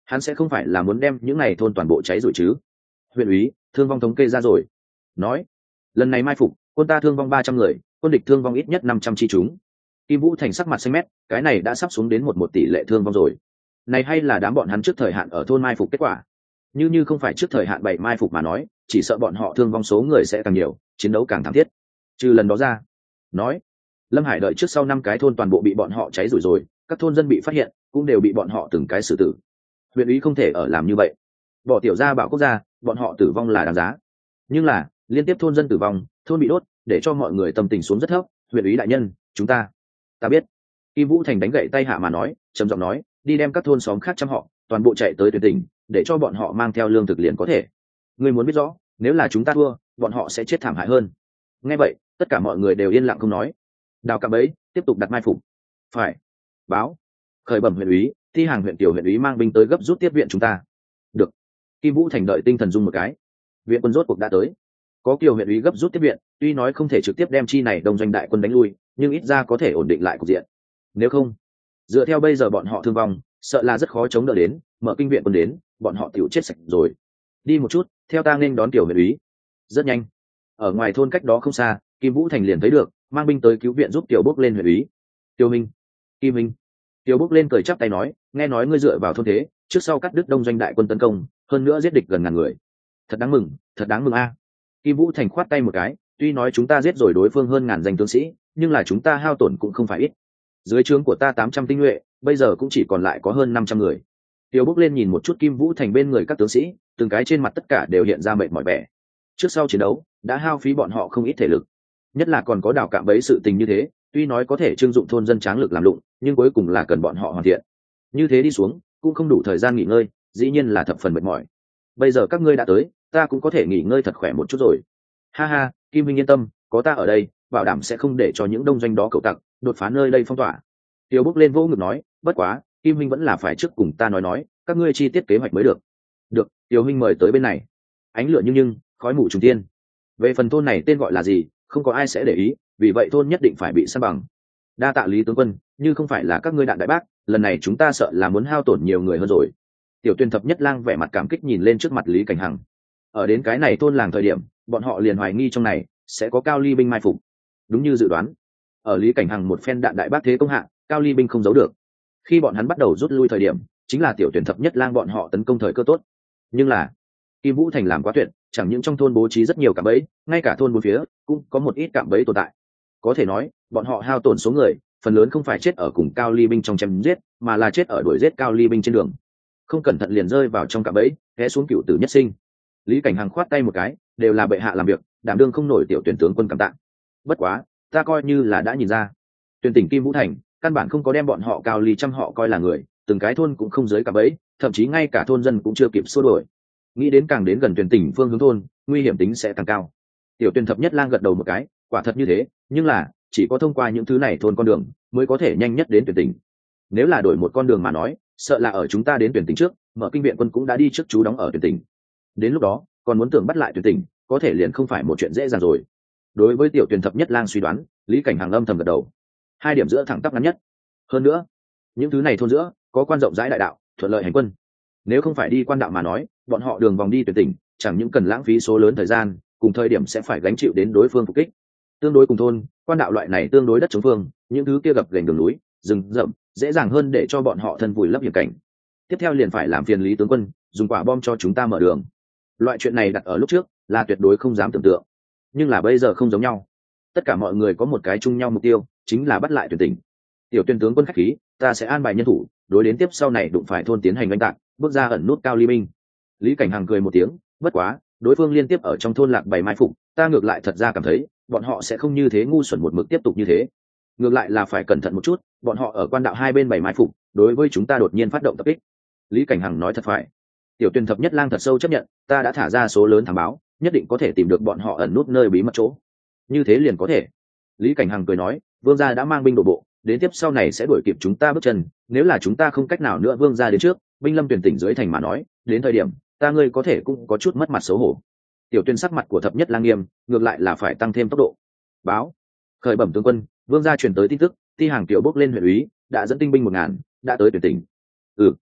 hắn sẽ không phải là muốn đem những này thôn toàn bộ cháy rồi chứ? Huyện úy, thương vong thống kê ra rồi. Nói, lần này mai phục, quân ta thương vong ba trăm người, quân địch thương vong ít nhất năm trăm chi chúng. Kim Vũ Thành sắc mặt xanh mét, cái này đã sắp xuống đến một một tỷ lệ thương vong rồi. Này hay là đám bọn hắn trước thời hạn ở thôn mai phục kết quả? Như như không phải trước thời hạn bảy mai phục mà nói, chỉ sợ bọn họ thương vong số người sẽ càng nhiều, chiến đấu càng thảm thiết. Trừ lần đó ra, nói, Lâm Hải đợi trước sau năm cái thôn toàn bộ bị bọn họ cháy rủi rồi, các thôn dân bị phát hiện, cũng đều bị bọn họ từng cái xử tử. Huyện úy không thể ở làm như vậy. Bỏ tiểu gia bảo quốc gia, bọn họ tử vong là đáng giá. Nhưng là, liên tiếp thôn dân tử vong, thôn bị đốt, để cho mọi người tâm tình xuống rất thấp. Huyện úy đại nhân, chúng ta, ta biết. Kim Vũ Thành đánh gậy tay hạ mà nói, trầm giọng nói, đi đem các thôn xóm khác chăm họ, toàn bộ chạy tới tuyển tỉnh, để cho bọn họ mang theo lương thực liền có thể. Ngươi muốn biết rõ, nếu là chúng ta thua, bọn họ sẽ chết thảm hại hơn. Nghe vậy, tất cả mọi người đều yên lặng không nói. Đào cạm bẫy, tiếp tục đặt mai phục. Phải. Báo. Khởi bẩm huyện úy, thi hàng huyện tiểu huyện úy mang binh tới gấp rút tiếp viện chúng ta. Được. Kim Vũ Thành đợi tinh thần dung một cái. Viện quân rốt cuộc đã tới. Có kiều huyện úy gấp rút tiếp viện, tuy nói không thể trực tiếp đem chi này đông doanh đại quân đánh lui, nhưng ít ra có thể ổn định lại cục diện. Nếu không, dựa theo bây giờ bọn họ thương vong, sợ là rất khó chống đỡ đến, mở kinh viện quân đến, bọn họ tiểu chết sạch rồi. Đi một chút, theo ta nên đón tiểu huyện úy. Rất nhanh. Ở ngoài thôn cách đó không xa, Kim Vũ Thành liền thấy được, mang binh tới cứu viện giúp tiểu bốc lên huyện úy. Tiêu Minh, Kim Minh. Tiểu bốc lên cười chắp tay nói, nghe nói ngươi dựa vào thôn thế, trước sau cắt đứt đông doanh đại quân tấn công, hơn nữa giết địch gần ngàn người. Thật đáng mừng, thật đáng mừng a. Kim Vũ Thành khoát tay một cái, tuy nói chúng ta giết rồi đối phương hơn ngàn danh tướng sĩ, nhưng là chúng ta hao tổn cũng không phải ít. Dưới trướng của ta tám trăm tinh nhuệ, bây giờ cũng chỉ còn lại có hơn năm trăm người. Tiểu bốc lên nhìn một chút Kim Vũ Thành bên người các tướng sĩ, từng cái trên mặt tất cả đều hiện ra mệt mỏi vẻ. Trước sau chiến đấu, đã hao phí bọn họ không ít thể lực. Nhất là còn có đào cạm bẫy sự tình như thế, tuy nói có thể trưng dụng thôn dân tráng lực làm lụng, nhưng cuối cùng là cần bọn họ hoàn thiện. Như thế đi xuống, cũng không đủ thời gian nghỉ ngơi, dĩ nhiên là thập phần mệt mỏi. Bây giờ các ngươi đã tới, ta cũng có thể nghỉ ngơi thật khỏe một chút rồi. Ha ha, Kim Minh yên tâm, có ta ở đây, bảo đảm sẽ không để cho những đông doanh đó cậu tặc đột phá nơi đây phong tỏa. Tiêu Bốc lên vô ngực nói, bất quá, Kim Minh vẫn là phải trước cùng ta nói nói, các ngươi chi tiết kế hoạch mới được. Được, Tiêu Minh mời tới bên này. Ánh lửa nhưng nhưng, khói mù trùng tiên. Về phần thôn này tên gọi là gì, không có ai sẽ để ý, vì vậy thôn nhất định phải bị san bằng. Đa tạ Lý tướng quân, như không phải là các ngươi đạn đại bác, lần này chúng ta sợ là muốn hao tổn nhiều người hơn rồi. Tiểu Tuyên Thập Nhất Lang vẻ mặt cảm kích nhìn lên trước mặt Lý Cảnh Hằng. Ở đến cái này thôn làng thời điểm, bọn họ liền hoài nghi trong này sẽ có Cao Ly binh mai phục. Đúng như dự đoán, ở Lý Cảnh Hằng một phen đạn đại bác thế công hạ, Cao Ly binh không giấu được. Khi bọn hắn bắt đầu rút lui thời điểm, chính là Tiểu Tuyển Thập Nhất Lang bọn họ tấn công thời cơ tốt. Nhưng là Kim Vũ Thành làm quá tuyệt, chẳng những trong thôn bố trí rất nhiều cạm bẫy, ngay cả thôn bốn phía cũng có một ít cạm bẫy tồn tại. Có thể nói, bọn họ hao tổn số người, phần lớn không phải chết ở cùng Cao Ly binh trong chém giết, mà là chết ở đuổi giết Cao Ly binh trên đường. Không cẩn thận liền rơi vào trong cạm bẫy, té xuống cựu tử nhất sinh. Lý Cảnh Hằng khoát tay một cái, đều là bệ hạ làm việc, đảm đương không nổi tiểu tuyển tướng quân cảm tạ. Bất quá, ta coi như là đã nhìn ra, tuyển tỉnh Kim Vũ Thành, căn bản không có đem bọn họ Cao Ly trăm họ coi là người, từng cái thôn cũng không dưới cạm bẫy, thậm chí ngay cả thôn dân cũng chưa kịp xua đuổi. Nghĩ đến càng đến gần tuyển tỉnh phương hướng thôn, nguy hiểm tính sẽ càng cao. Tiểu Tuyển Thập Nhất Lang gật đầu một cái, quả thật như thế, nhưng là chỉ có thông qua những thứ này thôn con đường mới có thể nhanh nhất đến tuyển tỉnh. Nếu là đổi một con đường mà nói, sợ là ở chúng ta đến tuyển tỉnh trước, mở kinh viện quân cũng đã đi trước trú đóng ở tuyển tỉnh. Đến lúc đó, còn muốn tưởng bắt lại tuyển tỉnh, có thể liền không phải một chuyện dễ dàng rồi. Đối với Tiểu Tuyển Thập Nhất Lang suy đoán, Lý Cảnh Hằng âm thầm gật đầu. Hai điểm giữa thẳng tắp ngắn nhất. Hơn nữa, những thứ này thôn giữa có quan rộng rãi đại đạo, thuận lợi hành quân. Nếu không phải đi quan đạo mà nói, bọn họ đường vòng đi tuyển tỉnh, chẳng những cần lãng phí số lớn thời gian, cùng thời điểm sẽ phải gánh chịu đến đối phương phục kích. Tương đối cùng thôn, quan đạo loại này tương đối đất chống phương, những thứ kia gập ghềnh đường núi, rừng rậm, dễ dàng hơn để cho bọn họ thân vùi lấp hiểm cảnh. Tiếp theo liền phải làm phiền Lý tướng quân, dùng quả bom cho chúng ta mở đường. Loại chuyện này đặt ở lúc trước là tuyệt đối không dám tưởng tượng, nhưng là bây giờ không giống nhau. Tất cả mọi người có một cái chung nhau mục tiêu, chính là bắt lại tuyển tỉnh. Tiểu Tuyên tướng quân khách khí, ta sẽ an bài nhân thủ, đối đến tiếp sau này đụng phải thôn tiến hành đánh tạc, bước ra ẩn nút Cao Ly binh. Lý Cảnh Hằng cười một tiếng, bất quá, đối phương liên tiếp ở trong thôn lạc bày mai phục, ta ngược lại thật ra cảm thấy, bọn họ sẽ không như thế ngu xuẩn một mực tiếp tục như thế. Ngược lại là phải cẩn thận một chút, bọn họ ở quan đạo hai bên bày mai phục, đối với chúng ta đột nhiên phát động tập kích. Lý Cảnh Hằng nói thật phải. Tiểu Tuyên Thập Nhất Lang thật sâu chấp nhận, ta đã thả ra số lớn thám báo, nhất định có thể tìm được bọn họ ẩn nút nơi bí mật chỗ. Như thế liền có thể. Lý Cảnh Hằng cười nói, vương gia đã mang binh đổ bộ, đến tiếp sau này sẽ đuổi kịp chúng ta bước chân, nếu là chúng ta không cách nào nữa vương gia đến trước, binh lâm tuyển tỉnh dưới thành mà nói, đến thời điểm ta ngươi có thể cũng có chút mất mặt xấu hổ. Tiểu Tuyên sắc mặt của Thập Nhất Lang nghiêm, ngược lại là phải tăng thêm tốc độ. Báo, khởi bẩm tướng quân, vương gia truyền tới tin tức, thi hàng tiểu bốc lên huyện úy đã dẫn tinh binh một ngàn đã tới tuyển tỉnh. Ừ,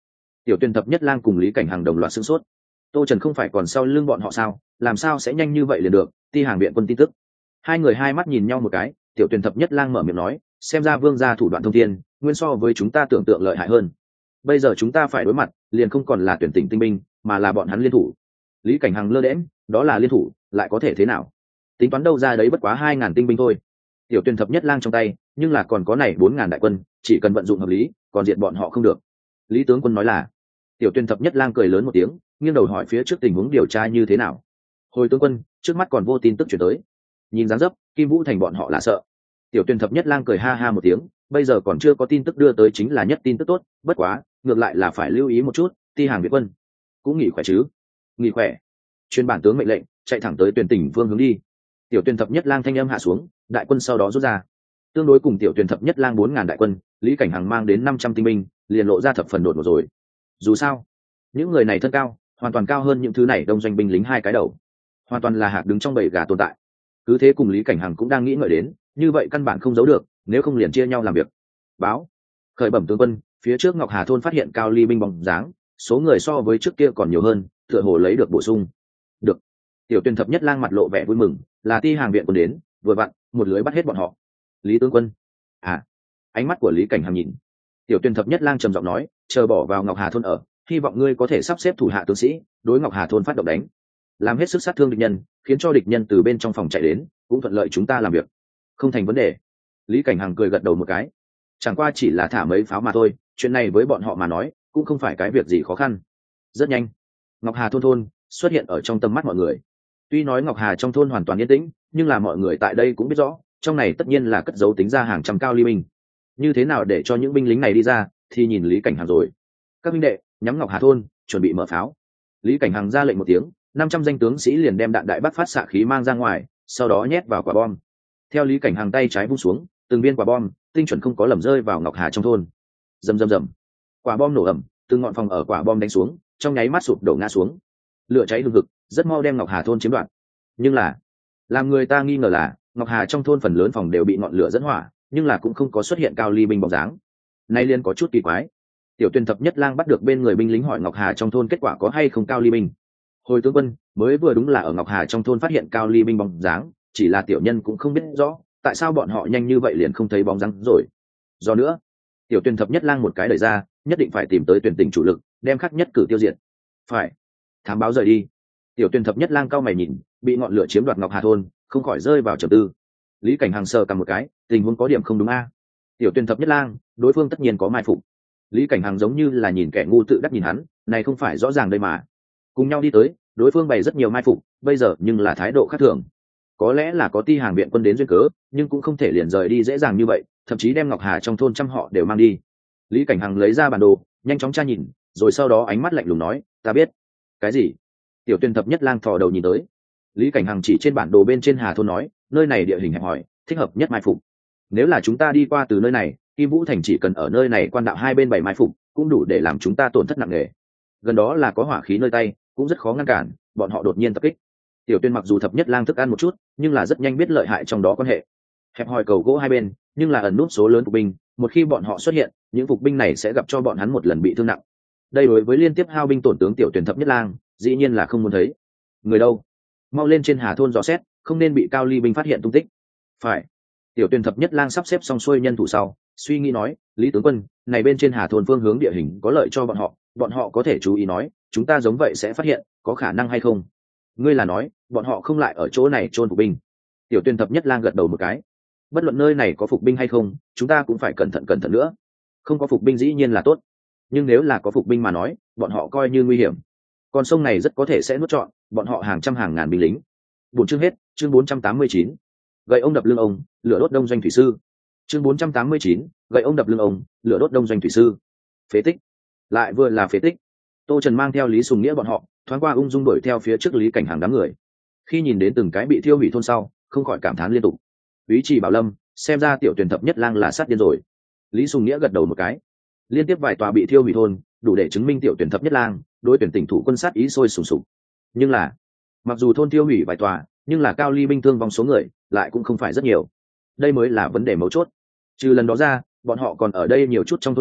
Tiểu Tuyền thập nhất lang cùng Lý Cảnh Hằng đồng loạt sửng sốt. Tô Trần không phải còn sau lưng bọn họ sao, làm sao sẽ nhanh như vậy liền được? Ti hàng viện quân tin tức. Hai người hai mắt nhìn nhau một cái, Tiểu Tuyền thập nhất lang mở miệng nói, xem ra vương gia thủ đoạn thông thiên, nguyên so với chúng ta tưởng tượng lợi hại hơn. Bây giờ chúng ta phải đối mặt, liền không còn là tuyển tỉnh tinh binh, mà là bọn hắn liên thủ. Lý Cảnh Hằng lơ đễnh, đó là liên thủ, lại có thể thế nào? Tính toán đâu ra đấy bất quá hai ngàn tinh binh thôi. Tiểu Tuyền thập nhất lang trong tay, nhưng là còn có này bốn ngàn đại quân, chỉ cần vận dụng hợp lý, còn diệt bọn họ không được. Lý tướng quân nói là. Tiểu Tuyền thập nhất lang cười lớn một tiếng, nghiêng đầu hỏi phía trước tình huống điều tra như thế nào. Hồi tướng quân, trước mắt còn vô tin tức chuyển tới. Nhìn dáng dấp, Kim Vũ thành bọn họ là sợ. Tiểu Tuyền thập nhất lang cười ha ha một tiếng, bây giờ còn chưa có tin tức đưa tới chính là nhất tin tức tốt, bất quá, ngược lại là phải lưu ý một chút, Ti hàng viện quân cũng nghỉ khỏe chứ? Nghỉ khỏe. Chuyên bản tướng mệnh lệnh, chạy thẳng tới Tuyền tỉnh vương hướng đi. Tiểu Tuyền thập nhất lang thanh âm hạ xuống, đại quân sau đó rút ra. Tương đối cùng Tiểu Tuyền thập nhất lang bốn ngàn đại quân, Lý Cảnh Hằng mang đến năm trăm tinh binh, liền lộ ra thập phần đột ngột rồi. Dù sao, những người này thân cao, hoàn toàn cao hơn những thứ này đông doanh binh lính hai cái đầu, hoàn toàn là hạc đứng trong bầy gà tồn tại. Cứ thế cùng Lý Cảnh Hằng cũng đang nghĩ ngợi đến, như vậy căn bản không giấu được, nếu không liền chia nhau làm việc. Báo, khởi bẩm tướng quân, phía trước Ngọc Hà thôn phát hiện cao ly binh bóng dáng, số người so với trước kia còn nhiều hơn, tựa hồ lấy được bổ sung. Được. Tiểu Tuyền thập nhất lang mặt lộ vẻ vui mừng, là Ti hàng viện quân đến, vừa vặn, một lưới bắt hết bọn họ. Lý tướng quân. À. Ánh mắt của Lý Cảnh Hằng nhìn. Tiểu Tuyền thập nhất lang trầm giọng nói, chờ bỏ vào Ngọc Hà thôn ở, hy vọng ngươi có thể sắp xếp thủ hạ tướng sĩ, đối Ngọc Hà thôn phát động đánh, làm hết sức sát thương địch nhân, khiến cho địch nhân từ bên trong phòng chạy đến, cũng thuận lợi chúng ta làm việc. Không thành vấn đề. Lý Cảnh Hằng cười gật đầu một cái. Chẳng qua chỉ là thả mấy pháo mà thôi, chuyện này với bọn họ mà nói, cũng không phải cái việc gì khó khăn. Rất nhanh, Ngọc Hà thôn thôn xuất hiện ở trong tầm mắt mọi người. Tuy nói Ngọc Hà trong thôn hoàn toàn yên tĩnh, nhưng là mọi người tại đây cũng biết rõ, trong này tất nhiên là cất giấu tính ra hàng trăm cao ly binh. Như thế nào để cho những binh lính này đi ra, thì nhìn Lý Cảnh Hằng rồi. Các binh đệ, nhắm Ngọc Hà thôn, chuẩn bị mở pháo. Lý Cảnh Hằng ra lệnh một tiếng, năm trăm danh tướng sĩ liền đem đạn đại bác phát xạ khí mang ra ngoài, sau đó nhét vào quả bom. Theo Lý Cảnh Hằng tay trái vung xuống, từng viên quả bom tinh chuẩn không có lầm rơi vào Ngọc Hà trong thôn. Rầm rầm rầm, quả bom nổ ầm, từng ngọn phòng ở quả bom đánh xuống, trong nháy mắt sụp đổ ngã xuống. Lửa cháy hừng hực, rất mau đem Ngọc Hà thôn chiếm đoạt. Nhưng là, làm người ta nghi ngờ là, Ngọc Hà trong thôn phần lớn phòng đều bị ngọn lửa dẫn hỏa, nhưng là cũng không có xuất hiện cao ly binh bóng dáng. Nay liên có chút kỳ quái. Tiểu Tuyền thập nhất lang bắt được bên người binh lính hỏi Ngọc Hà trong thôn kết quả có hay không cao ly binh. Hồi tướng quân, mới vừa đúng là ở Ngọc Hà trong thôn phát hiện cao ly binh bóng dáng, chỉ là tiểu nhân cũng không biết rõ tại sao bọn họ nhanh như vậy liền không thấy bóng dáng rồi. Do nữa, Tiểu Tuyền thập nhất lang một cái đẩy ra, nhất định phải tìm tới tuyển tỉnh chủ lực, đem khắc nhất cử tiêu diệt. Phải. Thám báo rời đi. Tiểu Tuyền thập nhất lang cao mày nhìn, bị ngọn lửa chiếm đoạt Ngọc Hà thôn, không khỏi rơi vào trầm tư. Lý Cảnh Hằng sờ cầm một cái, tình huống có điểm không đúng a. Tiểu Tuyền thập nhất lang, đối phương tất nhiên có mai phục. Lý Cảnh Hằng giống như là nhìn kẻ ngu tự đắc nhìn hắn, này không phải rõ ràng đây mà. Cùng nhau đi tới, đối phương bày rất nhiều mai phục, bây giờ nhưng là thái độ khác thường. Có lẽ là có Ti hàng viện quân đến duyên cớ, nhưng cũng không thể liền rời đi dễ dàng như vậy, thậm chí đem Ngọc Hà trong thôn trăm họ đều mang đi. Lý Cảnh Hằng lấy ra bản đồ, nhanh chóng tra nhìn, rồi sau đó ánh mắt lạnh lùng nói, ta biết. Cái gì? Tiểu Tuyền thập nhất lang thò đầu nhìn tới. Lý Cảnh Hằng chỉ trên bản đồ bên trên Hà thôn nói, nơi này địa hình hẹp hòi, thích hợp nhất mai phục. Nếu là chúng ta đi qua từ nơi này, Kim Vũ thành chỉ cần ở nơi này quan đạo hai bên bảy mai phục, cũng đủ để làm chúng ta tổn thất nặng nề. Gần đó là có hỏa khí nơi tay, cũng rất khó ngăn cản, bọn họ đột nhiên tập kích. Tiểu Tuyên mặc dù thập nhất lang thức ăn một chút, nhưng là rất nhanh biết lợi hại trong đó quan hệ. Hẹp hòi cầu gỗ hai bên, nhưng là ẩn nút số lớn phục binh, một khi bọn họ xuất hiện, những phục binh này sẽ gặp cho bọn hắn một lần bị thương nặng. Đây đối với liên tiếp hao binh tổn tướng Tiểu Tuyển thập nhất lang, dĩ nhiên là không muốn thấy. Người đâu? Mau lên trên Hà thôn dò xét, không nên bị Cao Ly binh phát hiện tung tích. Phải. Tiểu Tuyển thập nhất lang sắp xếp xong xuôi nhân thủ sau, suy nghĩ nói, Lý tướng quân, này bên trên Hà thôn phương hướng địa hình có lợi cho bọn họ, bọn họ có thể chú ý nói, chúng ta giống vậy sẽ phát hiện, có khả năng hay không? Ngươi là nói, bọn họ không lại ở chỗ này chôn phục binh? Tiểu Tuyên thập nhất lang gật đầu một cái. Bất luận nơi này có phục binh hay không, chúng ta cũng phải cẩn thận cẩn thận nữa. Không có phục binh dĩ nhiên là tốt, nhưng nếu là có phục binh mà nói, bọn họ coi như nguy hiểm. Con sông này rất có thể sẽ nuốt trọn bọn họ hàng trăm hàng ngàn binh lính. Buổi chương hết, chương bốn trăm tám mươi chín. Gậy ông đập lưng ông, lửa đốt đông doanh thủy sư. Chương bốn trăm tám mươi chín, gậy ông đập lưng ông, lửa đốt đông doanh thủy sư. Phế tích, lại vừa là phế tích. Tô Trần mang theo Lý Sùng Nghĩa bọn họ, thoáng qua ung dung đuổi theo phía trước Lý Cảnh hàng đám người. Khi nhìn đến từng cái bị thiêu hủy thôn sau, không khỏi cảm thán liên tục. Úy Trì Bảo Lâm, xem ra Tiểu Tuyển thập nhất lang là sát điên rồi. Lý Sùng Nghĩa gật đầu một cái. Liên tiếp vài tòa bị thiêu hủy thôn, đủ để chứng minh Tiểu Tuyển thập nhất lang đối tuyển tỉnh thủ quân sát ý sôi sùng sục. Nhưng là, mặc dù thôn thiêu hủy vài tòa, nhưng là Cao Ly binh thương vong số người lại cũng không phải rất nhiều. Đây mới là vấn đề mấu chốt. Trừ lần đó ra, bọn họ còn ở đây nhiều chút trong thôn lạc,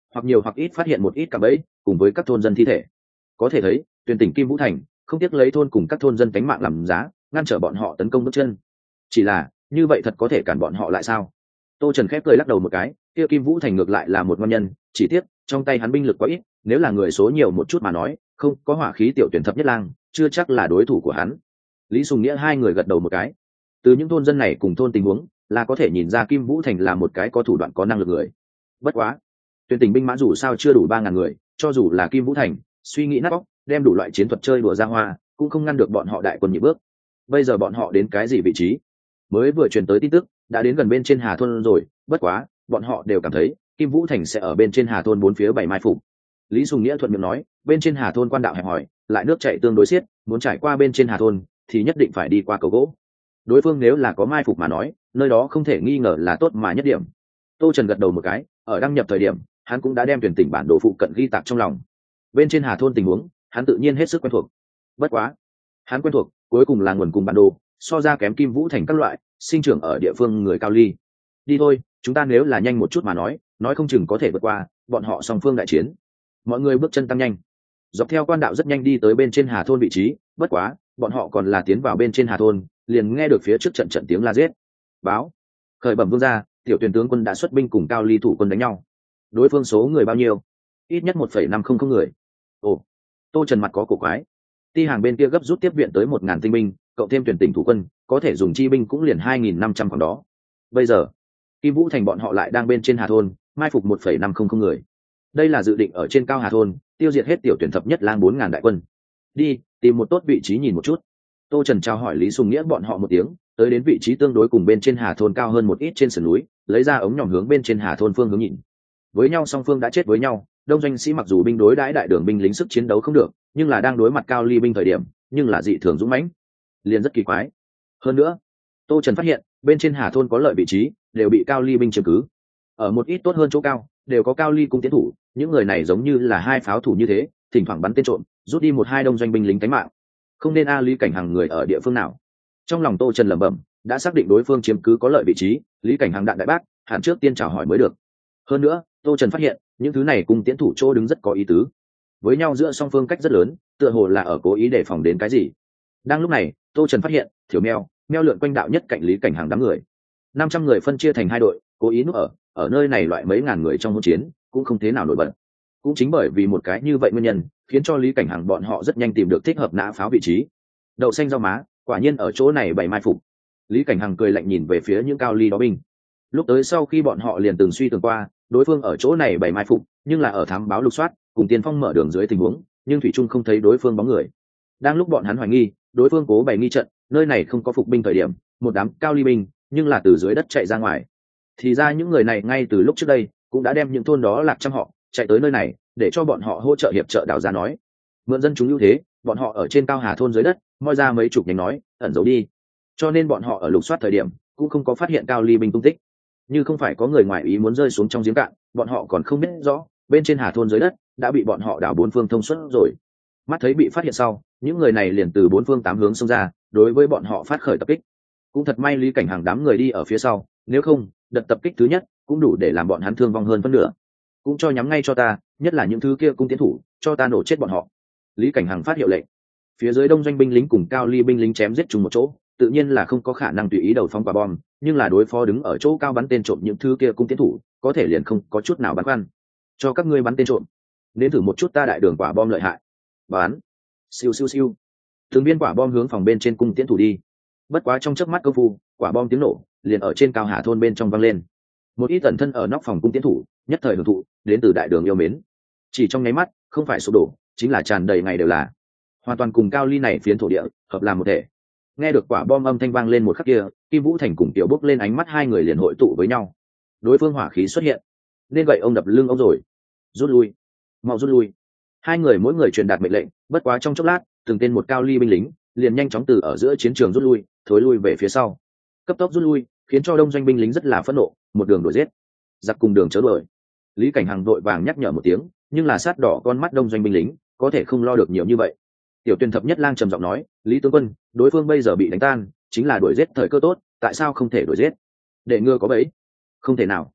hoặc nhiều hoặc ít phát hiện một ít cạm bẫy cùng với các thôn dân thi thể. Có thể thấy tuyển tỉnh Kim Vũ Thành không tiếc lấy thôn cùng các thôn dân cánh mạng làm giá, ngăn trở bọn họ tấn công bước chân. Chỉ là như vậy thật có thể cản bọn họ lại sao? Tô Trần khép cười lắc đầu một cái, kia Kim Vũ Thành ngược lại là một ngon nhân, chỉ tiếc trong tay hắn binh lực quá ít, nếu là người số nhiều một chút mà nói, không có hỏa khí tiểu tuyển thập nhất lang, chưa chắc là đối thủ của hắn. Lý Sùng Nghĩa hai người gật đầu một cái. Từ những thôn dân này cùng thôn tình huống, là có thể nhìn ra Kim Vũ Thành là một cái có thủ đoạn có năng lực người. Bất quá, tuyển tỉnh binh mã dù sao chưa đủ ba ngàn người, cho dù là Kim Vũ Thành, suy nghĩ nát óc, đem đủ loại chiến thuật chơi đùa ra hoa, cũng không ngăn được bọn họ đại quân nhị bước. Bây giờ bọn họ đến cái gì vị trí? Mới vừa truyền tới tin tức, đã đến gần bên trên Hà thôn rồi, bất quá, bọn họ đều cảm thấy Kim Vũ Thành sẽ ở bên trên Hà thôn bốn phía bảy mai phục. Lý Sùng Nghĩa thuận miệng nói, bên trên Hà thôn quan đạo hẹp hỏi, lại nước chảy tương đối xiết, muốn trải qua bên trên Hà thôn thì nhất định phải đi qua cầu gỗ. Đối phương nếu là có mai phục mà nói, nơi đó không thể nghi ngờ là tốt mà nhất điểm. Tô Trần gật đầu một cái, ở đăng nhập thời điểm, hắn cũng đã đem tuyển tỉnh bản đồ phụ cận ghi tạc trong lòng. Bên trên Hà thôn tình huống, hắn tự nhiên hết sức quen thuộc. Bất quá, hắn quen thuộc, cuối cùng là nguồn cùng bản đồ, so ra kém Kim Vũ Thành các loại sinh trưởng ở địa phương người cao ly. Đi thôi, chúng ta nếu là nhanh một chút mà nói, nói không chừng có thể vượt qua bọn họ song phương đại chiến. Mọi người bước chân tăng nhanh, dọc theo quan đạo rất nhanh đi tới bên trên Hà thôn vị trí. Bất quá, bọn họ còn là tiến vào bên trên Hà thôn, liền nghe được phía trước trận trận tiếng la giết. Báo, khởi bẩm vương gia, tiểu tuyển tướng quân đã xuất binh cùng cao ly thủ quân đánh nhau. Đối phương số người bao nhiêu? Ít nhất một phẩy năm không không người. Ồ, Tô Trần mặt có cổ quái. Ti hàng bên kia gấp rút tiếp viện tới một ngàn tinh binh, cộng thêm tuyển tỉnh thủ quân, có thể dùng chi binh cũng liền hai nghìn năm trăm khoảng đó. Bây giờ, Kim Vũ Thành bọn họ lại đang bên trên Hà thôn, mai phục một phẩy năm không không người. Đây là dự định ở trên cao Hà thôn, tiêu diệt hết tiểu tuyển thập nhất lang bốn ngàn đại quân. Đi, tìm một tốt vị trí nhìn một chút. Tô Trần chào hỏi Lý Sùng Nghĩa bọn họ một tiếng, tới đến vị trí tương đối cùng bên trên Hà thôn cao hơn một ít trên sườn núi, lấy ra ống nhòm hướng bên trên Hà thôn phương hướng nhìn. Với nhau song phương đã chết với nhau, đông doanh sĩ mặc dù binh đối đãi đại đường binh lính sức chiến đấu không được, nhưng là đang đối mặt cao ly binh thời điểm, nhưng là dị thường dũng mãnh, liền rất kỳ quái. Hơn nữa, Tô Trần phát hiện bên trên Hà thôn có lợi vị trí đều bị cao ly binh chiếm cứ. Ở một ít tốt hơn chỗ cao, đều có cao ly cung tiến thủ, những người này giống như là hai pháo thủ như thế, thỉnh thoảng bắn tên trộm, rút đi một hai đông doanh binh lính cánh mạng. Không nên a Lý Cảnh Hằng người ở địa phương nào? Trong lòng Tô Trần lẩm bẩm, đã xác định đối phương chiếm cứ có lợi vị trí, Lý Cảnh Hằng đạn đại bác, hẳn trước tiên chào hỏi mới được. Hơn nữa, Tô Trần phát hiện, những thứ này cùng tiến thủ chỗ đứng rất có ý tứ. Với nhau giữa song phương cách rất lớn, tựa hồ là ở cố ý đề phòng đến cái gì. Đang lúc này, Tô Trần phát hiện, Thiểu Meo, meo lượn quanh đạo nhất cạnh Lý Cảnh Hằng đám người. năm trăm người phân chia thành hai đội, cố ý núp ở, ở nơi này loại mấy ngàn người trong hỗn chiến, cũng không thế nào nổi bật. Cũng chính bởi vì một cái như vậy nguyên nhân, khiến cho Lý Cảnh Hằng bọn họ rất nhanh tìm được thích hợp nã pháo vị trí. Đậu xanh rau má, quả nhiên ở chỗ này bày mai phục. Lý Cảnh Hằng cười lạnh nhìn về phía những cao ly đó binh. Lúc tới sau khi bọn họ liền từng suy tưởng qua, đối phương ở chỗ này bày mai phục, nhưng là ở thám báo lục soát, cùng tiên phong mở đường dưới tình huống, nhưng thủy trung không thấy đối phương bóng người. Đang lúc bọn hắn hoài nghi, đối phương cố bày nghi trận, nơi này không có phục binh thời điểm, một đám cao ly binh, nhưng là từ dưới đất chạy ra ngoài. Thì ra những người này ngay từ lúc trước đây, cũng đã đem những thôn đó lạc trăm họ, chạy tới nơi này, để cho bọn họ hỗ trợ hiệp trợ đào ra nói. Mượn dân chúng ưu thế, bọn họ ở trên cao Hà thôn dưới đất, moi ra mấy chục nhánh nói, ẩn giấu đi. Cho nên bọn họ ở lục soát thời điểm, cũng không có phát hiện cao ly binh tung tích. Như không phải có người ngoài ý muốn rơi xuống trong giếng cạn, bọn họ còn không biết rõ, bên trên Hà thôn dưới đất đã bị bọn họ đào bốn phương thông suốt rồi. Mắt thấy bị phát hiện sau, những người này liền từ bốn phương tám hướng xông ra, đối với bọn họ phát khởi tập kích. Cũng thật may Lý Cảnh Hằng đám người đi ở phía sau, nếu không, đợt tập kích thứ nhất cũng đủ để làm bọn hắn thương vong hơn phân nửa. Cũng cho nhắm ngay cho ta, nhất là những thứ kia cung tiến thủ, cho ta nổ chết bọn họ. Lý Cảnh Hằng phát hiệu lệnh. Phía dưới đông doanh binh lính cùng cao ly binh lính chém giết chung một chỗ, tự nhiên là không có khả năng tùy ý đầu phóng quả bom, nhưng là đối phó đứng ở chỗ cao bắn tên trộm những thứ kia cung tiến thủ, có thể liền không có chút nào bắn khoăn. Cho các ngươi bắn tên trộm, nên thử một chút ta đại đường quả bom lợi hại. Bắn. Siêu siêu siêu. Từng viên quả bom hướng phòng bên trên cung tiến thủ đi. Bất quá trong chớp mắt công phu, quả bom tiếng nổ liền ở trên cao Hà thôn bên trong vang lên. Một ít tần thân ở nóc phòng cung tiến thủ, nhất thời hưởng thụ, đến từ đại đường yêu mến. Chỉ trong nháy mắt, không phải sụp đổ, chính là tràn đầy ngày đều là. Hoàn toàn cùng cao ly này phiến thổ địa hợp làm một thể. Nghe được quả bom âm thanh vang lên một khắc kia, Kim Vũ Thành cùng Tiểu Bốc lên ánh mắt hai người liền hội tụ với nhau. Đối phương hỏa khí xuất hiện, nên gậy ông đập lưng ông rồi. Rút lui, mau rút lui. Hai người mỗi người truyền đạt mệnh lệnh, bất quá trong chốc lát, từng tên một cao ly binh lính liền nhanh chóng từ ở giữa chiến trường rút lui, thối lui về phía sau. Cấp tốc rút lui, khiến cho đông doanh binh lính rất là phẫn nộ, một đường đuổi giết. Giặc cùng đường chớ đuổi. Lý Cảnh Hằng vội vàng nhắc nhở một tiếng, nhưng là sát đỏ con mắt đông doanh binh lính, có thể không lo được nhiều như vậy. Tiểu Tuyên thập nhất lang trầm giọng nói, Lý tướng quân, đối phương bây giờ bị đánh tan, chính là đuổi giết thời cơ tốt, tại sao không thể đuổi giết? Để ngừa có bẫy. Không thể nào.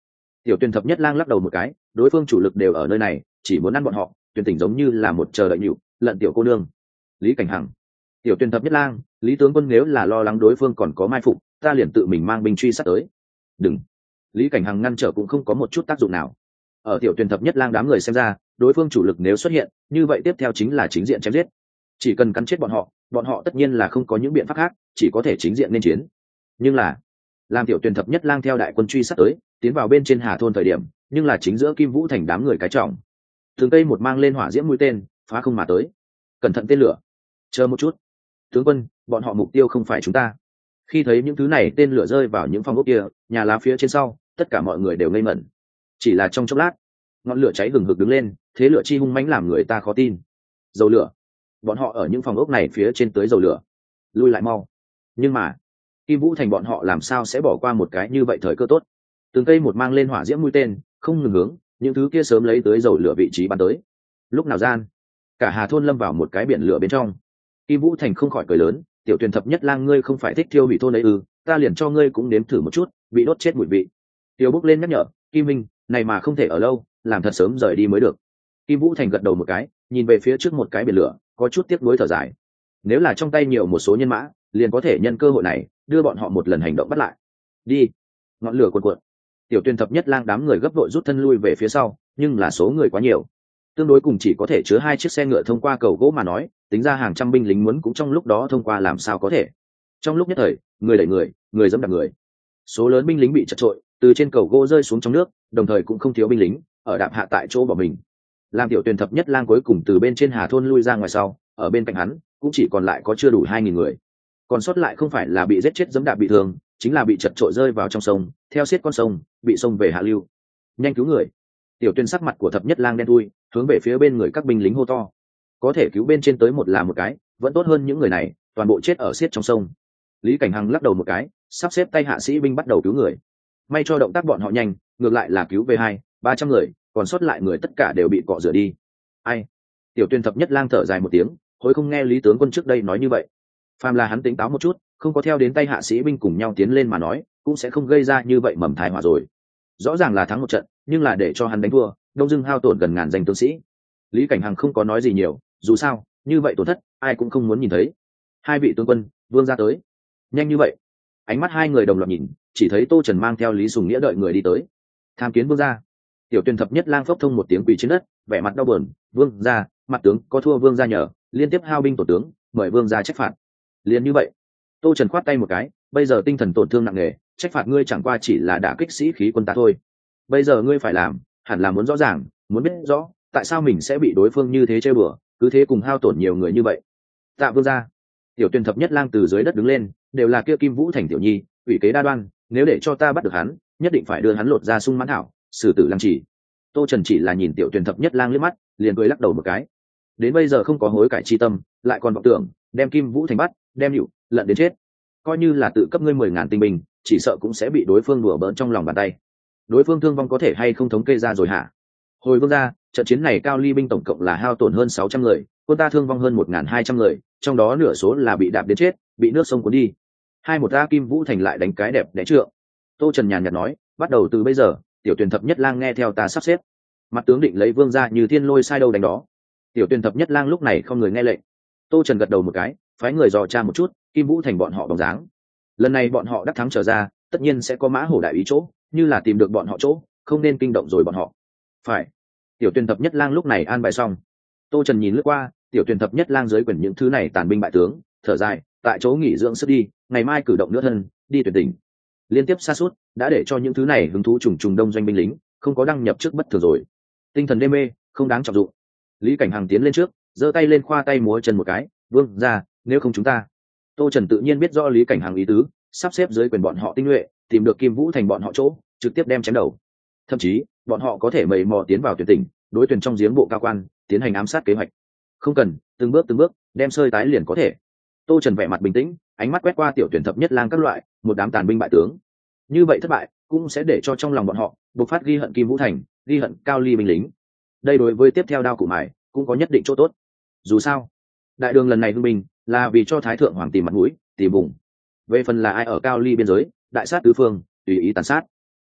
Tiểu Tuyền thập nhất lang lắc đầu một cái, đối phương chủ lực đều ở nơi này, chỉ muốn ăn bọn họ. Tuyền tỉnh giống như là một chờ đợi nhịu lận tiểu cô nương. Lý Cảnh Hằng, Tiểu Tuyền thập nhất lang, Lý tướng quân nếu là lo lắng đối phương còn có mai phục, ta liền tự mình mang binh truy sát tới. Đừng. Lý Cảnh Hằng ngăn trở cũng không có một chút tác dụng nào. Ở Tiểu Tuyền thập nhất lang đám người xem ra, đối phương chủ lực nếu xuất hiện, như vậy tiếp theo chính là chính diện chém giết. Chỉ cần cắn chết bọn họ, bọn họ tất nhiên là không có những biện pháp khác, chỉ có thể chính diện nên chiến. Nhưng là, làm Tiểu Tuyền thập nhất lang theo đại quân truy sát tới, tiến vào bên trên Hà thôn thời điểm, nhưng là chính giữa Kim Vũ thành đám người cái trọng. Thường cây một mang lên hỏa diễm mũi tên, phá không mà tới. Cẩn thận tên lửa. Chờ một chút. Tướng quân, bọn họ mục tiêu không phải chúng ta. Khi thấy những thứ này tên lửa rơi vào những phòng ốc kia, nhà lá phía trên sau, tất cả mọi người đều ngây ngẩn. Chỉ là trong chốc lát, ngọn lửa cháy hừng hực đứng lên, thế lửa chi hung mãnh làm người ta khó tin. Dầu lửa. Bọn họ ở những phòng ốc này phía trên tới dầu lửa. Lui lại mau. Nhưng mà, Kim Vũ thành bọn họ làm sao sẽ bỏ qua một cái như vậy thời cơ tốt. Từng cây một mang lên hỏa diễm mũi tên, không ngừng hướng những thứ kia sớm lấy tới dầu lửa vị trí bắn tới. Lúc nào gian, cả Hà thôn lâm vào một cái biển lửa bên trong. Kim Vũ thành không khỏi cười lớn, Tiểu Tuyền thập nhất lang ngươi không phải thích thiêu hủy thôn ấy ư? Ta liền cho ngươi cũng nếm thử một chút, bị đốt chết mùi vị. Tiêu bốc lên nhắc nhở, Kim Minh, này mà không thể ở lâu, làm thật sớm rời đi mới được. Kim Vũ thành gật đầu một cái, nhìn về phía trước một cái biển lửa, có chút tiếc nuối thở dài. Nếu là trong tay nhiều một số nhân mã, liền có thể nhân cơ hội này đưa bọn họ một lần hành động bắt lại. Đi. Ngọn lửa cuồn cuộn. Tiểu Tuyền thập nhất lang đám người gấp đội rút thân lui về phía sau, nhưng là số người quá nhiều, tương đối cùng chỉ có thể chứa hai chiếc xe ngựa thông qua cầu gỗ mà nói, tính ra hàng trăm binh lính muốn cũng trong lúc đó thông qua làm sao có thể. Trong lúc nhất thời, người đẩy người, người dẫm đạp người, số lớn binh lính bị chật trội, từ trên cầu gỗ rơi xuống trong nước, đồng thời cũng không thiếu binh lính ở đạp hạ tại chỗ bỏ mình. Làm Tiểu Tuyền thập nhất lang cuối cùng từ bên trên Hà thôn lui ra ngoài sau, ở bên cạnh hắn cũng chỉ còn lại có chưa đủ hai nghìn người, còn sót lại không phải là bị giết chết dẫm đạp bị thương, chính là bị chật trội rơi vào trong sông, theo xiết con sông bị sông về hạ lưu. Nhanh cứu người. Tiểu Tuyền sắc mặt của thập nhất lang đen thui, hướng về phía bên người các binh lính hô to. Có thể cứu bên trên tới một là một cái, vẫn tốt hơn những người này toàn bộ chết ở xiết trong sông. Lý Cảnh Hằng lắc đầu một cái, sắp xếp tay hạ sĩ binh bắt đầu cứu người. May cho động tác bọn họ nhanh, ngược lại là cứu về hai ba trăm người, còn sót lại người tất cả đều bị cọ rửa đi. Ai? Tiểu Tuyền thập nhất lang thở dài một tiếng, hối không nghe Lý tướng quân trước đây nói như vậy. Phàm là hắn tính táo một chút, không có theo đến tay hạ sĩ binh cùng nhau tiến lên mà nói, cũng sẽ không gây ra như vậy mầm thai họa rồi. Rõ ràng là thắng một trận, nhưng là để cho hắn đánh thua, đông dưng hao tổn gần ngàn danh tướng sĩ. Lý Cảnh Hằng không có nói gì nhiều, dù sao như vậy tổn thất ai cũng không muốn nhìn thấy. Hai vị tướng quân, vương ra tới. Nhanh như vậy. Ánh mắt hai người đồng loạt nhìn, chỉ thấy Tô Trần mang theo Lý Sùng Nghĩa đợi người đi tới. Tham kiến vương ra. Tiểu Tuyền thập nhất lang phốc thông một tiếng quỳ trên đất, vẻ mặt đau buồn, vương ra, mặt tướng có thua vương ra nhờ, liên tiếp hao binh tổ tướng, mời vương ra trách phạt. Liền như vậy. Tô Trần khoát tay một cái, bây giờ tinh thần tổn thương nặng nề, trách phạt ngươi chẳng qua chỉ là đả kích sĩ khí quân ta thôi. Bây giờ ngươi phải làm, hẳn là muốn rõ ràng, muốn biết rõ tại sao mình sẽ bị đối phương như thế chơi bừa, cứ thế cùng hao tổn nhiều người như vậy. Tạ vương gia. Tiểu Tuyền thập nhất lang từ dưới đất đứng lên, đều là kia Kim Vũ thành tiểu nhi, ủy kế đa đoan, nếu để cho ta bắt được hắn, nhất định phải đưa hắn lột ra sung mãn hảo, xử tử lăng chỉ. Tô Trần chỉ là nhìn Tiểu Tuyền thập nhất lang liếc mắt, liền cười lắc đầu một cái. Đến bây giờ không có hối cải chi tâm, lại còn vọng tưởng đem Kim Vũ thành bắt, đem nhũ lận đến chết, coi như là tự cấp ngươi mười ngàn tinh binh, chỉ sợ cũng sẽ bị đối phương đùa bỡn trong lòng bàn tay. Đối phương thương vong có thể hay không thống kê ra rồi hả? Hồi vương gia, trận chiến này Cao Ly binh tổng cộng là hao tổn hơn sáu trăm người, quân ta thương vong hơn một nghìn hai trăm người, trong đó nửa số là bị đạp đến chết, bị nước sông cuốn đi. Hai một ra Kim Vũ thành lại đánh cái đẹp đẽ trượng. Tô Trần nhàn nhạt nói, bắt đầu từ bây giờ, Tiểu Tuyền thập nhất lang nghe theo ta sắp xếp. Mặt tướng định lấy vương gia như thiên lôi sai đâu đánh đó. Tiểu Tuyền thập nhất lang lúc này không người nghe lệnh. Tô Trần gật đầu một cái, phái người dò tra một chút Kim Vũ thành bọn họ bóng dáng. Lần này bọn họ đắc thắng trở ra, tất nhiên sẽ có mã hổ đại ý chỗ, như là tìm được bọn họ chỗ, không nên kinh động rồi bọn họ. Phải. Tiểu Tuyền thập nhất lang lúc này an bài xong. Tô Trần nhìn lướt qua, Tiểu Tuyền thập nhất lang dưới quyền những thứ này tàn binh bại tướng, thở dài, tại chỗ nghỉ dưỡng sức đi, ngày mai cử động nữa thân, đi tuyển tỉnh. Liên tiếp sa sút đã để cho những thứ này hứng thú trùng trùng đông doanh binh lính, không có đăng nhập trước bất thường rồi. Tinh thần đê mê, không đáng trọng dụng. Lý Cảnh Hằng tiến lên trước, giơ tay lên khoa tay múa chân một cái, vương ra, nếu không chúng ta. Tô Trần tự nhiên biết rõ Lý Cảnh Hằng ý tứ, sắp xếp dưới quyền bọn họ tinh nhuệ, tìm được Kim Vũ thành bọn họ chỗ, trực tiếp đem chém đầu. Thậm chí bọn họ có thể mầy mò tiến vào tuyển tỉnh, đối tuyển trong giếng bộ cao quan tiến hành ám sát kế hoạch. Không cần từng bước từng bước đem sơi tái liền có thể. Tô Trần vẻ mặt bình tĩnh, ánh mắt quét qua Tiểu Tuyển thập nhất lang các loại, một đám tàn binh bại tướng. Như vậy thất bại cũng sẽ để cho trong lòng bọn họ bộc phát ghi hận Kim Vũ thành, ghi hận Cao Ly binh lính. Đây đối với tiếp theo đao cụ mài cũng có nhất định chỗ tốt. Dù sao đại đường lần này hưng binh là vì cho thái thượng hoàng tìm mặt mũi, tìm vùng. Về phần là ai ở Cao Ly biên giới đại sát tứ phương, tùy ý tàn sát.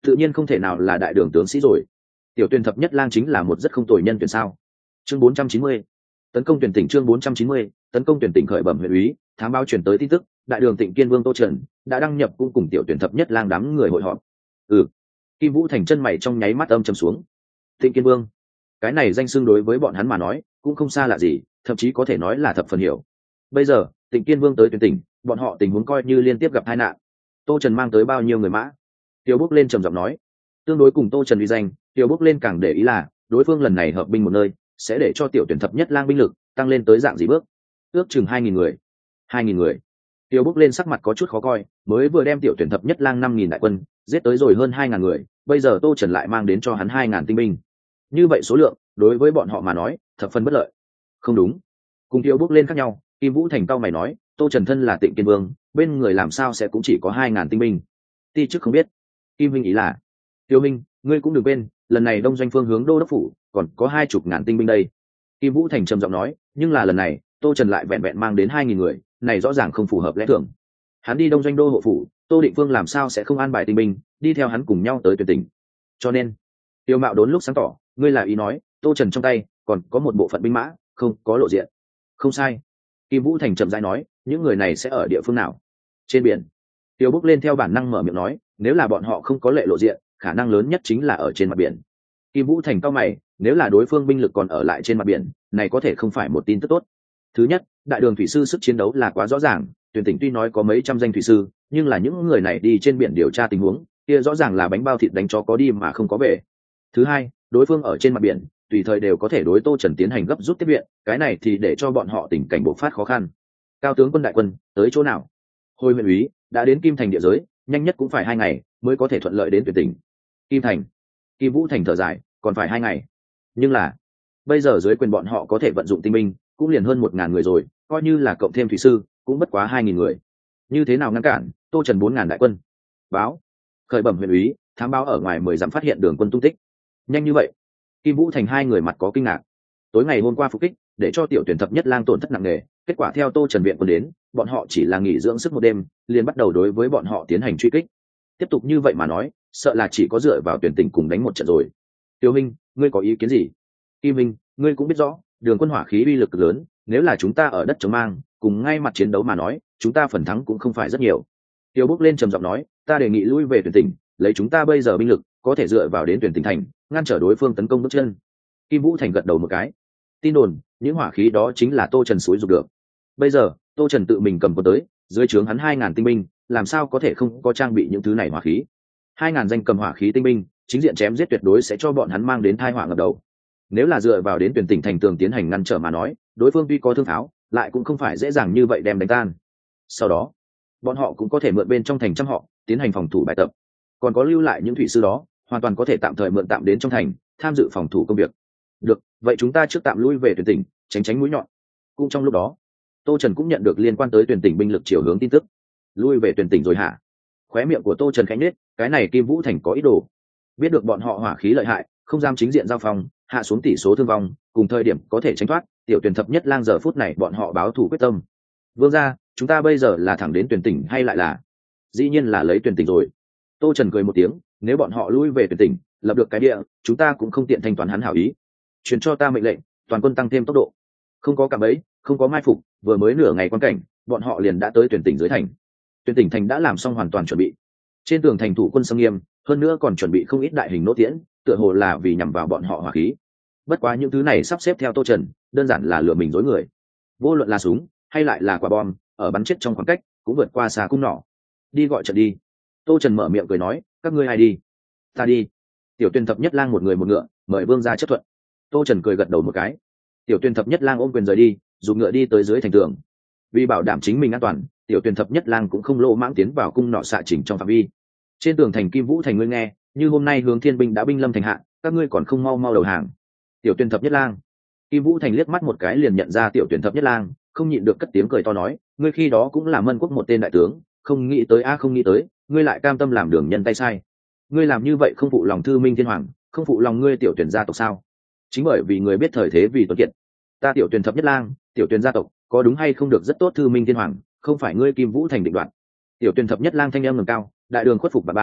tự nhiên không thể nào là đại đường tướng sĩ rồi. Tiểu tuyển thập nhất lang chính là một rất không tồi nhân tuyển sao. Chương bốn trăm chín mươi, tấn công tuyển tỉnh. Chương bốn trăm chín mươi, tấn công tuyển tỉnh. Khởi bẩm huyện úy, thám báo truyền tới tin tức, đại đường Tịnh Kiên Vương Tô Trần đã đăng nhập cung cùng tiểu tuyển thập nhất lang đám người hội họp. Ừ. Kim Vũ Thành chân mày trong nháy mắt âm trầm xuống. Tịnh Kiên Vương, cái này danh xưng đối với bọn hắn mà nói cũng không xa lạ gì, thậm chí có thể nói là thập phần hiểu. Bây giờ Tịnh Kiên Vương tới tuyển tỉnh, bọn họ tình huống coi như liên tiếp gặp tai nạn. Tô Trần mang tới bao nhiêu người mã? Tiêu Bước lên trầm giọng nói. Tương đối cùng Tô Trần uy danh, Tiêu Bước lên càng để ý là đối phương lần này hợp binh một nơi, sẽ để cho tiểu tuyển thập nhất lang binh lực tăng lên tới dạng gì bước? Ước chừng hai nghìn người. Hai nghìn người. Tiêu Bước lên sắc mặt có chút khó coi, mới vừa đem tiểu tuyển thập nhất lang năm nghìn đại quân giết tới rồi hơn hai ngàn người, bây giờ Tô Trần lại mang đến cho hắn hai ngàn tinh binh. Như vậy số lượng đối với bọn họ mà nói thập phần bất lợi. Không đúng. Cùng Tiêu Bước lên khác nhau, Kim Vũ Thành cao mày nói, Tô Trần thân là Tịnh Kiên Vương, bên người làm sao sẽ cũng chỉ có hai ngàn tinh binh? Ti chức không biết. Kim Minh ý là, Tiêu Minh, ngươi cũng đừng quên, lần này đông doanh phương hướng đô đốc phủ còn có hai chục ngàn tinh binh đây. Kim Vũ Thành trầm giọng nói, nhưng là lần này Tô Trần lại vẹn vẹn mang đến hai nghìn người, này rõ ràng không phù hợp lẽ thường. Hắn đi đông doanh đô hộ phủ, Tô Định Vương làm sao sẽ không an bài tinh binh đi theo hắn cùng nhau tới tuyển tỉnh? Cho nên Tiêu Mạo đốn lúc sáng tỏ, ngươi là ý nói Tô Trần trong tay còn có một bộ phận binh mã không có lộ diện? Không sai. Kim Vũ Thành chậm rãi nói, những người này sẽ ở địa phương nào? Trên biển. Tiêu Bước lên theo bản năng mở miệng nói, nếu là bọn họ không có lệ lộ diện, khả năng lớn nhất chính là ở trên mặt biển. Kim Vũ Thành cao mày, nếu là đối phương binh lực còn ở lại trên mặt biển, này có thể không phải một tin tức tốt. Thứ nhất, đại đường thủy sư sức chiến đấu là quá rõ ràng, tuyển tỉnh tuy nói có mấy trăm danh thủy sư, nhưng là những người này đi trên biển điều tra tình huống, kia rõ ràng là bánh bao thịt đánh chó có đi mà không có về. Thứ hai, đối phương ở trên mặt biển, tùy thời đều có thể đối Tô Trần tiến hành gấp rút tiếp viện, cái này thì để cho bọn họ tình cảnh bộc phát khó khăn. Cao tướng quân đại quân tới chỗ nào? Hồi huyện úy, đã đến Kim Thành địa giới, nhanh nhất cũng phải hai ngày mới có thể thuận lợi đến tuyển tỉnh. Kim Thành. Kim Vũ Thành thở dài, còn phải hai ngày. Nhưng là bây giờ dưới quyền bọn họ có thể vận dụng tinh binh cũng liền hơn một ngàn người rồi, coi như là cộng thêm thủy sư cũng bất quá hai nghìn người. Như thế nào ngăn cản Tô Trần bốn ngàn đại quân? Báo. Khởi bẩm huyện úy, thám báo ở ngoài mười dặm phát hiện đường quân tung tích. Nhanh như vậy? Kim Vũ Thành hai người mặt có kinh ngạc. Tối ngày hôm qua phục kích để cho tiểu tuyển thập nhất lang tổn thất nặng nề, kết quả theo Tô Trần viện quân đến, bọn họ chỉ là nghỉ dưỡng sức một đêm liền bắt đầu đối với bọn họ tiến hành truy kích. Tiếp tục như vậy mà nói, sợ là chỉ có dựa vào tuyển tỉnh cùng đánh một trận rồi. Tiêu Minh, ngươi có ý kiến gì? Kim Minh, ngươi cũng biết rõ đường quân hỏa khí uy lực lớn, nếu là chúng ta ở đất chống mang cùng ngay mặt chiến đấu mà nói, chúng ta phần thắng cũng không phải rất nhiều. Tiêu Bước lên trầm giọng nói, ta đề nghị lui về tuyển tỉnh, lấy chúng ta bây giờ binh lực có thể dựa vào đến tuyển tỉnh thành ngăn trở đối phương tấn công bước chân. Kim Vũ Thành gật đầu một cái. Tin đồn những hỏa khí đó chính là Tô Trần xúi giục được. Bây giờ Tô Trần tự mình cầm quân tới, dưới trướng hắn hai ngàn tinh binh, làm sao có thể không có trang bị những thứ này hỏa khí? Hai ngàn danh cầm hỏa khí tinh binh, chính diện chém giết tuyệt đối sẽ cho bọn hắn mang đến tai họa ngập đầu. Nếu là dựa vào đến tuyển tỉnh thành tường tiến hành ngăn trở mà nói, đối phương tuy có thương pháo, lại cũng không phải dễ dàng như vậy đem đánh tan. Sau đó, bọn họ cũng có thể mượn bên trong thành trăm họ tiến hành phòng thủ bài tập. Còn có lưu lại những thủy sư đó, hoàn toàn có thể tạm thời mượn tạm đến trong thành tham dự phòng thủ công việc. Được, vậy chúng ta trước tạm lui về tuyển tỉnh, tránh tránh mũi nhọn. Cũng trong lúc đó, Tô Trần cũng nhận được liên quan tới tuyển tỉnh binh lực chiều hướng tin tức. Lui về tuyển tỉnh rồi hả? Khóe miệng của Tô Trần khẽ nhếch, cái này Kim Vũ Thành có ý đồ. Biết được bọn họ hỏa khí lợi hại, không dám chính diện giao phong, hạ xuống tỷ số thương vong, cùng thời điểm có thể tránh thoát, tiểu tuyển thập nhất lang giờ phút này bọn họ báo thù quyết tâm. Vương gia, chúng ta bây giờ là thẳng đến tuyển tỉnh hay lại là? Dĩ nhiên là lấy tuyển tỉnh rồi. Tô Trần cười một tiếng, nếu bọn họ lui về tuyển tỉnh, lập được cái địa, chúng ta cũng không tiện thanh toán hắn hảo ý. Truyền cho ta mệnh lệnh, toàn quân tăng thêm tốc độ. Không có cạm bẫy, không có mai phục, vừa mới nửa ngày quan cảnh, bọn họ liền đã tới tuyển tỉnh dưới thành. Tuyển tỉnh thành đã làm xong hoàn toàn chuẩn bị. Trên tường thành thủ quân xâm nghiêm, hơn nữa còn chuẩn bị không ít đại hình nỗ tiễn, tựa hồ là vì nhằm vào bọn họ hỏa khí. Bất quá những thứ này sắp xếp theo Tô Trần, đơn giản là lừa mình dối người. Vô luận là súng hay lại là quả bom, ở bắn chết trong khoảng cách, cũng vượt qua xa cung nỏ. Đi gọi trận đi. Tô Trần mở miệng cười nói, các ngươi ai đi? Ta đi. Tiểu Tuyên thập nhất lang một người một ngựa, mời vương gia chấp thuận. Tô Trần cười gật đầu một cái. Tiểu Tuyên thập nhất lang ôm quyền rời đi, dùng ngựa đi tới dưới thành tường. Vì bảo đảm chính mình an toàn, Tiểu Tuyên thập nhất lang cũng không lỗ mãng tiến vào cung nỏ xạ chỉnh trong phạm vi. Trên tường thành Kim Vũ thành ngươi nghe, như hôm nay hướng thiên binh đã binh lâm thành hạ, các ngươi còn không mau mau đầu hàng. Tiểu Tuyên thập nhất lang. Kim Vũ thành liếc mắt một cái liền nhận ra Tiểu Tuyên thập nhất lang, không nhịn được cất tiếng cười to nói, ngươi khi đó cũng là Mân quốc một tên đại tướng, không nghĩ tới a không nghĩ tới, ngươi lại cam tâm làm đường nhân tay sai. Ngươi làm như vậy không phụ lòng thư minh thiên hoàng, không phụ lòng ngươi Tiểu Tuyển gia tộc sao? Chính bởi vì người biết thời thế vì tuấn kiệt, ta Tiểu Tuyển thập nhất lang, Tiểu Tuyển gia tộc có đúng hay không được rất tốt thư minh thiên hoàng, không phải ngươi Kim Vũ thành định đoạt. Tiểu Tuyển thập nhất lang thanh âm ngẩng cao, đại đường khuất phục bà bang,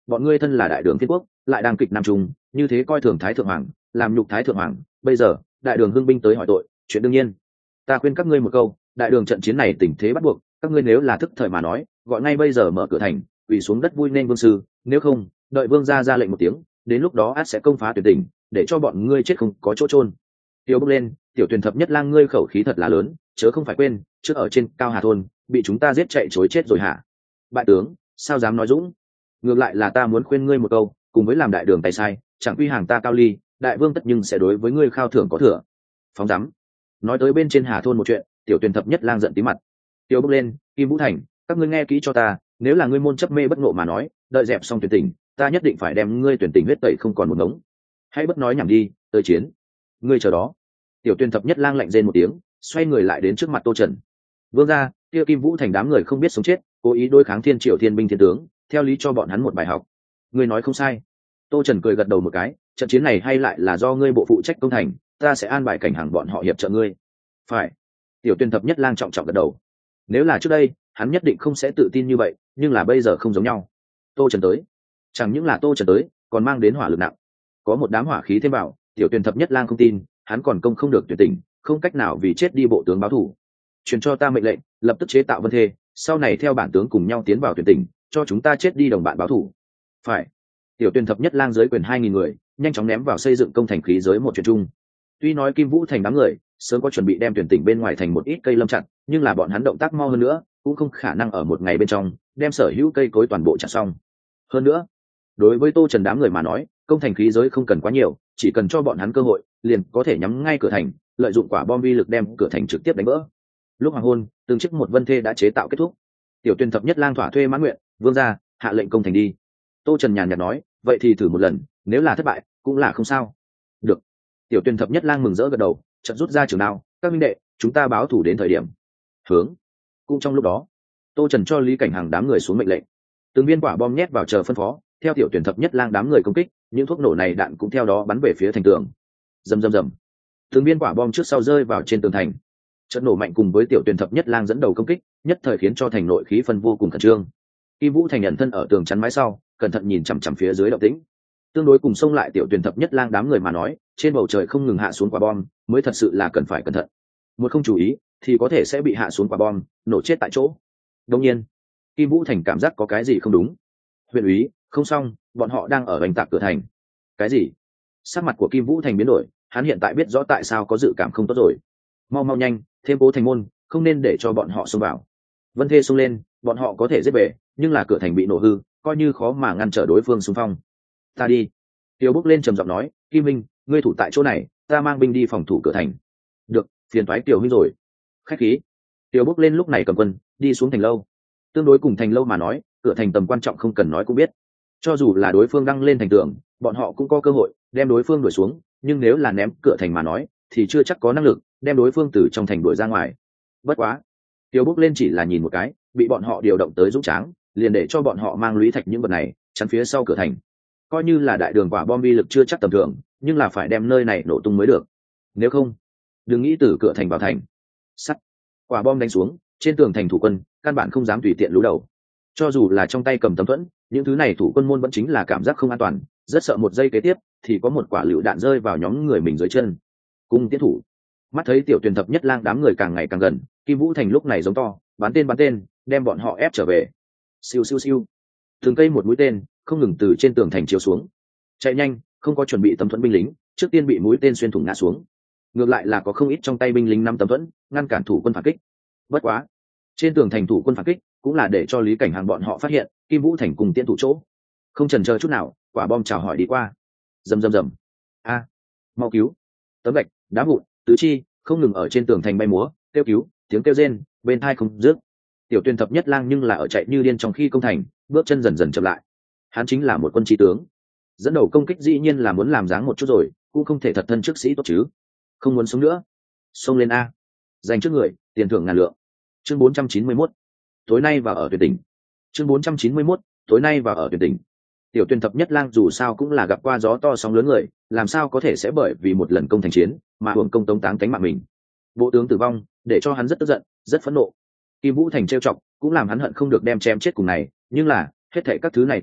bọn ngươi thân là đại đường thiên quốc lại đang kịch nam trung, như thế coi thường thái thượng hoàng, làm nhục thái thượng hoàng. Bây giờ đại đường hưng binh tới hỏi tội, chuyện đương nhiên. Ta khuyên các ngươi một câu, đại đường trận chiến này tình thế bắt buộc, các ngươi nếu là thức thời mà nói, gọi ngay bây giờ mở cửa thành, quỳ xuống đất vui nên vương sư, nếu không đợi vương gia ra lệnh một tiếng, đến lúc đó át sẽ công phá tuyển tỉnh, để cho bọn ngươi chết không có chỗ chôn. Tiêu bước lên, tiểu tuyển thập nhất lang, ngươi khẩu khí thật là lớn, chớ không phải quên trước ở trên cao hà thôn bị chúng ta giết chạy chối chết rồi hả? Bại tướng sao dám nói dũng? Ngược lại là ta muốn khuyên ngươi một câu, cùng với làm đại đường tay sai, chẳng quy hàng ta cao ly, đại vương tất nhưng sẽ đối với ngươi khao thưởng có thừa. Phóng dám. Nói tới bên trên hà thôn một chuyện, tiểu tuyển thập nhất lang giận tí mặt. Tiêu bước lên, Kim Vũ Thành, các ngươi nghe kỹ cho ta, nếu là ngươi môn chấp mê bất ngộ mà nói, đợi dẹp xong tuyển tình, ta nhất định phải đem ngươi tuyển tình huyết tẩy không còn một ngống. Hãy bất nói nhảm đi, tới chiến. Ngươi chờ đó. Tiểu tuyển thập nhất lang lạnh rên một tiếng, xoay người lại đến trước mặt Tô Trần. Vương gia, kia Kim Vũ Thành đám người không biết sống chết, cố ý đối kháng thiên triều thiên binh thiên tướng, theo lý cho bọn hắn một bài học. Ngươi nói không sai. Tô Trần cười gật đầu một cái, trận chiến này hay lại là do ngươi bộ phụ trách công thành, ta sẽ an bài cảnh hàng bọn họ hiệp trợ ngươi. Phải. Tiểu tuyển thập nhất lang trọng trọng gật đầu. Nếu là trước đây, hắn nhất định không sẽ tự tin như vậy, nhưng là bây giờ không giống nhau. Tô Trần tới, chẳng những là Tô Trần tới, còn mang đến hỏa lực nặng, có một đám hỏa khí thêm vào. Tiểu tuyển thập nhất lang không tin hắn còn công không được tuyển tình, không cách nào vì chết đi bộ tướng báo thù. Truyền cho ta mệnh lệnh, lập tức chế tạo vân thê, sau này theo bản tướng cùng nhau tiến vào tuyển tình, cho chúng ta chết đi đồng bạn báo thù. Phải. Tiểu tuyển thập nhất lang dưới quyền hai nghìn người, nhanh chóng ném vào xây dựng công thành khí giới một chuyện chung. Tuy nói Kim Vũ Thành đám người sớm có chuẩn bị đem tuyển tỉnh bên ngoài thành một ít cây lâm chặt, nhưng là bọn hắn động tác mau hơn nữa, cũng không khả năng ở một ngày bên trong đem sở hữu cây cối toàn bộ chặt xong. Hơn nữa, đối với Tô Trần đám người mà nói, công thành khí giới không cần quá nhiều, chỉ cần cho bọn hắn cơ hội, liền có thể nhắm ngay cửa thành, lợi dụng quả bom vi lực đem cửa thành trực tiếp đánh vỡ. Lúc hoàng hôn, từng chiếc một vân thê đã chế tạo kết thúc. Tiểu tuyển thập nhất lang thỏa thuê mãn nguyện, vương gia hạ lệnh công thành đi. Tô Trần nhàn nhạt nói, vậy thì thử một lần, nếu là thất bại cũng là không sao. Được. Tiểu tuyển thập nhất lang mừng rỡ gật đầu, chợt rút ra trường đao, các minh đệ, chúng ta báo thủ đến thời điểm. Hướng. Cũng trong lúc đó, Tô Trần cho Lý Cảnh Hằng đám người xuống mệnh lệnh, từng viên quả bom nhét vào chờ phân phó, theo tiểu tuyển thập nhất lang đám người công kích, những thuốc nổ này đạn cũng theo đó bắn về phía thành tường. Rầm rầm rầm, từng viên quả bom trước sau rơi vào trên tường thành. Trận nổ mạnh cùng với tiểu tuyển thập nhất lang dẫn đầu công kích, nhất thời khiến cho thành nội khí phân vô cùng khẩn trương. Kim Vũ Thành nhận thân ở tường chắn mái sau, cẩn thận nhìn chằm chằm phía dưới động tĩnh. Tương đối cùng xông lại tiểu tuyển thập nhất lang đám người mà nói, trên bầu trời không ngừng hạ xuống quả bom, mới thật sự là cần phải cẩn thận. Một không chú ý, thì có thể sẽ bị hạ xuống quả bom, nổ chết tại chỗ. Đương nhiên, Kim Vũ Thành cảm giác có cái gì không đúng. Huyện úy, không xong, bọn họ đang ở hành tạc cửa thành. Cái gì? Sắc mặt của Kim Vũ Thành biến đổi, hắn hiện tại biết rõ tại sao có dự cảm không tốt rồi. Mau mau nhanh, thêm cố thành môn, không nên để cho bọn họ xông vào. Vân Thê xông lên, bọn họ có thể giết về, nhưng là cửa thành bị nổ hư, coi như khó mà ngăn trở đối phương xung phong. Ta đi. Tiêu bước lên trầm giọng nói, Kim Minh, ngươi thủ tại chỗ này, ta mang binh đi phòng thủ cửa thành. Được, phiền toái Tiểu huynh rồi. Khách khí. Tiêu bước lên lúc này cầm quân, đi xuống thành lâu. Tương đối cùng thành lâu mà nói, cửa thành tầm quan trọng không cần nói cũng biết. Cho dù là đối phương đang lên thành tường, bọn họ cũng có cơ hội đem đối phương đuổi xuống, nhưng nếu là ném cửa thành mà nói, thì chưa chắc có năng lực đem đối phương từ trong thành đuổi ra ngoài. Bất quá, Tiêu bước lên chỉ là nhìn một cái, bị bọn họ điều động tới dũng tráng, liền để cho bọn họ mang lũy thạch những vật này chắn phía sau cửa thành. Coi như là đại đường quả bom vi lực chưa chắc tầm thường, nhưng là phải đem nơi này nổ tung mới được. Nếu không, đừng nghĩ từ cửa thành vào thành. Sắt. Quả bom đánh xuống, trên tường thành thủ quân căn bản không dám tùy tiện lú đầu. Cho dù là trong tay cầm tấm thuẫn, những thứ này thủ quân môn vẫn chính là cảm giác không an toàn, rất sợ một giây kế tiếp thì có một quả lựu đạn rơi vào nhóm người mình dưới chân. Cung tiến thủ. Mắt thấy tiểu tuyển thập nhất lang đám người càng ngày càng gần, Kim Vũ Thành lúc này giống to, bắn tên bắn tên, đem bọn họ ép trở về. Siêu siêu siêu. Từng cây một mũi tên không ngừng từ trên tường thành chiếu xuống. Chạy nhanh, không có chuẩn bị tấm thuẫn binh lính, trước tiên bị mũi tên xuyên thủng ngã xuống. Ngược lại là có không ít trong tay binh lính năm tấm thuẫn, ngăn cản thủ quân phản kích. Bất quá, trên tường thành thủ quân phản kích cũng là để cho Lý Cảnh Hàng bọn họ phát hiện Kim Vũ Thành cùng tiến thủ chỗ. Không chần chờ chút nào, quả bom chào hỏi đi qua. Rầm rầm rầm. A, mau cứu. Tấm gạch, đá vụn, tứ chi không ngừng ở trên tường thành bay múa, kêu cứu, tiếng kêu rên bên tai không dứt. Tiểu tuyển thập nhất lang nhưng là ở chạy như điên trong khi công thành, bước chân dần dần chậm lại. Hắn chính là một quân trí tướng, dẫn đầu công kích dĩ nhiên là muốn làm dáng một chút rồi, cũng không thể thật thân trước sĩ tốt chứ. Không muốn sống nữa, xông lên a, dành trước người, tiền thưởng ngàn lượng. Chương bốn trăm chín mươi mốt, tối nay vào ở tuyển tỉnh. Chương bốn trăm chín mươi mốt, tối nay vào ở tuyển tỉnh. Tiểu tuyển thập nhất lang dù sao cũng là gặp qua gió to sóng lớn người, làm sao có thể sẽ bởi vì một lần công thành chiến mà hưởng công tống táng cánh mạng mình. Bộ tướng tử vong để cho hắn rất tức giận, rất phẫn nộ. Kim Vũ Thành trêu chọc cũng làm hắn hận không được đem chém chết cùng này, nhưng là hết thảy các thứ này tiền đề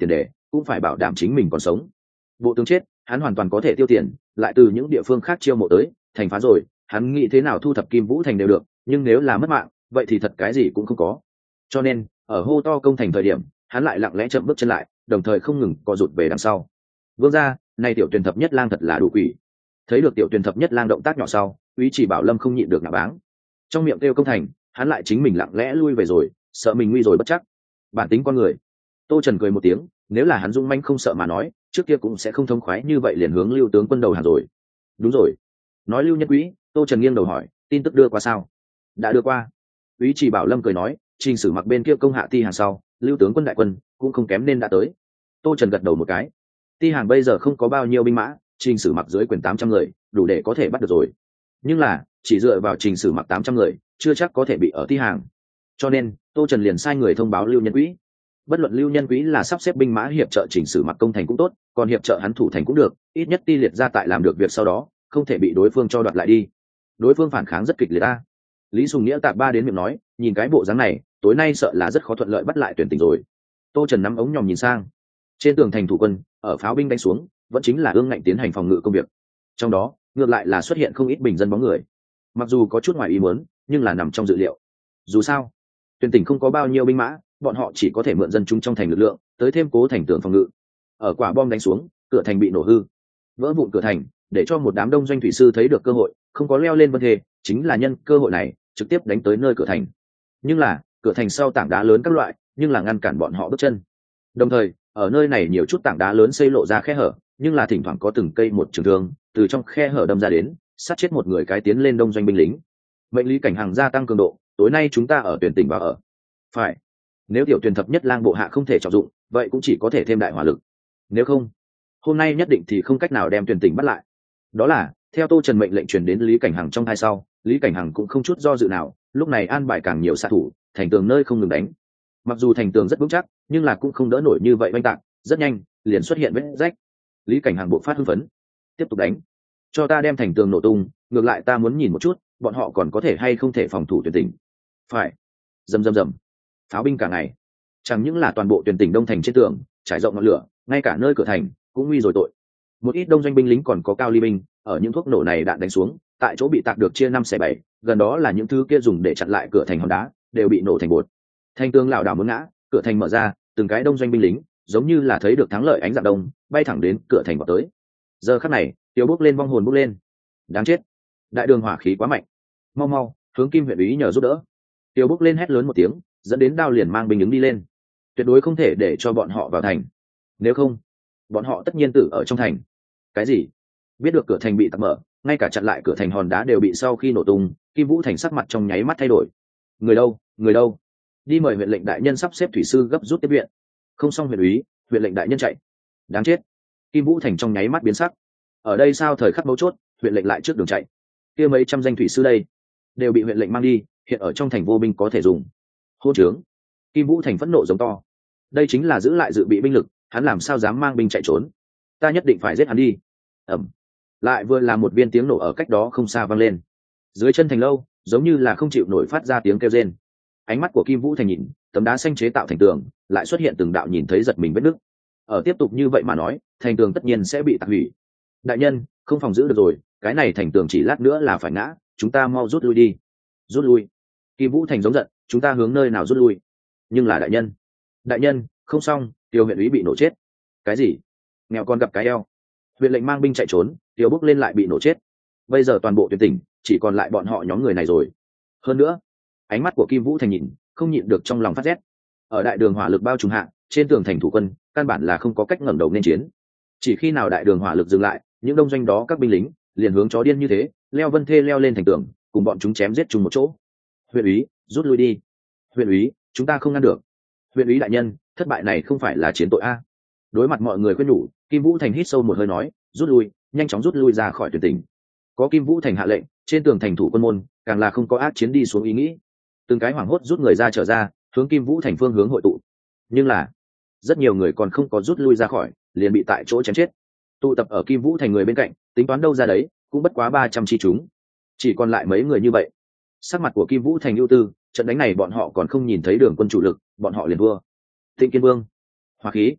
cũng phải bảo đảm chính mình còn sống. Bộ tướng chết, hắn hoàn toàn có thể tiêu tiền, lại từ những địa phương khác chiêu mộ tới, thành phá rồi, hắn nghĩ thế nào thu thập Kim Vũ Thành đều được, nhưng nếu là mất mạng, vậy thì thật cái gì cũng không có. Cho nên, ở hô to công thành thời điểm, hắn lại lặng lẽ chậm bước chân lại, đồng thời không ngừng co rụt về đằng sau. Vương gia, này tiểu tuyển thập nhất lang thật là đủ quỷ. Thấy được tiểu tuyển thập nhất lang động tác nhỏ sau, Úy Chỉ Bảo Lâm không nhịn được nạ báng. Trong miệng kêu công thành, hắn lại chính mình lặng lẽ lui về rồi, sợ mình nguy rồi bất chắc. Bản tính con người. Tô Trần cười một tiếng, nếu là hắn dũng manh không sợ mà nói, trước kia cũng sẽ không thông khoái như vậy liền hướng Lưu tướng quân đầu hàng rồi. Đúng rồi. Nói Lưu Nhân Quý, Tô Trần nghiêng đầu hỏi, tin tức đưa qua sao? Đã đưa qua. Úy Chỉ Bảo Lâm cười nói, Trình Sử Mặc bên kia công hạ ti hàng sau, Lưu tướng quân đại quân cũng không kém nên đã tới. Tô Trần gật đầu một cái. Ti hàng bây giờ không có bao nhiêu binh mã, Trình Sử Mặc dưới quyền tám trăm người, đủ để có thể bắt được rồi. Nhưng là, chỉ dựa vào Trình Sử Mặc tám trăm người, chưa chắc có thể bị ở Ti hàng. Cho nên, Tô Trần liền sai người thông báo Lưu Nhân Quý. Bất luận Lưu Nhân Quý là sắp xếp binh mã hiệp trợ Trình Sử Mặc công thành cũng tốt, còn hiệp trợ hắn thủ thành cũng được, ít nhất Ti liệt ra tại làm được việc sau đó, không thể bị đối phương cho đoạt lại đi. Đối phương phản kháng rất kịch liệt ta. Lý Sùng Nghĩa tạp ba đến miệng nói, nhìn cái bộ dáng này, tối nay sợ là rất khó thuận lợi bắt lại tuyển tình rồi. Tô Trần nắm ống nhòm nhìn sang, trên tường thành thủ quân, ở pháo binh đánh xuống, vẫn chính là ương ngạnh tiến hành phòng ngự công việc. Trong đó, ngược lại là xuất hiện không ít bình dân bóng người. Mặc dù có chút ngoài ý muốn, nhưng là nằm trong dự liệu. Dù sao, tuyển tỉnh không có bao nhiêu binh mã, bọn họ chỉ có thể mượn dân chúng trong thành lực lượng, tới thêm cố thành tường phòng ngự. Ở quả bom đánh xuống, cửa thành bị nổ hư, vỡ vụn cửa thành, để cho một đám đông doanh thủy sư thấy được cơ hội, không có leo lên vân thề, chính là nhân cơ hội này, trực tiếp đánh tới nơi cửa thành. Nhưng là, cửa thành sau tảng đá lớn các loại, nhưng là ngăn cản bọn họ bước chân. Đồng thời, ở nơi này nhiều chút tảng đá lớn xây lộ ra khe hở, nhưng là thỉnh thoảng có từng cây một trường thương từ trong khe hở đâm ra đến, sát chết một người cái tiến lên đông doanh binh lính. Mệnh Lý Cảnh Hằng gia tăng cường độ, tối nay chúng ta ở tuyển tỉnh vào ở. Phải. Nếu tiểu tuyển thập nhất lang bộ hạ không thể trọng dụng, vậy cũng chỉ có thể thêm đại hỏa lực. Nếu không, hôm nay nhất định thì không cách nào đem tuyển tỉnh bắt lại. Đó là, theo Tô Trần mệnh lệnh truyền đến Lý Cảnh Hằng trong hai sau, Lý Cảnh Hằng cũng không chút do dự nào, lúc này an bài càng nhiều xạ thủ, thành tường nơi không ngừng đánh. Mặc dù thành tường rất vững chắc, nhưng là cũng không đỡ nổi như vậy oanh tạc, rất nhanh, liền xuất hiện vết rách. Lý Cảnh Hằng bộ phát hưng phấn, tiếp tục đánh, cho ta đem thành tường nổ tung, ngược lại ta muốn nhìn một chút, bọn họ còn có thể hay không thể phòng thủ tuyển tỉnh. Phải. Rầm rầm rầm. Pháo binh cả ngày, chẳng những là toàn bộ tuyển tỉnh đông thành trên tường trải rộng ngọn lửa, ngay cả nơi cửa thành cũng nguy rồi tội. Một ít đông doanh binh lính còn có cao ly binh, ở những thuốc nổ này đạn đánh xuống, tại chỗ bị tạc được chia năm xẻ bảy, gần đó là những thứ kia dùng để chặn lại cửa thành hòn đá, đều bị nổ thành bột. Thành tường lảo đảo muốn ngã, cửa thành mở ra, từng cái đông doanh binh lính, giống như là thấy được thắng lợi ánh dạng đông, bay thẳng đến cửa thành vào tới. Giờ khắc này, Tiêu bước lên vong hồn bước lên. Đáng chết, đại đường hỏa khí quá mạnh, mau mau, hướng Kim huyện úy nhờ giúp đỡ. Tiêu bước lên hét lớn một tiếng, dẫn đến Đao liền mang binh ứng đi lên. Tuyệt đối không thể để cho bọn họ vào thành, nếu không, bọn họ tất nhiên tử ở trong thành. Cái gì? Biết được cửa thành bị tạc mở, ngay cả chặn lại cửa thành hòn đá đều bị sau khi nổ tung, Kim Vũ Thành sắc mặt trong nháy mắt thay đổi. Người đâu? Người đâu? Đi mời huyện lệnh đại nhân sắp xếp thủy sư gấp rút tiếp viện. Không xong huyện úy, huyện lệnh đại nhân chạy. Đáng chết. Kim Vũ Thành trong nháy mắt biến sắc. Ở đây sao thời khắc mấu chốt, huyện lệnh lại trước đường chạy. Kia mấy trăm danh thủy sư đây, đều bị huyện lệnh mang đi, hiện ở trong thành vô binh có thể dùng. Hôn trướng. Kim Vũ Thành phẫn nộ giống to. Đây chính là giữ lại dự bị binh lực, hắn làm sao dám mang binh chạy trốn? Ta nhất định phải giết hắn đi. Ẩm. Lại vừa là một viên tiếng nổ ở cách đó không xa vang lên. Dưới chân thành lâu, giống như là không chịu nổi phát ra tiếng kêu rên. Ánh mắt của Kim Vũ Thành nhìn, tấm đá xanh chế tạo thành tường, lại xuất hiện từng đạo nhìn thấy giật mình vết nứt. Ở tiếp tục như vậy mà nói, thành tường tất nhiên sẽ bị tạc hủy. Đại nhân, không phòng giữ được rồi, cái này thành tường chỉ lát nữa là phải ngã, chúng ta mau rút lui đi. Rút lui? Kim Vũ Thành giống giận, chúng ta hướng nơi nào rút lui? Nhưng là đại nhân, đại nhân, không xong, Tiêu huyện úy bị nổ chết. Cái gì? Nghèo con gặp cái eo. Huyện lệnh mang binh chạy trốn, Tiêu bước lên lại bị nổ chết. Bây giờ toàn bộ tuyển tỉnh chỉ còn lại bọn họ nhóm người này rồi. Hơn nữa, ánh mắt của Kim Vũ Thành nhìn, không nhịn được trong lòng phát rét. Ở đại đường hỏa lực bao trùm hạ, trên tường thành thủ quân, căn bản là không có cách ngẩng đầu nên chiến. Chỉ khi nào đại đường hỏa lực dừng lại, những đông doanh đó các binh lính liền hướng chó điên như thế, leo vân thê leo lên thành tường, cùng bọn chúng chém giết chung một chỗ. Huyện úy, rút lui đi. Huyện úy, chúng ta không ngăn được. Huyện úy đại nhân, thất bại này không phải là chiến tội a. Đối mặt mọi người khuyên nhủ, Kim Vũ Thành hít sâu một hơi nói, rút lui, nhanh chóng rút lui ra khỏi tuyển tỉnh. Có Kim Vũ Thành hạ lệnh, trên tường thành thủ quân môn càng là không có ác chiến đi xuống ý nghĩ. Từng cái hoảng hốt rút người ra trở ra, hướng Kim Vũ Thành phương hướng hội tụ. Nhưng là, rất nhiều người còn không có rút lui ra khỏi, liền bị tại chỗ chém chết. Tụ tập ở Kim Vũ Thành người bên cạnh, tính toán đâu ra đấy, cũng bất quá ba trăm chi chúng. Chỉ còn lại mấy người như vậy. Sắc mặt của Kim Vũ Thành ưu tư, trận đánh này bọn họ còn không nhìn thấy đường quân chủ lực, bọn họ liền thua. Thịnh Kiên Vương, hỏa khí,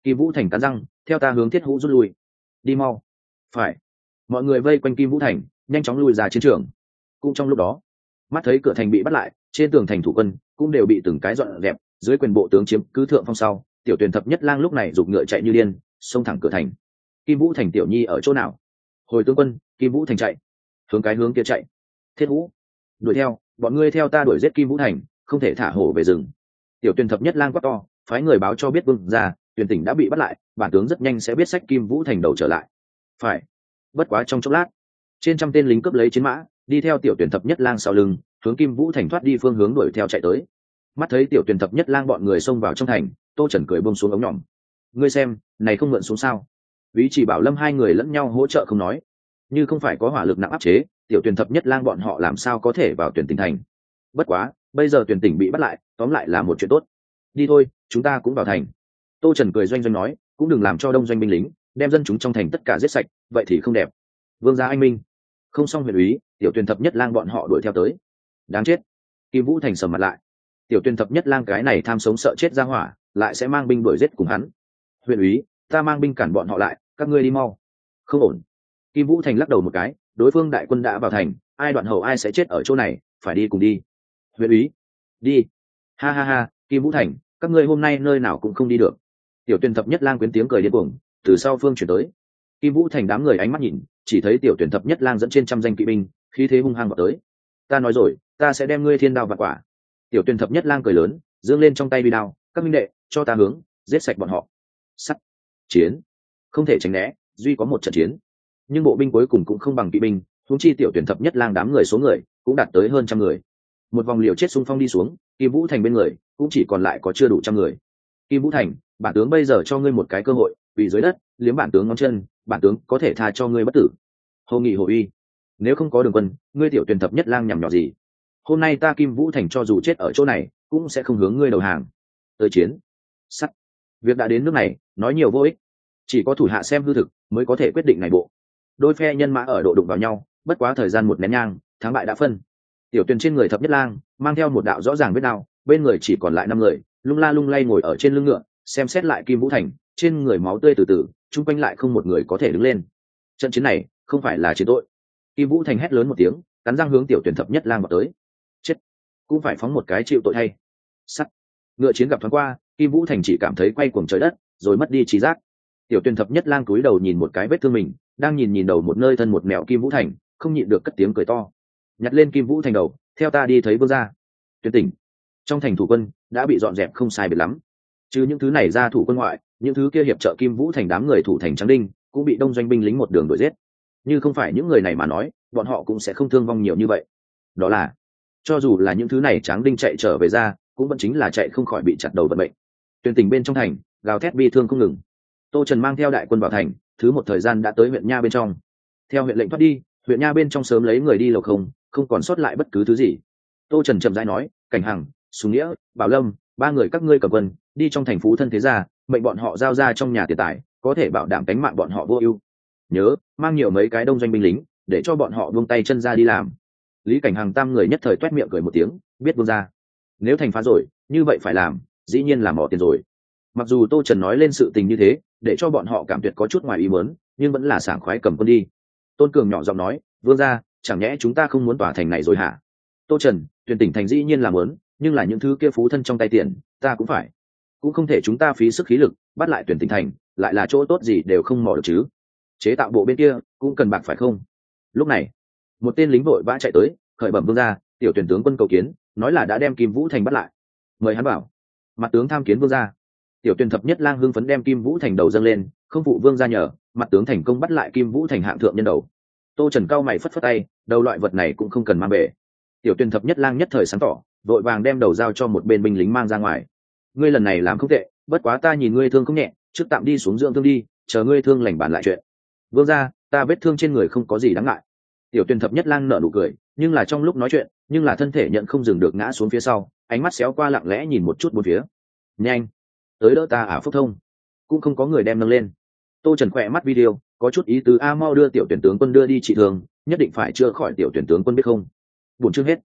Kim Vũ Thành cắn răng, theo ta hướng Thiết Hũ rút lui. Đi mau. Phải. Mọi người vây quanh Kim Vũ Thành, nhanh chóng lui ra chiến trường. Cũng trong lúc đó, mắt thấy cửa thành bị bắt lại, trên tường thành thủ quân cũng đều bị từng cái dọn dẹp, dưới quyền bộ tướng chiếm cứ thượng phong sau, tiểu tuyển thập nhất lang lúc này giục ngựa chạy như điên, xông thẳng cửa thành. Kim Vũ Thành tiểu nhi ở chỗ nào? Hồi tướng quân, Kim Vũ Thành chạy. Hướng cái hướng kia chạy. Thiết Hũ, đuổi theo, bọn ngươi theo ta đuổi giết Kim Vũ Thành, không thể thả hổ về rừng. Tiểu tuyển thập nhất lang quát to, phái người báo cho biết vương ra, tuyển tỉnh đã bị bắt lại, bản tướng rất nhanh sẽ biết sách Kim Vũ Thành đầu trở lại. Phải. Bất quá trong chốc lát, trên trăm tên lính cướp lấy chiến mã, đi theo tiểu tuyển thập nhất lang sau lưng, hướng Kim Vũ Thành thoát đi phương hướng đuổi theo chạy tới. Mắt thấy tiểu tuyển thập nhất lang bọn người xông vào trong thành, Tô Trần cười buông xuống ống nhỏm. Ngươi xem, này không mượn xuống sao? Ý chỉ bảo Lâm hai người lẫn nhau hỗ trợ không nói, như không phải có hỏa lực nặng áp chế, tiểu tuyển thập nhất lang bọn họ làm sao có thể vào tuyển tỉnh thành. Bất quá, bây giờ tuyển tỉnh bị bắt lại, tóm lại là một chuyện tốt. Đi thôi, chúng ta cũng vào thành. Tô Trần cười doanh doanh nói, cũng đừng làm cho đông doanh binh lính đem dân chúng trong thành tất cả giết sạch, vậy thì không đẹp. Vương gia anh minh. Không xong huyện úy, tiểu tuyển thập nhất lang bọn họ đuổi theo tới. Đáng chết. Kim Vũ Thành sầm mặt lại. Tiểu tuyển thập nhất lang cái này tham sống sợ chết ra hỏa, lại sẽ mang binh đuổi giết cùng hắn. Huyện úy, ta mang binh cản bọn họ lại, các ngươi đi mau. Không ổn. Kim Vũ Thành lắc đầu một cái, đối phương đại quân đã vào thành, ai đoạn hậu ai sẽ chết ở chỗ này, phải đi cùng đi. Huyện úy, đi. Ha ha ha, Kim Vũ Thành, các ngươi hôm nay nơi nào cũng không đi được. Tiểu tuyển thập nhất lang quyến tiếng cười điên cuồng từ sau phương chuyển tới. Kim Vũ Thành đám người ánh mắt nhìn, chỉ thấy tiểu tuyển thập nhất lang dẫn trên trăm danh kỵ binh, khí thế hung hăng vào tới. Ta nói rồi, ta sẽ đem ngươi thiên đao vạn quả. Tiểu tuyển thập nhất lang cười lớn, giương lên trong tay bi đao, các minh đệ, cho ta hướng, giết sạch bọn họ. Sắt, chiến, không thể tránh né, duy có một trận chiến. Nhưng bộ binh cuối cùng cũng không bằng kỵ binh, huống chi tiểu tuyển thập nhất lang đám người số người cũng đạt tới hơn trăm người. Một vòng liều chết xung phong đi xuống, Kim Vũ Thành bên người cũng chỉ còn lại có chưa đủ trăm người. Kim Vũ Thành, bản tướng bây giờ cho ngươi một cái cơ hội, vì dưới đất liếm bản tướng ngón chân, bản tướng có thể tha cho ngươi bất tử. Hồ nghị hồ uy, nếu không có đường quân, ngươi tiểu tuyển thập nhất lang nhằm nhỏ gì? Hôm nay ta Kim Vũ Thành cho dù chết ở chỗ này, cũng sẽ không hướng ngươi đầu hàng. Tới chiến. Sắt. Việc đã đến nước này, nói nhiều vô ích, chỉ có thủ hạ xem hư thực mới có thể quyết định này bộ. Đôi phe nhân mã ở độ đụng vào nhau, bất quá thời gian một nén nhang, thắng bại đã phân. Tiểu tuyển trên người thập nhất lang mang theo một đạo rõ ràng vết đao, bên người chỉ còn lại năm người, lung la lung lay ngồi ở trên lưng ngựa, xem xét lại Kim Vũ Thành, trên người máu tươi từ từ, chung quanh lại không một người có thể đứng lên. Trận chiến này không phải là chiến tội. Kim Vũ Thành hét lớn một tiếng, cắn răng hướng tiểu tuyển thập nhất lang vào tới. Chết, cũng phải phóng một cái chịu tội thay. Sắt. Ngựa chiến gặp thoáng qua, Kim Vũ Thành chỉ cảm thấy quay cuồng trời đất, rồi mất đi trí giác. Tiểu tuyển thập nhất lang cúi đầu nhìn một cái vết thương mình, đang nhìn nhìn đầu một nơi thân một mẹo Kim Vũ Thành, không nhịn được cất tiếng cười to. Nhặt lên Kim Vũ Thành đầu, theo ta đi thấy vương gia. Tuyển tỉnh, trong thành thủ quân đã bị dọn dẹp không sai biệt lắm, chứ những thứ này ra thủ quân ngoại, những thứ kia hiệp trợ Kim Vũ Thành đám người thủ thành Tráng Đinh cũng bị đông doanh binh lính một đường đuổi giết. Như không phải những người này mà nói, bọn họ cũng sẽ không thương vong nhiều như vậy. Đó là, cho dù là những thứ này Tráng Đinh chạy trở về ra, cũng vẫn chính là chạy không khỏi bị chặt đầu vận mệnh. Tuyển tỉnh bên trong thành, gào thét bi thương không ngừng. Tô Trần mang theo đại quân vào thành, thứ một thời gian đã tới huyện nha bên trong. Theo huyện lệnh thoát đi, huyện nha bên trong sớm lấy người đi lộc không, không còn sót lại bất cứ thứ gì. Tô Trần chậm rãi nói, Cảnh Hằng, Sùng Nghĩa, Bảo Lâm, ba người các ngươi cầm quân, đi trong thành phú thân thế gia, mệnh bọn họ giao ra trong nhà tiền tài, có thể bảo đảm cánh mạng bọn họ vô ưu. Nhớ, mang nhiều mấy cái đông doanh binh lính, để cho bọn họ buông tay chân ra đi làm. Lý Cảnh Hằng tam người nhất thời toét miệng cười một tiếng, biết vương gia. Nếu thành phá rồi, như vậy phải làm, dĩ nhiên là mỏ tiền rồi. Mặc dù Tô Trần nói lên sự tình như thế, để cho bọn họ cảm tuyệt có chút ngoài ý muốn, nhưng vẫn là sảng khoái cầm quân đi. Tôn Cường nhỏ giọng nói, vương gia, chẳng nhẽ chúng ta không muốn tỏa thành này rồi hả? Tô Trần, tuyển tỉnh thành dĩ nhiên là muốn, nhưng là những thứ kia phú thân trong tay tiền, ta cũng phải. Cũng không thể chúng ta phí sức khí lực bắt lại tuyển tỉnh thành, lại là chỗ tốt gì đều không mò được chứ. Chế tạo bộ bên kia cũng cần bạc phải không? Lúc này, một tên lính vội vã chạy tới, khởi bẩm vương gia, tiểu tuyển tướng quân cầu kiến, nói là đã đem Kim Vũ Thành bắt lại. Mời hắn bảo. Mặt tướng tham kiến vương gia. Tiểu tuyển thập nhất lang hưng phấn đem Kim Vũ Thành đầu dâng lên, không phụ vương gia nhờ, mặt tướng thành công bắt lại Kim Vũ Thành hạng thượng nhân đầu. Tô Trần cao mày phất phất tay, đầu loại vật này cũng không cần mang về. Tiểu tuyển thập nhất lang nhất thời sáng tỏ, vội vàng đem đầu giao cho một bên binh lính mang ra ngoài. Ngươi lần này làm không tệ, bất quá ta nhìn ngươi thương không nhẹ, trước tạm đi xuống dưỡng thương đi, chờ ngươi thương lành bàn lại chuyện. Vương gia, ta vết thương trên người không có gì đáng ngại. Tiểu tuyển thập nhất lang nở nụ cười, nhưng là trong lúc nói chuyện, nhưng là thân thể nhận không dừng được ngã xuống phía sau, ánh mắt xéo qua lặng lẽ nhìn một chút bốn phía. Nhanh, tới đỡ ta à Phúc Thông. Cũng không có người đem nâng lên. Tô Trần khỏe mắt video, có chút ý tứ a mau đưa tiểu tuyển tướng quân đưa đi trị thương, nhất định phải chữa khỏi tiểu tuyển tướng quân biết không. Buồn chương hết.